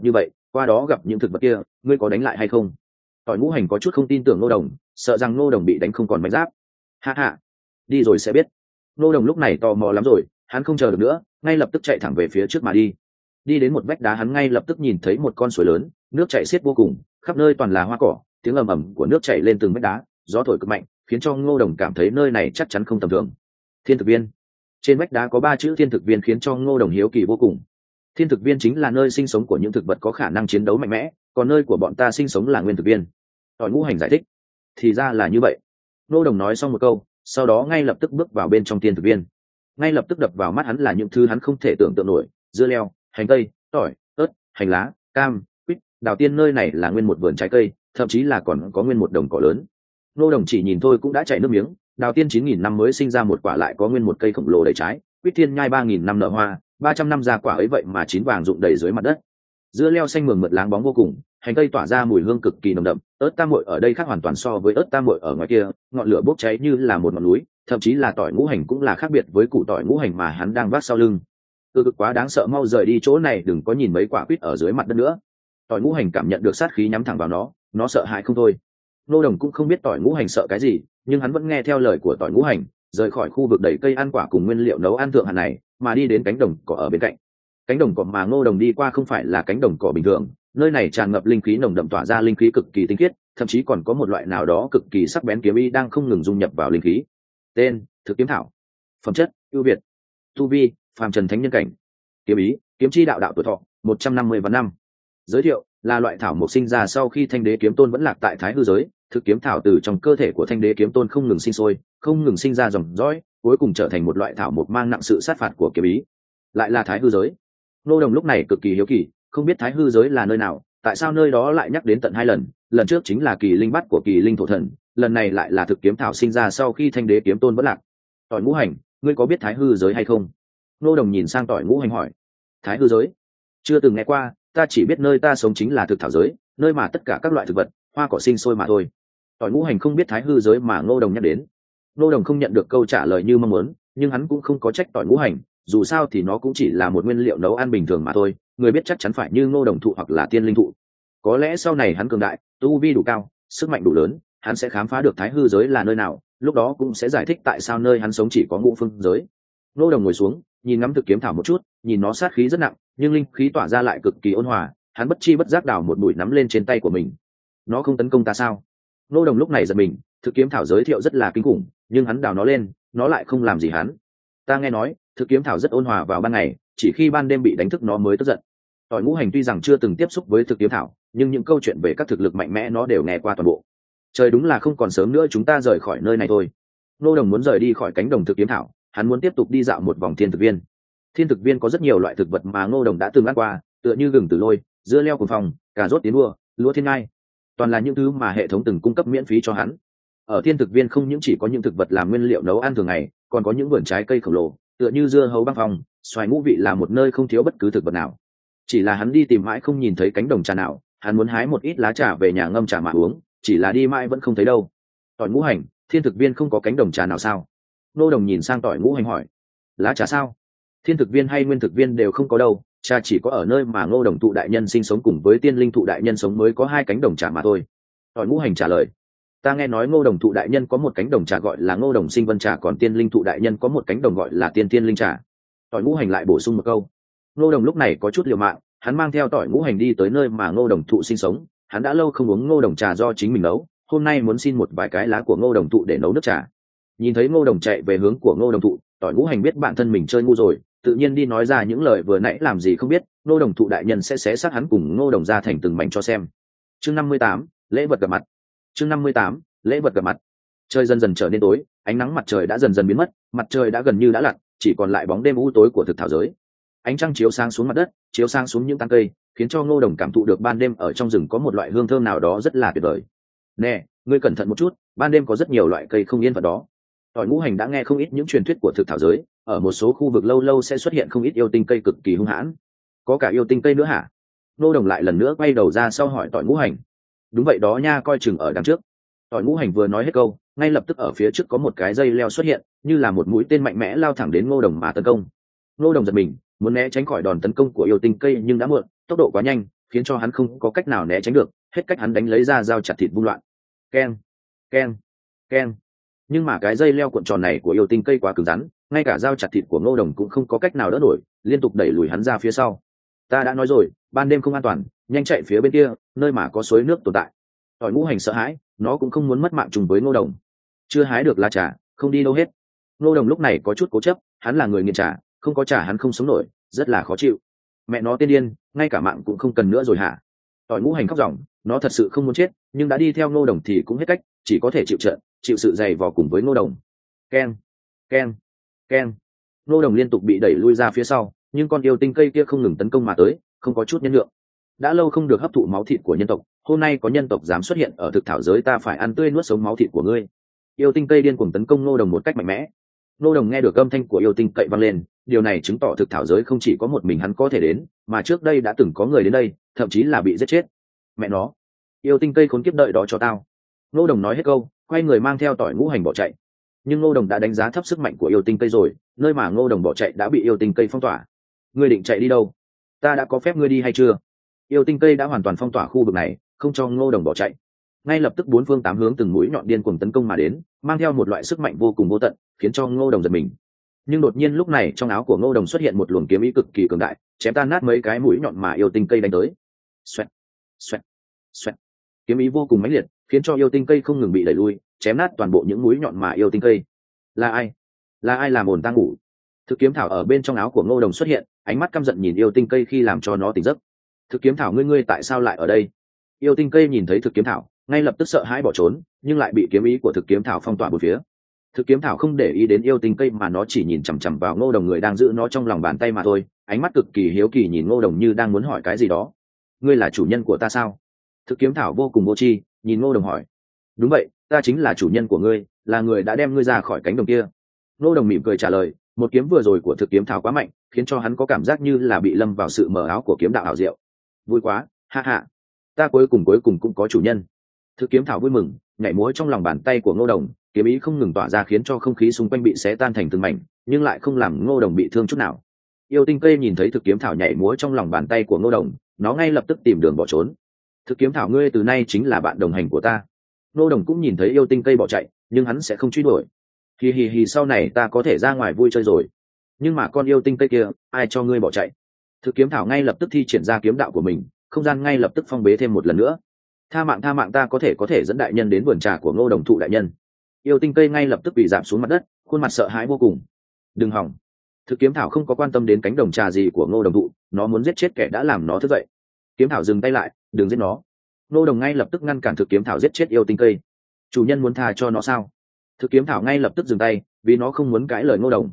qua đó gặp những thực vật kia ngươi có đánh lại hay không? Tỏi ngũ hành có chút không tin tưởng ngô đồng, sợ rằng ngô đồng bị đánh không còn mảnh giáp. Hạ hạ, đi rồi sẽ biết. Ngô đồng lúc này tò mò lắm rồi, hắn không chờ được nữa, ngay lập tức chạy thẳng về phía trước mà đi đến một vách đá, hắn ngay lập tức nhìn thấy một con suối lớn, nước chảy xiết vô cùng, khắp nơi toàn là hoa cỏ, tiếng ầm ầm của nước chảy lên từng vách đá, gió thổi cực mạnh, khiến cho ngô đồng cảm thấy nơi này chắc chắn không tầm thường. Thiên thực viên. Trên vách đá có 3 chữ thiên thực viên khiến cho ngô đồng hiếu kỳ vô cùng. Thiên thực viên chính là nơi sinh sống của những thực vật có khả năng chiến đấu mạnh mẽ, còn nơi của bọn ta sinh sống là nguyên thực viên. Tỏi ngũ hành giải thích. Thì ra là như vậy. Ngô đồng nói xong một câu, sau đó ngay lập tức bước vào bên trong thiên thực viên. Ngay lập tức đập vào mắt hắn là những thứ hắn không thể tưởng tượng nổi: dưa leo, hành tây, tỏi, ớt, hành lá, cam, quýt, đào tiên. Nơi này là nguyên một vườn trái cây, thậm chí là còn có nguyên một đồng cỏ lớn. Ngô đồng chỉ nhìn thôi cũng đã chảy nước miếng. Đào tiên 9.000 năm mới sinh ra một quả, lại có nguyên một cây khổng lồ đầy trái. Quýt thiên nhai 3.000 năm nở hoa, 300 năm ra quả ấy vậy mà chín vàng rụng đầy dưới mặt đất. Dưa leo xanh mượt mượt láng bóng vô cùng, hành tây tỏa ra mùi hương cực kỳ nồng đậm. Ớt tam muội ở đây khác hoàn toàn so với ớt tam muội ở ngoài kia, ngọn lửa bốc cháy như là một ngọn núi. Thậm chí là tỏi ngũ hành cũng là khác biệt với củ tỏi ngũ hành mà hắn đang vác sau lưng. Cực quá đáng sợ, mau rời đi chỗ này, đừng có nhìn mấy quả quýt ở dưới mặt đất nữa. Tỏi ngũ hành cảm nhận được sát khí nhắm thẳng vào nó sợ hãi không thôi. Ngô đồng cũng không biết tỏi ngũ hành sợ cái gì, nhưng hắn vẫn nghe theo lời của tỏi ngũ hành, rời khỏi khu vực đầy cây ăn quả cùng nguyên liệu nấu ăn thượng hạng này, mà đi đến cánh đồng cỏ ở bên cạnh. Cánh đồng cỏ mà Ngô đồng đi qua không phải là cánh đồng cỏ bình thường, nơi này tràn ngập linh khí nồng đậm, tỏa ra linh khí cực kỳ tinh khiết, thậm chí còn có một loại nào đó cực kỳ sắc bén kiếm ý đang không ngừng dung nhập vào linh khí. Tên: Thực kiếm thảo. Phẩm chất: ưu việt. Tu vi: phàm trần thánh nhân cảnh. Kiếm ý: kiếm chi đạo, đạo tuổi thọ 150 vạn năm. Giới thiệu: là loại thảo mộc sinh ra sau khi Thanh Đế Kiếm Tôn vẫn lạc tại Thái Hư giới. Thực kiếm thảo từ trong cơ thể của Thanh Đế Kiếm Tôn không ngừng sinh sôi, không ngừng sinh ra dòng dõi, cuối cùng trở thành một loại thảo mộc mang nặng sự sát phạt của kiếm ý. Lại là Thái Hư giới. Ngô đồng lúc này cực kỳ hiếu kỳ, không biết Thái Hư giới là nơi nào, tại sao nơi đó lại nhắc đến tận 2 lần. Lần trước chính là kỳ linh bắt của kỳ linh thổ thần, lần này lại là thực kiếm thảo sinh ra sau khi Thanh Đế Kiếm Tôn vẫn lạc. Tỏi ngũ hành, ngươi có biết Thái Hư giới hay không? Ngô đồng nhìn sang tỏi ngũ hành hỏi. Thái Hư giới? Chưa từng nghe qua, ta chỉ biết nơi ta sống chính là thực thảo giới, nơi mà tất cả các loại thực vật, hoa cỏ sinh sôi mà thôi. Tỏi ngũ hành không biết Thái Hư giới mà Ngô đồng nhắc đến. Ngô đồng không nhận được câu trả lời như mong muốn, nhưng hắn cũng không có trách tỏi ngũ hành, dù sao thì nó cũng chỉ là một nguyên liệu nấu ăn bình thường mà thôi, người biết chắc chắn phải như Ngô đồng thụ hoặc là tiên linh thụ. Có lẽ sau này hắn cường đại, tu vi đủ cao, sức mạnh đủ lớn, hắn sẽ khám phá được Thái Hư giới là nơi nào, lúc đó cũng sẽ giải thích tại sao nơi hắn sống chỉ có ngũ phương giới. Ngô đồng ngồi xuống, nhìn ngắm thực kiếm thảo một chút, nhìn nó sát khí rất nặng, nhưng linh khí tỏa ra lại cực kỳ ôn hòa, hắn bất chi bất giác đào một bụi nắm lên trên tay của mình. Nó không tấn công ta sao? Ngô đồng lúc này giật mình, thực kiếm thảo giới thiệu rất là kinh khủng, nhưng hắn đào nó lên, nó lại không làm gì hắn. Ta nghe nói thực kiếm thảo rất ôn hòa vào ban ngày, chỉ khi ban đêm bị đánh thức nó mới tức giận. Tỏi ngũ hành tuy rằng chưa từng tiếp xúc với thực kiếm thảo, nhưng những câu chuyện về các thực lực mạnh mẽ nó đều nghe qua toàn bộ. Trời, đúng là không còn sớm nữa, chúng ta rời khỏi nơi này thôi. Ngô đồng muốn rời đi khỏi cánh đồng thực kiếm thảo, hắn muốn tiếp tục đi dạo một vòng thiên thực viên. Thiên thực viên có rất nhiều loại thực vật mà Ngô đồng đã từng ăn qua, tựa như gừng tử lôi, dưa leo cuồng phòng, cà rốt tiến đua, lúa thiên ngai, toàn là những thứ mà hệ thống từng cung cấp miễn phí cho hắn. Ở thiên thực viên không những chỉ có những thực vật làm nguyên liệu nấu ăn thường ngày, còn có những vườn trái cây khổng lồ, tựa như dưa hấu băng phòng, xoài ngũ vị, là một nơi không thiếu bất cứ thực vật nào. Chỉ là hắn đi tìm mãi không nhìn thấy cánh đồng trà nào, hắn muốn hái một ít lá trà về nhà ngâm trà mà uống, chỉ là đi mãi vẫn không thấy đâu. Tỏi ngũ hành, thiên thực viên không có cánh đồng trà nào sao? Ngô đồng nhìn sang tỏi ngũ hành hỏi. Lá trà sao? Thiên thực viên hay nguyên thực viên đều không có đâu, trà chỉ có ở nơi mà Ngô đồng thụ đại nhân sinh sống cùng với tiên linh thụ đại nhân sống mới có 2 cánh đồng trà mà thôi. Tỏi ngũ hành trả lời. Ta nghe nói Ngô đồng thụ đại nhân có một cánh đồng trà gọi là Ngô đồng sinh vân trà, còn tiên linh thụ đại nhân có một cánh đồng gọi là tiên tiên linh trà. Tỏi ngũ hành lại bổ sung một câu. Ngô đồng lúc này có chút liều mạng, hắn mang theo tỏi ngũ hành đi tới nơi mà Ngô đồng thụ sinh sống. Hắn đã lâu không uống Ngô đồng trà do chính mình nấu, hôm nay muốn xin một vài cái lá của Ngô đồng thụ để nấu nước trà. Nhìn thấy Ngô đồng chạy về hướng của Ngô đồng thụ, tỏi ngũ hành biết bản thân mình chơi ngu rồi, tự nhiên đi nói ra những lời vừa nãy làm gì không biết. Ngô đồng thụ đại nhân sẽ xé xác hắn cùng Ngô đồng ra thành từng mảnh cho xem. Chương 58, lễ vật gặp mặt. Chương 58, lễ vật gặp mặt. Trời dần dần trở nên tối, ánh nắng mặt trời đã dần dần biến mất, mặt trời đã gần như đã lặn, chỉ còn lại bóng đêm u tối của thực thảo giới. Ánh trăng chiếu sáng xuống mặt đất, chiếu sang xuống những tán cây, khiến cho Ngô đồng cảm thụ được ban đêm ở trong rừng có một loại hương thơm nào đó rất là tuyệt vời. Nè, ngươi cẩn thận một chút, ban đêm có rất nhiều loại cây không yên phận đó. Tỏi ngũ hành đã nghe không ít những truyền thuyết của thực thảo giới, ở một số khu vực lâu lâu sẽ xuất hiện không ít yêu tinh cây cực kỳ hung hãn. Có cả yêu tinh cây nữa hả? Ngô đồng lại lần nữa quay đầu ra sau hỏi tỏi ngũ hành. Đúng vậy đó nha, coi chừng ở đằng trước. Tỏi ngũ hành vừa nói hết câu, ngay lập tức ở phía trước có một cái dây leo xuất hiện, như là một mũi tên mạnh mẽ lao thẳng đến Ngô đồng mà tấn công. Ngô đồng giật mình, muốn né tránh khỏi đòn tấn công của yêu tinh cây nhưng đã muộn, tốc độ quá nhanh, khiến cho hắn không có cách nào né tránh được, hết cách hắn đánh lấy ra dao chặt thịt vung loạn. Keng, keng, keng. Nhưng mà cái dây leo cuộn tròn này của yêu tinh cây quá cứng rắn, ngay cả dao chặt thịt của Ngô Đồng cũng không có cách nào đỡ nổi, liên tục đẩy lùi hắn ra phía sau. Ta đã nói rồi, ban đêm không an toàn, nhanh chạy phía bên kia, nơi mà có suối nước tồn tại. Tỏi Ngũ Hành sợ hãi, nó cũng không muốn mất mạng chung với Ngô Đồng. Chưa hái được lá trà, không đi đâu hết. Ngô Đồng lúc này có chút cố chấp, hắn là người nghiện trà, không có trà hắn không sống nổi, rất là khó chịu. Mẹ nó tiên điên, ngay cả mạng cũng không cần nữa rồi hả? Tỏi Ngũ Hành khóc ròng, nó thật sự không muốn chết, nhưng đã đi theo Ngô Đồng thì cũng hết cách, chỉ có thể chịu trận, chịu sự dày vò cùng với Ngô Đồng. Keng, keng, keng. Ngô Đồng liên tục bị đẩy lui ra phía sau, nhưng con yêu tinh cây kia không ngừng tấn công mà tới, không có chút nhân lượng. Đã lâu không được hấp thụ máu thịt của nhân tộc, hôm nay có nhân tộc dám xuất hiện ở thực thảo giới, ta phải ăn tươi nuốt sống máu thịt của ngươi. Yêu tinh cây điên cuồng tấn công Ngô Đồng một cách mạnh mẽ. Ngô Đồng nghe được âm thanh của yêu tinh cậy vang lên, điều này chứng tỏ thực thảo giới không chỉ có một mình hắn có thể đến, mà trước đây đã từng có người đến đây, thậm chí là bị giết chết. Mẹ nó, yêu tinh cây khốn kiếp, đợi đó cho tao. Ngô Đồng nói hết câu, quay người mang theo Tỏi Ngũ Hành bỏ chạy. Nhưng Ngô Đồng đã đánh giá thấp sức mạnh của yêu tinh cây rồi, nơi mà Ngô Đồng bỏ chạy đã bị yêu tinh cây phong tỏa. Ngươi định chạy đi đâu? Ta đã có phép ngươi đi hay chưa? Yêu tinh cây đã hoàn toàn phong tỏa khu vực này, không cho Ngô Đồng bỏ chạy. Ngay lập tức bốn phương tám hướng từng mũi nhọn điên cuồng tấn công mà đến, mang theo một loại sức mạnh vô cùng vô tận, khiến cho Ngô Đồng giật mình. Nhưng đột nhiên lúc này trong áo của Ngô Đồng xuất hiện một luồng kiếm ý cực kỳ cường đại, chém tan nát mấy cái mũi nhọn mà yêu tinh cây đánh tới. Xoẹt, xoẹt, xoẹt. Kiếm ý vô cùng mãnh liệt, khiến cho yêu tinh cây không ngừng bị đẩy lui, chém nát toàn bộ những mũi nhọn mà yêu tinh cây. Là ai? Là ai làm ồn ta ngủ? Thực kiếm thảo ở bên trong áo của Ngô Đồng xuất hiện, ánh mắt căm giận nhìn yêu tinh cây khi làm cho nó tỉnh giấc. Thực kiếm thảo, ngươi tại sao lại ở đây? Yêu tinh cây nhìn thấy thực kiếm thảo, ngay lập tức sợ hãi bỏ trốn, nhưng lại bị kiếm ý của thực kiếm thảo phong tỏa bốn phía. Thực kiếm thảo không để ý đến yêu tinh cây mà nó chỉ nhìn chằm chằm vào Ngô Đồng, người đang giữ nó trong lòng bàn tay mà thôi, ánh mắt cực kỳ hiếu kỳ nhìn Ngô Đồng như đang muốn hỏi cái gì đó. Ngươi là chủ nhân của ta sao? Thực kiếm thảo vô cùng vô tri, nhìn Ngô Đồng hỏi. Đúng vậy, ta chính là chủ nhân của ngươi, là người đã đem ngươi ra khỏi cánh đồng kia. Ngô Đồng mỉm cười trả lời, một kiếm vừa rồi của thực kiếm thảo quá mạnh, khiến cho hắn có cảm giác như là bị lâm vào sự mờ áo của kiếm đạo ảo diệu. Vui quá, ha ha, ta cuối cùng cũng có chủ nhân. Thực kiếm thảo vui mừng, nhảy múa trong lòng bàn tay của Ngô Đồng, kiếm ý không ngừng tỏa ra khiến cho không khí xung quanh bị xé tan thành từng mảnh, nhưng lại không làm Ngô Đồng bị thương chút nào. Yêu tinh cây nhìn thấy thực kiếm thảo nhảy múa trong lòng bàn tay của Ngô Đồng, nó ngay lập tức tìm đường bỏ trốn. Thực kiếm thảo, ngươi từ nay chính là bạn đồng hành của ta. Ngô Đồng cũng nhìn thấy yêu tinh cây bỏ chạy, nhưng hắn sẽ không truy đuổi. Hì, sau này ta có thể ra ngoài vui chơi rồi. Nhưng mà con yêu tinh cây kia, ai cho ngươi bỏ chạy? Thực kiếm thảo ngay lập tức thi triển ra kiếm đạo của mình, không gian ngay lập tức phong bế thêm một lần nữa. Tha mạng, ta có thể dẫn đại nhân đến vườn trà của Ngô Đồng thụ đại nhân. Yêu tinh cây ngay lập tức bị giảm xuống mặt đất, khuôn mặt sợ hãi vô cùng. Đừng hỏng. Thực kiếm thảo không có quan tâm đến cánh đồng trà gì của Ngô Đồng thụ, nó muốn giết chết kẻ đã làm nó thức dậy. Kiếm thảo dừng tay lại, đừng giết nó. Ngô Đồng ngay lập tức ngăn cản thực kiếm thảo giết chết yêu tinh cây. Chủ nhân muốn tha cho nó sao? Thực kiếm thảo ngay lập tức dừng tay, vì nó không muốn cãi lời Ngô Đồng.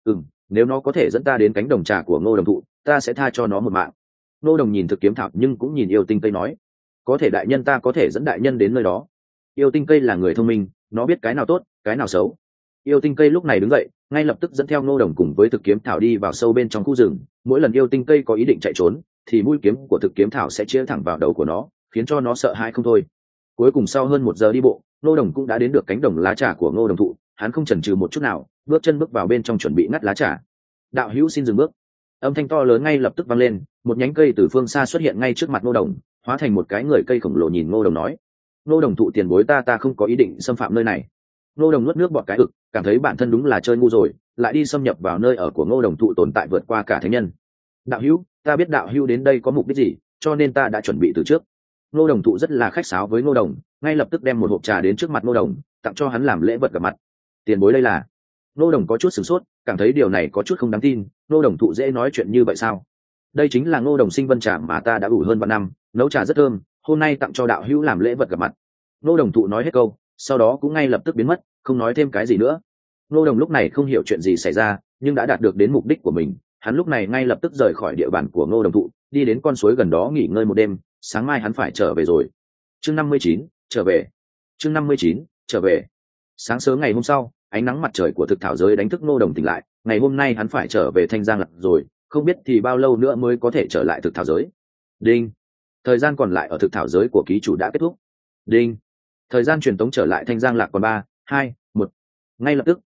Nếu nó có thể dẫn ta đến cánh đồng trà của Ngô Đồng thụ, ta sẽ tha cho nó một mạng. Ngô Đồng nhìn thực kiếm thảo nhưng cũng nhìn yêu tinh cây nói, có thể đại nhân, ta có thể dẫn đại nhân đến nơi đó. Yêu tinh cây là người thông minh, nó biết cái nào tốt, cái nào xấu. Yêu tinh cây lúc này đứng dậy, ngay lập tức dẫn theo Ngô Đồng cùng với thực kiếm thảo đi vào sâu bên trong khu rừng. Mỗi lần yêu tinh cây có ý định chạy trốn, thì mũi kiếm của thực kiếm thảo sẽ chĩa thẳng vào đầu của nó, khiến cho nó sợ hãi không thôi. Cuối cùng sau hơn 1 giờ đi bộ, Ngô Đồng cũng đã đến được cánh đồng lá trà của Ngô Đồng thụ. Hắn không chần chừ một chút nào, bước chân bước vào bên trong chuẩn bị ngắt lá trà. Đạo hữu xin dừng bước. Âm thanh to lớn ngay lập tức vang lên, một nhánh cây từ phương xa xuất hiện ngay trước mặt Ngô Đồng, hóa thành một cái người cây khổng lồ nhìn Ngô Đồng nói, Ngô Đồng thụ tiền bối, ta không có ý định xâm phạm nơi này. Ngô Đồng nuốt nước bọt cái ực, cảm thấy bản thân đúng là chơi ngu rồi, lại đi xâm nhập vào nơi ở của Ngô Đồng thụ tồn tại vượt qua cả thánh nhân. Đạo hữu, ta biết đạo hữu đến đây có mục đích gì, cho nên ta đã chuẩn bị từ trước. Ngô Đồng thụ rất là khách sáo với Ngô Đồng, ngay lập tức đem một hộp trà đến trước mặt Ngô Đồng, tặng cho hắn làm lễ vật gặp mặt. Tiền bối đây là? Ngô Đồng có chút sửng sốt, cảm thấy điều này có chút không đáng tin. Ngô Đồng thụ dễ nói chuyện như vậy sao? Đây chính là Ngô Đồng sinh vân trà mà ta đã ủ hơn 3 năm, nấu trà rất thơm, hôm nay tặng cho đạo hữu làm lễ vật gặp mặt. Ngô Đồng thụ nói hết câu, sau đó cũng ngay lập tức biến mất, không nói thêm cái gì nữa. Ngô Đồng lúc này không hiểu chuyện gì xảy ra, nhưng đã đạt được đến mục đích của mình. Hắn lúc này ngay lập tức rời khỏi địa bàn của Ngô Đồng thụ, đi đến con suối gần đó nghỉ ngơi một đêm, sáng mai hắn phải trở về rồi. Chương 59, trở về. Chương 59, trở về. Sáng sớm ngày hôm sau, ánh nắng mặt trời của thực thảo giới đánh thức Ngô Đồng tỉnh lại. Ngày hôm nay hắn phải trở về Thanh Giang Lạc rồi, không biết thì bao lâu nữa mới có thể trở lại thực thảo giới. Đinh. Thời gian còn lại ở thực thảo giới của ký chủ đã kết thúc. Đinh. Thời gian truyền tống trở lại Thanh Giang Lạc còn 3, 2, 1. Ngay lập tức,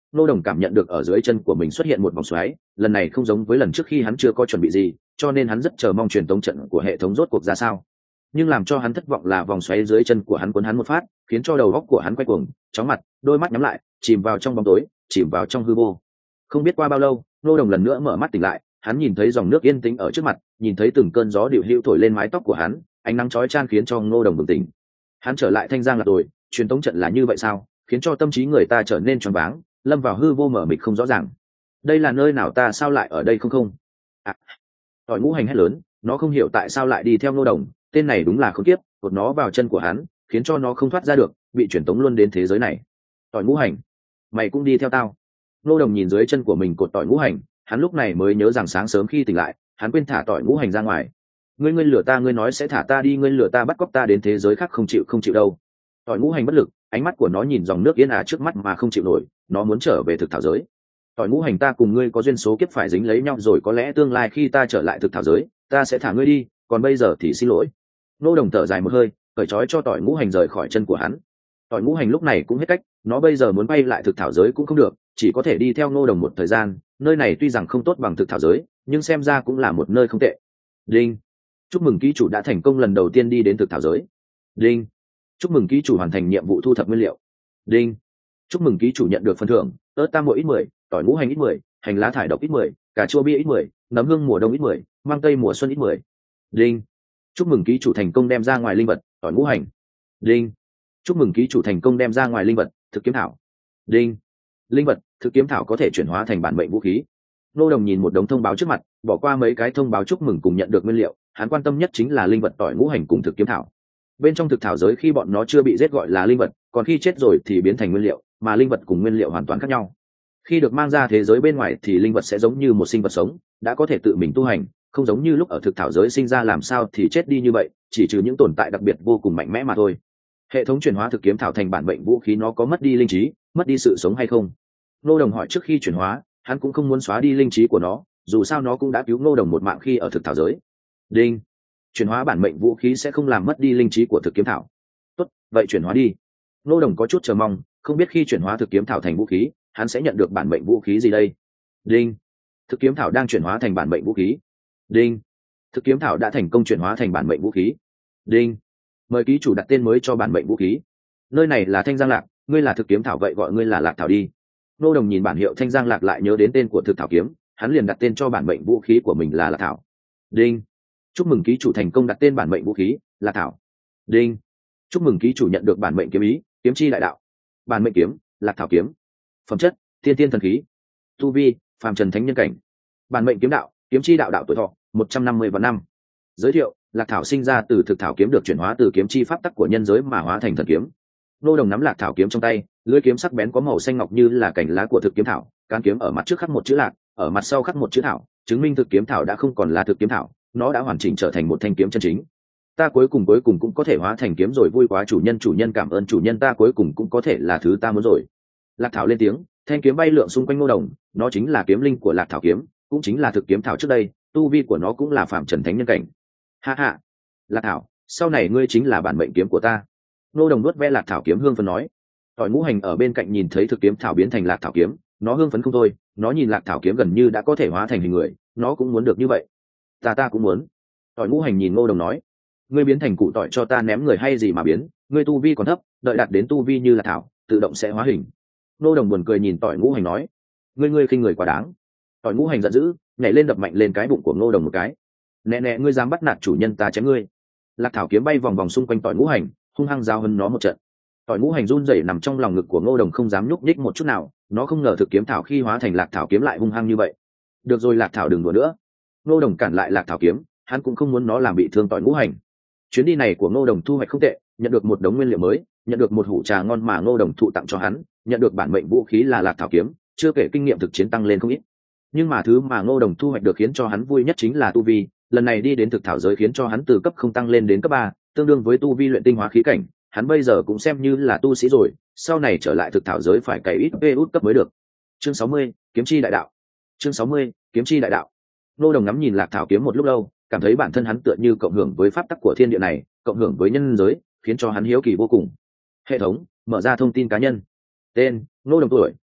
Ngô Đồng cảm nhận được ở dưới chân của mình xuất hiện một vòng xoáy, lần này không giống với lần trước khi hắn chưa có chuẩn bị gì, cho nên hắn rất chờ mong truyền tống trận của hệ thống rốt cuộc ra sao. Nhưng làm cho hắn thất vọng là vòng xoáy dưới chân của hắn cuốn hắn một phát, khiến cho đầu óc của hắn quay cuồng, chóng mặt, đôi mắt nhắm lại, chìm vào trong bóng tối, chìm vào trong hư vô. Không biết qua bao lâu, Ngô Đồng lần nữa mở mắt tỉnh lại, hắn nhìn thấy dòng nước yên tĩnh ở trước mặt, nhìn thấy từng cơn gió điệu hữu thổi lên mái tóc của hắn, ánh nắng chói chang khiến cho Ngô Đồng bừng tỉnh. Hắn trở lại Thanh Giang là rồi, truyền tống trận là như vậy sao, khiến cho tâm trí người ta trở nên choáng váng, lâm vào hư vô mở mịt không rõ ràng. Đây là nơi nào, ta sao lại ở đây không không? À, Tỏi Ngũ Hành hét lớn, nó không hiểu tại sao lại đi theo Ngô Đồng, tên này đúng là khốn kiếp, cột nó vào chân của hắn, khiến cho nó không thoát ra được, bị truyền tống luôn đến thế giới này. Tỏi Ngũ Hành, mày cũng đi theo tao? Ngô Đồng nhìn dưới chân của mình cột Tỏi Ngũ Hành, hắn lúc này mới nhớ rằng sáng sớm khi tỉnh lại, hắn quên thả Tỏi Ngũ Hành ra ngoài. Ngươi lừa ta, ngươi nói sẽ thả ta đi, ngươi lừa ta bắt cóc ta đến thế giới khác, không chịu đâu. Tỏi Ngũ Hành bất lực, ánh mắt của nó nhìn dòng nước yên ả trước mắt mà không chịu nổi, nó muốn trở về thực thảo giới. Tỏi Ngũ Hành, ta cùng ngươi có duyên số kiếp phải dính lấy nhau rồi, có lẽ tương lai khi ta trở lại thực thảo giới, ta sẽ thả ngươi đi, còn bây giờ thì xin lỗi. Ngô Đồng thở dài một hơi, cởi trói cho Tỏi Ngũ Hành rời khỏi chân của hắn. Tỏi Ngũ Hành lúc này cũng hết cách, nó bây giờ muốn bay lại thực thảo giới cũng không được, chỉ có thể đi theo Ngô Đồng một thời gian. Nơi này tuy rằng không tốt bằng thực thảo giới, nhưng xem ra cũng là một nơi không tệ. Đinh, chúc mừng ký chủ đã thành công lần đầu tiên đi đến thực thảo giới. Đinh, chúc mừng ký chủ hoàn thành nhiệm vụ thu thập nguyên liệu. Đinh, chúc mừng ký chủ nhận được phần thưởng: ớt tam muội ít 10, tỏi ngũ hành ít 10, hành lá thải độc ít 10, cà chua bia ít 10, nấm hương mùa đông ít 10, mang tây mùa xuân ít 10. Đinh, chúc mừng ký chủ thành công đem ra ngoài linh vật tỏi ngũ hành. Đinh, chúc mừng ký chủ thành công đem ra ngoài linh vật thực kiếm thảo. Đinh, linh vật thực kiếm thảo có thể chuyển hóa thành bản mệnh vũ khí. Nô Đồng nhìn một đống thông báo trước mặt, bỏ qua mấy cái thông báo chúc mừng cùng nhận được nguyên liệu, hắn quan tâm nhất chính là linh vật tỏi ngũ hành cùng thực kiếm thảo. Bên trong thực thảo giới khi bọn nó chưa bị giết gọi là linh vật, còn khi chết rồi thì biến thành nguyên liệu, mà linh vật cùng nguyên liệu hoàn toàn khác nhau. Khi được mang ra thế giới bên ngoài thì linh vật sẽ giống như một sinh vật sống, đã có thể tự mình tu hành, không giống như lúc ở thực thảo giới sinh ra làm sao thì chết đi như vậy, chỉ trừ những tồn tại đặc biệt vô cùng mạnh mẽ mà thôi. Hệ thống chuyển hóa thực kiếm thảo thành bản mệnh vũ khí nó có mất đi linh trí, mất đi sự sống hay không? Nô Đồng hỏi. Trước khi chuyển hóa, hắn cũng không muốn xóa đi linh trí của nó, dù sao nó cũng đã cứu Nô Đồng một mạng khi ở thực thảo giới. Đinh, chuyển hóa bản mệnh vũ khí sẽ không làm mất đi linh trí của thực kiếm thảo. Tốt, vậy chuyển hóa đi. Nô Đồng có chút chờ mong, không biết khi chuyển hóa thực kiếm thảo thành vũ khí, hắn sẽ nhận được bản mệnh vũ khí gì đây. Đinh, thực kiếm thảo đang chuyển hóa thành bản mệnh vũ khí. Đinh, thực kiếm thảo đã thành công chuyển hóa thành bản mệnh vũ khí. Đinh, mời ký chủ đặt tên mới cho bản mệnh vũ khí. Nơi này là Thanh Giang Lạc, ngươi là thực kiếm thảo vậy gọi ngươi là Lạc Thảo đi. Nô Đồng nhìn bản hiệu Thanh Giang Lạc lại nhớ đến tên của thực thảo kiếm, hắn liền đặt tên cho bản mệnh vũ khí của mình là Lạc Thảo. Đinh, chúc mừng ký chủ thành công đặt tên bản mệnh vũ khí Lạc Thảo. Đinh, chúc mừng ký chủ nhận được bản mệnh kiếm ý kiếm chi đại đạo. Bản mệnh kiếm Lạc Thảo kiếm. Phẩm chất thiên tiên thần khí. Tu vi phàm trần thánh nhân cảnh. Bản mệnh kiếm đạo kiếm chi đạo đạo tuổi thọ 150 vạn năm. Giới thiệu: Lạc Thảo sinh ra từ thực thảo kiếm, được chuyển hóa từ kiếm chi pháp tắc của nhân giới mà hóa thành thần kiếm. Nô Đồng nắm Lạc Thảo kiếm trong tay, lưỡi kiếm sắc bén có màu xanh ngọc như là cành lá của thực kiếm thảo, cán kiếm ở mặt trước khắc một chữ Lạc, ở mặt sau khắc một chữ Thảo, chứng minh thực kiếm thảo đã không còn là thực kiếm thảo, nó đã hoàn chỉnh trở thành một thanh kiếm chân chính. Ta cuối cùng cũng có thể hóa thành kiếm rồi, vui quá chủ nhân cảm ơn chủ nhân, ta cuối cùng cũng có thể là thứ ta muốn rồi. Lạc Thảo lên tiếng, thanh kiếm bay lượn xung quanh Nô Đồng, nó chính là kiếm linh của Lạc Thảo kiếm, cũng chính là thực kiếm thảo trước đây, tu vi của nó cũng là phạm trần thánh nhân cảnh. Ha ha, Lạc Thảo, sau này ngươi chính là bản mệnh kiếm của ta. Nô Đồng nuốt ve Lạc Thảo kiếm hương phấn nói. Tỏi ngũ hành ở bên cạnh nhìn thấy thực kiếm thảo biến thành Lạc Thảo kiếm, nó hương phấn không thôi, nó nhìn Lạc Thảo kiếm gần như đã có thể hóa thành hình người, nó cũng muốn được như vậy. Ta cũng muốn. Tỏi ngũ hành nhìn Nô Đồng nói, ngươi biến thành củ tỏi cho ta ném người hay gì mà biến, ngươi tu vi còn thấp, đợi đạt đến tu vi như Lạc Thảo, tự động sẽ hóa hình. Nô Đồng buồn cười nhìn Tỏi ngũ hành nói, ngươi khinh người quá đáng. Tỏi ngũ hành giận dữ, nhảy lên đập mạnh lên cái bụng của Nô Đồng một cái. Nè, ngươi dám bắt nạt chủ nhân ta chém ngươi. Lạc Thảo kiếm bay vòng vòng xung quanh Tỏi ngũ hành, hung hăng giao hơn nó một trận. Tỏi ngũ hành run rẩy nằm trong lòng ngực của Ngô Đồng không dám nhúc nhích một chút nào, nó không ngờ thực kiếm thảo khi hóa thành Lạc Thảo kiếm lại hung hăng như vậy. Được rồi Lạc Thảo, đừng đùa nữa. Ngô Đồng cản lại Lạc Thảo kiếm, hắn cũng không muốn nó làm bị thương Tỏi ngũ hành. Chuyến đi này của Ngô Đồng thu hoạch không tệ, nhận được một đống nguyên liệu mới, nhận được một hũ trà ngon mà Ngô Đồng thụ tặng cho hắn, nhận được bản mệnh vũ khí là Lạc Thảo kiếm, chưa kể kinh nghiệm thực chiến tăng lên không ít. Nhưng mà thứ mà Ngô Đồng thu hoạch được khiến cho hắn vui nhất chính là tu vi, lần này đi đến thực thảo giới khiến cho hắn từ cấp không tăng lên đến cấp 3, tương đương với tu vi luyện tinh hóa khí cảnh, hắn bây giờ cũng xem như là tu sĩ rồi, sau này trở lại thực thảo giới phải cày ít út cấp mới được. Chương 60, kiếm chi đại đạo. Chương 60, kiếm chi đại đạo. Ngô Đồng ngắm nhìn Lạc Thảo kiếm một lúc lâu, cảm thấy bản thân hắn tựa như cộng hưởng với pháp tắc của thiên địa này, cộng hưởng với nhân giới, khiến cho hắn hiếu kỳ vô cùng. Hệ thống mở ra thông tin cá nhân. Tên: Ngô Đồng, tuổi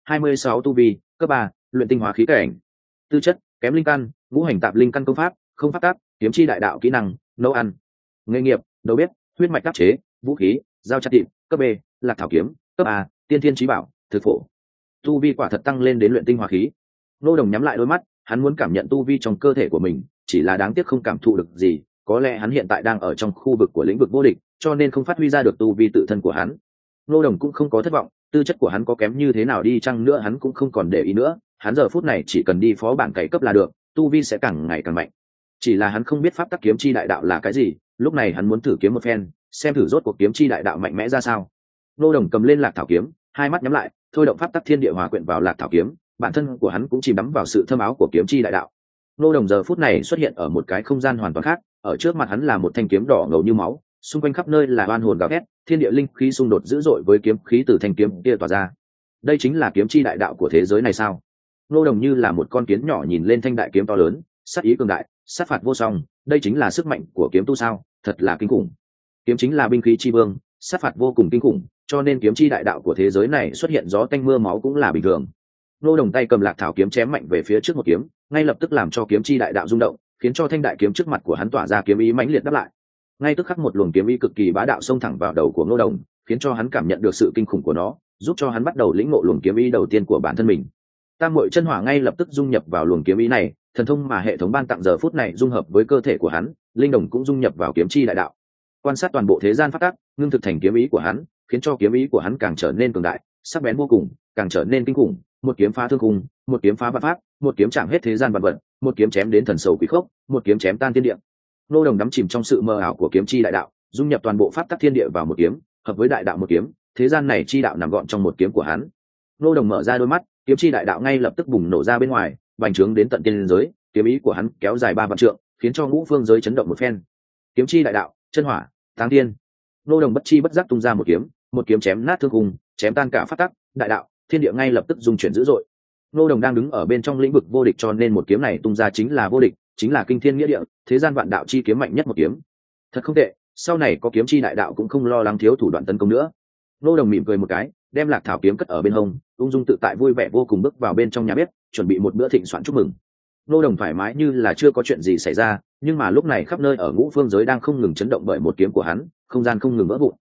26 tu vi, cấp 3, luyện tinh hóa khí cảnh. Tư chất, kém linh căn, ngũ hành tạp linh căn công pháp, không pháp tác, kiếm chi đại đạo kỹ năng, nấu ăn. Nghề nghiệp, đầu bếp, huyết mạch đắc chế, vũ khí, dao chặt thịt, cấp B, lạc thảo kiếm, cấp A, tiên thiên chí bảo, thực phổ. Tu vi quả thật tăng lên đến luyện tinh hóa khí. Ngô Đồng nhắm lại đôi mắt, hắn muốn cảm nhận tu vi trong cơ thể của mình, chỉ là đáng tiếc không cảm thụ được gì, có lẽ hắn hiện tại đang ở trong khu vực của lĩnh vực vô địch, cho nên không phát huy ra được tu vi tự thân của hắn. Ngô Đồng cũng không có thất vọng, tư chất của hắn có kém như thế nào đi chăng nữa hắn cũng không còn để ý nữa, hắn giờ phút này chỉ cần đi phó bản cày cấp là được, tu vi sẽ càng ngày càng mạnh. Chỉ là hắn không biết pháp tắc kiếm chi đại đạo là cái gì, lúc này hắn muốn thử kiếm một phen, xem thử rốt cuộc kiếm chi đại đạo mạnh mẽ ra sao. Ngô Đồng cầm lên lạc thảo kiếm, hai mắt nhắm lại, thôi động pháp tắc thiên địa hòa quyện vào lạc thảo kiếm, bản thân của hắn cũng chìm đắm vào sự thâm áo của kiếm chi đại đạo. Ngô Đồng giờ phút này xuất hiện ở một cái không gian hoàn toàn khác, ở trước mặt hắn là một thanh kiếm đỏ ngầu như máu, xung quanh khắp nơi là oan hồn gào thét, thiên địa linh khí xung đột dữ dội với kiếm khí từ thanh kiếm kia tỏa ra. Đây chính là kiếm chi đại đạo của thế giới này sao? Ngô Đồng như là một con kiến nhỏ nhìn lên thanh đại kiếm to lớn, sát ý cường đại, sát phạt vô song, đây chính là sức mạnh của kiếm tu sao? Thật là kinh khủng. Kiếm chính là binh khí chi vương, sát phạt vô cùng kinh khủng, cho nên kiếm chi đại đạo của thế giới này xuất hiện gió tanh mưa máu cũng là bình thường. Ngô Đồng tay cầm lạc thảo kiếm chém mạnh về phía trước một kiếm, ngay lập tức làm cho kiếm chi đại đạo rung động, khiến cho thanh đại kiếm trước mặt của hắn tỏa ra kiếm ý mãnh liệt đáp lại. Ngay tức khắc một luồng kiếm ý cực kỳ bá đạo xông thẳng vào đầu của Ngô Đồng, khiến cho hắn cảm nhận được sự kinh khủng của nó, giúp cho hắn bắt đầu lĩnh ngộ luồng kiếm ý đầu tiên của bản thân mình. Tam Muội chân hỏa ngay lập tức dung nhập vào luồng kiếm ý này, thần thông mà hệ thống ban tặng giờ phút này dung hợp với cơ thể của hắn, linh đồng cũng dung nhập vào kiếm chi đại đạo. Quan sát toàn bộ thế gian phát tác, ngưng thực thành kiếm ý của hắn, khiến cho kiếm ý của hắn càng trở nên cường đại, sắc bén vô cùng, càng trở nên kinh khủng, một kiếm phá thương khung, một kiếm phá vạn pháp, một kiếm chạm hết thế gian vạn vật, một kiếm chém đến thần sầu quỷ khốc, một kiếm chém tan thiên địa. Ngô Đồng đắm chìm trong sự mơ ảo của kiếm chi đại đạo, dung nhập toàn bộ pháp tắc thiên địa vào một kiếm, hợp với đại đạo một kiếm, thế gian này chi đạo nằm gọn trong một kiếm của hắn. Ngô Đồng mở ra đôi mắt, kiếm chi đại đạo ngay lập tức bùng nổ ra bên ngoài, bành trướng đến tận tiên giới, kiếm ý của hắn kéo dài 3 vạn trượng, khiến cho ngũ phương giới chấn động một phen. Kiếm chi đại đạo, chân hỏa, táng thiên. Ngô Đồng bất chi bất giác tung ra một kiếm chém nát thương khung, chém tan cả pháp tắc, đại đạo, thiên địa ngay lập tức dung chuyển dữ dội. Ngô Đồng đang đứng ở bên trong lĩnh vực vô địch cho nên một kiếm này tung ra chính là vô địch, chính là kinh thiên nghĩa địa, thế gian vạn đạo chi kiếm mạnh nhất một kiếm. Thật không tệ, sau này có kiếm chi đại đạo cũng không lo lắng thiếu thủ đoạn tấn công nữa. Ngô Đồng mỉm cười một cái, đem lạc thảo kiếm cất ở bên hông, ung dung tự tại vui vẻ vô cùng bước vào bên trong nhà bếp, chuẩn bị một bữa thịnh soạn chúc mừng. Ngô Đồng thoải mái như là chưa có chuyện gì xảy ra, nhưng mà lúc này khắp nơi ở ngũ phương giới đang không ngừng chấn động bởi một kiếm của hắn, không gian không ngừng vỡ vụn.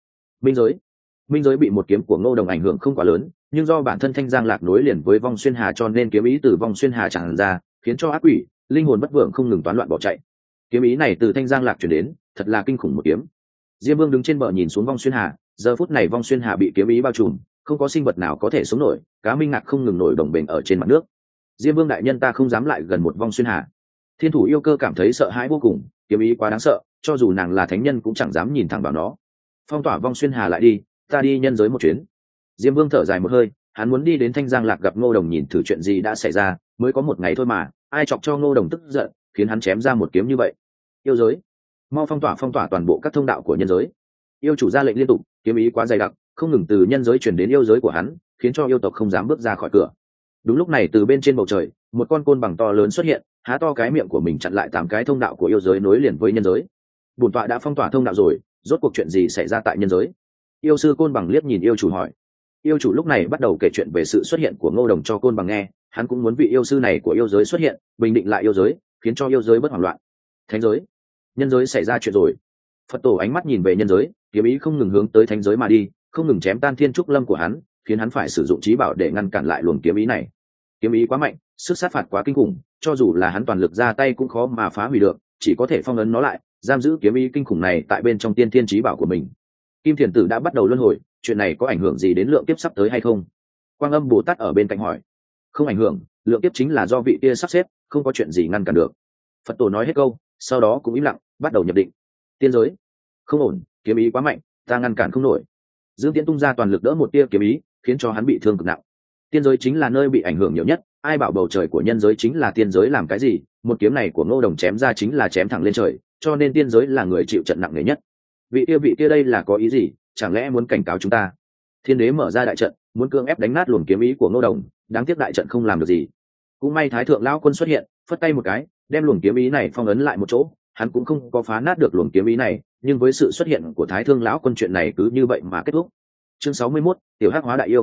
Minh giới bị một kiếm của Ngô Đồng ảnh hưởng không quá lớn, nhưng do bản thân Thanh Giang Lạc nối liền với Vong Xuyên Hà cho nên kiếm ý từ Vong Xuyên Hà tràn ra, khiến cho ác quỷ, linh hồn bất vượng không ngừng toán loạn bỏ chạy. Kiếm ý này từ Thanh Giang Lạc truyền đến, thật là kinh khủng một kiếm. Diêm Vương đứng trên bờ nhìn xuống Vong Xuyên Hà, giờ phút này Vong Xuyên Hà bị kiếm ý bao trùm, không có sinh vật nào có thể sống nổi, cá minh ngạc không ngừng nổi đồng bền ở trên mặt nước. Diêm Vương đại nhân ta không dám lại gần một Vong Xuyên Hà. Thiên thủ yêu cơ cảm thấy sợ hãi vô cùng, kiếm ý quá đáng sợ, cho dù nàng là thánh nhân cũng chẳng dám nhìn thẳng vào nó. Phong tỏa Vong Xuyên Hà lại đi, ta đi nhân giới một chuyến. Diêm Vương thở dài một hơi, hắn muốn đi đến Thanh Giang Lạc gặp Ngô Đồng nhìn thử chuyện gì đã xảy ra, mới có một ngày thôi mà, ai chọc cho Ngô Đồng tức giận, khiến hắn chém ra một kiếm như vậy. Yêu giới, mau phong tỏa toàn bộ các thông đạo của nhân giới. Yêu chủ ra lệnh liên tục, kiếm ý quá dày đặc, không ngừng từ nhân giới chuyển đến yêu giới của hắn, khiến cho yêu tộc không dám bước ra khỏi cửa. Đúng lúc này từ bên trên bầu trời, một con côn bằng to lớn xuất hiện, há to cái miệng của mình chặn lại 8 cái thông đạo của yêu giới nối liền với nhân giới. Bổn tọa đã phong tỏa thông đạo rồi, rốt cuộc chuyện gì xảy ra tại nhân giới? Yêu sư côn bằng liếc nhìn yêu chủ hỏi. Yêu chủ lúc này bắt đầu kể chuyện về sự xuất hiện của Ngô Đồng cho côn bằng nghe, hắn cũng muốn vị yêu sư này của yêu giới xuất hiện, bình định lại yêu giới, khiến cho yêu giới bất hoảng loạn. Thánh giới, nhân giới xảy ra chuyện rồi. Phật tổ ánh mắt nhìn về nhân giới, kiếm ý không ngừng hướng tới thánh giới mà đi, không ngừng chém tan thiên trúc lâm của hắn, khiến hắn phải sử dụng trí bảo để ngăn cản lại luồng kiếm ý này. Kiếm ý quá mạnh, sức sát phạt quá kinh khủng, cho dù là hắn toàn lực ra tay cũng khó mà phá hủy được, chỉ có thể phong ấn nó lại, giam giữ kiếm ý kinh khủng này tại bên trong tiên thiên trí bảo của mình. Kim Thiền Tử đã bắt đầu luân hồi, chuyện này có ảnh hưởng gì đến lượng kiếp sắp tới hay không? Quang Âm Bồ Tát ở bên cạnh hỏi. Không ảnh hưởng, lượng kiếp chính là do vị kia sắp xếp, không có chuyện gì ngăn cản được. Phật tổ nói hết câu, sau đó cũng im lặng, bắt đầu nhập định. Tiên giới, không ổn, kiếm ý quá mạnh, ta ngăn cản không nổi. Dương Tiễn tung ra toàn lực đỡ một tia kiếm ý, khiến cho hắn bị thương cực nặng. Tiên giới chính là nơi bị ảnh hưởng nhiều nhất, ai bảo bầu trời của nhân giới chính là tiên giới làm cái gì? Một kiếm này của Ngô Đồng chém ra chính là chém thẳng lên trời, cho nên tiên giới là người chịu trận nặng nề nhất. Vị kia đây là có ý gì? Chẳng lẽ muốn cảnh cáo chúng ta? Thiên đế mở ra đại trận, muốn cưỡng ép đánh nát luồng kiếm ý của Ngô Đồng, đáng tiếc đại trận không làm được gì. Cũng may Thái thượng lão quân xuất hiện, phất tay một cái, đem luồng kiếm ý này phong ấn lại một chỗ, hắn cũng không có phá nát được luồng kiếm ý này, nhưng với sự xuất hiện của Thái thương lão quân chuyện này cứ như vậy mà kết thúc. Chương 61, tiểu hắc hóa đại yêu.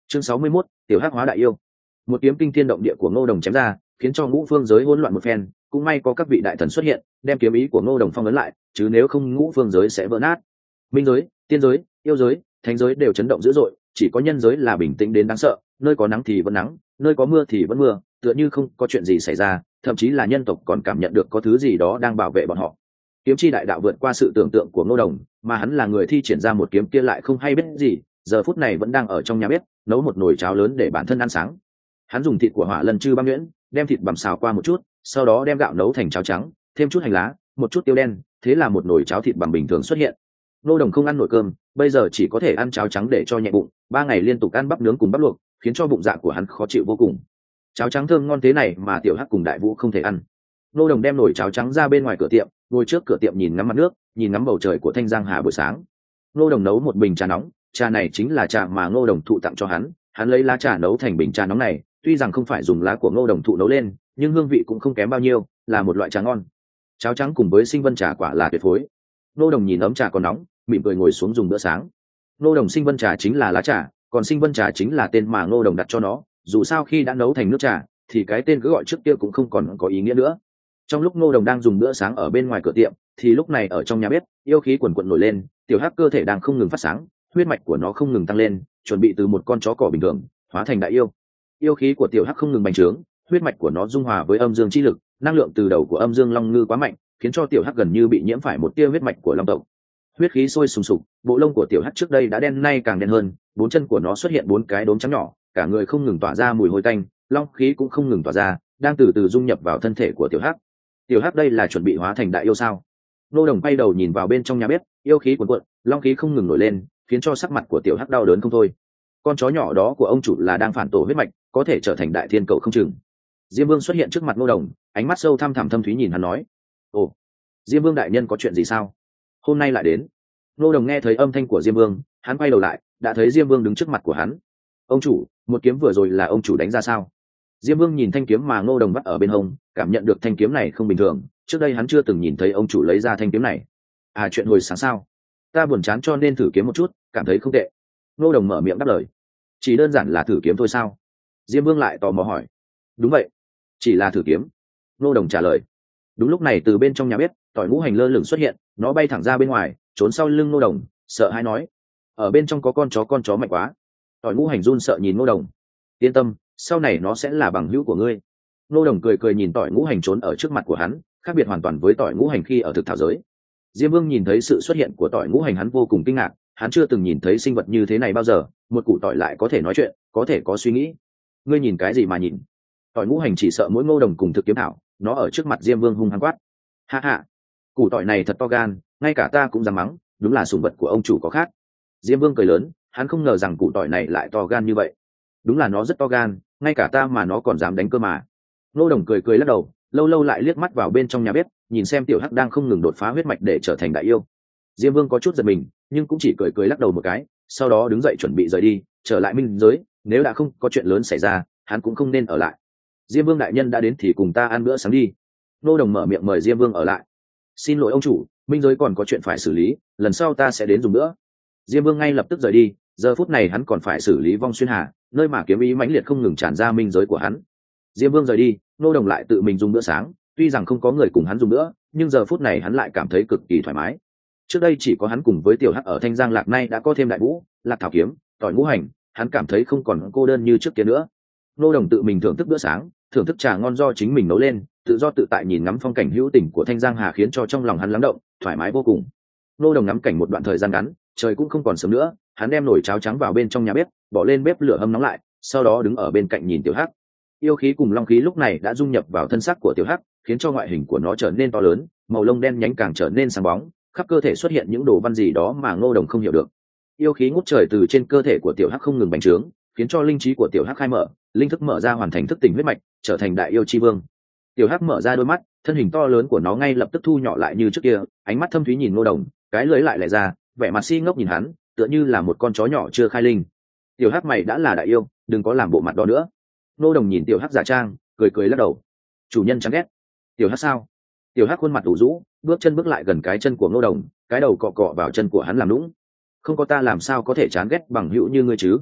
Chương 61, tiểu hắc hóa đại yêu. Một kiếm kinh thiên động địa của Ngô Đồng chém ra, khiến cho ngũ phương giới hỗn loạn một phen, cũng may có các vị đại thần xuất hiện, đem kiếm ý của Ngô Đồng phong ấn lại, chứ nếu không ngũ phương giới sẽ vỡ nát. Minh giới, tiên giới, yêu giới, thánh giới đều chấn động dữ dội, chỉ có nhân giới là bình tĩnh đến đáng sợ, nơi có nắng thì vẫn nắng, nơi có mưa thì vẫn mưa, tựa như không có chuyện gì xảy ra, thậm chí là nhân tộc còn cảm nhận được có thứ gì đó đang bảo vệ bọn họ. Kiếm chi đại đạo vượt qua sự tưởng tượng của Ngô Đồng, mà hắn là người thi triển ra một kiếm kia lại không hay biết gì, giờ phút này vẫn đang ở trong nhà bếp nấu một nồi cháo lớn để bản thân ăn sáng. Hắn dùng thịt của hỏa lân chư băm nhuyễn, đem thịt bằm xào qua một chút, sau đó đem gạo nấu thành cháo trắng, thêm chút hành lá, một chút tiêu đen, thế là một nồi cháo thịt bằm bình thường xuất hiện. Ngô Đồng không ăn nổi cơm, bây giờ chỉ có thể ăn cháo trắng để cho nhẹ bụng, 3 ngày liên tục ăn bắp nướng cùng bắp luộc, khiến cho bụng dạ của hắn khó chịu vô cùng. Cháo trắng thơm ngon thế này mà tiểu hắc cùng đại vũ không thể ăn. Ngô Đồng đem nồi cháo trắng ra bên ngoài cửa tiệm, ngồi trước cửa tiệm nhìn ngắm mặt nước, nhìn ngắm bầu trời của thanh giang hà buổi sáng. Ngô Đồng nấu một bình trà nóng, trà này chính là trà mà Ngô Đồng thụ tặng cho hắn lấy lá trà nấu thành bình trà nóng này, tuy rằng không phải dùng lá của Ngô Đồng thụ nấu lên, nhưng hương vị cũng không kém bao nhiêu, là một loại trà ngon. Cháo trắng cùng với sinh vân trà quả là tuyệt phối. Ngô Đồng nhìn ấm trà còn nóng, mỉm cười ngồi xuống dùng bữa sáng. Ngô Đồng sinh vân trà chính là lá trà, còn sinh vân trà chính là tên mà Ngô Đồng đặt cho nó, dù sao khi đã nấu thành nước trà thì cái tên cứ gọi trước kia cũng không còn có ý nghĩa nữa. Trong lúc Ngô Đồng đang dùng bữa sáng ở bên ngoài cửa tiệm, thì lúc này ở trong nhà bếp, yêu khí quần quật nổi lên, tiểu hắc cơ thể đang không ngừng phát sáng, huyết mạch của nó không ngừng tăng lên, chuẩn bị từ một con chó cỏ bình thường hóa thành đại yêu. Yêu khí của tiểu hắc không ngừng bành trướng, huyết mạch của nó dung hòa với âm dương chi lực, năng lượng từ đầu của âm dương long ngư quá mạnh, khiến cho tiểu hắc gần như bị nhiễm phải một tia huyết mạch của long tộc. Huyết khí sôi sùng sục, bộ lông của tiểu hắc trước đây đã đen, nay càng đen hơn, 4 chân của nó xuất hiện 4 cái đốm trắng nhỏ, cả người không ngừng tỏa ra mùi hôi tanh, long khí cũng không ngừng tỏa ra, đang từ từ dung nhập vào thân thể của tiểu hắc. Tiểu hắc đây là chuẩn bị hóa thành đại yêu sao? Ngô Đồng quay đầu nhìn vào bên trong nhà bếp, yêu khí cuồn cuộn, long khí không ngừng nổi lên, khiến cho sắc mặt của tiểu hắc đau đớn không thôi. Con chó nhỏ đó của ông chủ là đang phản tổ huyết mạch, có thể trở thành đại thiên cầu không chừng. Diêm Vương xuất hiện trước mặt Ngô Đồng, ánh mắt sâu thăm thẳm thúy nhìn hắn nói: "Ồ, Diêm Vương đại nhân có chuyện gì sao? Hôm nay lại đến?" Ngô Đồng nghe thấy âm thanh của Diêm Vương, hắn quay đầu lại, đã thấy Diêm Vương đứng trước mặt của hắn. "Ông chủ, một kiếm vừa rồi là ông chủ đánh ra sao?" Diêm Vương nhìn thanh kiếm mà Ngô Đồng bắt ở bên hông, cảm nhận được thanh kiếm này không bình thường, trước đây hắn chưa từng nhìn thấy ông chủ lấy ra thanh kiếm này. "À, chuyện hồi sáng sao? Ta buồn chán cho nên thử kiếm một chút, cảm thấy không tệ." Ngô Đồng mở miệng đáp lời. "Chỉ đơn giản là thử kiếm thôi sao?" Diêm Vương lại tò mò hỏi. "Đúng vậy, chỉ là thử kiếm." Ngô Đồng trả lời. Đúng lúc này từ bên trong nhà bếp, tỏi ngũ hành lơ lửng xuất hiện, nó bay thẳng ra bên ngoài, trốn sau lưng Ngô Đồng, sợ hãi nói: "Ở bên trong có con chó mạnh quá." Tỏi ngũ hành run sợ nhìn Ngô Đồng. "Yên tâm, sau này nó sẽ là bằng hữu của ngươi." Ngô Đồng cười cười nhìn tỏi ngũ hành trốn ở trước mặt của hắn, khác biệt hoàn toàn với tỏi ngũ hành khi ở thực thảo giới. Diêm Vương nhìn thấy sự xuất hiện của tỏi ngũ hành hắn vô cùng kinh ngạc, hắn chưa từng nhìn thấy sinh vật như thế này bao giờ, một củ tỏi lại có thể nói chuyện, có thể có suy nghĩ. "Ngươi nhìn cái gì mà nhìn?" Tỏi ngũ hành chỉ sợ mỗi Ngô Đồng cùng thực kiếm thảo, nó ở trước mặt Diêm Vương hung hăng quát: "Ha ha, củ tỏi này thật to gan, ngay cả ta cũng dám mắng, đúng là sủng vật của ông chủ có khác." Diêm Vương cười lớn, hắn không ngờ rằng củ tỏi này lại to gan như vậy. "Đúng là nó rất to gan, ngay cả ta mà nó còn dám đánh cơ mà." Ngô Đồng cười cười lắc đầu, lâu lâu lại liếc mắt vào bên trong nhà bếp, nhìn xem tiểu hắc đang không ngừng đột phá huyết mạch để trở thành đại yêu. Diêm Vương có chút giật mình, nhưng cũng chỉ cười cười lắc đầu một cái, sau đó đứng dậy chuẩn bị rời đi, trở lại minh giới, nếu đã không có chuyện lớn xảy ra, hắn cũng không nên ở lại. "Diêm Vương đại nhân đã đến thì cùng ta ăn bữa sáng đi." Ngô Đồng mở miệng mời Diêm Vương ở lại. "Xin lỗi ông chủ, minh giới còn có chuyện phải xử lý, lần sau ta sẽ đến dùng bữa." Diêm Vương ngay lập tức rời đi, giờ phút này hắn còn phải xử lý Vong Xuyên Hà, nơi mà kiếm ý mãnh liệt không ngừng tràn ra minh giới của hắn. Diêm Vương rời đi, Ngô Đồng lại tự mình dùng bữa sáng, tuy rằng không có người cùng hắn dùng bữa, nhưng giờ phút này hắn lại cảm thấy cực kỳ thoải mái. Trước đây chỉ có hắn cùng với tiểu hắc ở Thanh Giang Lạc, nay đã có thêm đại vũ, Lạc Thảo kiếm, tỏi ngũ hành, hắn cảm thấy không còn cô đơn như trước kia nữa. Ngô Đồng tự mình thưởng thức bữa sáng, thưởng thức trà ngon do chính mình nấu lên, tự do tự tại nhìn ngắm phong cảnh hữu tình của Thanh Giang Hà, khiến cho trong lòng hắn lắng động, thoải mái vô cùng. Ngô Đồng ngắm cảnh một đoạn thời gian ngắn, trời cũng không còn sớm nữa, hắn đem nồi cháo trắng vào bên trong nhà bếp, bỏ lên bếp lửa hâm nóng lại, sau đó đứng ở bên cạnh nhìn tiểu hắc. Yêu khí cùng long khí lúc này đã dung nhập vào thân xác của tiểu hắc, khiến cho ngoại hình của nó trở nên to lớn, màu lông đen nhánh càng trở nên sáng bóng, khắp cơ thể xuất hiện những đồ văn gì đó mà Ngô Đồng không hiểu được. Yêu khí ngút trời từ trên cơ thể của tiểu hắc không ngừng bành trướng, khiến cho linh trí của tiểu hắc khai mở, linh thức mở ra, hoàn thành thức tỉnh huyết mạch, trở thành đại yêu chi vương. Tiểu hắc mở ra đôi mắt, thân hình to lớn của nó ngay lập tức thu nhỏ lại như trước kia, ánh mắt thâm thúy nhìn Ngô Đồng, cái lưỡi lại lẻ ra, vẻ mặt si ngốc nhìn hắn, tựa như là một con chó nhỏ chưa khai linh. "Tiểu hắc mày đã là đại yêu, đừng có làm bộ mặt đó nữa." Ngô Đồng nhìn tiểu hắc giả trang, cười cười lắc đầu. "Chủ nhân chán ghét." "Tiểu hắc sao?" Tiểu hắc khuôn mặt ủ rũ, bước chân bước lại gần cái chân của Ngô Đồng, cái đầu cọ cọ vào chân của hắn làm nũng. "Không có ta làm sao có thể chán ghét bằng hữu như ngươi chứ?"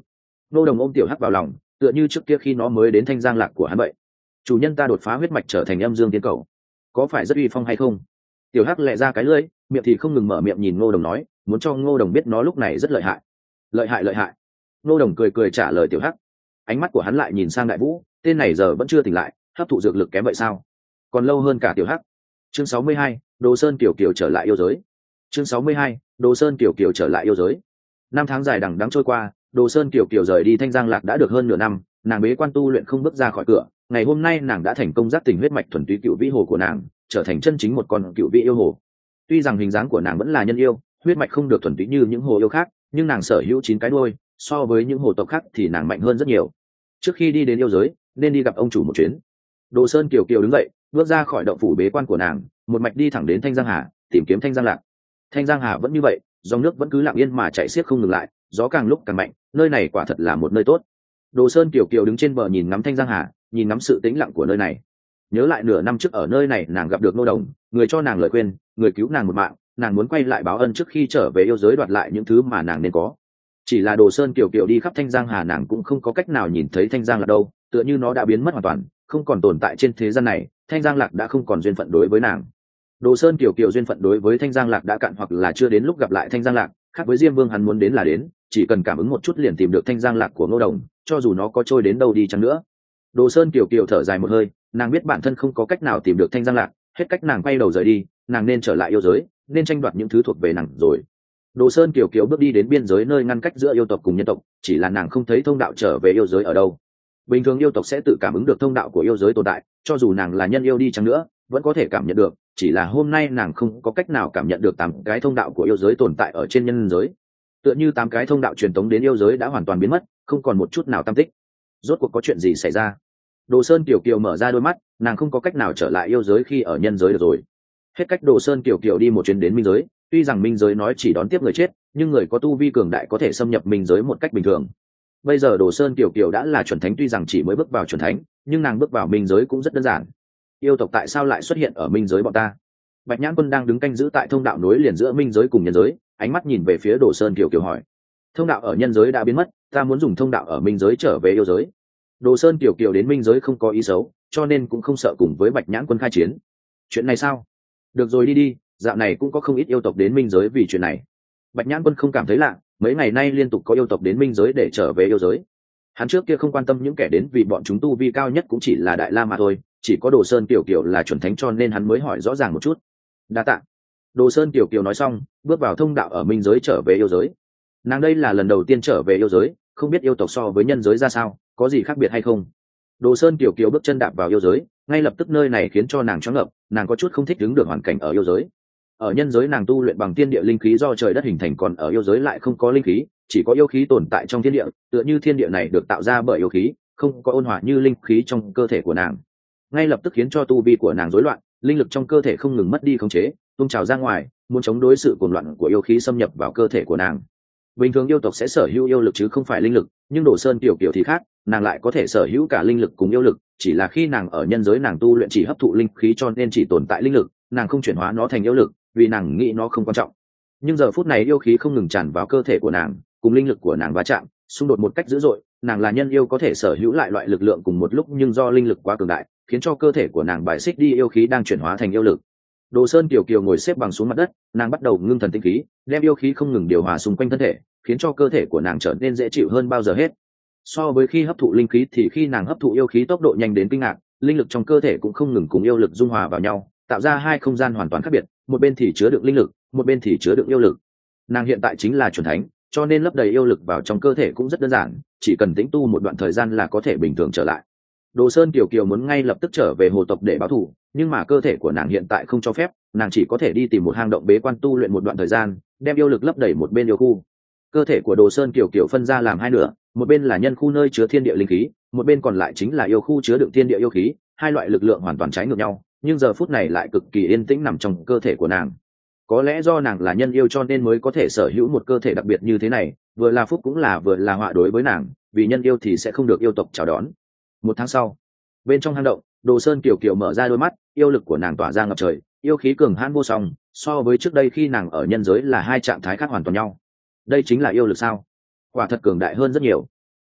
Ngô Đồng ôm tiểu hắc vào lòng, tựa như trước kia khi nó mới đến thanh giang lạc của hắn vậy. Chủ nhân ta đột phá huyết mạch trở thành âm dương tiên cầu, có phải rất uy phong hay không? Tiểu hắc lẹ ra cái lưỡi, miệng thì không ngừng mở miệng nhìn Ngô Đồng nói, muốn cho Ngô Đồng biết nó lúc này rất lợi hại. Lợi hại. Ngô Đồng cười cười trả lời tiểu hắc. Ánh mắt của hắn lại nhìn sang Đại Vũ, tên này giờ vẫn chưa tỉnh lại, hấp thụ dược lực kém vậy sao? Còn lâu hơn cả tiểu hắc. Chương 62, Đồ Sơn Kiều Kiều trở lại yêu giới. Chương 62, Đồ Sơn Kiều Kiều trở lại yêu giới. Năm tháng dài đằng đẵng trôi qua, Đồ Sơn Kiều Kiều rời đi Thanh Giang Lạc đã được hơn nửa năm, nàng bế quan tu luyện không bước ra khỏi cửa. Ngày hôm nay nàng đã thành công giác tỉnh huyết mạch thuần túy cựu vĩ hồ của nàng, trở thành chân chính một con cựu vĩ yêu hồ. Tuy rằng hình dáng của nàng vẫn là nhân yêu, huyết mạch không được thuần túy như những hồ yêu khác, nhưng nàng sở hữu 9 cái đuôi, so với những hồ tộc khác thì nàng mạnh hơn rất nhiều. Trước khi đi đến yêu giới, nên đi gặp ông chủ một chuyến. Đồ Sơn Kiều Kiều đứng dậy, bước ra khỏi động phủ bế quan của nàng, một mạch đi thẳng đến Thanh Giang Hà, tìm kiếm Thanh Giang Lạc. Thanh Giang Hà vẫn như vậy, dòng nước vẫn cứ lặng yên mà chảy xiết không ngừng lại, gió càng lúc càng mạnh, nơi này quả thật là một nơi tốt. Đồ Sơn Kiều Kiều đứng trên bờ nhìn ngắm Thanh Giang Hà, nhìn ngắm sự tĩnh lặng của nơi này. Nhớ lại nửa năm trước ở nơi này nàng gặp được Ngô Đồng, người cho nàng lời khuyên, người cứu nàng một mạng, nàng muốn quay lại báo ân trước khi trở về yêu giới đoạt lại những thứ mà nàng nên có. Chỉ là Đồ Sơn Kiều Kiều đi khắp Thanh Giang Hà nàng cũng không có cách nào nhìn thấy Thanh Giang Lạc đâu, tựa như nó đã biến mất hoàn toàn, không còn tồn tại trên thế gian này. Thanh Giang Lạc đã không còn duyên phận đối với nàng. Đồ Sơn Kiều Kiều duyên phận đối với Thanh Giang Lạc đã cạn hoặc là chưa đến lúc gặp lại Thanh Giang Lạc, khác với Diêm Vương hắn muốn đến là đến, chỉ cần cảm ứng một chút liền tìm được Thanh Giang Lạc của Ngô Đồng, cho dù nó có trôi đến đâu đi chăng nữa. Đồ Sơn Kiều Kiều thở dài một hơi, nàng biết bản thân không có cách nào tìm được Thanh Giang Lạc, hết cách nàng quay đầu rời đi, nàng nên trở lại yêu giới, nên tranh đoạt những thứ thuộc về nàng rồi. Đồ Sơn Kiều Kiều bước đi đến biên giới nơi ngăn cách giữa yêu tộc cùng nhân tộc, chỉ là nàng không thấy thông đạo trở về yêu giới ở đâu. Bình thường yêu tộc sẽ tự cảm ứng được thông đạo của yêu giới tồn tại, cho dù nàng là nhân yêu đi chăng nữa, vẫn có thể cảm nhận được, chỉ là hôm nay nàng không có cách nào cảm nhận được 8 cái thông đạo của yêu giới tồn tại ở trên nhân giới. Tựa như 8 cái thông đạo truyền tống đến yêu giới đã hoàn toàn biến mất, không còn một chút nào tăm tích. Rốt cuộc có chuyện gì xảy ra? Đồ Sơn Kiều Kiều mở ra đôi mắt, nàng không có cách nào trở lại yêu giới khi ở nhân giới được rồi. Hết cách Đồ Sơn Kiều Kiều đi một chuyến đến minh giới, tuy rằng minh giới nói chỉ đón tiếp người chết, nhưng người có tu vi cường đại có thể xâm nhập minh giới một cách bình thường. Bây giờ Đồ Sơn Kiều Kiều đã là chuẩn thánh, tuy rằng chỉ mới bước vào chuẩn thánh, nhưng nàng bước vào minh giới cũng rất đơn giản. Yêu tộc tại sao lại xuất hiện ở minh giới bọn ta? Bạch Nhãn Quân đang đứng canh giữ tại thông đạo nối liền giữa minh giới cùng nhân giới, ánh mắt nhìn về phía Đồ Sơn Kiều Kiều hỏi. Thông đạo ở nhân giới đã biến mất, ta muốn dùng thông đạo ở minh giới trở về yêu giới. Đồ Sơn Kiều Kiều đến minh giới không có ý xấu, cho nên cũng không sợ cùng với Bạch Nhãn Quân khai chiến. Chuyện này sao? Được rồi, đi, dạo này cũng có không ít yêu tộc đến minh giới vì chuyện này. Bạch Nhãn Quân không cảm thấy lạ, mấy ngày nay liên tục có yêu tộc đến minh giới để trở về yêu giới. Hắn trước kia không quan tâm những kẻ đến vì bọn chúng tu vi cao nhất cũng chỉ là Đại La mà thôi, chỉ có Đồ Sơn Kiều Kiều là chuẩn thánh cho nên hắn mới hỏi rõ ràng một chút. Đa tạ. Đồ Sơn Kiều Kiều nói xong, bước vào thông đạo ở minh giới trở về yêu giới. Nàng đây là lần đầu tiên trở về yêu giới, không biết yêu tộc so với nhân giới ra sao, có gì khác biệt hay không. Đồ Sơn Kiều Kiều bước chân đạp vào yêu giới, ngay lập tức nơi này khiến cho nàng choáng ngợp, nàng có chút không thích ứng được hoàn cảnh ở yêu giới. Ở nhân giới nàng tu luyện bằng thiên địa linh khí do trời đất hình thành, còn ở yêu giới lại không có linh khí, chỉ có yêu khí tồn tại trong thiên địa, tựa như thiên địa này được tạo ra bởi yêu khí, không có ôn hòa như linh khí trong cơ thể của nàng. Ngay lập tức khiến cho tu vi của nàng rối loạn, linh lực trong cơ thể không ngừng mất đi khống chế, tung trào ra ngoài, muốn chống đối sự cuồng loạn của yêu khí xâm nhập vào cơ thể của nàng. Bình thường yêu tộc sẽ sở hữu yêu lực chứ không phải linh lực, nhưng Đồ Sơn Kiều Kiều thì khác, nàng lại có thể sở hữu cả linh lực cùng yêu lực, chỉ là khi nàng ở nhân giới nàng tu luyện chỉ hấp thụ linh khí cho nên chỉ tồn tại linh lực, nàng không chuyển hóa nó thành yêu lực, vì nàng nghĩ nó không quan trọng. Nhưng giờ phút này yêu khí không ngừng tràn vào cơ thể của nàng, cùng linh lực của nàng va chạm, xung đột một cách dữ dội, nàng là nhân yêu có thể sở hữu lại loại lực lượng cùng một lúc, nhưng do linh lực quá cường đại, khiến cho cơ thể của nàng bài xích đi yêu khí đang chuyển hóa thành yêu lực. Đồ Sơn Kiều Kiều ngồi xếp bằng xuống mặt đất, nàng bắt đầu ngưng thần tinh khí, đem yêu khí không ngừng điều hòa xung quanh thân thể, khiến cho cơ thể của nàng trở nên dễ chịu hơn bao giờ hết. So với khi hấp thụ linh khí thì khi nàng hấp thụ yêu khí tốc độ nhanh đến kinh ngạc, linh lực trong cơ thể cũng không ngừng cùng yêu lực dung hòa vào nhau, tạo ra hai không gian hoàn toàn khác biệt, một bên thì chứa đựng linh lực, một bên thì chứa đựng yêu lực. Nàng hiện tại chính là chuẩn thánh, cho nên lấp đầy yêu lực vào trong cơ thể cũng rất đơn giản, chỉ cần tĩnh tu một đoạn thời gian là có thể bình thường trở lại. Đồ Sơn Kiều Kiều muốn ngay lập tức trở về hồ tộc để báo thù, nhưng mà cơ thể của nàng hiện tại không cho phép, nàng chỉ có thể đi tìm một hang động bế quan tu luyện một đoạn thời gian, đem yêu lực lấp đầy một bên yêu khu. Cơ thể của Đồ Sơn Kiều Kiều phân ra làm hai nửa, một bên là nhân khu nơi chứa thiên địa linh khí, một bên còn lại chính là yêu khu chứa đựng thiên địa yêu khí, hai loại lực lượng hoàn toàn trái ngược nhau, nhưng giờ phút này lại cực kỳ yên tĩnh nằm trong cơ thể của nàng. Có lẽ do nàng là nhân yêu cho nên mới có thể sở hữu một cơ thể đặc biệt như thế này, vừa là phúc cũng là vừa là họa đối với nàng, vì nhân yêu thì sẽ không được yêu tộc chào đón. Một tháng sau, bên trong hang động, Đồ Sơn Kiều Kiều mở ra đôi mắt, yêu lực của nàng tỏa ra ngập trời, yêu khí cường hãn vô song, so với trước đây khi nàng ở nhân giới là hai trạng thái khác hoàn toàn nhau. Đây chính là yêu lực sao? Quả thật cường đại hơn rất nhiều.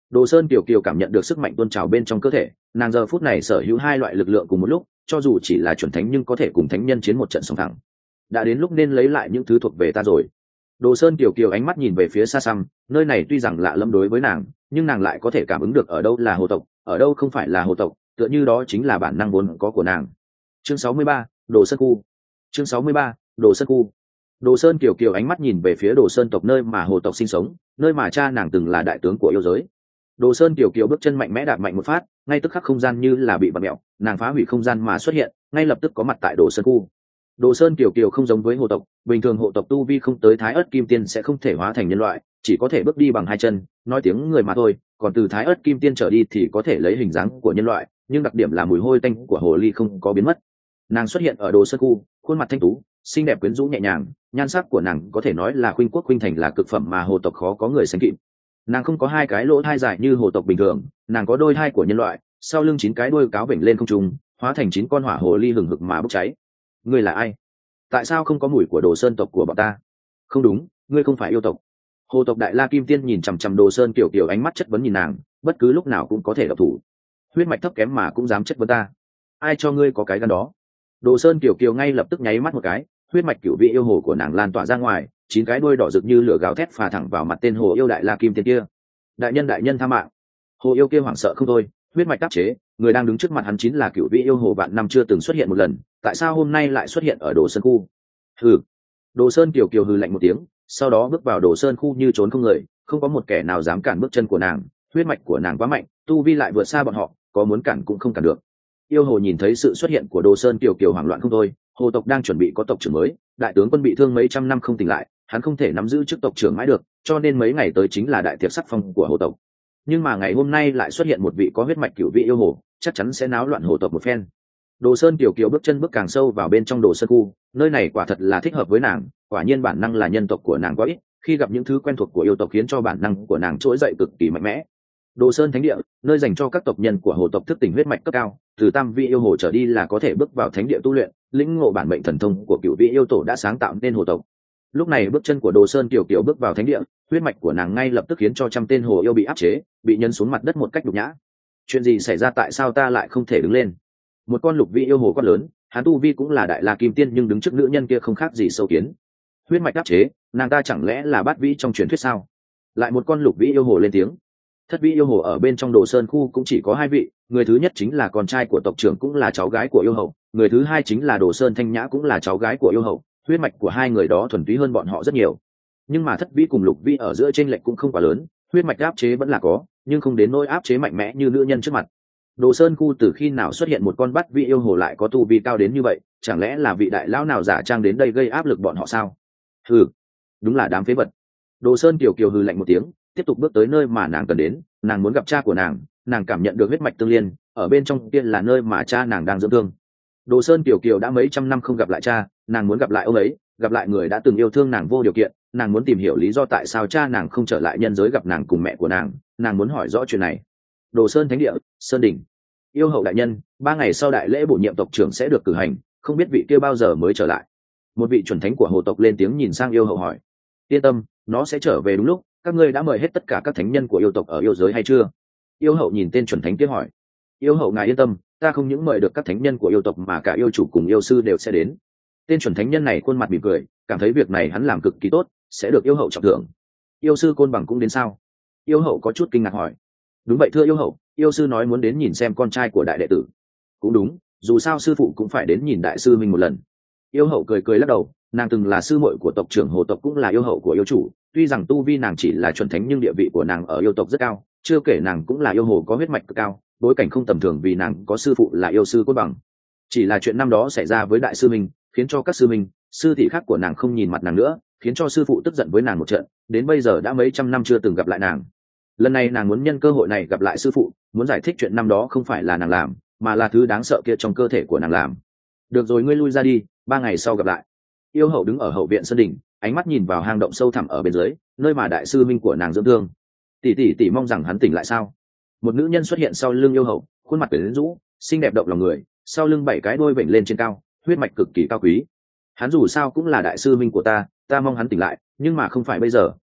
Đồ Sơn Kiều Kiều cảm nhận được sức mạnh tuôn trào bên trong cơ thể, nàng giờ phút này sở hữu hai loại lực lượng cùng một lúc, cho dù chỉ là chuẩn thánh nhưng có thể cùng thánh nhân chiến một trận song thẳng. Đã đến lúc nên lấy lại những thứ thuộc về ta rồi. Đồ Sơn Kiều Kiều ánh mắt nhìn về phía xa xăm, nơi này tuy rằng lạ lẫm đối với nàng, nhưng nàng lại có thể cảm ứng được ở đâu là hồ tộc, ở đâu không phải là hồ tộc, tựa như đó chính là bản năng vốn có của nàng. Chương 63, Đồ Sơn Khu. Chương 63, Đồ Sơn Khu. Đồ Sơn Kiều Kiều ánh mắt nhìn về phía Đồ Sơn tộc nơi mà hồ tộc sinh sống, nơi mà cha nàng từng là đại tướng của yêu giới. Đồ Sơn Kiều Kiều bước chân mạnh mẽ đạp mạnh một phát, ngay tức khắc không gian như là bị bật mẹo, nàng phá hủy không gian mà xuất hiện, ngay lập tức có mặt tại Đồ Sơn Khu. Đồ Sơn Kiều Kiều không giống với hồ tộc, bình thường hộ tộc tu vi không tới Thái Ức Kim Tiên sẽ không thể hóa thành nhân loại, chỉ có thể bước đi bằng hai chân, nói tiếng người mà thôi, còn từ Thái Ức Kim Tiên trở đi thì có thể lấy hình dáng của nhân loại, nhưng đặc điểm là mùi hôi tanh của hồ ly không có biến mất. Nàng xuất hiện ở Đồ Sơn Khu, khuôn mặt thanh tú, xinh đẹp quyến rũ nhẹ nhàng, nhan sắc của nàng có thể nói là khuynh quốc khuynh thành, là cực phẩm mà hồ tộc khó có người sánh kịp. Nàng không có hai cái lỗ thai dài như hồ tộc bình thường, nàng có đôi thai của nhân loại, sau lưng 9 cái đuôi cáo vểnh lên không trung, hóa thành 9 con hỏa hồ ly hừng hực mà bốc cháy. Ngươi là ai? Tại sao không có mùi của Đồ Sơn tộc của bọn ta? Không đúng, ngươi không phải yêu tộc. Hồ tộc Đại La Kim Tiên nhìn chằm chằm Đồ Sơn Kiều Kiều, ánh mắt chất vấn nhìn nàng, bất cứ lúc nào cũng có thể độc thủ. Huyết mạch thấp kém mà cũng dám chất vấn ta, ai cho ngươi có cái gan đó? Đồ Sơn Kiều Kiều ngay lập tức nháy mắt một cái, huyết mạch cửu vị yêu hồ của nàng lan tỏa ra ngoài, 9 cái đuôi đỏ rực như lửa gào thét phà thẳng vào mặt tên hồ yêu Đại La Kim Tiên kia. Đại nhân tha mạng! Hồ yêu kia hoảng sợ không thôi, huyết mạch áp chế, người đang đứng trước mặt hắn chính là cửu vị yêu hồ vạn năm chưa từng xuất hiện một lần, tại sao hôm nay lại xuất hiện ở Đồ Sơn Khu? Hừ! Đồ Sơn Kiều Kiều hừ lạnh một tiếng, sau đó bước vào Đồ Sơn Khu như trốn không người, không có một kẻ nào dám cản bước chân của nàng, huyết mạch của nàng quá mạnh, tu vi lại vượt xa bọn họ, có muốn cản cũng không cản được. Yêu hồ nhìn thấy sự xuất hiện của Đồ Sơn Kiều Kiều hoảng loạn không thôi, hồ tộc đang chuẩn bị có tộc trưởng mới, đại tướng quân bị thương mấy trăm năm không tỉnh lại, hắn không thể nắm giữ chức tộc trưởng mãi được, cho nên mấy ngày tới chính là đại tiệc sắc phong của hồ tộc. Nhưng mà ngày hôm nay lại xuất hiện một vị có huyết mạch cửu vị yêu hồ, chắc chắn sẽ náo loạn hồ tộc một phen. Đồ Sơn Kiều Kiều bước chân bước càng sâu vào bên trong Đồ Sơn Khu, nơi này quả thật là thích hợp với nàng, quả nhiên bản năng là nhân tộc của nàng quá ít, khi gặp những thứ quen thuộc của yêu tộc khiến cho bản năng của nàng trỗi dậy cực kỳ mạnh mẽ. Đồ Sơn Thánh Địa, nơi dành cho các tộc nhân của hồ tộc thức tỉnh huyết mạch cấp cao, từ tam vị yêu hồ trở đi là có thể bước vào thánh địa tu luyện, lĩnh ngộ bản mệnh thần thông của cửu vị yêu tổ đã sáng tạo nên hồ tộc. Lúc này bước chân của Đồ Sơn Kiều Kiều bước vào thánh địa, huyết mạch của nàng ngay lập tức khiến cho trăm tên hồ yêu bị áp chế, bị nhân xuống mặt đất một cách nhục nhã. Chuyện gì xảy ra, tại sao ta lại không thể đứng lên? Một con lục vị yêu hồ quát lớn, hắn tu vi cũng là Đại La Kim Tiên nhưng đứng trước nữ nhân kia không khác gì sâu kiến. Huyết mạch áp chế, nàng ta chẳng lẽ là bát vĩ trong truyền thuyết sao? Lại một con lục vị yêu hồ lên tiếng. Thất vĩ yêu hồ ở bên trong Đồ Sơn Khu cũng chỉ có 2 vị, người thứ nhất chính là con trai của tộc trưởng cũng là cháu gái của yêu hậu, người thứ hai chính là Đồ Sơn Thanh Nhã cũng là cháu gái của yêu hậu, huyết mạch của hai người đó thuần túy hơn bọn họ rất nhiều. Nhưng mà thất vĩ cùng lục vĩ ở giữa chênh lệch cũng không quá lớn, huyết mạch áp chế vẫn là có, nhưng không đến nỗi áp chế mạnh mẽ như nữ nhân trước mặt. Đồ Sơn Khu từ khi nào xuất hiện một con bát vĩ yêu hồ lại có tu vi cao đến như vậy, chẳng lẽ là vị đại lão nào giả trang đến đây gây áp lực bọn họ sao? Hừ, đúng là đám phế vật. Đồ Sơn Kiều Kiều hừ lạnh một tiếng, tiếp tục bước tới nơi mà nàng cần đến, nàng muốn gặp cha của nàng cảm nhận được huyết mạch tương liên, ở bên trong kia là nơi mà cha nàng đang dưỡng thương. Đồ Sơn Kiều Kiều đã mấy trăm năm không gặp lại cha, nàng muốn gặp lại ông ấy, gặp lại người đã từng yêu thương nàng vô điều kiện, nàng muốn tìm hiểu lý do tại sao cha nàng không trở lại nhân giới gặp nàng cùng mẹ của nàng muốn hỏi rõ chuyện này. Đồ Sơn Thánh Địa, Sơn Đỉnh. Yêu hậu đại nhân, 3 ngày sau đại lễ bổ nhiệm tộc trưởng sẽ được cử hành, không biết vị kia bao giờ mới trở lại? Một vị chuẩn thánh của hồ tộc lên tiếng nhìn sang yêu hậu hỏi. Yên tâm, nó sẽ trở về đúng lúc, các ngươi đã mời hết tất cả các thánh nhân của yêu tộc ở yêu giới hay chưa? Yêu hậu nhìn tên chuẩn thánh kia hỏi. Yêu hậu ngài yên tâm, ta không những mời được các thánh nhân của yêu tộc mà cả yêu chủ cùng yêu sư đều sẽ đến. Tên chuẩn thánh nhân này khuôn mặt mỉm cười, cảm thấy việc này hắn làm cực kỳ tốt, sẽ được yêu hậu trọng thưởng. Yêu sư Côn Bằng cũng đến sao? Yêu hậu có chút kinh ngạc hỏi. Đúng vậy thưa yêu hậu, yêu sư nói muốn đến nhìn xem con trai của đại đệ tử. Cũng đúng, dù sao sư phụ cũng phải đến nhìn đại sư mình một lần. Yêu hậu cười cười lắc đầu, nàng từng là sư muội của tộc trưởng hồ tộc cũng là yêu hậu của yêu chủ, tuy rằng tu vi nàng chỉ là chuẩn thánh nhưng địa vị của nàng ở yêu tộc rất cao, chưa kể nàng cũng là yêu hồ có huyết mạch cực cao, bối cảnh không tầm thường vì nàng có sư phụ là yêu sư Côn Bằng. Chỉ là chuyện năm đó xảy ra với đại sư mình, khiến cho các sư mình, sư thị khác của nàng không nhìn mặt nàng nữa, khiến cho sư phụ tức giận với nàng một trận, đến bây giờ đã mấy trăm năm chưa từng gặp lại nàng. Lần này nàng muốn nhân cơ hội này gặp lại sư phụ, muốn giải thích chuyện năm đó không phải là nàng làm, mà là thứ đáng sợ kia trong cơ thể của nàng làm. Được rồi, ngươi lui ra đi, 3 ngày sau gặp lại. Yêu hậu đứng ở hậu viện Sơn Đỉnh, ánh mắt nhìn vào hang động sâu thẳm ở bên dưới, nơi mà đại sư minh của nàng dưỡng thương. Tỷ mong rằng hắn tỉnh lại sao? Một nữ nhân xuất hiện sau lưng yêu hậu, khuôn mặt quyến rũ, xinh đẹp động lòng người, sau lưng 7 cái đuôi vểnh lên trên cao, huyết mạch cực kỳ cao quý. Hắn dù sao cũng là đại sư minh của ta mong hắn tỉnh lại, nhưng mà không phải bây giờ,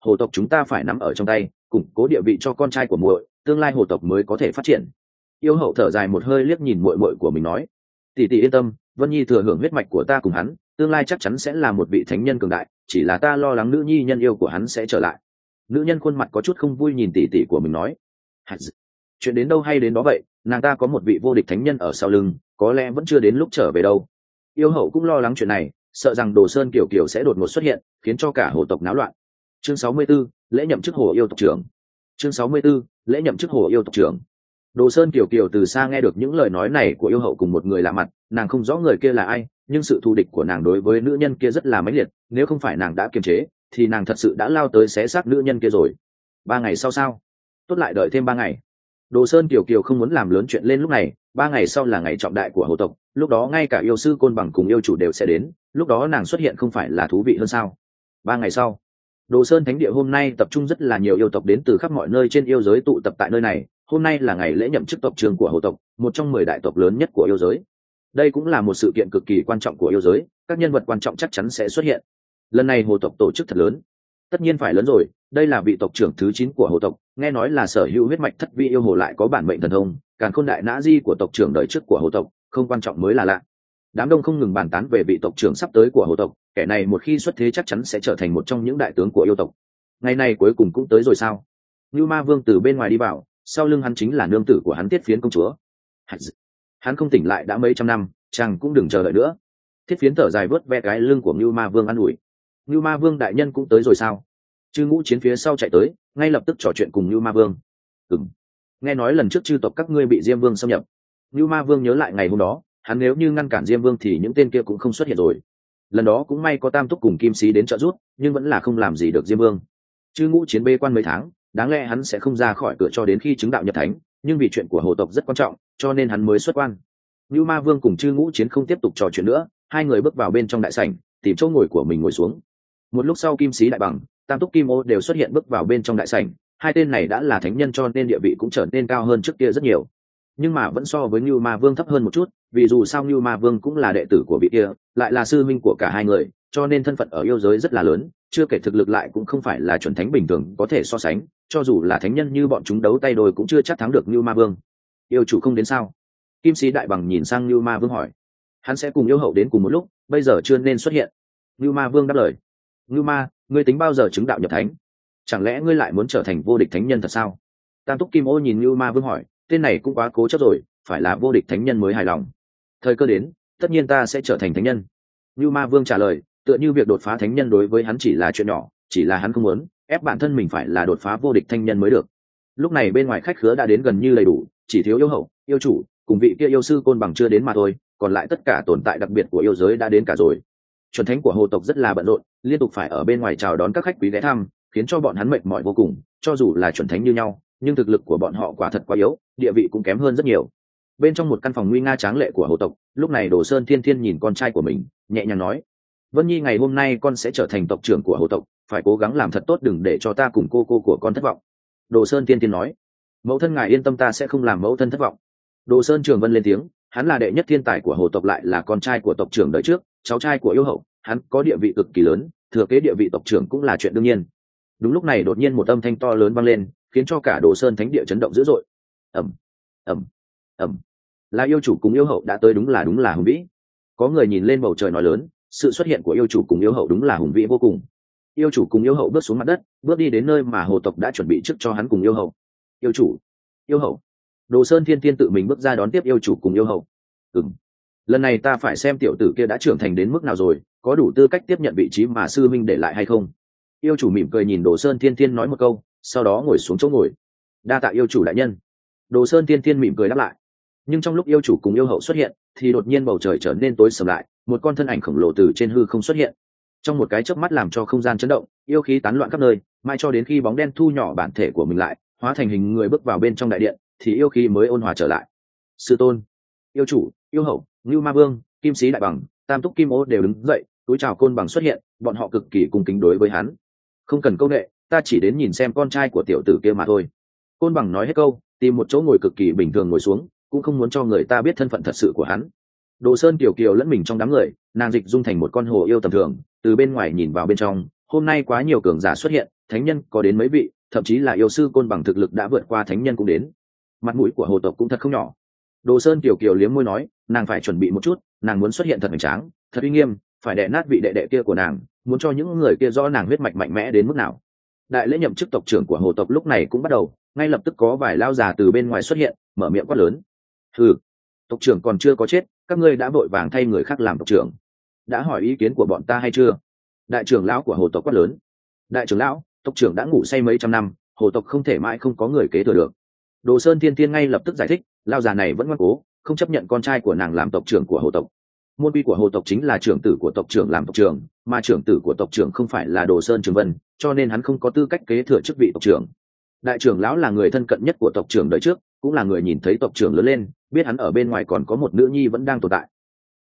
hồ tộc chúng ta phải nắm ở trong tay, củng cố địa vị cho con trai của muội, tương lai hồ tộc mới có thể phát triển. Yêu hậu thở dài một hơi, liếc nhìn muội muội của mình nói: tỷ tỷ yên tâm, Vân Nhi thừa hưởng huyết mạch của ta cùng hắn, tương lai chắc chắn sẽ là một vị thánh nhân cường đại, chỉ là ta lo lắng nữ nhi nhân yêu của hắn sẽ trở lại. Nữ nhân khuôn mặt có chút không vui nhìn tỷ tỷ của mình nói: chuyện đến đâu hay đến đó vậy, nàng ta có một vị vô địch thánh nhân ở sau lưng, có lẽ vẫn chưa đến lúc trở về đâu. Yêu hậu cũng lo lắng chuyện này, sợ rằng Đồ Sơn Kiều Kiều sẽ đột ngột xuất hiện, khiến cho cả hồ tộc náo loạn. Chương 64, lễ nhậm chức hồ yêu tộc trưởng. Chương 64, lễ nhậm chức hồ yêu tộc trưởng. Đồ Sơn Kiều Kiều từ xa nghe được những lời nói này của yêu hậu cùng một người lạ mặt, nàng không rõ người kia là ai, nhưng sự thù địch của nàng đối với nữ nhân kia rất là mãnh liệt, nếu không phải nàng đã kiềm chế, thì nàng thật sự đã lao tới xé xác nữ nhân kia rồi. 3 ngày sau sao? Tốt, lại đợi thêm 3 ngày. Đồ Sơn Kiều Kiều không muốn làm lớn chuyện lên lúc này, 3 ngày sau là ngày trọng đại của hồ tộc, lúc đó ngay cả yêu sư Côn Bằng cùng yêu chủ đều sẽ đến, lúc đó nàng xuất hiện không phải là thú vị hơn sao? 3 ngày sau, Đồ Sơn Thánh Địa hôm nay tập trung rất là nhiều yêu tộc đến từ khắp mọi nơi trên yêu giới tụ tập tại nơi này. Hôm nay là ngày lễ nhậm chức tộc trưởng của hồ tộc, một trong 10 đại tộc lớn nhất của yêu giới. Đây cũng là một sự kiện cực kỳ quan trọng của yêu giới, các nhân vật quan trọng chắc chắn sẽ xuất hiện. Lần này hồ tộc tổ chức thật lớn, tất nhiên phải lớn rồi, đây là vị tộc trưởng thứ 9 của hồ tộc, nghe nói là sở hữu huyết mạch thất vị yêu hồ, lại có bản mệnh thần thông, càn khôn đại nã di của tộc trưởng đời trước của hồ tộc, không quan trọng mới là lạ. Đám đông không ngừng bàn tán về vị tộc trưởng sắp tới của hồ tộc, kẻ này một khi xuất thế chắc chắn sẽ trở thành một trong những đại tướng của yêu tộc. Ngày này cuối cùng cũng tới rồi sao? Như Ma Vương từ bên ngoài đi vào, sau lưng hắn chính là nương tử của hắn Thiết Phiến công chúa. Hắn không tỉnh lại đã mấy trăm năm, chàng cũng đừng chờ đợi nữa. Thiết Phiến thở dài vớt ve cái lưng của Như Ma Vương an ủi. Như Ma Vương đại nhân cũng tới rồi sao? Chư Ngũ Chiến phía sau chạy tới, ngay lập tức trò chuyện cùng Như Ma Vương. Nghe nói lần trước chư tộc các ngươi bị Diêm Vương xâm nhập. Như Ma Vương nhớ lại ngày hôm đó, hắn nếu như ngăn cản Diêm Vương thì những tên kia cũng không xuất hiện rồi. Lần đó cũng may có Tam Túc cùng Kim Sĩ đến trợ giúp, nhưng vẫn là không làm gì được Diêm Vương. Chư Ngũ Chiến bê quan mấy tháng, đáng lẽ hắn sẽ không ra khỏi cửa cho đến khi chứng đạo nhập thánh, nhưng vì chuyện của hồ tộc rất quan trọng, cho nên hắn mới xuất quan. Như Ma Vương cùng Chư Ngũ Chiến không tiếp tục trò chuyện nữa, hai người bước vào bên trong đại sảnh, tìm chỗ ngồi của mình ngồi xuống. Một lúc sau Kim Sĩ Đại Bằng, Tam Túc Kim Ô đều xuất hiện bước vào bên trong đại sảnh. Hai tên này đã là thánh nhân cho nên địa vị cũng trở nên cao hơn trước kia rất nhiều, nhưng mà vẫn so với Như Ma Vương thấp hơn một chút, vì dù sao Như Ma Vương cũng là đệ tử của vị kia, lại là sư minh của cả hai người, cho nên thân phận ở yêu giới rất là lớn, chưa kể thực lực lại cũng không phải là chuẩn thánh bình thường có thể so sánh, cho dù là thánh nhân như bọn chúng đấu tay đôi cũng chưa chắc thắng được Như Ma Vương. Yêu chủ không đến sao? Kim Sĩ Đại Bằng nhìn sang Như Ma Vương hỏi. Hắn sẽ cùng yêu hậu đến cùng một lúc, bây giờ chưa nên xuất hiện. Như Ma Vương đáp lời. Như Ma, ngươi tính bao giờ chứng đạo nhập thánh? Chẳng lẽ ngươi lại muốn trở thành vô địch thánh nhân thật sao? Tam Túc Kim Ô nhìn Như Ma Vương hỏi, tên này cũng quá cố chấp rồi, phải là vô địch thánh nhân mới hài lòng. Thời cơ đến, tất nhiên ta sẽ trở thành thánh nhân. Như Ma Vương trả lời, tựa như việc đột phá thánh nhân đối với hắn chỉ là chuyện nhỏ, chỉ là hắn không muốn ép bản thân mình phải là đột phá vô địch thánh nhân mới được. Lúc này bên ngoài khách khứa đã đến gần như đầy đủ, chỉ thiếu yêu hậu, yêu chủ cùng vị kia yêu sư Côn Bằng chưa đến mà thôi, còn lại tất cả tồn tại đặc biệt của yêu giới đã đến cả rồi. Chuẩn thánh của hồ tộc rất là bận rộn, liên tục phải ở bên ngoài chào đón các khách quý ghé thăm, khiến cho bọn hắn mệt mỏi vô cùng. Cho dù là chuẩn thánh như nhau, nhưng thực lực của bọn họ quả thật quá yếu, địa vị cũng kém hơn rất nhiều. Bên trong một căn phòng nguy nga tráng lệ của hồ tộc, lúc này Đồ Sơn Thiên Thiên nhìn con trai của mình, nhẹ nhàng nói: Vân Nhi, ngày hôm nay con sẽ trở thành tộc trưởng của hồ tộc, phải cố gắng làm thật tốt, đừng để cho ta cùng cô của con thất vọng. Đồ Sơn Thiên Thiên nói: Mẫu thân ngài yên tâm, ta sẽ không làm mẫu thân thất vọng. Đồ Sơn Trường Vân lên tiếng, hắn là đệ nhất thiên tài của hồ tộc, lại là con trai của tộc trưởng đời trước, cháu trai của yêu hậu, hắn có địa vị cực kỳ lớn, thừa kế địa vị tộc trưởng cũng là chuyện đương nhiên. Đúng lúc này đột nhiên một âm thanh to lớn vang lên, khiến cho cả Đồ Sơn Thánh Địa chấn động dữ dội. ầm ầm ầm, là yêu chủ cùng yêu hậu đã tới, đúng là hùng vĩ. Có người nhìn lên bầu trời nói lớn, sự xuất hiện của yêu chủ cùng yêu hậu đúng là hùng vĩ vô cùng. Yêu chủ cùng yêu hậu bước xuống mặt đất, bước đi đến nơi mà hồ tộc đã chuẩn bị trước cho hắn cùng yêu hậu. Yêu chủ, yêu hậu. Đồ Sơn Thiên Thiên tự mình bước ra đón tiếp yêu chủ cùng yêu hậu. Lần này ta phải xem tiểu tử kia đã trưởng thành đến mức nào rồi, có đủ tư cách tiếp nhận vị trí mà sư minh để lại hay không. Yêu chủ mỉm cười nhìn Đồ Sơn Thiên Thiên nói một câu, sau đó ngồi xuống chỗ ngồi. Đa tạ yêu chủ đại nhân. Đồ Sơn Thiên Thiên mỉm cười đáp lại. Nhưng trong lúc yêu chủ cùng yêu hậu xuất hiện, thì đột nhiên bầu trời trở nên tối sầm lại, một con thân ảnh khổng lồ từ trên hư không xuất hiện. Trong một cái chớp mắt làm cho không gian chấn động, yêu khí tán loạn khắp nơi, mãi cho đến khi bóng đen thu nhỏ bản thể của mình lại, hóa thành hình người bước vào bên trong đại điện, thì yêu khí mới ôn hòa trở lại. Sư tôn, yêu chủ, yêu hậu, Ngưu Ma Vương, Kim Sĩ Đại Bằng, Tam Túc Kim Ô đều đứng dậy, túi chào Côn Bằng xuất hiện, bọn họ cực kỳ cung kính đối với hắn. Không cần câu nệ, ta chỉ đến nhìn xem con trai của tiểu tử kia mà thôi. Côn Bằng nói hết câu, tìm một chỗ ngồi cực kỳ bình thường ngồi xuống, cũng không muốn cho người ta biết thân phận thật sự của hắn. Đồ Sơn Kiều Kiều lẫn mình trong đám người, nàng dịch dung thành một con hồ yêu tầm thường, từ bên ngoài nhìn vào bên trong. Hôm nay quá nhiều cường giả xuất hiện, thánh nhân có đến mấy vị, thậm chí là yêu sư côn bằng thực lực đã vượt qua thánh nhân cũng đến. Mặt mũi của hồ tộc cũng thật không nhỏ. Đồ Sơn kiều kiều liếm môi nói, nàng phải chuẩn bị một chút, nàng muốn xuất hiện thật hoành tráng, thật uy nghiêm, phải đè nát vị đệ đệ kia của nàng, muốn cho những người kia rõ nàng huyết mạch mạnh mẽ đến mức nào. Đại lễ nhậm chức tộc trưởng của hồ tộc lúc này cũng bắt đầu, ngay lập tức có vài lao già từ bên ngoài xuất hiện, mở miệng quát lớn. Ừ, tộc trưởng còn chưa có chết, các ngươi đã vội vàng thay người khác làm tộc trưởng, đã hỏi ý kiến của bọn ta hay chưa? Đại trưởng lão của hồ tộc quát lớn. Đại trưởng lão, tộc trưởng đã ngủ say mấy trăm năm, hồ tộc không thể mãi không có người kế thừa được. Đồ Sơn Thiên Thiên ngay lập tức giải thích, lao già này vẫn ngoan cố, không chấp nhận con trai của nàng làm tộc trưởng của hồ tộc. Môn quy của hồ tộc chính là trưởng tử của tộc trưởng làm tộc trưởng, mà trưởng tử của tộc trưởng không phải là Đồ Sơn Trường Vân, cho nên hắn không có tư cách kế thừa chức vị tộc trưởng. Đại trưởng lão là người thân cận nhất của tộc trưởng đời trước, cũng là người nhìn thấy tộc trưởng lớn lên, biết hắn ở bên ngoài còn có một nữ nhi vẫn đang tồn tại.